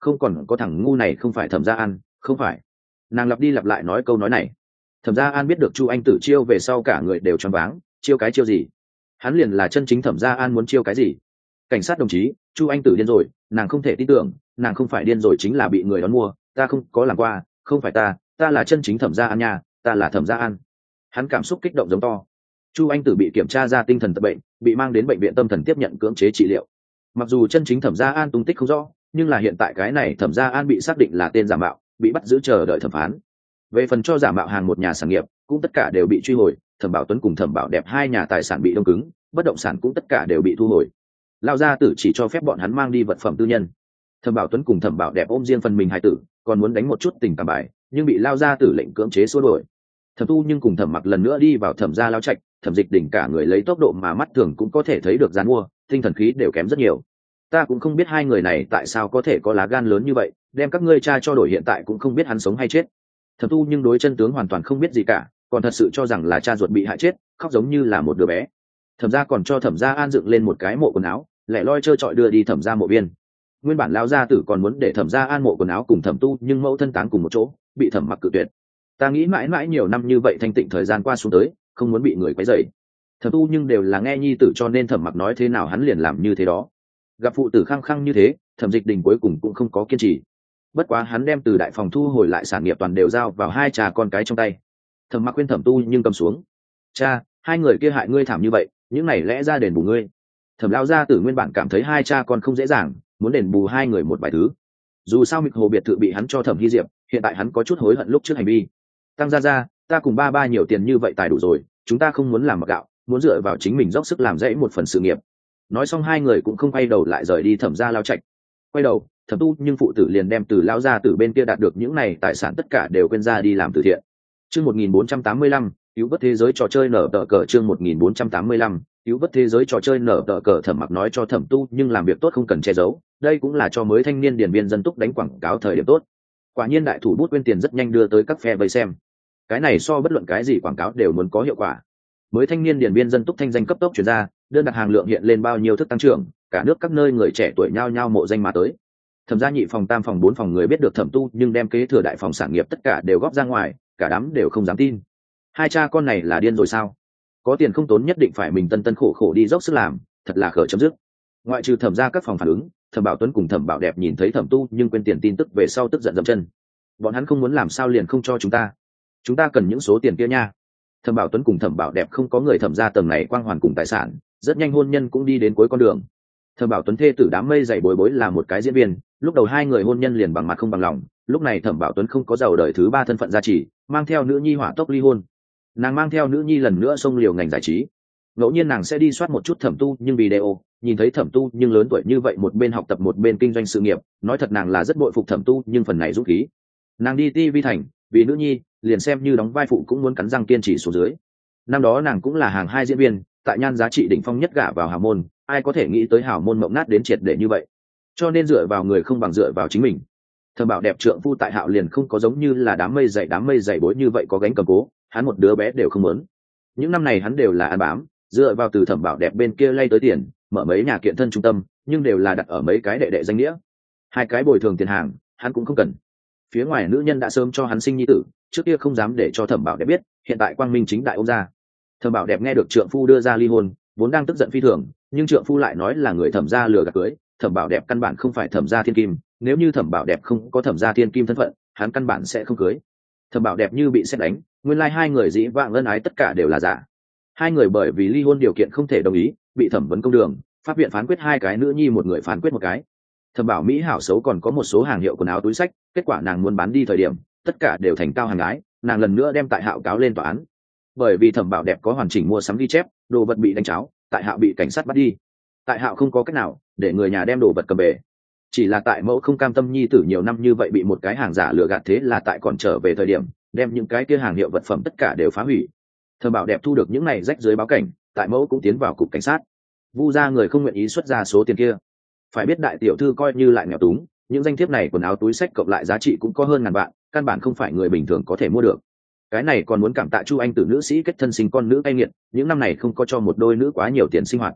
không còn có thằng ngu này không phải Thẩm Gia An, không phải. Nàng lặp đi lặp lại nói câu nói này. Thẩm Gia An biết được Chu Anh Tử chiêu về sau cả người đều choáng váng, chiêu cái chiêu gì? Hắn liền là chân chính Thẩm Gia An muốn chiêu cái gì? Cảnh sát đồng chí, Chu Anh Tử điên rồi, nàng không thể tin tưởng, nàng không phải điên rồi chính là bị người đón mua, ta không có làm qua, không phải ta, ta là chân chính Thẩm Gia An nha, ta là Thẩm Gia An. Hắn cảm xúc kích động giống to. Chu Anh Tử bị kiểm tra ra tinh thần tật bệnh, bị mang đến bệnh viện tâm thần tiếp nhận cưỡng chế trị liệu. Mặc dù chân chính Thẩm Gia An tung tích không rõ, nhưng là hiện tại cái này Thẩm Gia An bị xác định là tên giả mạo, bị bắt giữ chờ đợi thẩm phán. Về phần cho giả mạo hàng một nhà sản nghiệp, cũng tất cả đều bị truy hồi. Thẩm Bảo Tuấn cùng Thẩm Bảo Đẹp hai nhà tài sản bị đông cứng, bất động sản cũng tất cả đều bị thu hồi. Lao gia tử chỉ cho phép bọn hắn mang đi vật phẩm tư nhân. Thẩm Bảo Tuấn cùng Thẩm Bảo Đẹp ôm riêng phần mình hài tử, còn muốn đánh một chút tình cảm bài, nhưng bị Lao gia tử lệnh cưỡng chế xua đuổi. Thẩm Tu nhưng cùng Thẩm Mặc lần nữa đi vào Thẩm gia lao trạch, Thẩm Dịch đỉnh cả người lấy tốc độ mà mắt thường cũng có thể thấy được gián mua, tinh thần khí đều kém rất nhiều. Ta cũng không biết hai người này tại sao có thể có lá gan lớn như vậy, đem các ngươi cha cho đổi hiện tại cũng không biết hắn sống hay chết. Thẩm Tu nhưng đối chân tướng hoàn toàn không biết gì cả, còn thật sự cho rằng là cha ruột bị hại chết, khóc giống như là một đứa bé. Thẩm gia còn cho Thẩm gia An dựng lên một cái mộ quần áo, lẻ loi trơ trọi đưa đi Thẩm gia mộ viên. Nguyên bản lão gia tử còn muốn để Thẩm gia An mộ quần áo cùng Thẩm Tu nhưng mẫu thân táng cùng một chỗ, bị Thẩm Mặc cự tuyệt. Ta nghĩ mãi mãi nhiều năm như vậy thanh tịnh thời gian qua xuống tới, không muốn bị người quấy rầy. Thẩm Tu nhưng đều là nghe nhi tử cho nên Thẩm Mặc nói thế nào hắn liền làm như thế đó. Gặp phụ tử khăng khăng như thế, Thẩm Dịch Đình cuối cùng cũng không có kiên trì. Bất quá hắn đem từ đại phòng thu hồi lại sản nghiệp toàn đều giao vào hai cha con cái trong tay. Thẩm Mặc khuyên Thẩm Tu nhưng cầm xuống. Cha, hai người kia hại ngươi thảm như vậy, những này lẽ ra đền bù ngươi. Thẩm lao gia tử nguyên bản cảm thấy hai cha con không dễ dàng, muốn đền bù hai người một vài thứ. Dù sao Mịch Hồ biệt thự bị hắn cho Thẩm Hy Diệp, hiện tại hắn có chút hối hận lúc trước hành vi. Tăng gia gia, ta cùng ba ba nhiều tiền như vậy tài đủ rồi, chúng ta không muốn làm mặc gạo, muốn dựa vào chính mình dốc sức làm dãy một phần sự nghiệp. Nói xong hai người cũng không quay đầu lại rời đi Thẩm gia lao trạch. Quay đầu, Thẩm Tu nhưng phụ tử liền đem từ lao gia tử bên kia đạt được những này tài sản tất cả đều quên ra đi làm từ thiện. Chương một nghìn bốn trăm tám mươi lăm, cứu vớt thế giới trò chơi nở tờ cờ chương một nghìn bốn trăm tám mươi lăm, cứu vớt thế giới trò chơi nở tờ cờ. Thẩm Mặc nói cho Thẩm Tu nhưng làm việc tốt không cần che giấu, đây cũng là cho mới thanh niên điển viên dân túc đánh quảng cáo thời điểm tốt. Quả nhiên đại thủ bút quên tiền rất nhanh đưa tới các phe vây xem. Cái này so bất luận cái gì quảng cáo đều muốn có hiệu quả. Mới thanh niên điển viên dân túc thanh danh cấp tốc truyền ra, đơn đặt hàng lượng hiện lên bao nhiêu thức tăng trưởng, cả nước các nơi người trẻ tuổi nhao nhao mộ danh mà tới. Thẩm gia nhị phòng tam phòng bốn phòng người biết được Thẩm Tu nhưng đem kế thừa đại phòng sản nghiệp tất cả đều góp ra ngoài, cả đám đều không dám tin. Hai cha con này là điên rồi sao? Có tiền không tốn nhất định phải mình tân tân khổ khổ đi dốc sức làm, thật là khở chấm dứt. Ngoại trừ Thẩm gia các phòng phản ứng, Thẩm Bảo Tuấn cùng Thẩm Bảo Đẹp nhìn thấy Thẩm Tu nhưng quên tiền tin tức về sau tức giận dậm chân. Bọn hắn không muốn làm sao liền không cho chúng ta, chúng ta cần những số tiền kia nha. Thẩm Bảo Tuấn cùng Thẩm Bảo Đẹp không có người Thẩm gia tầng này quang hoàn cùng tài sản, rất nhanh hôn nhân cũng đi đến cuối con đường. Thẩm Bảo Tuấn thê tử đám mây dày bối bối là một cái diễn viên, lúc đầu hai người hôn nhân liền bằng mặt không bằng lòng, lúc này Thẩm Bảo Tuấn không có giàu đời thứ ba thân phận gia trì, mang theo nữ nhi hỏa tốc ly hôn. Nàng mang theo nữ nhi lần nữa xông liều ngành giải trí. Ngẫu nhiên nàng sẽ đi soát một chút Thẩm Tu nhưng video, nhìn thấy Thẩm Tu nhưng lớn tuổi như vậy một bên học tập một bên kinh doanh sự nghiệp, nói thật nàng là rất bội phục Thẩm Tu nhưng phần này dũng khí. Nàng đi ti vi thành, vì nữ nhi, liền xem như đóng vai phụ cũng muốn cắn răng kiên trì xuống dưới. Năm đó nàng cũng là hàng hai diễn viên, tại nhan giá trị đỉnh phong nhất gả vào hào môn, ai có thể nghĩ tới hào môn mộng nát đến triệt để như vậy. Cho nên dựa vào người không bằng dựa vào chính mình. Thẩm Bảo Đẹp trượng phu tại Hạo liền không có giống như là đám mây dày đám mây dày bối như vậy có gánh cầm cố, hắn một đứa bé đều không muốn. Những năm này hắn đều là ăn bám, dựa vào từ Thẩm Bảo Đẹp bên kia lay tới tiền, mở mấy nhà kiện thân trung tâm, nhưng đều là đặt ở mấy cái đệ đệ danh nghĩa. Hai cái bồi thường tiền hàng, hắn cũng không cần. Phía ngoài nữ nhân đã sớm cho hắn sinh nhi tử, trước kia không dám để cho Thẩm Bảo Đẹp biết, hiện tại quang minh chính đại ôm ra. Thẩm Bảo Đẹp nghe được trượng phu đưa ra ly hôn, vốn đang tức giận phi thường, nhưng trượng phu lại nói là người Thẩm gia lừa gạt cưới, Thẩm Bảo Đẹp căn bản không phải Thẩm gia thiên kim, nếu như Thẩm Bảo Đẹp không có Thẩm gia thiên kim thân phận, hắn căn bản sẽ không cưới. Thẩm Bảo Đẹp như bị sét đánh, nguyên lai like hai người dĩ vãng ân ái tất cả đều là giả. Hai người bởi vì ly hôn điều kiện không thể đồng ý, bị thẩm vấn công đường, pháp viện phán quyết hai cái nữ nhi một người phán quyết một cái. Thẩm Bảo Mỹ hảo xấu còn có một số hàng hiệu quần áo túi sách, kết quả nàng muốn bán đi thời điểm, tất cả đều thành cao hàng gái, nàng lần nữa đem tại Hạo cáo lên tòa án. Bởi vì Thẩm Bảo Đẹp có hoàn chỉnh mua sắm ghi chép, đồ vật bị đánh cháo, tại Hạo bị cảnh sát bắt đi. Tại Hạo không có cách nào, để người nhà đem đồ vật cầm về. Chỉ là tại mẫu không cam tâm nhi tử nhiều năm như vậy bị một cái hàng giả lừa gạt, thế là tại còn trở về thời điểm, đem những cái kia hàng hiệu vật phẩm tất cả đều phá hủy. Thẩm Bảo Đẹp thu được những này rách dưới báo cảnh, tại mẫu cũng tiến vào cục cảnh sát. Vu gia người không nguyện ý xuất ra số tiền kia. Phải biết đại tiểu thư coi như lại nghèo túng, những danh thiếp này quần áo túi sách cộng lại giá trị cũng có hơn ngàn vạn, căn bản không phải người bình thường có thể mua được. Cái này còn muốn cảm tạ Chu Anh Tử nữ sĩ kết thân sinh con nữ cay nghiệt, những năm này không có cho một đôi nữ quá nhiều tiền sinh hoạt.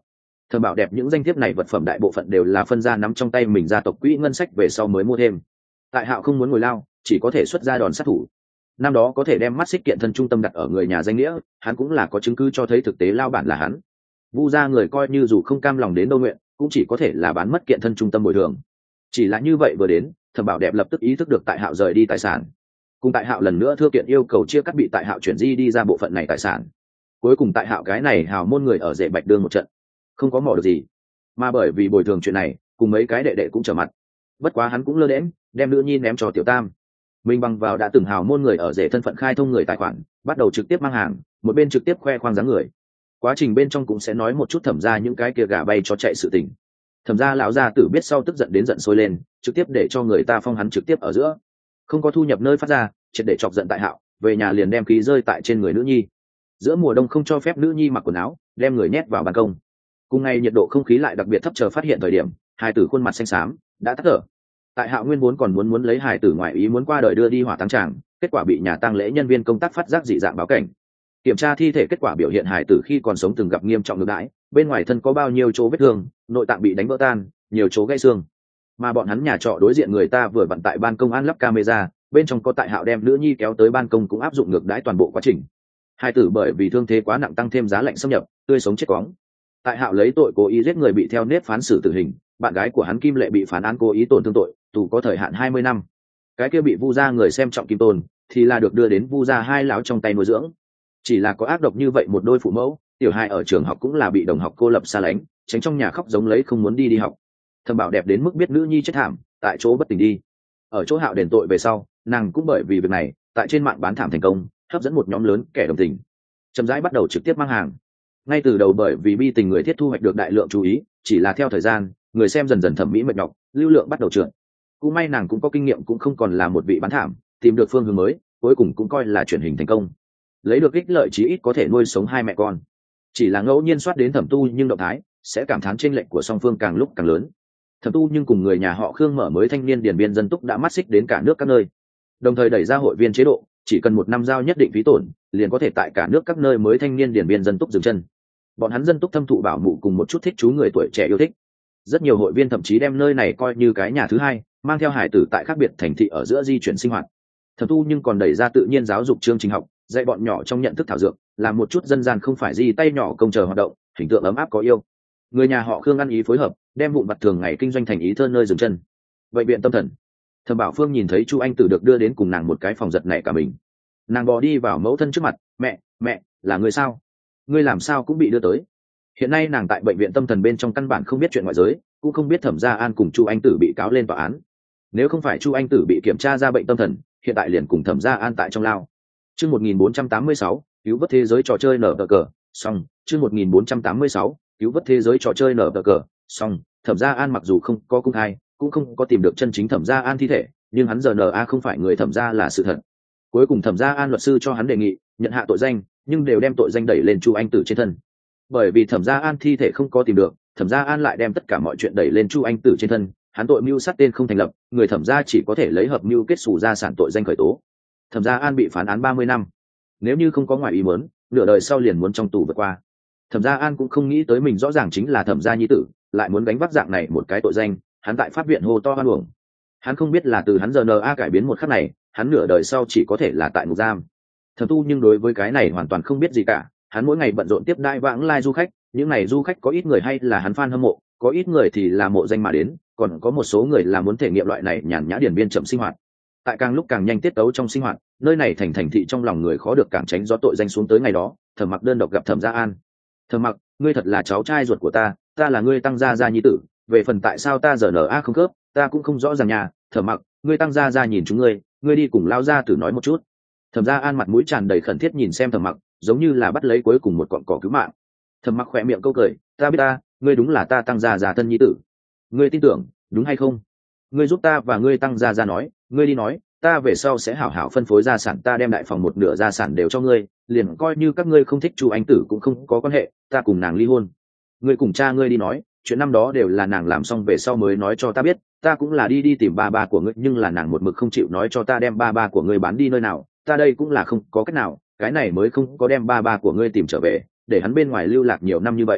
Thẩm Bảo Đẹp những danh thiếp này vật phẩm đại bộ phận đều là phân ra nắm trong tay mình gia tộc quỹ ngân sách về sau mới mua thêm. Tại Hạo không muốn ngồi lao, chỉ có thể xuất ra đòn sát thủ. Năm đó có thể đem mắt xích kiện thân trung tâm đặt ở người nhà danh nghĩa, hắn cũng là có chứng cứ cho thấy thực tế lao bản là hắn. Vu gia người coi như dù không cam lòng đến đâu nguyện, cũng chỉ có thể là bán mất kiện thân trung tâm bồi thường. Chỉ là như vậy vừa đến, Thẩm Bảo Đẹp lập tức ý thức được Tại Hạo rời đi tài sản. Cùng Tại Hạo lần nữa thưa kiện yêu cầu chia cắt bị Tại Hạo chuyển di đi ra bộ phận này tài sản. Cuối cùng Tại Hạo cái này hào môn người ở rể bạch đương một trận, không có mỏ được gì, mà bởi vì bồi thường chuyện này, cùng mấy cái đệ đệ cũng trở mặt. Bất quá hắn cũng lơ đễnh, đem nữ nhi ném cho Tiểu Tam. Mình bằng vào đã từng hào môn người ở rể thân phận khai thông người tài khoản, bắt đầu trực tiếp mang hàng, một bên trực tiếp khoe khoang dáng người. Quá trình bên trong cũng sẽ nói một chút Thẩm gia những cái kia gà bay cho chạy sự tình. Thẩm gia lão gia tử biết sau tức giận đến giận sôi lên, trực tiếp để cho người ta phong hắn trực tiếp ở giữa, không có thu nhập nơi phát ra, triệt để chọc giận Tại Hạo, về nhà liền đem khí rơi tại trên người nữ nhi. Giữa mùa đông không cho phép nữ nhi mặc quần áo, đem người nhét vào ban công. Cùng ngày nhiệt độ không khí lại đặc biệt thấp, chờ phát hiện thời điểm, hài tử khuôn mặt xanh xám, đã tắt thở. Tại Hạo nguyên vốn còn muốn muốn lấy hài tử ngoại ý muốn qua đời đưa đi hỏa táng tràng, kết quả bị nhà tang lễ nhân viên công tác phát giác dị dạng báo cảnh. Kiểm tra thi thể kết quả biểu hiện hài tử khi còn sống từng gặp nghiêm trọng ngược đãi, bên ngoài thân có bao nhiêu chỗ vết thương, nội tạng bị đánh vỡ tan, nhiều chỗ gãy xương. Mà bọn hắn nhà trọ đối diện người ta vừa vận tại ban công an lắp camera, bên trong có Tại Hạo đem nữ nhi kéo tới ban công cũng áp dụng ngược đãi toàn bộ quá trình. Hai tử bởi vì thương thế quá nặng tăng thêm giá lạnh xâm nhập, tươi sống chết quóng. Tại Hạo lấy tội cố ý giết người bị theo nếp phán xử tử hình, bạn gái của hắn Kim Lệ bị phán án cố ý tổn thương tội, tù có thời hạn hai mươi năm. Cái kia bị Vu gia người xem trọng Kim Tôn, thì là được đưa đến Vu gia hai lão trong tay nuôi dưỡng. Chỉ là có ác độc như vậy một đôi phụ mẫu, tiểu hai ở trường học cũng là bị đồng học cô lập xa lánh, tránh trong nhà khóc giống lấy không muốn đi đi học. Thẩm Bảo Đẹp đến mức biết nữ nhi chết thảm, tại chỗ bất tỉnh đi. Ở chỗ Hạo đền tội về sau, nàng cũng bởi vì việc này, tại trên mạng bán thảm thành công, hấp dẫn một nhóm lớn kẻ đồng tình. Chậm rãi bắt đầu trực tiếp mang hàng. Ngay từ đầu bởi vì bi tình người thiết thu hoạch được đại lượng chú ý, chỉ là theo thời gian, người xem dần dần thẩm mỹ mệt nhọc, lưu lượng bắt đầu trượt. Cũng may nàng cũng có kinh nghiệm, cũng không còn là một vị bán thảm, tìm được phương hướng mới, cuối cùng cũng coi là truyền hình thành công, lấy được ích lợi chí ít có thể nuôi sống hai mẹ con. Chỉ là ngẫu nhiên soát đến Thẩm Tu nhưng động thái, sẽ cảm thán chênh lệch của song phương càng lúc càng lớn. Thẩm Tu nhưng cùng người nhà họ Khương mở mới thanh niên điển biên dân túc đã mắt xích đến cả nước các nơi, đồng thời đẩy ra hội viên chế độ, chỉ cần một năm giao nhất định phí tổn, liền có thể tại cả nước các nơi mới thanh niên điển biên dân túc dừng chân. Bọn hắn dân túc thâm thụ bảo mụ cùng một chút thích chú người tuổi trẻ yêu thích. Rất nhiều hội viên thậm chí đem nơi này coi như cái nhà thứ hai, mang theo hải tử tại khác biệt thành thị ở giữa di chuyển sinh hoạt. Thẩm Tu nhưng còn đẩy ra tự nhiên giáo dục chương trình học, dạy bọn nhỏ trong nhận thức thảo dược, làm một chút dân gian không phải gì tay nhỏ công chờ hoạt động, hình tượng ấm áp có yêu. Người nhà họ Khương ăn ý phối hợp, đem vụn vặt thường ngày kinh doanh thành ý thơ nơi dừng chân. Bệnh viện tâm thần. Thẩm Bảo Phương nhìn thấy Chu Anh Tử được đưa đến cùng nàng một cái phòng giật nảy cả mình. Nàng bò đi vào mẫu thân trước mặt, "Mẹ, mẹ, là người sao? Ngươi làm sao cũng bị đưa tới?" Hiện nay nàng tại bệnh viện tâm thần bên trong căn bản không biết chuyện ngoại giới, cũng không biết Thẩm Gia An cùng Chu Anh Tử bị cáo lên tòa án. Nếu không phải Chu Anh Tử bị kiểm tra ra bệnh tâm thần, hiện tại liền cùng Thẩm Gia An tại trong lao. Chương một nghìn bốn trăm tám mươi sáu, cứu vớt thế giới trò chơi nở cờ, xong. Chương một nghìn bốn trăm tám mươi sáu, cứu vớt thế giới trò chơi nở cờ, xong. Thẩm Gia An mặc dù không có công khai, cũng không có tìm được chân chính Thẩm Gia An thi thể, nhưng hắn giờ en a không phải người Thẩm Gia là sự thật. Cuối cùng Thẩm Gia An luật sư cho hắn đề nghị nhận hạ tội danh, nhưng đều đem tội danh đẩy lên Chu Anh Tử trên thân. Bởi vì Thẩm Gia An thi thể không có tìm được, Thẩm Gia An lại đem tất cả mọi chuyện đẩy lên Chu Anh Tử trên thân, hắn tội mưu sát tên không thành lập, người Thẩm Gia chỉ có thể lấy hợp mưu kết xù gia sản tội danh khởi tố. Thẩm Gia An bị phán án ba mươi năm. Nếu như không có ngoài ý muốn, nửa đời sau liền muốn trong tù vượt qua. Thẩm Gia An cũng không nghĩ tới mình rõ ràng chính là Thẩm Gia nhi tử, lại muốn gánh vác dạng này một cái tội danh, hắn tại pháp viện hô to hoan uổng. Hắn không biết là từ hắn giờ en a cải biến một khắc này, hắn nửa đời sau chỉ có thể là tại ngục giam. Thẩm Tu nhưng đối với cái này hoàn toàn không biết gì cả, hắn mỗi ngày bận rộn tiếp đãi vãng lai du khách, những này du khách có ít người hay là hắn fan hâm mộ, có ít người thì là mộ danh mà đến, còn có một số người là muốn thể nghiệm loại này nhàn nhã điển biên chậm sinh hoạt. Tại càng lúc càng nhanh tiết tấu trong sinh hoạt, nơi này thành thành thị trong lòng người khó được càng tránh gió tội danh xuống tới ngày đó, Thẩm Mặc đơn độc gặp Thẩm Gia An. "Thẩm Mặc, ngươi thật là cháu trai ruột của ta, ta là ngươi tăng gia gia nhi tử, về phần tại sao ta giờ en a không khớp, ta cũng không rõ ràng nhà, Thẩm Mặc, ngươi tăng gia gia nhìn chúng ngươi, ngươi đi cùng lao gia tử nói một chút." Thẩm Gia An mặt mũi tràn đầy khẩn thiết nhìn xem Thẩm Mặc, giống như là bắt lấy cuối cùng một cọng cỏ cứu mạng. Thẩm Mặc khỏe miệng câu cười, "Ta biết ta, ngươi đúng là ta tăng gia gia thân nhi tử. Ngươi tin tưởng, đúng hay không? Ngươi giúp ta và ngươi tăng gia gia nói, ngươi đi nói, ta về sau sẽ hảo hảo phân phối gia sản, ta đem đại phòng một nửa gia sản đều cho ngươi, liền coi như các ngươi không thích Chu Anh Tử cũng không có quan hệ, ta cùng nàng ly hôn. Ngươi cùng cha ngươi đi nói, chuyện năm đó đều là nàng làm xong về sau mới nói cho ta biết, ta cũng là đi đi tìm ba ba của ngươi, nhưng là nàng một mực không chịu nói cho ta đem ba ba của ngươi bán đi nơi nào, ta đây cũng là không có cách nào, cái này mới không có đem ba ba của ngươi tìm trở về, để hắn bên ngoài lưu lạc nhiều năm như vậy.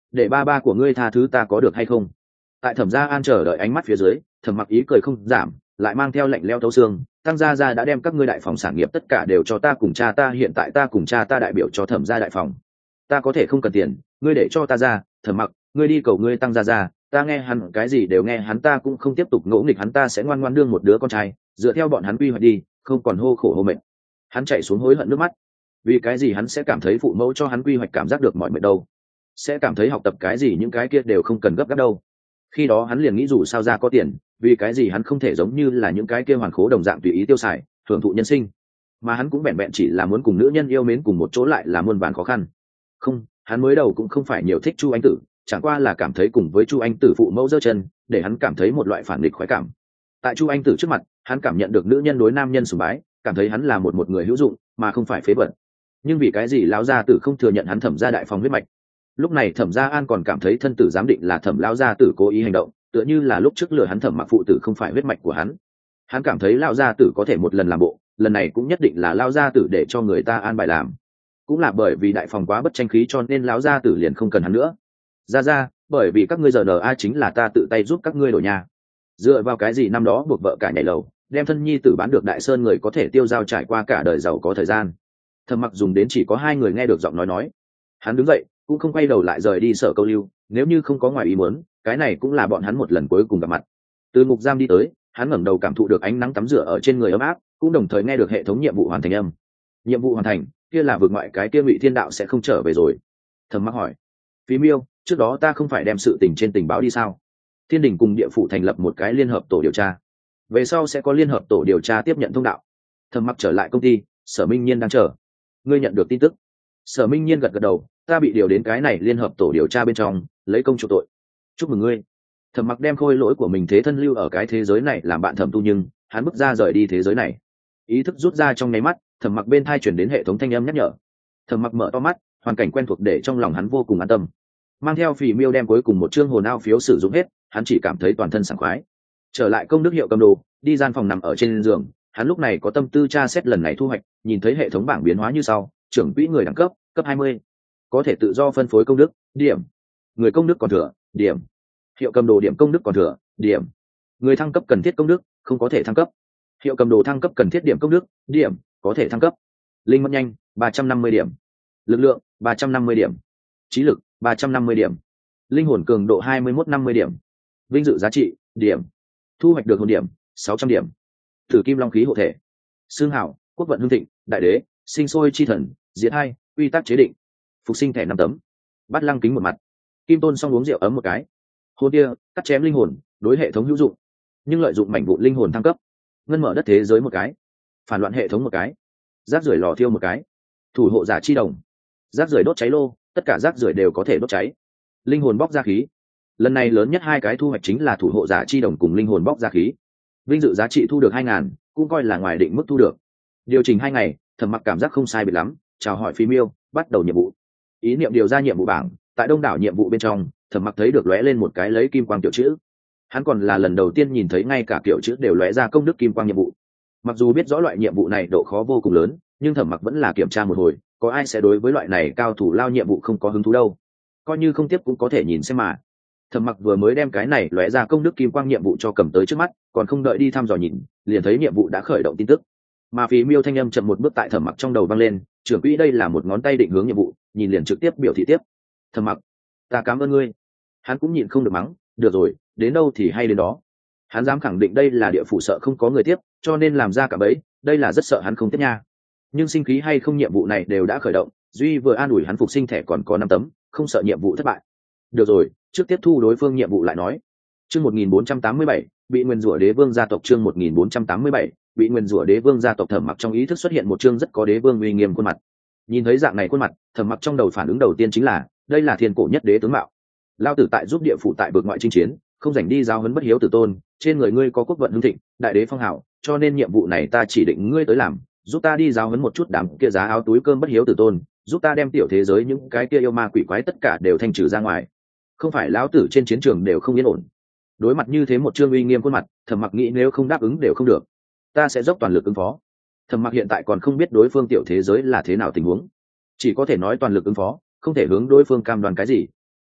để ba ba của ngươi tha thứ ta có được hay không? Tại Thẩm Gia An chờ đợi ánh mắt phía dưới, Thẩm Mặc ý cười không giảm, lại mang theo lạnh lẽo thấu xương, tăng gia gia đã đem các ngươi đại phòng sản nghiệp tất cả đều cho ta cùng cha ta, hiện tại ta cùng cha ta đại biểu cho Thẩm gia đại phòng, ta có thể không cần tiền, ngươi để cho ta ra. Thẩm Mặc, ngươi đi cầu ngươi tăng gia gia, ta nghe hắn cái gì đều nghe hắn, ta cũng không tiếp tục ngỗ nghịch hắn, ta sẽ ngoan ngoãn đương một đứa con trai, dựa theo bọn hắn quy hoạch đi, không còn hô khổ hô mệt. Hắn chạy xuống hối hận nước mắt. Vì cái gì hắn sẽ cảm thấy phụ mẫu cho hắn quy hoạch cảm giác được mọi mệt đâu? Sẽ cảm thấy học tập cái gì những cái kia đều không cần gấp gáp đâu? Khi đó hắn liền nghĩ dù sao ra có tiền, vì cái gì hắn không thể giống như là những cái kia hoàn khố đồng dạng tùy ý tiêu xài, hưởng thụ nhân sinh, mà hắn cũng vẹn vẹn chỉ là muốn cùng nữ nhân yêu mến cùng một chỗ, lại là muôn vàn khó khăn. Không, hắn mới đầu cũng không phải nhiều thích Chu Anh Tử, chẳng qua là cảm thấy cùng với Chu Anh Tử phụ mẫu giơ chân, để hắn cảm thấy một loại phản nghịch khoái cảm. Tại Chu Anh Tử trước mặt, hắn cảm nhận được nữ nhân đối nam nhân sùng bái, cảm thấy hắn là một một người hữu dụng, mà không phải phế vật. Nhưng vì cái gì lão gia tử không thừa nhận hắn Thẩm gia đại phòng huyết mạch? Lúc này Thẩm Gia An còn cảm thấy thân tử giám định là Thẩm lão gia tử cố ý hành động, tựa như là lúc trước lừa hắn Thẩm Mặc phụ tử không phải huyết mạch của hắn. Hắn cảm thấy lão gia tử có thể một lần làm bộ, lần này cũng nhất định là lão gia tử để cho người ta an bài làm. Cũng là bởi vì đại phòng quá bất tranh khí cho nên lão gia tử liền không cần hắn nữa. Ra ra, bởi vì các ngươi giờ nờ a chính là ta tự tay giúp các ngươi đổi nhà. Dựa vào cái gì năm đó buộc vợ cả nhảy lầu, đem thân nhi tử bán được Đại Sơn, người có thể tiêu dao trải qua cả đời giàu có thời gian. Thẩm Mặc dùng đến chỉ có hai người nghe được giọng nói nói. Hắn đứng dậy, cũng không quay đầu lại rời đi Sở Câu Lưu, nếu như không có ngoài ý muốn, cái này cũng là bọn hắn một lần cuối cùng gặp mặt. Từ ngục giam đi tới, hắn ngẩng đầu cảm thụ được ánh nắng tắm rửa ở trên người ấm áp, cũng đồng thời nghe được hệ thống nhiệm vụ hoàn thành âm. Nhiệm vụ hoàn thành, kia là vượt ngoại cái kia Ngụy Thiên Đạo sẽ không trở về rồi. Thẩm Mặc hỏi. Phí Miêu, trước đó ta không phải đem sự tình trên tình báo đi sao? Thiên Đình cùng địa phủ thành lập một cái liên hợp tổ điều tra, về sau sẽ có liên hợp tổ điều tra tiếp nhận thông đạo. Thẩm Mặc trở lại công ty, Sở Minh Nhiên đang chờ. Ngươi nhận được tin tức? Sở Minh Nhiên gật gật đầu, ta bị điều đến cái này liên hợp tổ điều tra bên trong, lấy công chuộc tội. Chúc mừng ngươi. Thẩm Mặc đem khôi lỗi của mình thế thân lưu ở cái thế giới này làm bạn Thẩm Tu, nhưng hắn bước ra rời đi thế giới này. Ý thức rút ra trong nháy mắt, Thẩm Mặc bên thai chuyển đến hệ thống thanh âm nhắc nhở. Thẩm Mặc mở to mắt, hoàn cảnh quen thuộc để trong lòng hắn vô cùng an tâm. Mang theo Phỉ Miêu đem cuối cùng một chương hồn ao phiếu sử dụng hết, hắn chỉ cảm thấy toàn thân sảng khoái. Trở lại công đức hiệu cầm đồ, đi gian phòng nằm ở trên giường, hắn lúc này có tâm tư tra xét lần này thu hoạch, nhìn thấy hệ thống bảng biến hóa như sau: trưởng quỹ người đẳng cấp, cấp hai mươi, có thể tự do phân phối công đức, điểm. Người công đức còn thừa, điểm. Hiệu cầm đồ điểm công đức còn thừa, điểm. Người thăng cấp cần thiết công đức, không có thể thăng cấp. Hiệu cầm đồ thăng cấp cần thiết điểm công đức, điểm, có thể thăng cấp. Linh mẫn nhanh, ba trăm năm mươi điểm. Lực lượng, ba trăm năm mươi điểm. Trí lực, ba trăm năm mươi điểm. Linh hồn cường độ hai mươi mốt năm mươi điểm. Vinh dự giá trị, điểm. Thu hoạch được hồn điểm, sáu trăm điểm. Thử kim long khí hộ thể. Xương hảo, quốc vận hưng thịnh, đại đế, sinh sôi chi thần, diệt hai, quy tắc chế định. Phục sinh thẻ năm tấm. Bắt lăng kính một mặt. Kim tôn xong uống rượu ấm một cái. Hồn kia, cắt chém linh hồn, đối hệ thống hữu dụng, nhưng lợi dụng mảnh vụn linh hồn thăng cấp. Ngân mở đất thế giới một cái. Phản loạn hệ thống một cái. Rác rưởi lò thiêu một cái. Thủ hộ giả chi đồng. Rác rưởi đốt cháy lô, tất cả rác rưởi đều có thể đốt cháy. Linh hồn bóc ra khí. Lần này lớn nhất hai cái thu hoạch chính là thủ hộ giả chi đồng cùng linh hồn bóc ra khí. Vinh dự giá trị thu được hai ngàn, cũng coi là ngoài định mức thu được. Điều chỉnh hai ngày, Thẩm Mặc cảm giác không sai biệt lắm, chào hỏi Phi Miêu, bắt đầu nhiệm vụ. Ý niệm điều ra nhiệm vụ bảng, tại đông đảo nhiệm vụ bên trong, Thẩm Mặc thấy được lóe lên một cái lấy kim quang tiểu chữ. Hắn còn là lần đầu tiên nhìn thấy ngay cả kiểu chữ đều lóe ra công đức kim quang nhiệm vụ. Mặc dù biết rõ loại nhiệm vụ này độ khó vô cùng lớn, nhưng Thẩm Mặc vẫn là kiểm tra một hồi, có ai sẽ đối với loại này cao thủ lao nhiệm vụ không có hứng thú đâu. Coi như không tiếp cũng có thể nhìn xem mà. Thẩm Mặc vừa mới đem cái này lóe ra công đức kim quang nhiệm vụ cho cầm tới trước mắt, còn không đợi đi thăm dò nhìn, liền thấy nhiệm vụ đã khởi động tin tức. Mà Phí Miêu thanh âm chậm một bước tại Thẩm Mặc trong đầu vang lên, trưởng quỹ đây là một ngón tay định hướng nhiệm vụ, nhìn liền trực tiếp biểu thị tiếp. Thẩm Mặc, ta cảm ơn ngươi. Hắn cũng nhịn không được mắng, được rồi, đến đâu thì hay đến đó. Hắn dám khẳng định đây là địa phủ sợ không có người tiếp, cho nên làm ra cả bấy, đây là rất sợ hắn không tiếp nha. Nhưng sinh khí hay không nhiệm vụ này đều đã khởi động, duy vừa an ủi hắn phục sinh thẻ còn có năm tấm, không sợ nhiệm vụ thất bại. Được rồi, trước tiếp thu đối phương nhiệm vụ lại nói. Chương một nghìn bốn trăm tám mươi bảy, bị nguyên rủa đế vương gia tộc. Chương một nghìn bốn trăm tám mươi bảy, bị nguyên rủa đế vương gia tộc. Thẩm Mặc trong ý thức xuất hiện một chương rất có đế vương uy nghiêm khuôn mặt. Nhìn thấy dạng này khuôn mặt, Thẩm Mặc trong đầu phản ứng đầu tiên chính là, đây là thiên cổ nhất đế tướng mạo. Lao tử tại giúp địa phủ tại vực ngoại chinh chiến, không rảnh đi giao huấn bất hiếu tử tôn, trên người ngươi có quốc vận hưng thịnh, đại đế phong hào, cho nên nhiệm vụ này ta chỉ định ngươi tới làm, giúp ta đi giao huấn một chút đám kia giá áo túi cơm bất hiếu tử tôn, giúp ta đem tiểu thế giới những cái kia yêu ma quỷ quái tất cả đều thanh trừ ra ngoài. Không phải lão tử trên chiến trường đều không yên ổn. Đối mặt như thế một trương uy nghiêm khuôn mặt, Thẩm Mặc nghĩ nếu không đáp ứng đều không được, ta sẽ dốc toàn lực ứng phó. Thẩm Mặc hiện tại còn không biết đối phương tiểu thế giới là thế nào tình huống, chỉ có thể nói toàn lực ứng phó, không thể hướng đối phương cam đoan cái gì.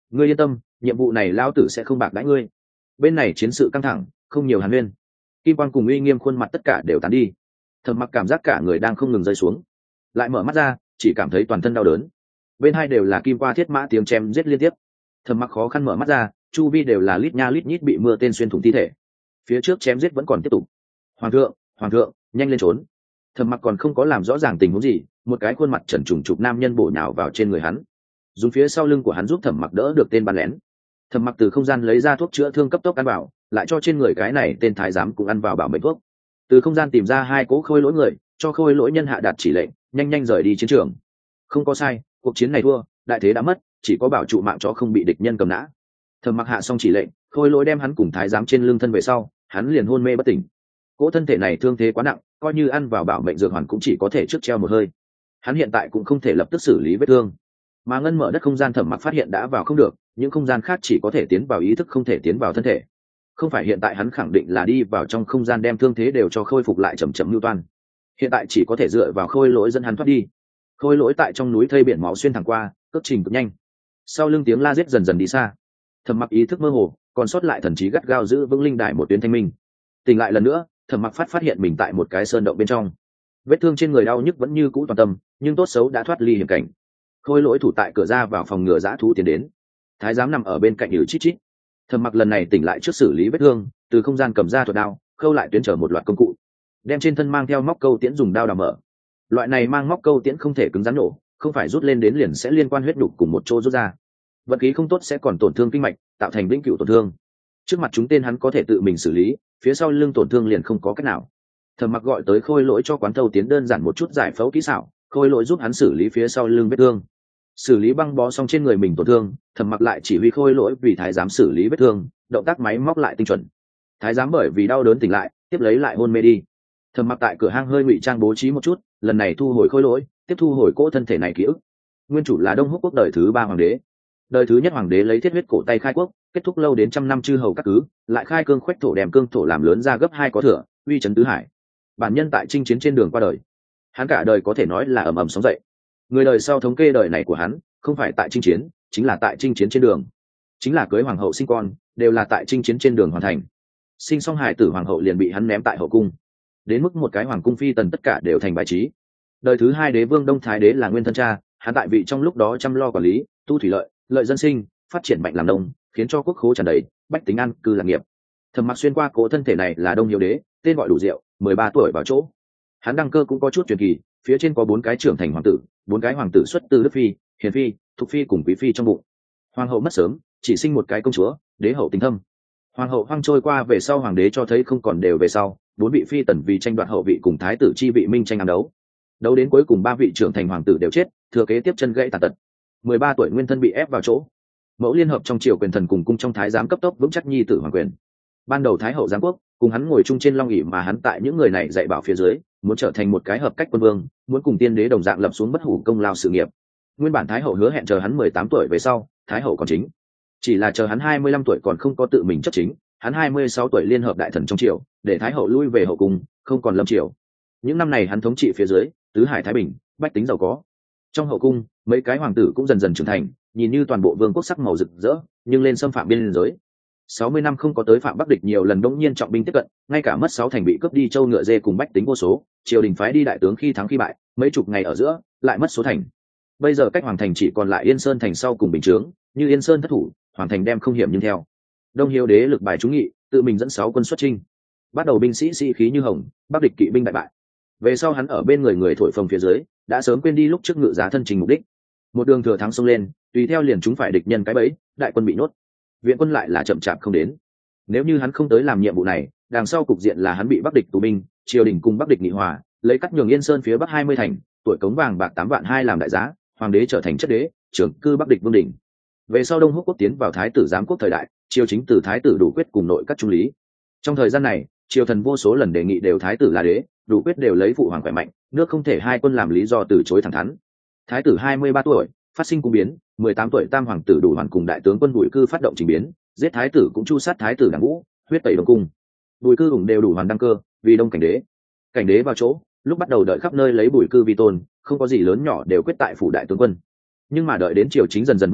ngươi yên tâm, nhiệm vụ này lao tử sẽ không bạc đãi ngươi. Bên này chiến sự căng thẳng, không nhiều hàn huyên. Kim Quang cùng uy nghiêm khuôn mặt tất cả đều tán đi. Thẩm Mặc cảm giác cả người đang không ngừng rơi xuống, lại mở mắt ra chỉ cảm thấy toàn thân đau đớn. Bên hai đều là kim qua thiết mã tiếng chém giết liên tiếp. Thẩm Mặc khó khăn mở mắt ra, chu vi đều là lít nha lít nhít bị mưa tên xuyên thủng thi thể. Phía trước chém giết vẫn còn tiếp tục. Hoàng thượng, hoàng thượng, nhanh lên trốn. Thẩm Mặc còn không có làm rõ ràng tình huống gì, một cái khuôn mặt trần trùng trục nam nhân bổ nhào vào trên người hắn, dùng phía sau lưng của hắn giúp Thẩm Mặc đỡ được tên bắn lén. Thẩm Mặc từ không gian lấy ra thuốc chữa thương cấp tốc ăn vào, lại cho trên người cái này tên thái giám cũng ăn vào bảo mệnh thuốc. Từ không gian tìm ra hai cố khôi lỗi người, cho khôi lỗi nhân hạ đạt chỉ lệnh, nhanh nhanh rời đi chiến trường. Không có sai, cuộc chiến này thua, đại thế đã mất, chỉ có bảo trụ mạng chó không bị địch nhân cầm nã. Thẩm Mặc hạ xong chỉ lệnh, khôi lỗi đem hắn cùng thái giám trên lưng thân về sau, hắn liền hôn mê bất tỉnh. Cỗ thân thể này thương thế quá nặng, coi như ăn vào bảo mệnh dược hoàn cũng chỉ có thể trước treo một hơi. Hắn hiện tại cũng không thể lập tức xử lý vết thương, mà ngân mở đất không gian Thẩm Mặc phát hiện đã vào không được, những không gian khác chỉ có thể tiến vào ý thức không thể tiến vào thân thể. Không phải hiện tại hắn khẳng định là đi vào trong không gian đem thương thế đều cho khôi phục lại chậm chậm lưu toan. Hiện tại chỉ có thể dựa vào khôi lỗi dẫn hắn thoát đi. Khôi lỗi tại trong núi thây biển máu xuyên thẳng qua, cất trình cực nhanh. Sau lưng tiếng la giết dần dần đi xa. Thẩm Mặc ý thức mơ hồ, còn sót lại thần trí gắt gao giữ vững linh đài một tuyến thanh minh. Tỉnh lại lần nữa, Thẩm Mặc phát phát hiện mình tại một cái sơn động bên trong. Vết thương trên người đau nhức vẫn như cũ toàn tâm, nhưng tốt xấu đã thoát ly hiểm cảnh. Khôi lỗi thủ tại cửa ra vào phòng ngừa dã thú tiến đến. Thái giám nằm ở bên cạnh nhíu chít chít. Thẩm Mặc lần này tỉnh lại trước xử lý vết thương, từ không gian cầm ra thuật đao, khâu lại tuyến trở một loạt công cụ, đem trên thân mang theo móc câu tiễn dùng đao đào mở. Loại này mang móc câu tiễn không thể cứng rắn nổ, không phải rút lên đến liền sẽ liên quan huyết nhục cùng một chỗ rút ra. Vận khí không tốt sẽ còn tổn thương kinh mạch, tạo thành vĩnh cửu tổn thương. Trước mặt chúng tên hắn có thể tự mình xử lý, phía sau lưng tổn thương liền không có cách nào. Thẩm Mặc gọi tới khôi lỗi cho quán thâu tiến đơn giản một chút giải phẫu kỹ xảo, khôi lỗi giúp hắn xử lý phía sau lưng vết thương. Xử lý băng bó xong trên người mình tổn thương, Thẩm Mặc lại chỉ huy khôi lỗi vì thái giám xử lý vết thương, động tác máy móc lại tinh chuẩn. Thái giám bởi vì đau đớn tỉnh lại, tiếp lấy lại hôn mê đi. Thẩm Mặc tại cửa hang hơi ngụy trang bố trí một chút, lần này thu hồi khôi lỗi, tiếp thu hồi cỗ thân thể này ký ức. Nguyên chủ là Đông Húc quốc đời thứ ba hoàng đế. Đời thứ nhất hoàng đế lấy thiết huyết cổ tay khai quốc, kết thúc lâu đến trăm năm chư hầu các cứ, lại khai cương khoách thổ đem cương thổ làm lớn ra gấp hai có thừa, uy chấn tứ hải. Bản nhân tại chinh chiến trên đường qua đời, hắn cả đời có thể nói là ầm ầm sóng dậy. Người đời sau thống kê đời này của hắn, không phải tại chinh chiến, chính là tại chinh chiến trên đường, chính là cưới hoàng hậu sinh con, đều là tại chinh chiến trên đường hoàn thành. Sinh xong hải tử hoàng hậu liền bị hắn ném tại hậu cung, đến mức một cái hoàng cung phi tần tất cả đều thành bài trí. Đời thứ hai đế vương Đông Thái đế là nguyên thân cha, hắn tại vị trong lúc đó chăm lo quản lý, tu thủy lợi, lợi dân sinh, phát triển mạnh làm nông, khiến cho quốc khố tràn đầy, bách tính an cư lạc nghiệp. Thẩm Mặc xuyên qua cố thân thể này là Đông Hiếu đế, tên gọi đủ rượu, mười ba tuổi vào chỗ. Hắn đăng cơ cũng có chút truyền kỳ, phía trên có bốn cái trưởng thành hoàng tử, bốn cái hoàng tử xuất từ Đức phi, Hiền phi, Thục phi cùng Quý phi trong bụng. Hoàng hậu mất sớm, chỉ sinh một cái công chúa, đế hậu tình thâm. Hoàng hậu hoang trôi qua về sau hoàng đế cho thấy không còn đều về sau, bốn vị phi tần vì tranh đoạt hậu vị cùng thái tử chi vị minh tranh ám đấu. Đấu đến cuối cùng ba vị trưởng thành hoàng tử đều chết, thừa kế tiếp chân gãy tàn tật. mười ba tuổi nguyên thân bị ép vào chỗ. Mẫu liên hợp trong triều quyền thần cùng cung trong thái giám cấp tốc vững chắc nhi tử hoàng quyền. Ban đầu thái hậu giáng quốc, cùng hắn ngồi chung trên long ỷ mà hắn tại những người này dạy bảo phía dưới, muốn trở thành một cái hợp cách quân vương, muốn cùng tiên đế đồng dạng lập xuống bất hủ công lao sự nghiệp. Nguyên bản thái hậu hứa hẹn chờ hắn mười tám tuổi về sau, thái hậu còn chính. Chỉ là chờ hắn hai mươi lăm tuổi còn không có tự mình chấp chính, hắn hai mươi sáu tuổi liên hợp đại thần trong triều, để thái hậu lui về hậu cung, không còn lâm triều. Những năm này hắn thống trị phía dưới, tứ hải thái bình, bách tính giàu có. Trong hậu cung, mấy cái hoàng tử cũng dần dần trưởng thành, nhìn như toàn bộ vương quốc sắc màu rực rỡ, nhưng lên xâm phạm biên giới. sáu mươi năm không có tới phạm Bắc địch nhiều lần đống nhiên trọng binh tiếp cận, ngay cả mất sáu thành bị cướp đi châu ngựa dê cùng bách tính vô số, triều đình phái đi đại tướng khi thắng khi bại, mấy chục ngày ở giữa, lại mất số thành. Bây giờ cách hoàng thành chỉ còn lại Yên Sơn thành sau cùng bình chướng, như Yên Sơn thất thủ, hoàng thành đem không hiểm nhưng theo. Đông Hiếu đế lực bài trúng nghị, tự mình dẫn sáu quân xuất chinh. Bắt đầu binh sĩ sĩ khí như hồng, Bắc địch kỵ binh đại bại. Về sau hắn ở bên người người thổi phồng phía dưới, đã sớm quên đi lúc trước ngự giá thân trình mục đích. Một đường thừa thắng xông lên, tùy theo liền chúng phải địch nhân cái bẫy, đại quân bị nhốt. Viện quân lại là chậm chạp không đến. Nếu như hắn không tới làm nhiệm vụ này, đằng sau cục diện là hắn bị Bắc địch tù binh, triều đình cùng Bắc địch nghị hòa, lấy cắt nhường Yên Sơn phía bắc hai mươi thành, tuổi cống vàng bạc tám vạn hai làm đại giá, hoàng đế trở thành chất đế, trưởng cư Bắc địch vương đỉnh. Về sau Đông Húc quốc tiến vào thái tử giám quốc thời đại, triều chính từ thái tử đủ quyết cùng nội các trung lý. Trong thời gian này, triều thần vô số lần đề nghị đều thái tử là đế, đủ quyết đều lấy phụ hoàng khỏe mạnh, nước không thể hai quân làm lý do từ chối thẳng thắn. Thái tử hai mươi ba tuổi, phát sinh cung biến, mười tám tuổi tam hoàng tử đủ hoàn cùng đại tướng quân Bùi Cư phát động trình biến, giết thái tử cũng chu sát thái tử Đảng Vũ, huyết tẩy Đông cung. Bùi Cư ủng đều đủ hoàn đăng cơ, vì đông cảnh đế. Cảnh đế vào chỗ, lúc bắt đầu đợi khắp nơi lấy Bùi Cư vi tôn, không có gì lớn nhỏ đều quyết tại phủ đại tướng quân. Nhưng mà đợi đến triều chính dần dần vững chắc,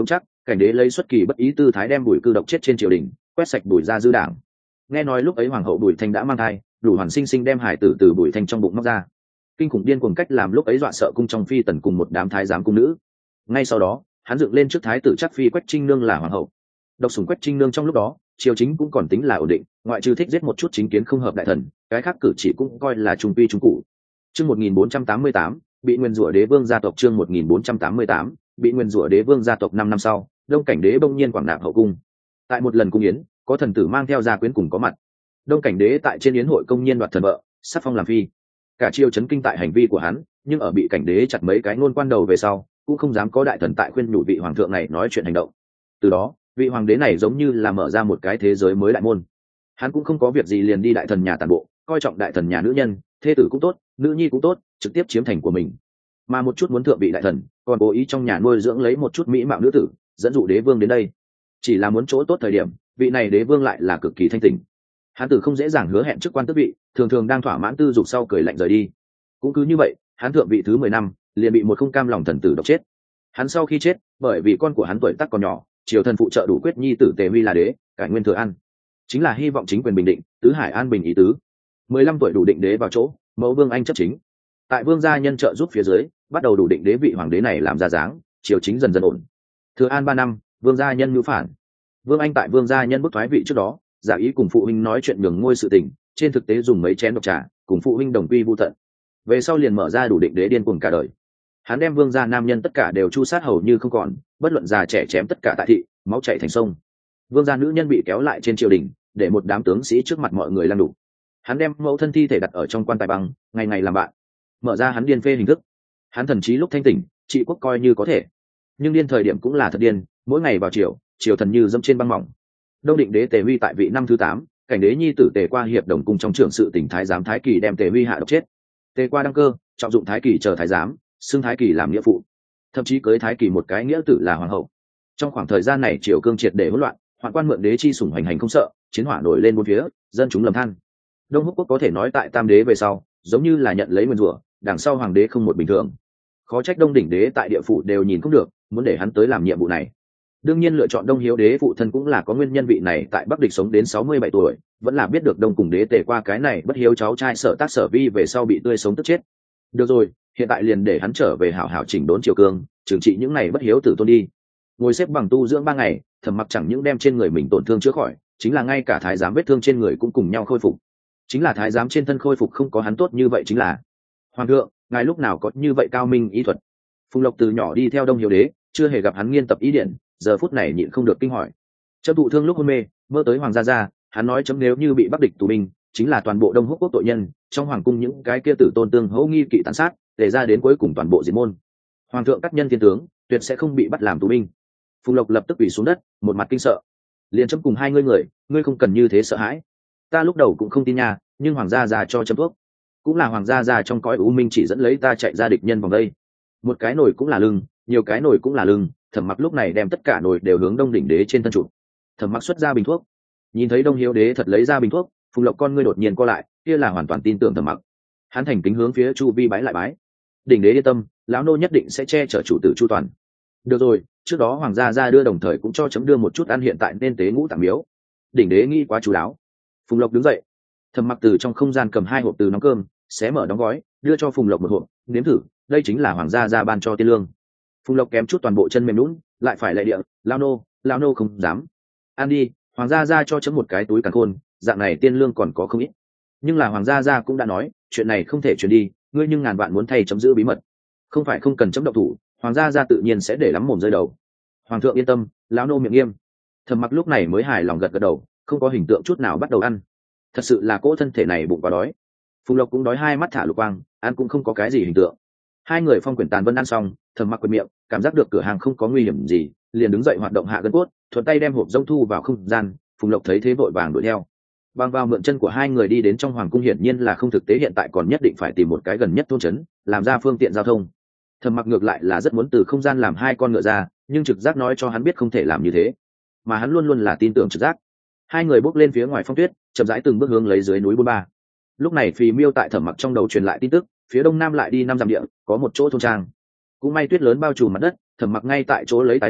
Cảnh đế lấy xuất kỳ bất ý tư thái đem Bùi Cư độc chết trên triều đình, quét sạch Bùi gia dư đảng. Nghe nói lúc ấy hoàng hậu Bùi Thanh đã mang thai, đủ hoàn sinh sinh đem hải tử từ Bùi Thanh trong bụng móc ra. Kinh khủng điên cuồng cách làm lúc ấy dọa sợ cung trong phi tần cùng một đám thái giám cung nữ. Ngay sau đó, hắn dựng lên trước thái tử chắc phi Quách Trinh Nương là hoàng hậu. Độc sủng Quách Trinh Nương trong lúc đó, triều chính cũng còn tính là ổn định, ngoại trừ thích giết một chút chính kiến không hợp đại thần, cái khác cử chỉ cũng coi là trung quy trung cụ. Chương một nghìn bốn trăm tám mươi tám, bị nguyên rủa đế vương gia tộc. Chương một nghìn bốn trăm tám mươi tám, bị nguyên rủa đế vương gia tộc. Năm năm sau, Đông Cảnh đế bỗng nhiên quảng nạp hậu cung. Tại một lần cung yến, có thần tử mang theo gia quyến cùng có mặt. Đông Cảnh đế tại trên yến hội công nhiên đoạt thần vợ, sắp phong làm phi. Cả triều chấn kinh tại hành vi của hắn, nhưng ở bị cảnh đế chặt mấy cái ngôn quan đầu về sau, cũng không dám có đại thần tại khuyên nhủ vị hoàng thượng này nói chuyện hành động. Từ đó, vị hoàng đế này giống như là mở ra một cái thế giới mới đại môn. Hắn cũng không có việc gì liền đi đại thần nhà tàn bộ, coi trọng đại thần nhà nữ nhân, thê tử cũng tốt, nữ nhi cũng tốt, trực tiếp chiếm thành của mình. Mà một chút muốn thượng vị đại thần, còn cố ý trong nhà nuôi dưỡng lấy một chút mỹ mạo nữ tử, dẫn dụ đế vương đến đây. Chỉ là muốn chỗ tốt thời điểm, vị này đế vương lại là cực kỳ thanh tỉnh. Hắn tử không dễ dàng hứa hẹn chức quan tước vị, thường thường đang thỏa mãn tư dục sau cười lạnh rời đi. Cũng cứ như vậy, hắn thượng vị thứ mười năm, liền bị một không cam lòng thần tử độc chết. Hắn sau khi chết, bởi vì con của hắn tuổi tác còn nhỏ, triều thần phụ trợ đủ quyết nhi tử Tề Huy là đế, cải nguyên thừa an, chính là hy vọng chính quyền bình định, tứ hải an bình ý tứ. mười lăm tuổi đủ định đế vào chỗ, mẫu vương anh chấp chính. Tại vương gia nhân trợ giúp phía dưới, bắt đầu đủ định đế vị hoàng đế này làm ra dáng, triều chính dần dần ổn. Thừa an ba năm, vương gia nhân ngữ phản. Vương anh tại vương gia nhân bức thoái vị trước đó, giả ý cùng phụ huynh nói chuyện nhường ngôi sự tình, trên thực tế dùng mấy chén độc trà, cùng phụ huynh đồng quy vu tận. Về sau liền mở ra đủ định đế điên cuồng cả đời. Hắn đem vương gia nam nhân tất cả đều chu sát hầu như không còn, bất luận già trẻ chém tất cả tại thị, máu chảy thành sông. Vương gia nữ nhân bị kéo lại trên triều đình, để một đám tướng sĩ trước mặt mọi người lăng đục. Hắn đem mẫu thân thi thể đặt ở trong quan tài băng, ngày ngày làm bạn. Mở ra hắn điên phê hình thức. Hắn thần trí lúc thanh tỉnh, trị quốc coi như có thể, nhưng điên thời điểm cũng là thật điên, mỗi ngày vào triều, triều thần như dẫm trên băng mỏng. Đông định đế Tề Huy tại vị năm thứ tám, cảnh đế nhi tử Tề Qua hiệp đồng cùng trong trưởng sự tỉnh thái giám Thái Kỳ đem Tề Huy hạ độc chết. Tề Qua đăng cơ, trọng dụng Thái Kỳ chờ thái giám, xưng Thái Kỳ làm nghĩa phụ, thậm chí cưới Thái Kỳ một cái nghĩa tử là hoàng hậu. Trong khoảng thời gian này triều cương triệt để hỗn loạn, hoạn quan mượn đế chi sủng hành hành không sợ, chiến hỏa nổi lên bốn phía, dân chúng lầm than. Đông Húc quốc có thể nói tại tam đế về sau, giống như là nhận lấy nguyên rủa, đằng sau hoàng đế không một bình thường. Khó trách Đông đỉnh đế tại địa phủ đều nhìn không được, muốn để hắn tới làm nhiệm vụ này. Đương nhiên lựa chọn Đông Hiếu đế phụ thân cũng là có nguyên nhân, vị này tại Bắc Địch sống đến sáu mươi bảy tuổi, vẫn là biết được Đông cùng đế Tề Qua cái này bất hiếu cháu trai Sở Tác Sở Vi về sau bị tươi sống tức chết. Được rồi, hiện tại liền để hắn trở về hảo hảo chỉnh đốn triều cương, trừng trị những này bất hiếu tử tôn đi. Ngồi xếp bằng tu dưỡng ba ngày, Thẩm Mặc chẳng những đem trên người mình tổn thương chữa khỏi, chính là ngay cả thái giám vết thương trên người cũng cùng nhau khôi phục. Chính là thái giám trên thân khôi phục không có hắn tốt như vậy, chính là hoàng thượng, ngài lúc nào có như vậy cao minh y thuật? Phùng Lộc từ nhỏ đi theo Đông Hiếu đế, chưa hề gặp hắn nghiên tập ý điển, giờ phút này nhịn không được kinh hỏi. Chấm thụ thương lúc hôn mê, mơ tới hoàng gia gia, hắn nói chấm nếu như bị Bắc Địch tù binh, chính là toàn bộ Đông Húc quốc tội nhân, trong hoàng cung những cái kia tử tôn tương hỗ nghi kỵ tàn sát, để ra đến cuối cùng toàn bộ diệt môn. Hoàng thượng các nhân thiên tướng, tuyệt sẽ không bị bắt làm tù binh. Phùng Lộc lập tức quỳ xuống đất, một mặt kinh sợ. Liền chấm cùng hai ngươi người, ngươi không cần như thế sợ hãi. Ta lúc đầu cũng không tin nha, nhưng hoàng gia già cho chấm thuốc, cũng là hoàng gia già trong cõi u minh chỉ dẫn lấy ta chạy ra địch nhân vòng đây. Một cái nồi cũng là lưng, nhiều cái nồi cũng là lưng. Thẩm Mặc lúc này đem tất cả nồi đều hướng Đông đỉnh đế trên thân trụ. Thẩm Mặc xuất ra bình thuốc, nhìn thấy Đông Hiếu đế thật lấy ra bình thuốc, Phùng Lộc con ngươi đột nhiên co lại, kia là hoàn toàn tin tưởng Thẩm Mặc. Hắn thành kính hướng phía chu vi bái lại bái. Đỉnh đế yên tâm, lão nô nhất định sẽ che chở chủ tử chu toàn. Được rồi, trước đó hoàng gia ra đưa đồng thời cũng cho chấm đưa một chút ăn, hiện tại nên tế ngũ tạng miếu. Đỉnh đế nghĩ quá chú đáo. Phùng Lộc đứng dậy. Thẩm Mặc từ trong không gian cầm hai hộp từ nóng cơm, xé mở đóng gói, đưa cho Phùng Lộc một hộp, nếm thử, đây chính là hoàng gia ra ban cho tiên lương. Phùng Lộc kém chút toàn bộ chân mềm lún, lại phải lệ địa, lao nô, lao nô không dám. Ăn đi, hoàng gia ra cho chấm một cái túi càn khôn, dạng này tiên lương còn có không ít. Nhưng là hoàng gia ra cũng đã nói, chuyện này không thể truyền đi, ngươi nhưng ngàn vạn muốn thay chấm giữ bí mật. Không phải không cần chấm động thủ, hoàng gia ra tự nhiên sẽ để lắm mồm rơi đầu. Hoàng thượng yên tâm, lão nô miệng nghiêm. Thẩm Mặc lúc này mới hài lòng gật gật đầu, không có hình tượng chút nào bắt đầu ăn. Thật sự là cỗ thân thể này bụng quá đói. Phùng Lộc cũng đói, hai mắt thả lục quang, ăn cũng không có cái gì hình tượng. Hai người phong quyển tàn vân ăn xong, Thẩm Mặc quệt miệng, cảm giác được cửa hàng không có nguy hiểm gì, liền đứng dậy hoạt động hạ gân cốt, thuận tay đem hộp rông thu vào không gian. Phùng Lộc thấy thế vội vàng đuổi theo. Bang vào mượn chân của hai người đi đến trong hoàng cung, hiển nhiên là không thực tế, hiện tại còn nhất định phải tìm một cái gần nhất thôn trấn, làm ra phương tiện giao thông. Thẩm Mặc ngược lại là rất muốn từ không gian làm hai con ngựa ra, nhưng trực giác nói cho hắn biết không thể làm như thế, mà hắn luôn luôn là tin tưởng trực giác. Hai người bước lên phía ngoài phong tuyết, chậm rãi từng bước hướng lấy dưới núi Bôn Ba. Lúc này Phì Miêu tại Thẩm Mặc trong đầu truyền lại tin tức, phía đông nam lại đi năm dặm địa, có một chỗ thôn trang. Cũng may tuyết lớn bao trùm mặt đất, Thẩm Mặc ngay tại chỗ lấy tài liệu,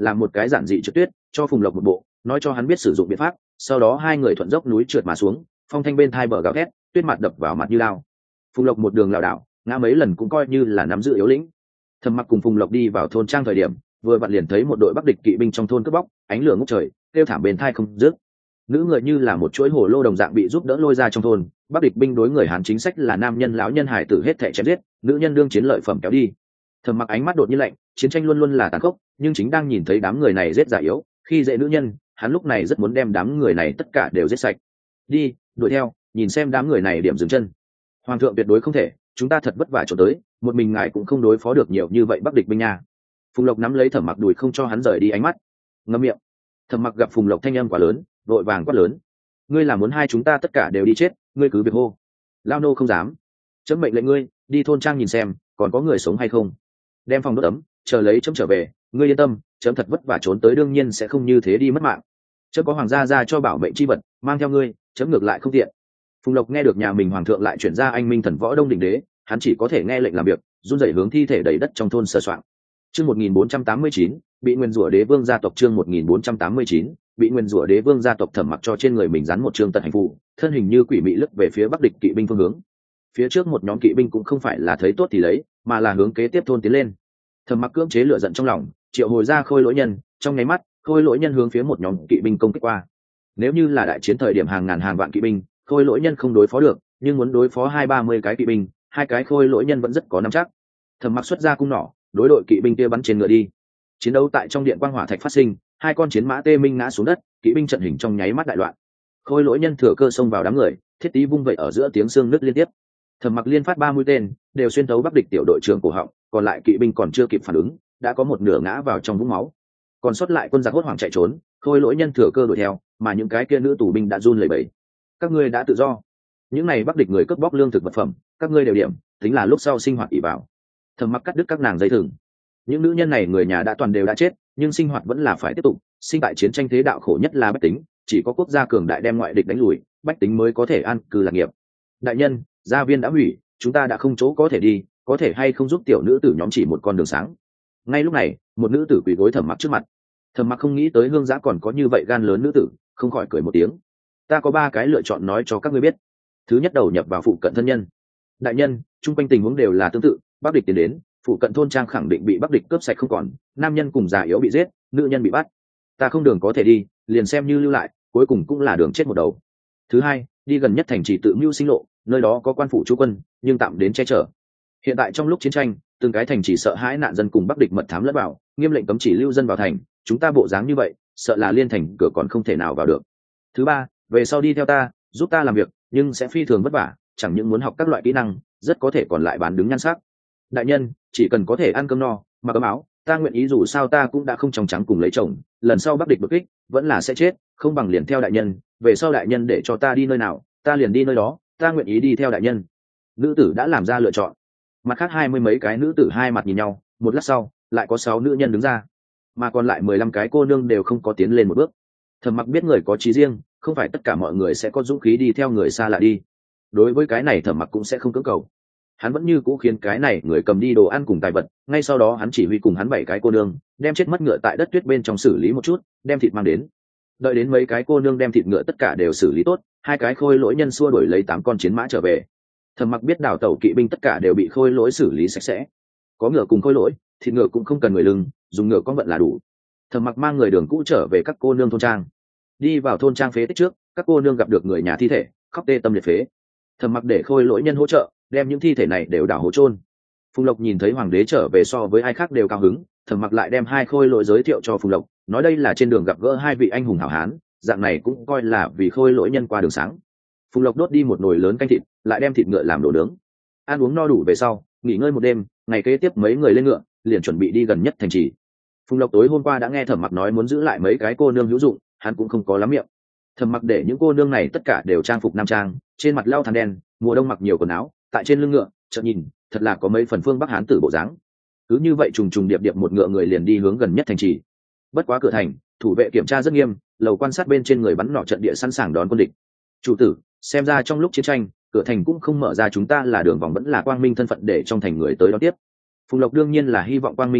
làm một cái giản dị trượt tuyết cho Phùng Lộc một bộ, nói cho hắn biết sử dụng biện pháp. Sau đó hai người thuận dốc núi trượt mà xuống, phong thanh bên thai bờ gào thét, tuyết mặt đập vào mặt như lao. Phùng Lộc một đường lảo đảo ngã mấy lần cũng coi như là nắm giữ yếu lĩnh. Thẩm Mặc cùng Phùng Lộc đi vào thôn trang thời điểm, vừa vặn liền thấy một đội bắc địch kỵ binh trong thôn cướp bóc, ánh lửa ngút trời, kêu thảm bên thai không dứt. Nữ người như là một chuỗi hồ lô đồng dạng bị giúp đỡ lôi ra trong thôn. Bắc địch binh đối người Hán chính sách là nam nhân lão nhân hải tử hết thảy chém giết, nữ nhân đương chiến lợi phẩm kéo đi. Thẩm Mặc ánh mắt đột nhiên lạnh, chiến tranh luôn luôn là tàn khốc, nhưng chính đang nhìn thấy đám người này giết già yếu, khi dễ nữ nhân, hắn lúc này rất muốn đem đám người này tất cả đều giết sạch. Đi, đuổi theo, nhìn xem đám người này điểm dừng chân. Hoàng thượng tuyệt đối không thể, chúng ta thật vất vả trốn tới, một mình ngài cũng không đối phó được nhiều như vậy bắc địch binh nha. Phùng Lộc nắm lấy Thẩm Mặc đùi không cho hắn rời đi ánh mắt. Ngậm miệng. Thẩm Mặc gặp Phùng Lộc thanh âm quá lớn, vội vàng quát lớn: ngươi là muốn hai chúng ta tất cả đều đi chết, ngươi cứ việc hô. Lao nô không dám. Chấm mệnh lệnh ngươi đi thôn trang nhìn xem còn có người sống hay không, đem phòng đốt ấm, chờ lấy chấm trở về. Ngươi yên tâm, chấm thật vất vả trốn tới đương nhiên sẽ không như thế đi mất mạng. Chấm có hoàng gia ra cho bảo mệnh chi vật, mang theo ngươi, chấm ngược lại không tiện. Phùng Lộc nghe được nhà mình hoàng thượng lại chuyển ra anh minh thần võ Đông Đình Đế, hắn chỉ có thể nghe lệnh làm việc, run rẩy hướng thi thể đầy đất trong thôn sơ soạn. Chương một nghìn bốn trăm tám mươi chín, bị nguyên rủa đế vương gia tộc. Chương một nghìn bốn trăm tám mươi chín, bị nguyên rủa đế vương gia tộc. Thẩm Mặc cho trên người mình dán một chương tật hành phù, thân hình như quỷ mị lướt về phía bắc địch kỵ binh phương hướng. Phía trước một nhóm kỵ binh cũng không phải là thấy tốt thì lấy, mà là hướng kế tiếp thôn tiến lên. Thẩm Mặc cưỡng chế lửa giận trong lòng, triệu hồi ra khôi lỗi nhân, trong nháy mắt, khôi lỗi nhân hướng phía một nhóm kỵ binh công kích qua. Nếu như là đại chiến thời điểm hàng ngàn hàng vạn kỵ binh, khôi lỗi nhân không đối phó được, nhưng muốn đối phó hai ba mươi cái kỵ binh, hai cái khôi lỗi nhân vẫn rất có nắm chắc. Thẩm Mặc xuất ra cung nỏ, đối đội kỵ binh kia bắn trên ngựa đi. Chiến đấu tại trong điện quang hỏa thạch phát sinh, hai con chiến mã tê minh ngã xuống đất, kỵ binh trận hình trong nháy mắt đại loạn. Khôi lỗi nhân thừa cơ xông vào đám người, thiết tí vung vậy ở giữa tiếng xương nứt liên tiếp. Thẩm Mặc liên phát ba mũi tên, đều xuyên thấu bắc địch tiểu đội trưởng cổ họng, còn lại kỵ binh còn chưa kịp phản ứng, đã có một nửa ngã vào trong vũng máu. Còn sót lại quân giặc hốt hoảng chạy trốn, khôi lỗi nhân thừa cơ đuổi theo, mà những cái kia nữ tù binh đã run lẩy bẩy. Các ngươi đã tự do. Những này bắc địch người cướp bóc lương thực vật phẩm, các ngươi đều điểm, tính là lúc sau sinh hoạt ỷ vào. Thẩm Mặc cắt đứt các nàng dây thừng. Những nữ nhân này người nhà đã toàn đều đã chết, nhưng sinh hoạt vẫn là phải tiếp tục. Sinh tại chiến tranh thế đạo khổ nhất là bách tính, chỉ có quốc gia cường đại đem ngoại địch đánh lùi, bách tính mới có thể an cư lạc nghiệp. Đại nhân, gia viên đã hủy, chúng ta đã không chỗ có thể đi, có thể hay không giúp tiểu nữ tử nhóm chỉ một con đường sáng. Ngay lúc này, một nữ tử quỳ gối Thẩm Mặc trước mặt. Thẩm Mặc không nghĩ tới Hương Giã còn có như vậy gan lớn nữ tử, không khỏi cười một tiếng. Ta có ba cái lựa chọn nói cho các ngươi biết. Thứ nhất, đầu nhập vào phụ cận thân nhân. Đại nhân, chung quanh tình huống đều là tương tự, bắc địch tiến đến, phụ cận thôn trang khẳng định bị bắc địch cướp sạch không còn, nam nhân cùng già yếu bị giết, nữ nhân bị bắt. Ta không đường có thể đi, liền xem như lưu lại, cuối cùng cũng là đường chết một đầu. Thứ hai, đi gần nhất thành trì tự mưu sinh lộ, nơi đó có quan phủ chú quân, nhưng tạm đến che chở. Hiện tại trong lúc chiến tranh, từng cái thành trì sợ hãi nạn dân cùng bắc địch mật thám lẫn vào, nghiêm lệnh cấm chỉ lưu dân vào thành, chúng ta bộ dáng như vậy, sợ là liên thành cửa còn không thể nào vào được. Thứ ba, về sau đi theo ta, giúp ta làm việc, nhưng sẽ phi thường vất vả, chẳng những muốn học các loại kỹ năng, rất có thể còn lại bán đứng nhan sắc. Đại nhân, chỉ cần có thể ăn cơm no, mặc ấm áo, ta nguyện ý, dù sao ta cũng đã không trong trắng cùng lấy chồng, lần sau bắc địch bực kích, vẫn là sẽ chết, không bằng liền theo đại nhân, về sau đại nhân để cho ta đi nơi nào, ta liền đi nơi đó, ta nguyện ý đi theo đại nhân. Nữ tử đã làm ra lựa chọn. Mặt khác hai mươi mấy cái nữ tử hai mặt nhìn nhau, một lát sau, lại có sáu nữ nhân đứng ra, mà còn lại mười lăm cái cô nương đều không có tiến lên một bước. Thẩm Mặc biết người có chí riêng, không phải tất cả mọi người sẽ có dũng khí đi theo người xa lạ đi. Đối với cái này Thẩm Mặc cũng sẽ không cưỡng cầu. Hắn vẫn như cũ khiến cái này người cầm đi đồ ăn cùng tài vật, ngay sau đó hắn chỉ huy cùng hắn bảy cái cô nương đem chết mất ngựa tại đất tuyết bên trong xử lý một chút, đem thịt mang đến. Đợi đến mấy cái cô nương đem thịt ngựa tất cả đều xử lý tốt, hai cái khôi lỗi nhân xua đuổi lấy tám con chiến mã trở về. Thẩm Mặc biết đào tẩu kỵ binh tất cả đều bị khôi lỗi xử lý sạch sẽ, có ngựa cùng khôi lỗi, thịt ngựa cũng không cần người lưng, dùng ngựa con vận là đủ. Thẩm Mặc mang người đường cũ trở về các cô nương thôn trang. Đi vào thôn trang phế tích trước, các cô nương gặp được người nhà thi thể, khóc tê tâm liệt phế. Thẩm Mặc để khôi lỗi nhân hỗ trợ đem những thi thể này đều đào hố chôn. Phùng Lộc nhìn thấy hoàng đế trở về so với ai khác đều cao hứng, Thẩm Mặc lại đem hai khôi lỗi giới thiệu cho Phùng Lộc, nói đây là trên đường gặp gỡ hai vị anh hùng hảo hán, dạng này cũng coi là vì khôi lỗi nhân qua đường sáng. Phùng Lộc đốt đi một nồi lớn canh thịt, lại đem thịt ngựa làm đồ nướng. Ăn uống no đủ về sau, nghỉ ngơi một đêm, ngày kế tiếp mấy người lên ngựa, liền chuẩn bị đi gần nhất thành trì. Phùng Lộc tối hôm qua đã nghe Thẩm Mặc nói muốn giữ lại mấy cái cô nương hữu dụng, hắn cũng không có lắm miệng. Thẩm Mặc để những cô nương này tất cả đều trang phục nam trang, trên mặt lau than đen, mùa đông mặc nhiều quần áo, tại trên lưng ngựa, chợt nhìn, thật là có mấy phần phương Bắc Hán tử bộ dáng. Cứ như vậy trùng trùng điệp điệp một ngựa người liền đi hướng gần nhất thành trì. Bất quá cửa thành, thủ vệ kiểm tra rất nghiêm, lầu quan sát bên trên người bắn nỏ trận địa sẵn sàng đón quân địch. Chủ tử, xem ra trong lúc chiến tranh, cửa thành cũng không mở ra, chúng ta là đường vòng vẫn là quang minh thân phận để trong thành người tới đón tiếp. Phùng Lộc đương nhiên là hy vọng quang minh thân phận,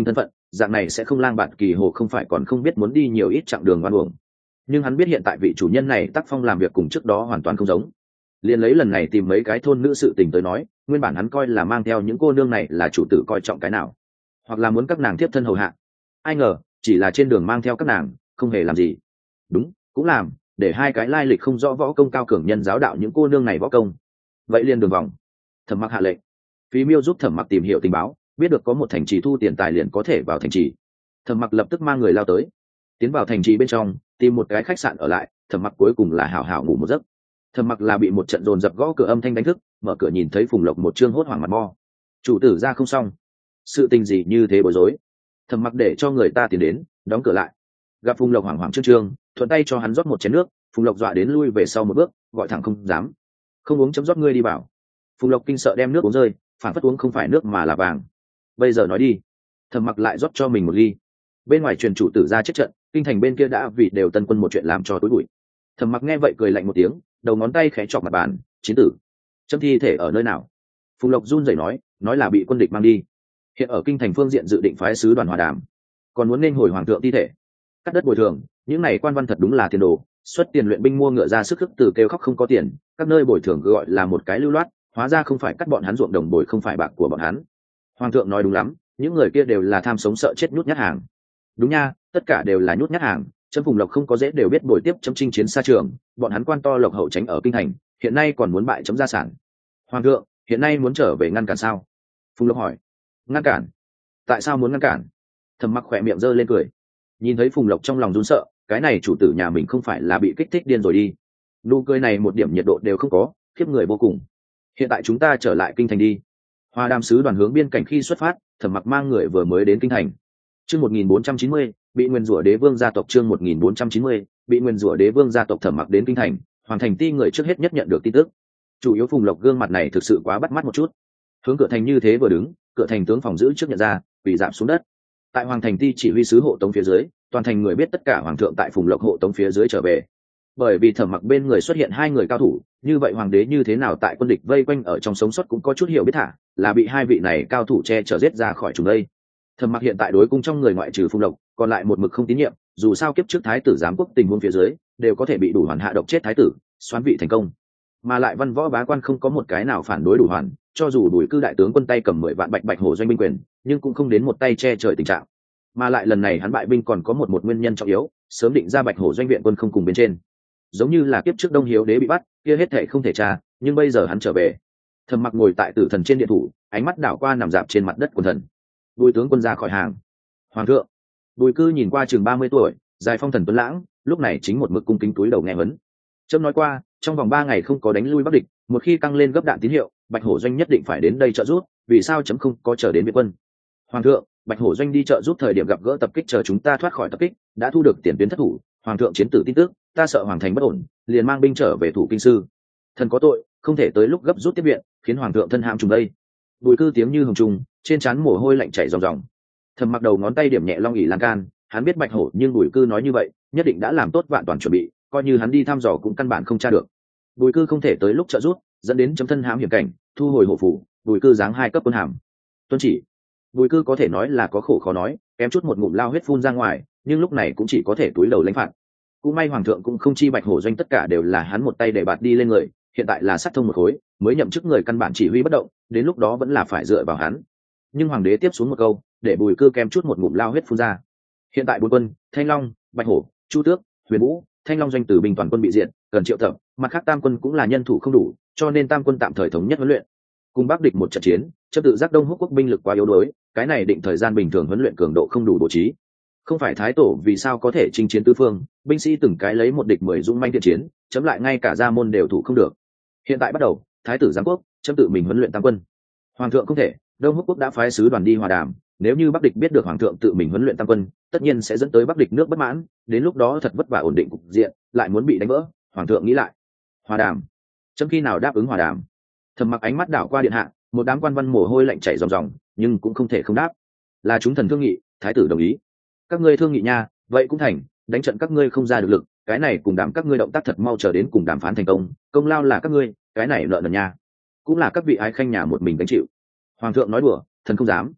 dạng này sẽ không lang bạt kỳ hồ không phải còn không biết muốn đi nhiều ít chặng đường oan uổng. Nhưng hắn biết hiện tại vị chủ nhân này tác phong làm việc cùng trước đó hoàn toàn không giống. Liền lấy lần này tìm mấy cái thôn nữ sự tình tới nói, nguyên bản hắn coi là mang theo những cô nương này là chủ tử coi trọng cái nào, hoặc là muốn các nàng tiếp thân hầu hạ. Ai ngờ chỉ là trên đường mang theo các nàng, không hề làm gì. Đúng, cũng làm, để hai cái lai lịch không rõ võ công cao cường nhân giáo đạo những cô nương này võ công. Vậy liền đường vòng. Thẩm Mặc hạ lệnh, Phí Miêu giúp Thẩm Mặc tìm hiểu tình báo, biết được có một thành trì thu tiền tài liền có thể vào thành trì. Thẩm Mặc lập tức mang người lao tới, tiến vào thành trì bên trong, tìm một cái khách sạn ở lại. Thẩm Mặc cuối cùng là hảo hảo ngủ một giấc. Thẩm Mặc là bị một trận dồn dập gõ cửa âm thanh đánh thức, mở cửa nhìn thấy Phùng Lộc một trương hốt hoảng mặt mo. Chủ tử ra không xong, sự tình gì như thế bối rối. Thẩm Mặc để cho người ta tiến đến, đóng cửa lại. Gặp Phùng Lộc hoảng hoảng trương trương, thuận tay cho hắn rót một chén nước. Phùng Lộc dọa đến lui về sau một bước, gọi thẳng không dám. Không uống chấm rót ngươi đi bảo. Phùng Lộc kinh sợ đem nước uống rơi, phản phất uống không phải nước mà là vàng. Bây giờ nói đi. Thẩm Mặc lại rót cho mình một ly. Bên ngoài truyền chủ tử ra chết trận, kinh thành bên kia đã vì đều tân quân một chuyện làm cho tối bụi. Thẩm Mặc nghe vậy cười lạnh một tiếng, đầu ngón tay khẽ chọc mặt bàn. Chiến tử, chấm thi thể ở nơi nào? Phùng Lộc run rẩy nói, nói là bị quân địch mang đi, hiện ở kinh thành phương diện dự định phái sứ đoàn hòa đàm, còn muốn nên hồi hoàng thượng thi thể, cắt đất bồi thường. Những này quan văn thật đúng là tiền đồ, xuất tiền luyện binh mua ngựa ra sức khước từ kêu khóc không có tiền, các nơi bồi thường gọi là một cái lưu loát, hóa ra không phải cắt bọn hắn ruộng đồng bồi, không phải bạc của bọn hắn. Hoàng thượng nói đúng lắm, những người kia đều là tham sống sợ chết nhút nhát hàng. Đúng nha, tất cả đều là nhút nhát hàng. Chấm Phùng Lộc không có dễ đều biết bồi tiếp chấm chinh chiến xa trường, bọn hắn quan to lộc hậu tránh ở kinh thành, hiện nay còn muốn bại chấm gia sản. Hoàng thượng hiện nay muốn trở về ngăn cản sao? Phùng Lộc hỏi. Ngăn cản? Tại sao muốn ngăn cản? Thẩm Mặc khỏe miệng giơ lên cười, nhìn thấy Phùng Lộc trong lòng run sợ, cái này chủ tử nhà mình không phải là bị kích thích điên rồi đi. Nụ cười này một điểm nhiệt độ đều không có, khiếp người vô cùng. Hiện tại chúng ta trở lại kinh thành đi. Hòa đàm sứ đoàn hướng biên cảnh khi xuất phát, Thẩm Mặc mang người vừa mới đến kinh thành. Chương một nghìn bốn trăm chín mươi, bị nguyên rủa đế vương gia tộc. Chương một nghìn bốn trăm chín mươi, bị nguyên rủa đế vương gia tộc. Thẩm Mặc đến kinh thành, hoàng thành ti người trước hết nhất nhận được tin tức. Chủ yếu Phùng Lộc gương mặt này thực sự quá bắt mắt một chút. Hướng cửa thành như thế vừa đứng, cửa thành tướng phòng giữ trước nhận ra, bị giảm xuống đất. Tại hoàng thành ti chỉ huy sứ hộ tống phía dưới, toàn thành người biết tất cả hoàng thượng tại Phùng Lộc hộ tống phía dưới trở về. Bởi vì Thẩm Mặc bên người xuất hiện hai người cao thủ, như vậy hoàng đế như thế nào tại quân địch vây quanh ở trong sống sót cũng có chút hiểu biết, thả là bị hai vị này cao thủ che chở giết ra khỏi chúng đây. Thẩm Mặc hiện tại đối cung trong người ngoại trừ Phùng Lộc, còn lại một mực không tín nhiệm, dù sao kiếp trước thái tử giám quốc tình huống phía dưới đều có thể bị đủ hoàn hạ độc chết thái tử, xoán vị thành công, mà lại văn võ bá quan không có một cái nào phản đối đủ hoàn, cho dù Bùi Cư đại tướng quân tay cầm mười vạn bạch bạch hổ doanh binh quyền, nhưng cũng không đến một tay che trời tình trạng. Mà lại lần này hắn bại binh còn có một một nguyên nhân trọng yếu, sớm định ra bạch hổ doanh viện quân không cùng bên trên, giống như là kiếp trước Đông Hiếu đế bị bắt, kia hết thệ không thể tra, nhưng bây giờ hắn trở về. Thẩm Mặc ngồi tại tử thần trên điện thủ, ánh mắt đảo qua nằm dạp trên mặt đất quần thần. Bùi tướng quân ra khỏi hàng. Hoàng thượng. Bùi Cư nhìn qua chừng ba mươi tuổi, dài phong thần tuấn lãng, lúc này chính một mực cung kính túi đầu nghe vấn. Trẫm nói qua, trong vòng ba ngày không có đánh lui Bắc địch, một khi căng lên gấp đạn tín hiệu, bạch hổ doanh nhất định phải đến đây trợ giúp, vì sao chấm không có chờ đến viện quân? Hoàng thượng, bạch hổ doanh đi trợ giúp thời điểm gặp gỡ tập kích, chờ chúng ta thoát khỏi tập kích, đã thu được tiền tuyến thất thủ. Hoàng thượng chiến tử tin tức, ta sợ hoàng thành bất ổn, liền mang binh trở về thủ kinh sư. Thần có tội, không thể tới lúc gấp rút tiếp viện, khiến hoàng thượng thân hãm trùng đây. Bùi Cư tiếng như hồng trùng, trên trán mồ hôi lạnh chảy ròng ròng. Thẩm Mặc đầu ngón tay điểm nhẹ long ỉ lan can, hắn biết bạch hổ, nhưng Bùi Cư nói như vậy, nhất định đã làm tốt vạn toàn chuẩn bị, coi như hắn đi thăm dò cũng căn bản không tra được. Bùi Cư không thể tới lúc trợ giúp, dẫn đến chấm thân hãm hiểm cảnh, thu hồi hộ phủ. Bùi Cư giáng hai cấp quân hàm. Tuân chỉ. Bùi Cư có thể nói là có khổ khó nói, kém chút một ngụm lao huyết phun ra ngoài, nhưng lúc này cũng chỉ có thể túi đầu lãnh phạt. Cũng may hoàng thượng cũng không chi bạch hổ doanh tất cả đều là hắn một tay để bạt đi lên người, hiện tại là sát thông một khối, mới nhậm chức người căn bản chỉ huy bất động, đến lúc đó vẫn là phải dựa vào hắn. Nhưng hoàng đế tiếp xuống một câu, để Bùi Cư kém chút một ngụm lao huyết phun ra. Hiện tại bốn quân, Thanh Long, Bạch Hổ, Chu Tước, Huyền Vũ, Thanh Long doanh tử binh toàn quân bị diệt, cần triệu tập, mặt khác tam quân cũng là nhân thủ không đủ, cho nên tam quân tạm thời thống nhất huấn luyện. Cùng Bắc địch một trận chiến, chấp tự giác Đông Húc quốc binh lực quá yếu đuối, cái này định thời gian bình thường huấn luyện cường độ không đủ bố trí. Không phải thái tổ vì sao có thể chinh chiến tứ phương, binh sĩ từng cái lấy một địch mười dũng manh thiện chiến, chấm lại ngay cả gia môn đều thủ không được. Hiện tại bắt đầu, thái tử giám quốc, chấm tự mình huấn luyện tam quân. Hoàng thượng không thể, Đông Húc quốc đã phái sứ đoàn đi hòa đàm, nếu như Bắc địch biết được hoàng thượng tự mình huấn luyện tam quân, tất nhiên sẽ dẫn tới Bắc địch nước bất mãn, đến lúc đó thật vất vả ổn định cục diện, lại muốn bị đánh vỡ. Hoàng thượng nghĩ lại, hòa đàm, chấm khi nào đáp ứng hòa đàm? Thẩm Mặc ánh mắt đảo qua điện hạ, một đám quan văn mồ hôi lạnh chảy ròng ròng, nhưng cũng không thể không đáp. Là chúng thần thương nghị, thái tử đồng ý. Các ngươi thương nghị nha, vậy cũng thành, đánh trận các ngươi không ra được lực, cái này cùng đàm các ngươi động tác thật mau chờ đến cùng đàm phán thành công, công lao là các ngươi, cái này nợ nần nha, cũng là các vị ái khanh nhà một mình gánh chịu. Hoàng thượng nói đùa, thần không dám.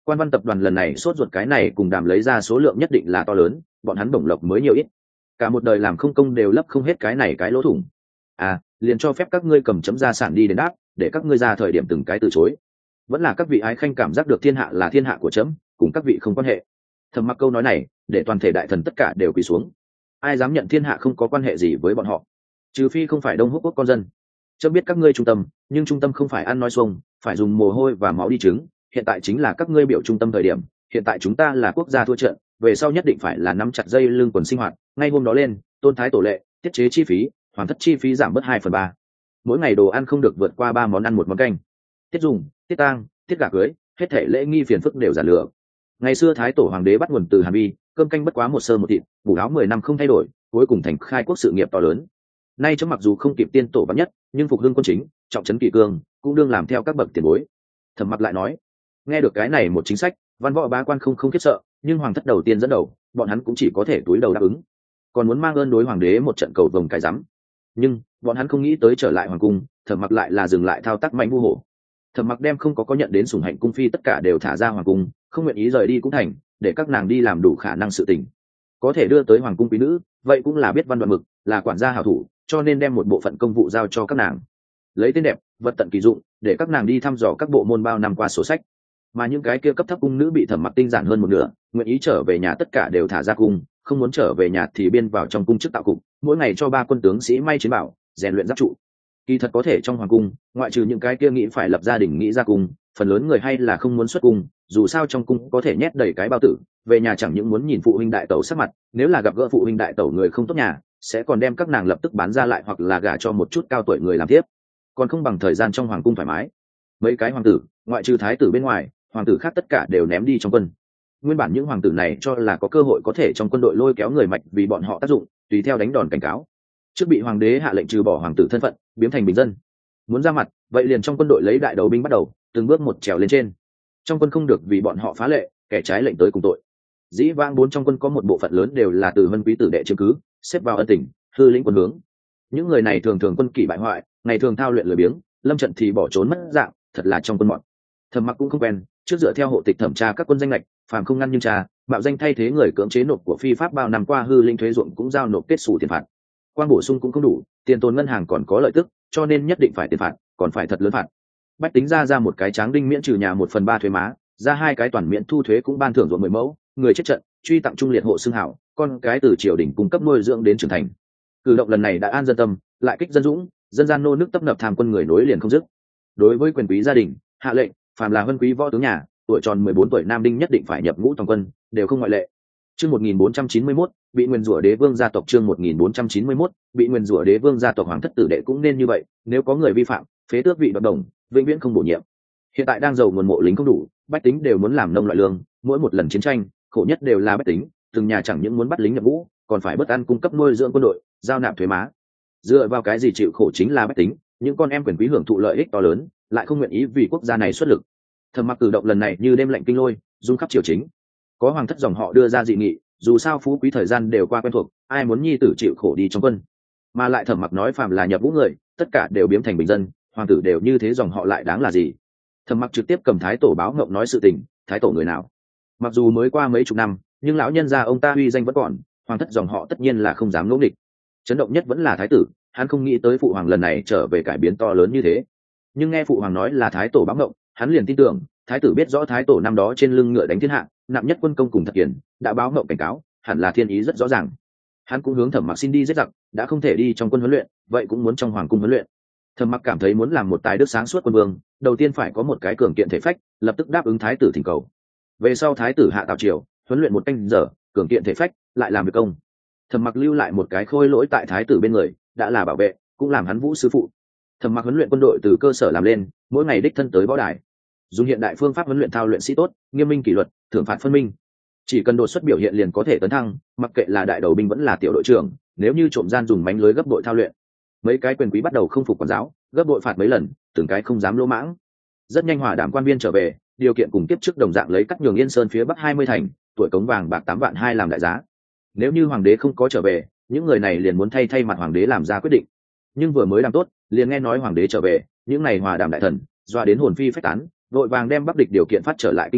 Quan văn tập đoàn lần này sốt ruột cái này cùng đàm lấy ra số lượng nhất định là to lớn, bọn hắn bổng lộc mới nhiều ít, cả một đời làm không công đều lấp không hết cái này cái lỗ thủng. À, liền cho phép các ngươi cầm chấm gia sản đi đến đáp, để các ngươi ra thời điểm từng cái từ chối. Vẫn là các vị ái khanh cảm giác được thiên hạ là thiên hạ của chấm, cùng các vị không quan hệ. Thẩm Mặc câu nói này để toàn thể đại thần tất cả đều quỳ xuống. Ai dám nhận thiên hạ không có quan hệ gì với bọn họ, trừ phi không phải Đông Húc quốc con dân. Chấm biết các ngươi trung tâm, nhưng trung tâm không phải ăn nói xuông, phải dùng mồ hôi và máu đi chứng. Hiện tại chính là các ngươi biểu trung tâm thời điểm, hiện tại chúng ta là quốc gia thua trận, về sau nhất định phải là nắm chặt dây lưng quần sinh hoạt. Ngay hôm đó lên, tôn thái tổ lệ, tiết chế chi phí, hoàn thất chi phí giảm bớt hai phần ba. Mỗi ngày đồ ăn không được vượt qua ba món ăn một món canh. Tiết dùng, tiết tang, tiết gả cưới, hết thể lễ nghi phiền phức đều giản lược. Ngày xưa thái tổ hoàng đế bắt nguồn từ Hàn Vi, cơm canh bất quá một sơ một thịt, bù áo mười năm không thay đổi, cuối cùng thành khai quốc sự nghiệp to lớn. Nay chấm mặc dù không kịp tiên tổ vắn nhất, nhưng phục hưng quân chính, trọng trấn kỷ cương, cũng đương làm theo các bậc tiền bối. Thẩm Mặc lại nói, nghe được cái này một chính sách, văn võ bá quan không không khiếp sợ, nhưng hoàng thất đầu tiên dẫn đầu, bọn hắn cũng chỉ có thể túi đầu đáp ứng, còn muốn mang ơn đối hoàng đế một trận cầu vồng cái rắm. Nhưng bọn hắn không nghĩ tới trở lại hoàng cung, Thẩm Mặc lại là dừng lại thao tác mạnh vu hổ. Thẩm Mặc đem không có có nhận đến sủng hạnh cung phi tất cả đều thả ra hoàng cung, không nguyện ý rời đi cũng thành, để các nàng đi làm đủ khả năng sự tình. Có thể đưa tới hoàng cung quý nữ, vậy cũng là biết văn đoạn mực, là quản gia hảo thủ, cho nên đem một bộ phận công vụ giao cho các nàng, lấy tên đẹp, vật tận kỳ dụng, để các nàng đi thăm dò các bộ môn bao năm qua sổ sách. Mà những cái kia cấp thấp cung nữ bị Thẩm Mặc tinh giản hơn một nửa, nguyện ý trở về nhà tất cả đều thả ra cung, không muốn trở về nhà thì biên vào trong cung chức tạo cục, mỗi ngày cho ba quân tướng sĩ may chiến bảo, rèn luyện giáp trụ. Kỳ thật có thể trong hoàng cung, ngoại trừ những cái kia nghĩ phải lập gia đình nghĩ ra cung, phần lớn người hay là không muốn xuất cung, dù sao trong cung có thể nhét đầy cái bao tử, về nhà chẳng những muốn nhìn phụ huynh đại tẩu sắc mặt, nếu là gặp gỡ phụ huynh đại tẩu người không tốt nhà, sẽ còn đem các nàng lập tức bán ra lại hoặc là gả cho một chút cao tuổi người làm tiếp, còn không bằng thời gian trong hoàng cung thoải mái. Mấy cái hoàng tử, ngoại trừ thái tử bên ngoài, hoàng tử khác tất cả đều ném đi trong quân. Nguyên bản những hoàng tử này cho là có cơ hội có thể trong quân đội lôi kéo người mạch vì bọn họ tác dụng, tùy theo đánh đòn cảnh cáo. Trước bị hoàng đế hạ lệnh trừ bỏ hoàng tử thân phận, biến thành bình dân. Muốn ra mặt, vậy liền trong quân đội lấy đại đầu binh bắt đầu, từng bước một trèo lên trên. Trong quân không được vì bọn họ phá lệ, kẻ trái lệnh tới cùng tội. Dĩ vãng bốn trong quân có một bộ phận lớn đều là từ vân quý tử đệ chiếm cứ, xếp vào ân tình, hư lĩnh quân hướng. Những người này thường thường quân kỷ bại hoại, ngày thường thao luyện lười biếng, lâm trận thì bỏ trốn mất dạng, thật là trong quân mọn. Thẩm Mặc cũng không quen, trước dựa theo hộ tịch thẩm tra các quân danh lệch, phàm không ngăn nhưng tra, mạo danh thay thế người cưỡng chế nộp của phi pháp bao năm qua hư linh thuế ruộng cũng giao nộp kết xù tiền phạt. Quan bổ sung cũng không đủ, tiền tồn ngân hàng còn có lợi tức, cho nên nhất định phải tiền phạt, còn phải thật lớn phạt. Bách tính ra ra một cái tráng đinh miễn trừ nhà một phần ba thuế má, ra hai cái toàn miễn thu thuế cũng ban thưởng ruộng mười mẫu, người chết trận, truy tặng trung liệt hộ xưng hảo, con cái từ triều đình cung cấp nuôi dưỡng đến trưởng thành. Cử động lần này đã an dân tâm, lại kích dân dũng, dân gian nô nước tấp nập tham quân người nối liền không dứt. Đối với quyền quý gia đình, hạ lệnh, phàm là vân quý võ tướng nhà, tuổi tròn mười bốn tuổi nam đinh nhất định phải nhập ngũ toàn quân, đều không ngoại lệ. Chương một nghìn bốn trăm chín mươi mốt, bị nguyên rủa đế vương gia tộc chương một nghìn bốn trăm chín mươi mốt, bị nguyên rủa đế vương gia tộc hoàng thất tử đệ cũng nên như vậy, nếu có người vi phạm, phế tước vị đoạt đồng, vĩnh viễn không bổ nhiệm. Hiện tại đang giàu nguồn mộ lính không đủ, bách tính đều muốn làm nông loại lương, mỗi một lần chiến tranh, khổ nhất đều là bách tính, từng nhà chẳng những muốn bắt lính nhập ngũ, còn phải bất ăn cung cấp nuôi dưỡng quân đội, giao nạp thuế má. Dựa vào cái gì chịu khổ chính là bách tính, những con em quyền quý hưởng thụ lợi ích to lớn, lại không nguyện ý vì quốc gia này xuất lực. Thẩm Mặc cử động lần này như đêm lạnh kinh lôi, rung khắp triều chính. Có hoàng thất dòng họ đưa ra dị nghị, dù sao phú quý thời gian đều qua quen thuộc, ai muốn nhi tử chịu khổ đi trong quân. Mà lại Thẩm Mặc nói phàm là nhập ngũ người, tất cả đều biến thành bình dân, hoàng tử đều như thế dòng họ lại đáng là gì? Thẩm Mặc trực tiếp cầm thái tổ báo ngộng nói sự tình, thái tổ người nào? Mặc dù mới qua mấy chục năm, nhưng lão nhân gia ông ta uy danh vẫn còn, hoàng thất dòng họ tất nhiên là không dám ngỗ nghịch. Chấn động nhất vẫn là thái tử, hắn không nghĩ tới phụ hoàng lần này trở về cải biến to lớn như thế. Nhưng nghe phụ hoàng nói là thái tổ báo ngộng, hắn liền tin tưởng, thái tử biết rõ thái tổ năm đó trên lưng ngựa đánh thiên hạ, nặng nhất quân công cùng thật kiển, đã báo ngộng cảnh cáo, hẳn là thiên ý rất rõ ràng. Hắn cũng hướng Thẩm Mặc xin đi giết giặc, đã không thể đi trong quân huấn luyện, vậy cũng muốn trong hoàng cung huấn luyện. Thẩm Mặc cảm thấy muốn làm một tài đức sáng suốt quân vương, đầu tiên phải có một cái cường kiện thể phách, lập tức đáp ứng thái tử thỉnh cầu. Về sau thái tử hạ tào triều, huấn luyện một canh giờ, cường kiện thể phách, lại làm việc công. Thẩm Mặc lưu lại một cái khôi lỗi tại thái tử bên người, đã là bảo vệ, cũng làm hắn vũ sư phụ. Thẩm Mặc huấn luyện quân đội từ cơ sở làm lên, mỗi ngày đích thân tới võ đài, dùng hiện đại phương pháp huấn luyện thao luyện sĩ tốt, nghiêm minh kỷ luật, thưởng phạt phân minh. Chỉ cần đột xuất biểu hiện liền có thể tấn thăng, mặc kệ là đại đầu binh vẫn là tiểu đội trưởng, nếu như trộm gian dùng mánh lưới gấp đội thao luyện. Mấy cái quyền quý bắt đầu không phục quản giáo, gấp đội phạt mấy lần, từng cái không dám lỗ mãng. Rất nhanh hòa đảm quan viên trở về, điều kiện cùng kiếp trước đồng dạng lấy cắt nhường Yên Sơn phía bắc hai mươi thành, tuổi cống vàng bạc tám vạn hai làm đại giá. Nếu như hoàng đế không có trở về, những người này liền muốn thay thay mặt hoàng đế làm ra quyết định. Nhưng vừa mới làm tốt, liền nghe nói hoàng đế trở về, những này hòa đàm đại thần doa đến hồn phi phách tán, vội vàng đem bắc địch điều kiện phát trở lại kinh thành,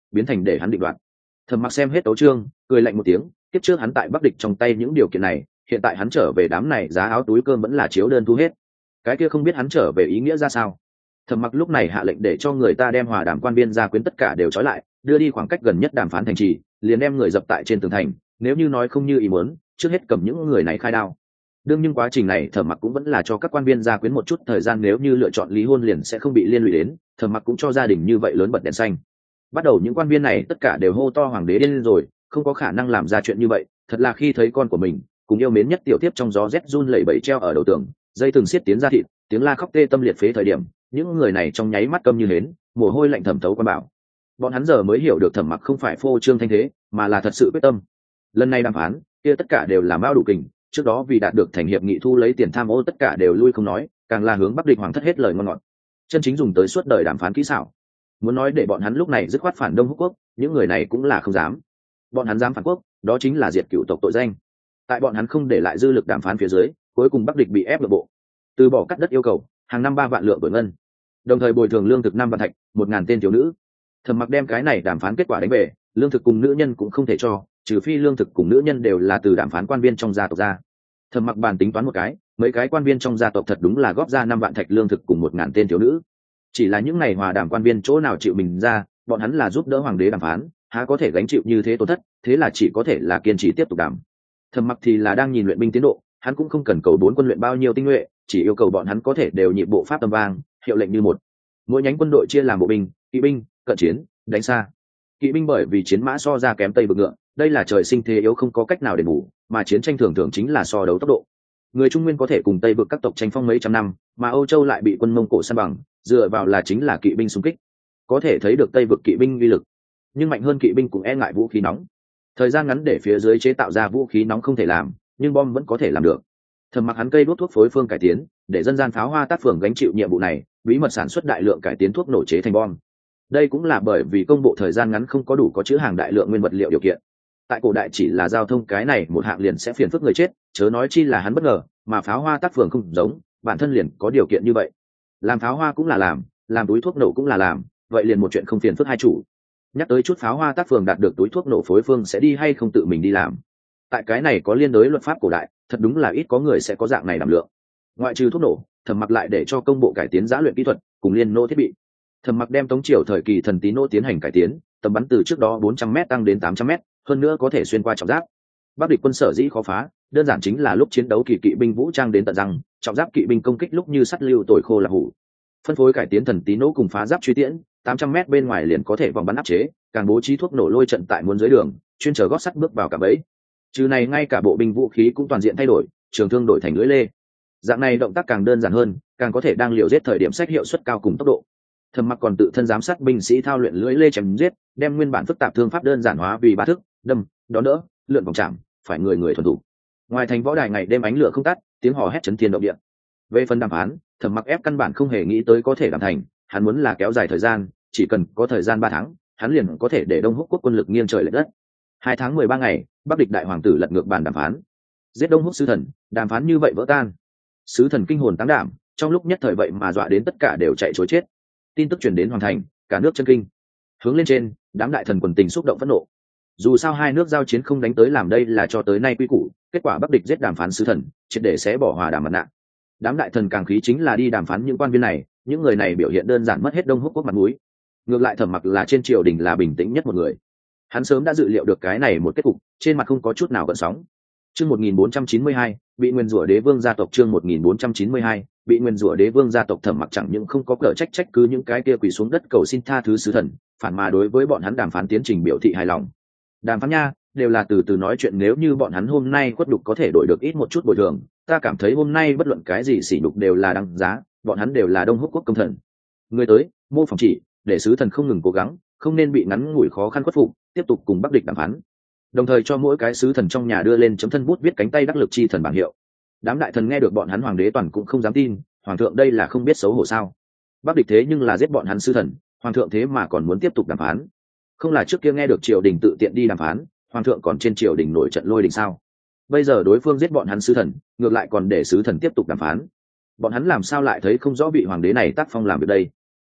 biến thành để hắn định đoạt. Thẩm Mặc xem hết tấu chương, cười lạnh một tiếng, tiếp trước hắn tại Bắc Địch trong tay những điều kiện này, hiện tại hắn trở về đám này giá áo túi cơm vẫn là chiếu đơn thu hết. Cái kia không biết hắn trở về ý nghĩa ra sao. Thẩm Mặc lúc này hạ lệnh để cho người ta đem hòa đàm quan viên gia quyến tất cả đều trói lại, đưa đi khoảng cách gần nhất đàm phán thành trì, liền đem người dập tại trên tường thành, nếu như nói không như ý muốn, trước hết cầm những người này khai đao. Đương nhưng quá trình này Thẩm Mặc cũng vẫn là cho các quan viên gia quyến một chút thời gian, nếu như lựa chọn ly hôn liền sẽ không bị liên lụy đến, Thẩm Mặc cũng cho gia đình như vậy lớn bật đèn xanh. Bắt đầu những quan viên này tất cả đều hô to hoàng đế điên rồi, không có khả năng làm ra chuyện như vậy, thật là khi thấy con của mình cùng yêu mến nhất tiểu tiếp trong gió rét run lẩy bẩy treo ở đầu tường, dây từng xiết tiến ra thịt, tiếng la khóc tê tâm liệt phế thời điểm, những người này trong nháy mắt câm như hến, mồ hôi lạnh thẩm thấu quan bảo. Bọn hắn giờ mới hiểu được Thẩm Mặc không phải phô trương thanh thế, mà là thật sự quyết tâm. Lần này đàm phán kia tất cả đều là mao đủ kình, trước đó vì đạt được thành hiệp nghị thu lấy tiền tham ô tất cả đều lui không nói, càng là hướng Bắc Địch hoàng thất hết lời ngon ngọt, chân chính dùng tới suốt đời đàm phán kỹ xảo. Muốn nói để bọn hắn lúc này dứt khoát phản Đông Húc quốc, những người này cũng là không dám. Bọn hắn dám phản quốc, đó chính là diệt cựu tộc tội danh. Tại bọn hắn không để lại dư lực đàm phán phía dưới, cuối cùng Bắc Địch bị ép nội bộ, từ bỏ cắt đất yêu cầu hàng năm ba vạn lượng bội ngân, đồng thời bồi thường lương thực năm vạn thạch, một ngàn tên thiếu nữ. Thẩm Mặc đem cái này đàm phán kết quả đánh về, lương thực cùng nữ nhân cũng không thể cho, trừ phi lương thực cùng nữ nhân đều là từ đàm phán quan viên trong gia tộc ra. Thẩm Mặc bàn tính toán một cái, mấy cái quan viên trong gia tộc thật đúng là góp ra năm vạn thạch lương thực cùng một ngàn tên thiếu nữ. Chỉ là những ngày hòa đàm quan viên chỗ nào chịu mình ra, bọn hắn là giúp đỡ hoàng đế đàm phán, há có thể gánh chịu như thế tổn thất, thế là chỉ có thể là kiên trì tiếp tục đàm. Thẩm Mặc thì là đang nhìn luyện binh tiến độ, hắn cũng không cần cầu bốn quân luyện bao nhiêu tinh nhuệ, chỉ yêu cầu bọn hắn có thể đều nhịp bộ pháp tầm vang, hiệu lệnh như một. Mỗi nhánh quân đội chia làm bộ binh, kỵ binh, cận chiến, đánh xa. Kỵ binh bởi vì chiến mã so ra kém tây vực ngựa, đây là trời sinh thế yếu không có cách nào để bù, mà chiến tranh thường thường chính là so đấu tốc độ. Người Trung Nguyên có thể cùng Tây vực các tộc tranh phong mấy trăm năm, mà Âu Châu lại bị quân Mông Cổ san bằng, dựa vào là chính là kỵ binh xung kích. Có thể thấy được Tây vực kỵ binh uy lực, nhưng mạnh hơn kỵ binh cũng e ngại vũ khí nóng. Thời gian ngắn để phía dưới chế tạo ra vũ khí nóng không thể làm, nhưng bom vẫn có thể làm được. Thẩm Mặc hắn cây đuốc thuốc phối phương cải tiến, để dân gian pháo hoa tác phường gánh chịu nhiệm vụ này, bí mật sản xuất đại lượng cải tiến thuốc nổ chế thành bom. Đây cũng là bởi vì công bộ thời gian ngắn không có đủ có chữ hàng đại lượng nguyên vật liệu điều kiện. Tại cổ đại chỉ là giao thông cái này một hạng liền sẽ phiền phức người chết, chớ nói chi là hắn bất ngờ, mà pháo hoa tác phường không giống, bản thân liền có điều kiện như vậy. Làm pháo hoa cũng là làm, làm túi thuốc nổ cũng là làm, vậy liền một chuyện không phiền phức hai chủ. Nhắc tới chút pháo hoa tác phường đạt được túi thuốc nổ phối phương sẽ đi hay không tự mình đi làm. Tại cái này có liên đới luật pháp cổ đại, thật đúng là ít có người sẽ có dạng này đảm lượng. Ngoại trừ thuốc nổ, Thẩm Mặc lại để cho công bộ cải tiến giã luyện kỹ thuật cùng liên nô thiết bị. Thẩm Mặc đem Tống Triều thời kỳ thần tí nô tiến hành cải tiến, tầm bắn từ trước đó bốn trăm mét tăng đến tám trăm mét, hơn nữa có thể xuyên qua trọng giáp. Bắc Địch quân sở dĩ khó phá, đơn giản chính là lúc chiến đấu kỳ kỵ binh vũ trang đến tận răng, trọng giáp kỵ binh công kích lúc như sắt lưu tồi khô là hủ. Phân phối cải tiến thần tí nô cùng phá giáp truy tiễn, tám trăm mét bên ngoài liền có thể vòng bắn áp chế, càng bố trí thuốc nổ lôi trận tại muôn dưới đường, chuyên chờ gót sắt bước vào cả bẫy. Trừ này ngay cả bộ binh vũ khí cũng toàn diện thay đổi, trường thương đổi thành lưỡi lê. Dạng này động tác càng đơn giản hơn, càng có thể đang liều giết thời điểm sách hiệu suất cao cùng tốc độ. Thẩm Mặc còn tự thân giám sát binh sĩ thao luyện lưỡi lê chém giết, đem nguyên bản phức tạp thương pháp đơn giản hóa vì ba thức: đâm, đón đỡ, lượn vòng chạm, phải người người thuần thủ. Ngoài thành võ đài ngày đêm ánh lửa không tắt, tiếng hò hét chấn thiên động địa. Về phần đàm phán, Thẩm Mặc ép căn bản không hề nghĩ tới có thể làm thành, hắn muốn là kéo dài thời gian, chỉ cần có thời gian ba tháng, hắn liền có thể để Đông Húc quốc quân lực nghiêng trời lệch đất. Hai tháng mười ba ngày, Bắc Địch đại hoàng tử lật ngược bàn đàm phán, giết Đông Húc sứ thần, đàm phán như vậy vỡ tan. Sứ thần kinh hồn táng đảm, trong lúc nhất thời vậy mà dọa đến tất cả đều chạy trối chết. Tin tức truyền đến hoàng thành, cả nước chân kinh. Hướng lên trên, đám đại thần quần tình xúc động phẫn nộ. Dù sao hai nước giao chiến không đánh tới làm đây là cho tới nay quy củ, kết quả Bắc Địch giết đàm phán sứ thần, triệt để sẽ bỏ hòa đàm mặt nạ. Đám đại thần càng khí chính là đi đàm phán những quan viên này, những người này biểu hiện đơn giản mất hết Đông Húc quốc mặt mũi. Ngược lại Thẩm Mặc là trên triều đình là bình tĩnh nhất một người. Hắn sớm đã dự liệu được cái này một kết cục, trên mặt không có chút nào gợn sóng. Chương một nghìn bốn trăm chín mươi hai, bị nguyên rủa đế vương gia tộc. Chương một nghìn bốn trăm chín mươi hai, bị nguyên rủa đế vương gia tộc. Thẩm Mặc chẳng những không có cỡ trách trách cứ những cái kia quỳ xuống đất cầu xin tha thứ sứ thần, phản mà đối với bọn hắn đàm phán tiến trình biểu thị hài lòng. Đàm phán nha, đều là từ từ nói chuyện, nếu như bọn hắn hôm nay khuất đục có thể đổi được ít một chút bồi thường, ta cảm thấy hôm nay bất luận cái gì sỉ nhục đều là đáng giá, bọn hắn đều là Đông Húc quốc công thần. Người tới, mô phỏng chỉ, để sứ thần không ngừng cố gắng, không nên bị ngắn ngủi khó khăn khuất phục, tiếp tục cùng Bắc Địch đàm phán. Đồng thời cho mỗi cái sứ thần trong nhà đưa lên chấm thân bút viết cánh tay đắc lực chi thần bảng hiệu. Đám đại thần nghe được bọn hắn hoàng đế toàn cũng không dám tin, hoàng thượng đây là không biết xấu hổ sao? Bắc Địch thế nhưng là giết bọn hắn sứ thần, hoàng thượng thế mà còn muốn tiếp tục đàm phán. Không là trước kia nghe được triều đình tự tiện đi đàm phán, hoàng thượng còn trên triều đình nổi trận lôi đình sao? Bây giờ đối phương giết bọn hắn sứ thần, ngược lại còn để sứ thần tiếp tục đàm phán. Bọn hắn làm sao lại thấy không rõ vị hoàng đế này tác phong làm việc đây?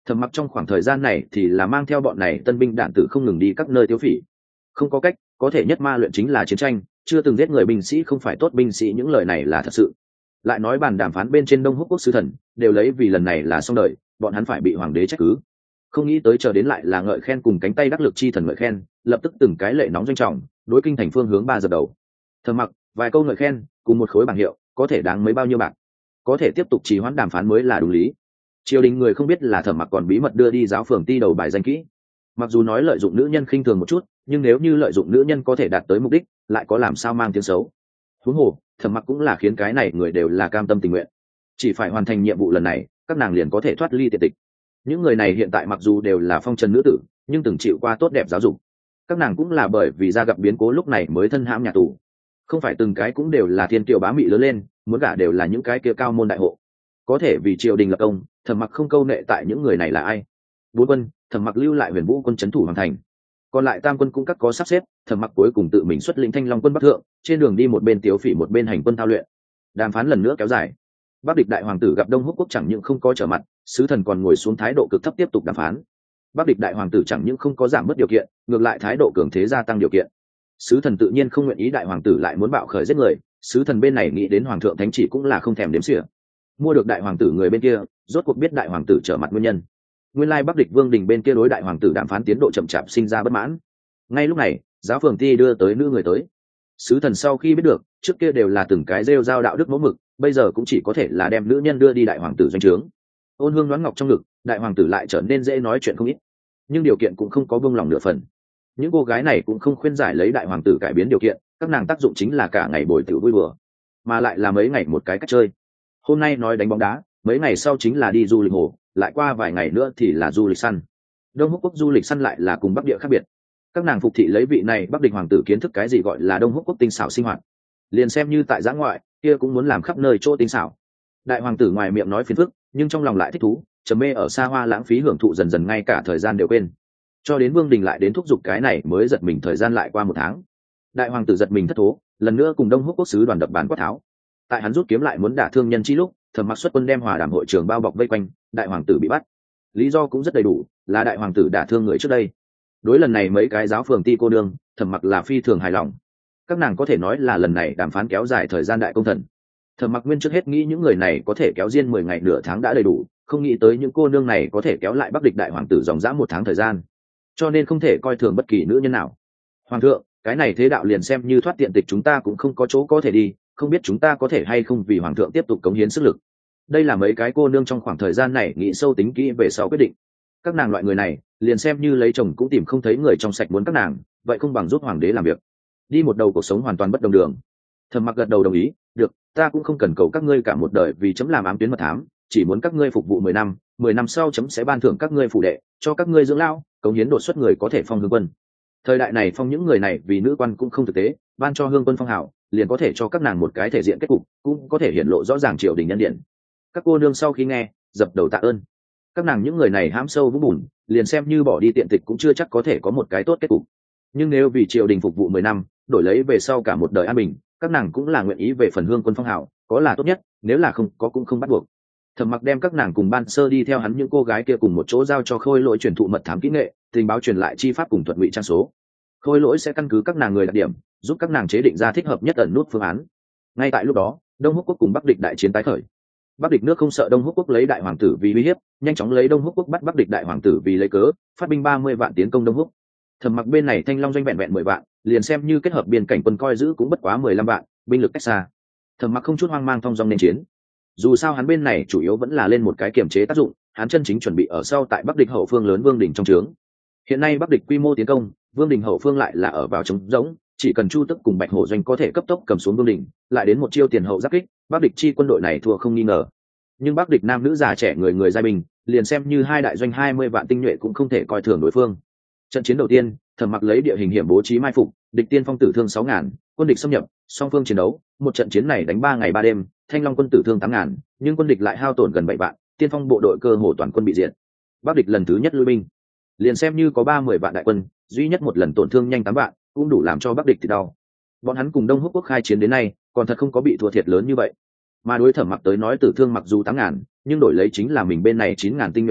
Thẩm Mặc trong khoảng thời gian này thì là mang theo bọn này tân binh đạn tử không ngừng đi các nơi tiêu phỉ. Không có cách, có thể nhất ma luyện chính là chiến tranh, chưa từng giết người binh sĩ không phải tốt binh sĩ, những lời này là thật sự. Lại nói bàn đàm phán bên trên Đông Húc quốc sứ thần đều lấy vì lần này là xong đời, bọn hắn phải bị hoàng đế trách cứ. Không nghĩ tới chờ đến lại là ngợi khen cùng cánh tay đắc lực chi thần ngợi khen, lập tức từng cái lệ nóng doanh trọng, đối kinh thành phương hướng ba dập đầu. Thẩm Mặc vài câu ngợi khen cùng một khối bảng hiệu có thể đáng mấy bao nhiêu bạc, có thể tiếp tục trì hoãn đàm phán mới là đúng lý. Triều đình người không biết là Thẩm Mặc còn bí mật đưa đi giáo phường ti đầu bài danh kỹ. Mặc dù nói lợi dụng nữ nhân khinh thường một chút, nhưng nếu như lợi dụng nữ nhân có thể đạt tới mục đích, lại có làm sao mang tiếng xấu. Huống hồ Thẩm Mặc cũng là khiến cái này người đều là cam tâm tình nguyện, chỉ phải hoàn thành nhiệm vụ lần này các nàng liền có thể thoát ly tiệt tịch. Những người này hiện tại mặc dù đều là phong trần nữ tử, nhưng từng chịu qua tốt đẹp giáo dục, các nàng cũng là bởi vì ra gặp biến cố lúc này mới thân hãm nhà tù, không phải từng cái cũng đều là thiên kiều bá mị lớn lên, muốn gả đều là những cái kia cao môn đại hộ. Có thể vì triều đình lập công, Thẩm Mặc không câu nệ tại những người này là ai. Bốn quân, Thẩm Mặc lưu lại Huyền Vũ quân trấn thủ hoàn thành, còn lại tam quân cũng các có sắp xếp. Thẩm Mặc cuối cùng tự mình xuất lĩnh Thanh Long quân bắc thượng, trên đường đi một bên tiếu phỉ một bên hành quân thao luyện. Đàm phán lần nữa kéo dài, Bắc địch đại hoàng tử gặp Đông Húc quốc chẳng những không có trở mặt, sứ thần còn ngồi xuống thái độ cực thấp tiếp tục đàm phán. Bắc địch đại hoàng tử chẳng những không có giảm mất điều kiện, ngược lại thái độ cường thế gia tăng điều kiện. Sứ thần tự nhiên không nguyện ý đại hoàng tử lại muốn bạo khởi giết người, sứ thần bên này nghĩ đến hoàng thượng thánh chỉ cũng là không thèm đếm xỉa. Mua được đại hoàng tử người bên kia rốt cuộc biết đại hoàng tử trở mặt nguyên nhân. Nguyên lai Bắc địch Vương Đình bên kia đối đại hoàng tử đàm phán tiến độ chậm chạp sinh ra bất mãn. Ngay lúc này giáo phường ti đưa tới nữ người tới. Sứ thần sau khi biết được, trước kia đều là từng cái rêu rao đạo đức mẫu mực, bây giờ cũng chỉ có thể là đem nữ nhân đưa đi đại hoàng tử doanh trướng. Ôn hương đoán ngọc trong ngực, đại hoàng tử lại trở nên dễ nói chuyện không ít, nhưng điều kiện cũng không có buông lòng nửa phần. Những cô gái này cũng không khuyên giải lấy đại hoàng tử cải biến điều kiện, các nàng tác dụng chính là cả ngày bồi tử vui bừa, mà lại là mấy ngày một cái cách chơi. Hôm nay nói đánh bóng đá, mấy ngày sau chính là đi du lịch hồ, lại qua vài ngày nữa thì là du lịch săn. Đông Húc quốc du lịch săn lại là cùng Bắc địa khác biệt. Các nàng phục thị lấy vị này Bắc địch hoàng tử kiến thức cái gì gọi là Đông Húc quốc tinh xảo sinh hoạt, liền xem như tại giã ngoại kia cũng muốn làm khắp nơi chỗ tinh xảo. Đại hoàng tử ngoài miệng nói phiền phức, nhưng trong lòng lại thích thú, trầm mê ở xa hoa lãng phí hưởng thụ, dần dần ngay cả thời gian đều quên. Cho đến Vương Đình lại đến thúc giục cái này mới giật mình, thời gian lại qua một tháng. Đại hoàng tử giật mình thất thố, lần nữa cùng Đông Húc quốc sứ đoàn đập bàn quát tháo. Tại hắn rút kiếm lại muốn đả thương nhân chi lúc, Thẩm Mặc xuất quân đem hòa đàm hội trường bao bọc vây quanh, đại hoàng tử bị bắt. Lý do cũng rất đầy đủ, là đại hoàng tử đả thương người trước đây. Đối lần này mấy cái giáo phường ti cô nương, Thẩm Mặc là phi thường hài lòng. Các nàng có thể nói là lần này đàm phán kéo dài thời gian đại công thần. Thẩm Mặc nguyên trước hết nghĩ những người này có thể kéo riêng mười ngày nửa tháng đã đầy đủ, không nghĩ tới những cô nương này có thể kéo lại Bắc địch đại hoàng tử dòng dã một tháng thời gian, cho nên không thể coi thường bất kỳ nữ nhân nào. Hoàng thượng, cái này thế đạo liền xem như thoát tiện tịch chúng ta cũng không có chỗ có thể đi, không biết chúng ta có thể hay không vì hoàng thượng tiếp tục cống hiến sức lực. Đây là mấy cái cô nương trong khoảng thời gian này nghĩ sâu tính kỹ về sau quyết định. Các nàng loại người này liền xem như lấy chồng cũng tìm không thấy người trong sạch muốn các nàng, vậy không bằng giúp hoàng đế làm việc, đi một đầu cuộc sống hoàn toàn bất đồng đường. Thẩm Mặc gật đầu đồng ý, được, ta cũng không cần cầu các ngươi cả một đời vì chấm làm ám tuyến mật thám, chỉ muốn các ngươi phục vụ mười năm, mười năm sau chấm sẽ ban thưởng các ngươi phủ đệ, cho các ngươi dưỡng lão, cống hiến đột xuất người có thể phong hương quân. Thời đại này phong những người này vì nữ quan cũng không thực tế, ban cho hương quân phong hào liền có thể cho các nàng một cái thể diện kết cục, cũng có thể hiển lộ rõ ràng triều đình nhân điện. Các cô nương sau khi nghe dập đầu tạ ơn. Các nàng những người này hãm sâu vũng bùn, liền xem như bỏ đi tiện tịch cũng chưa chắc có thể có một cái tốt kết cục, nhưng nếu vì triều đình phục vụ mười năm, đổi lấy về sau cả một đời an bình, các nàng cũng là nguyện ý về phần hương quân phong hào, có là tốt nhất, nếu là không có cũng không bắt buộc. Thẩm Mặc đem các nàng cùng ban sơ đi theo hắn những cô gái kia cùng một chỗ giao cho Khôi Lỗi truyền thụ mật thám kỹ nghệ, tình báo truyền lại chi pháp cùng thuật ngụy trang số. Khôi Lỗi sẽ căn cứ các nàng người đặc điểm, giúp các nàng chế định ra thích hợp nhất ẩn nút phương án. Ngay tại lúc đó, Đông Húc quốc cùng Bắc địch đại chiến tái khởi. Bắc địch nước không sợ Đông Húc quốc lấy đại hoàng tử vì uy hiếp, nhanh chóng lấy Đông Húc quốc bắt Bắc địch đại hoàng tử vì lấy cớ, phát binh ba mươi vạn tiến công Đông Húc. Thẩm Mặc bên này Thanh Long doanh vẹn vẹn mười vạn, liền xem như kết hợp biên cảnh quân coi giữ cũng bất quá mười lăm vạn, binh lực cách xa. Thẩm Mặc không chút hoang mang thong dong nên chiến. Dù sao hắn bên này chủ yếu vẫn là lên một cái kiểm chế tác dụng, hắn chân chính chuẩn bị ở sau tại Bắc địch hậu phương lớn Vương Đình trong trướng. Hiện nay Bắc địch quy mô tiến công, Vương Đình hậu phương lại là ở vào trống rỗng, chỉ cần Chu Tức cùng Bạch Hổ doanh có thể cấp tốc cầm xuống Vương Đình, lại đến một chiêu tiền hậu giáp kích, Bắc địch chi quân đội này thua không nghi ngờ. Nhưng Bắc địch nam nữ già trẻ người người giai binh, liền xem như hai đại doanh hai mươi vạn tinh nhuệ cũng không thể coi thường đối phương. Trận chiến đầu tiên, Thẩm Mặc lấy địa hình hiểm bố trí mai phục, địch tiên phong tử thương sáu ngàn, quân địch xâm nhập, song phương chiến đấu, một trận chiến này đánh ba ngày ba đêm, Thanh Long quân tử thương tám ngàn, nhưng quân địch lại hao tổn gần bảy vạn, tiên phong bộ đội cơ hồ toàn quân bị diệt. Bắc địch lần thứ nhất lui binh, liền xem như có ba mươi vạn đại quân, duy nhất một lần tổn thương nhanh tám vạn, cũng đủ làm cho Bắc địch thì đau. Bọn hắn cùng Đông Húc quốc khai chiến đến nay, còn thật không có bị thua thiệt lớn như vậy. Mà đối Thẩm Mặc tới nói tử thương mặc dù tám ngàn, nhưng đổi lấy chính là mình bên này chín ngàn tinh nhuệ binh,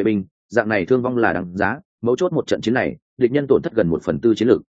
dạng này thương vong là đáng giá, mấu chốt một trận chiến này địch nhân tổn thất gần một phần tư chiến lược.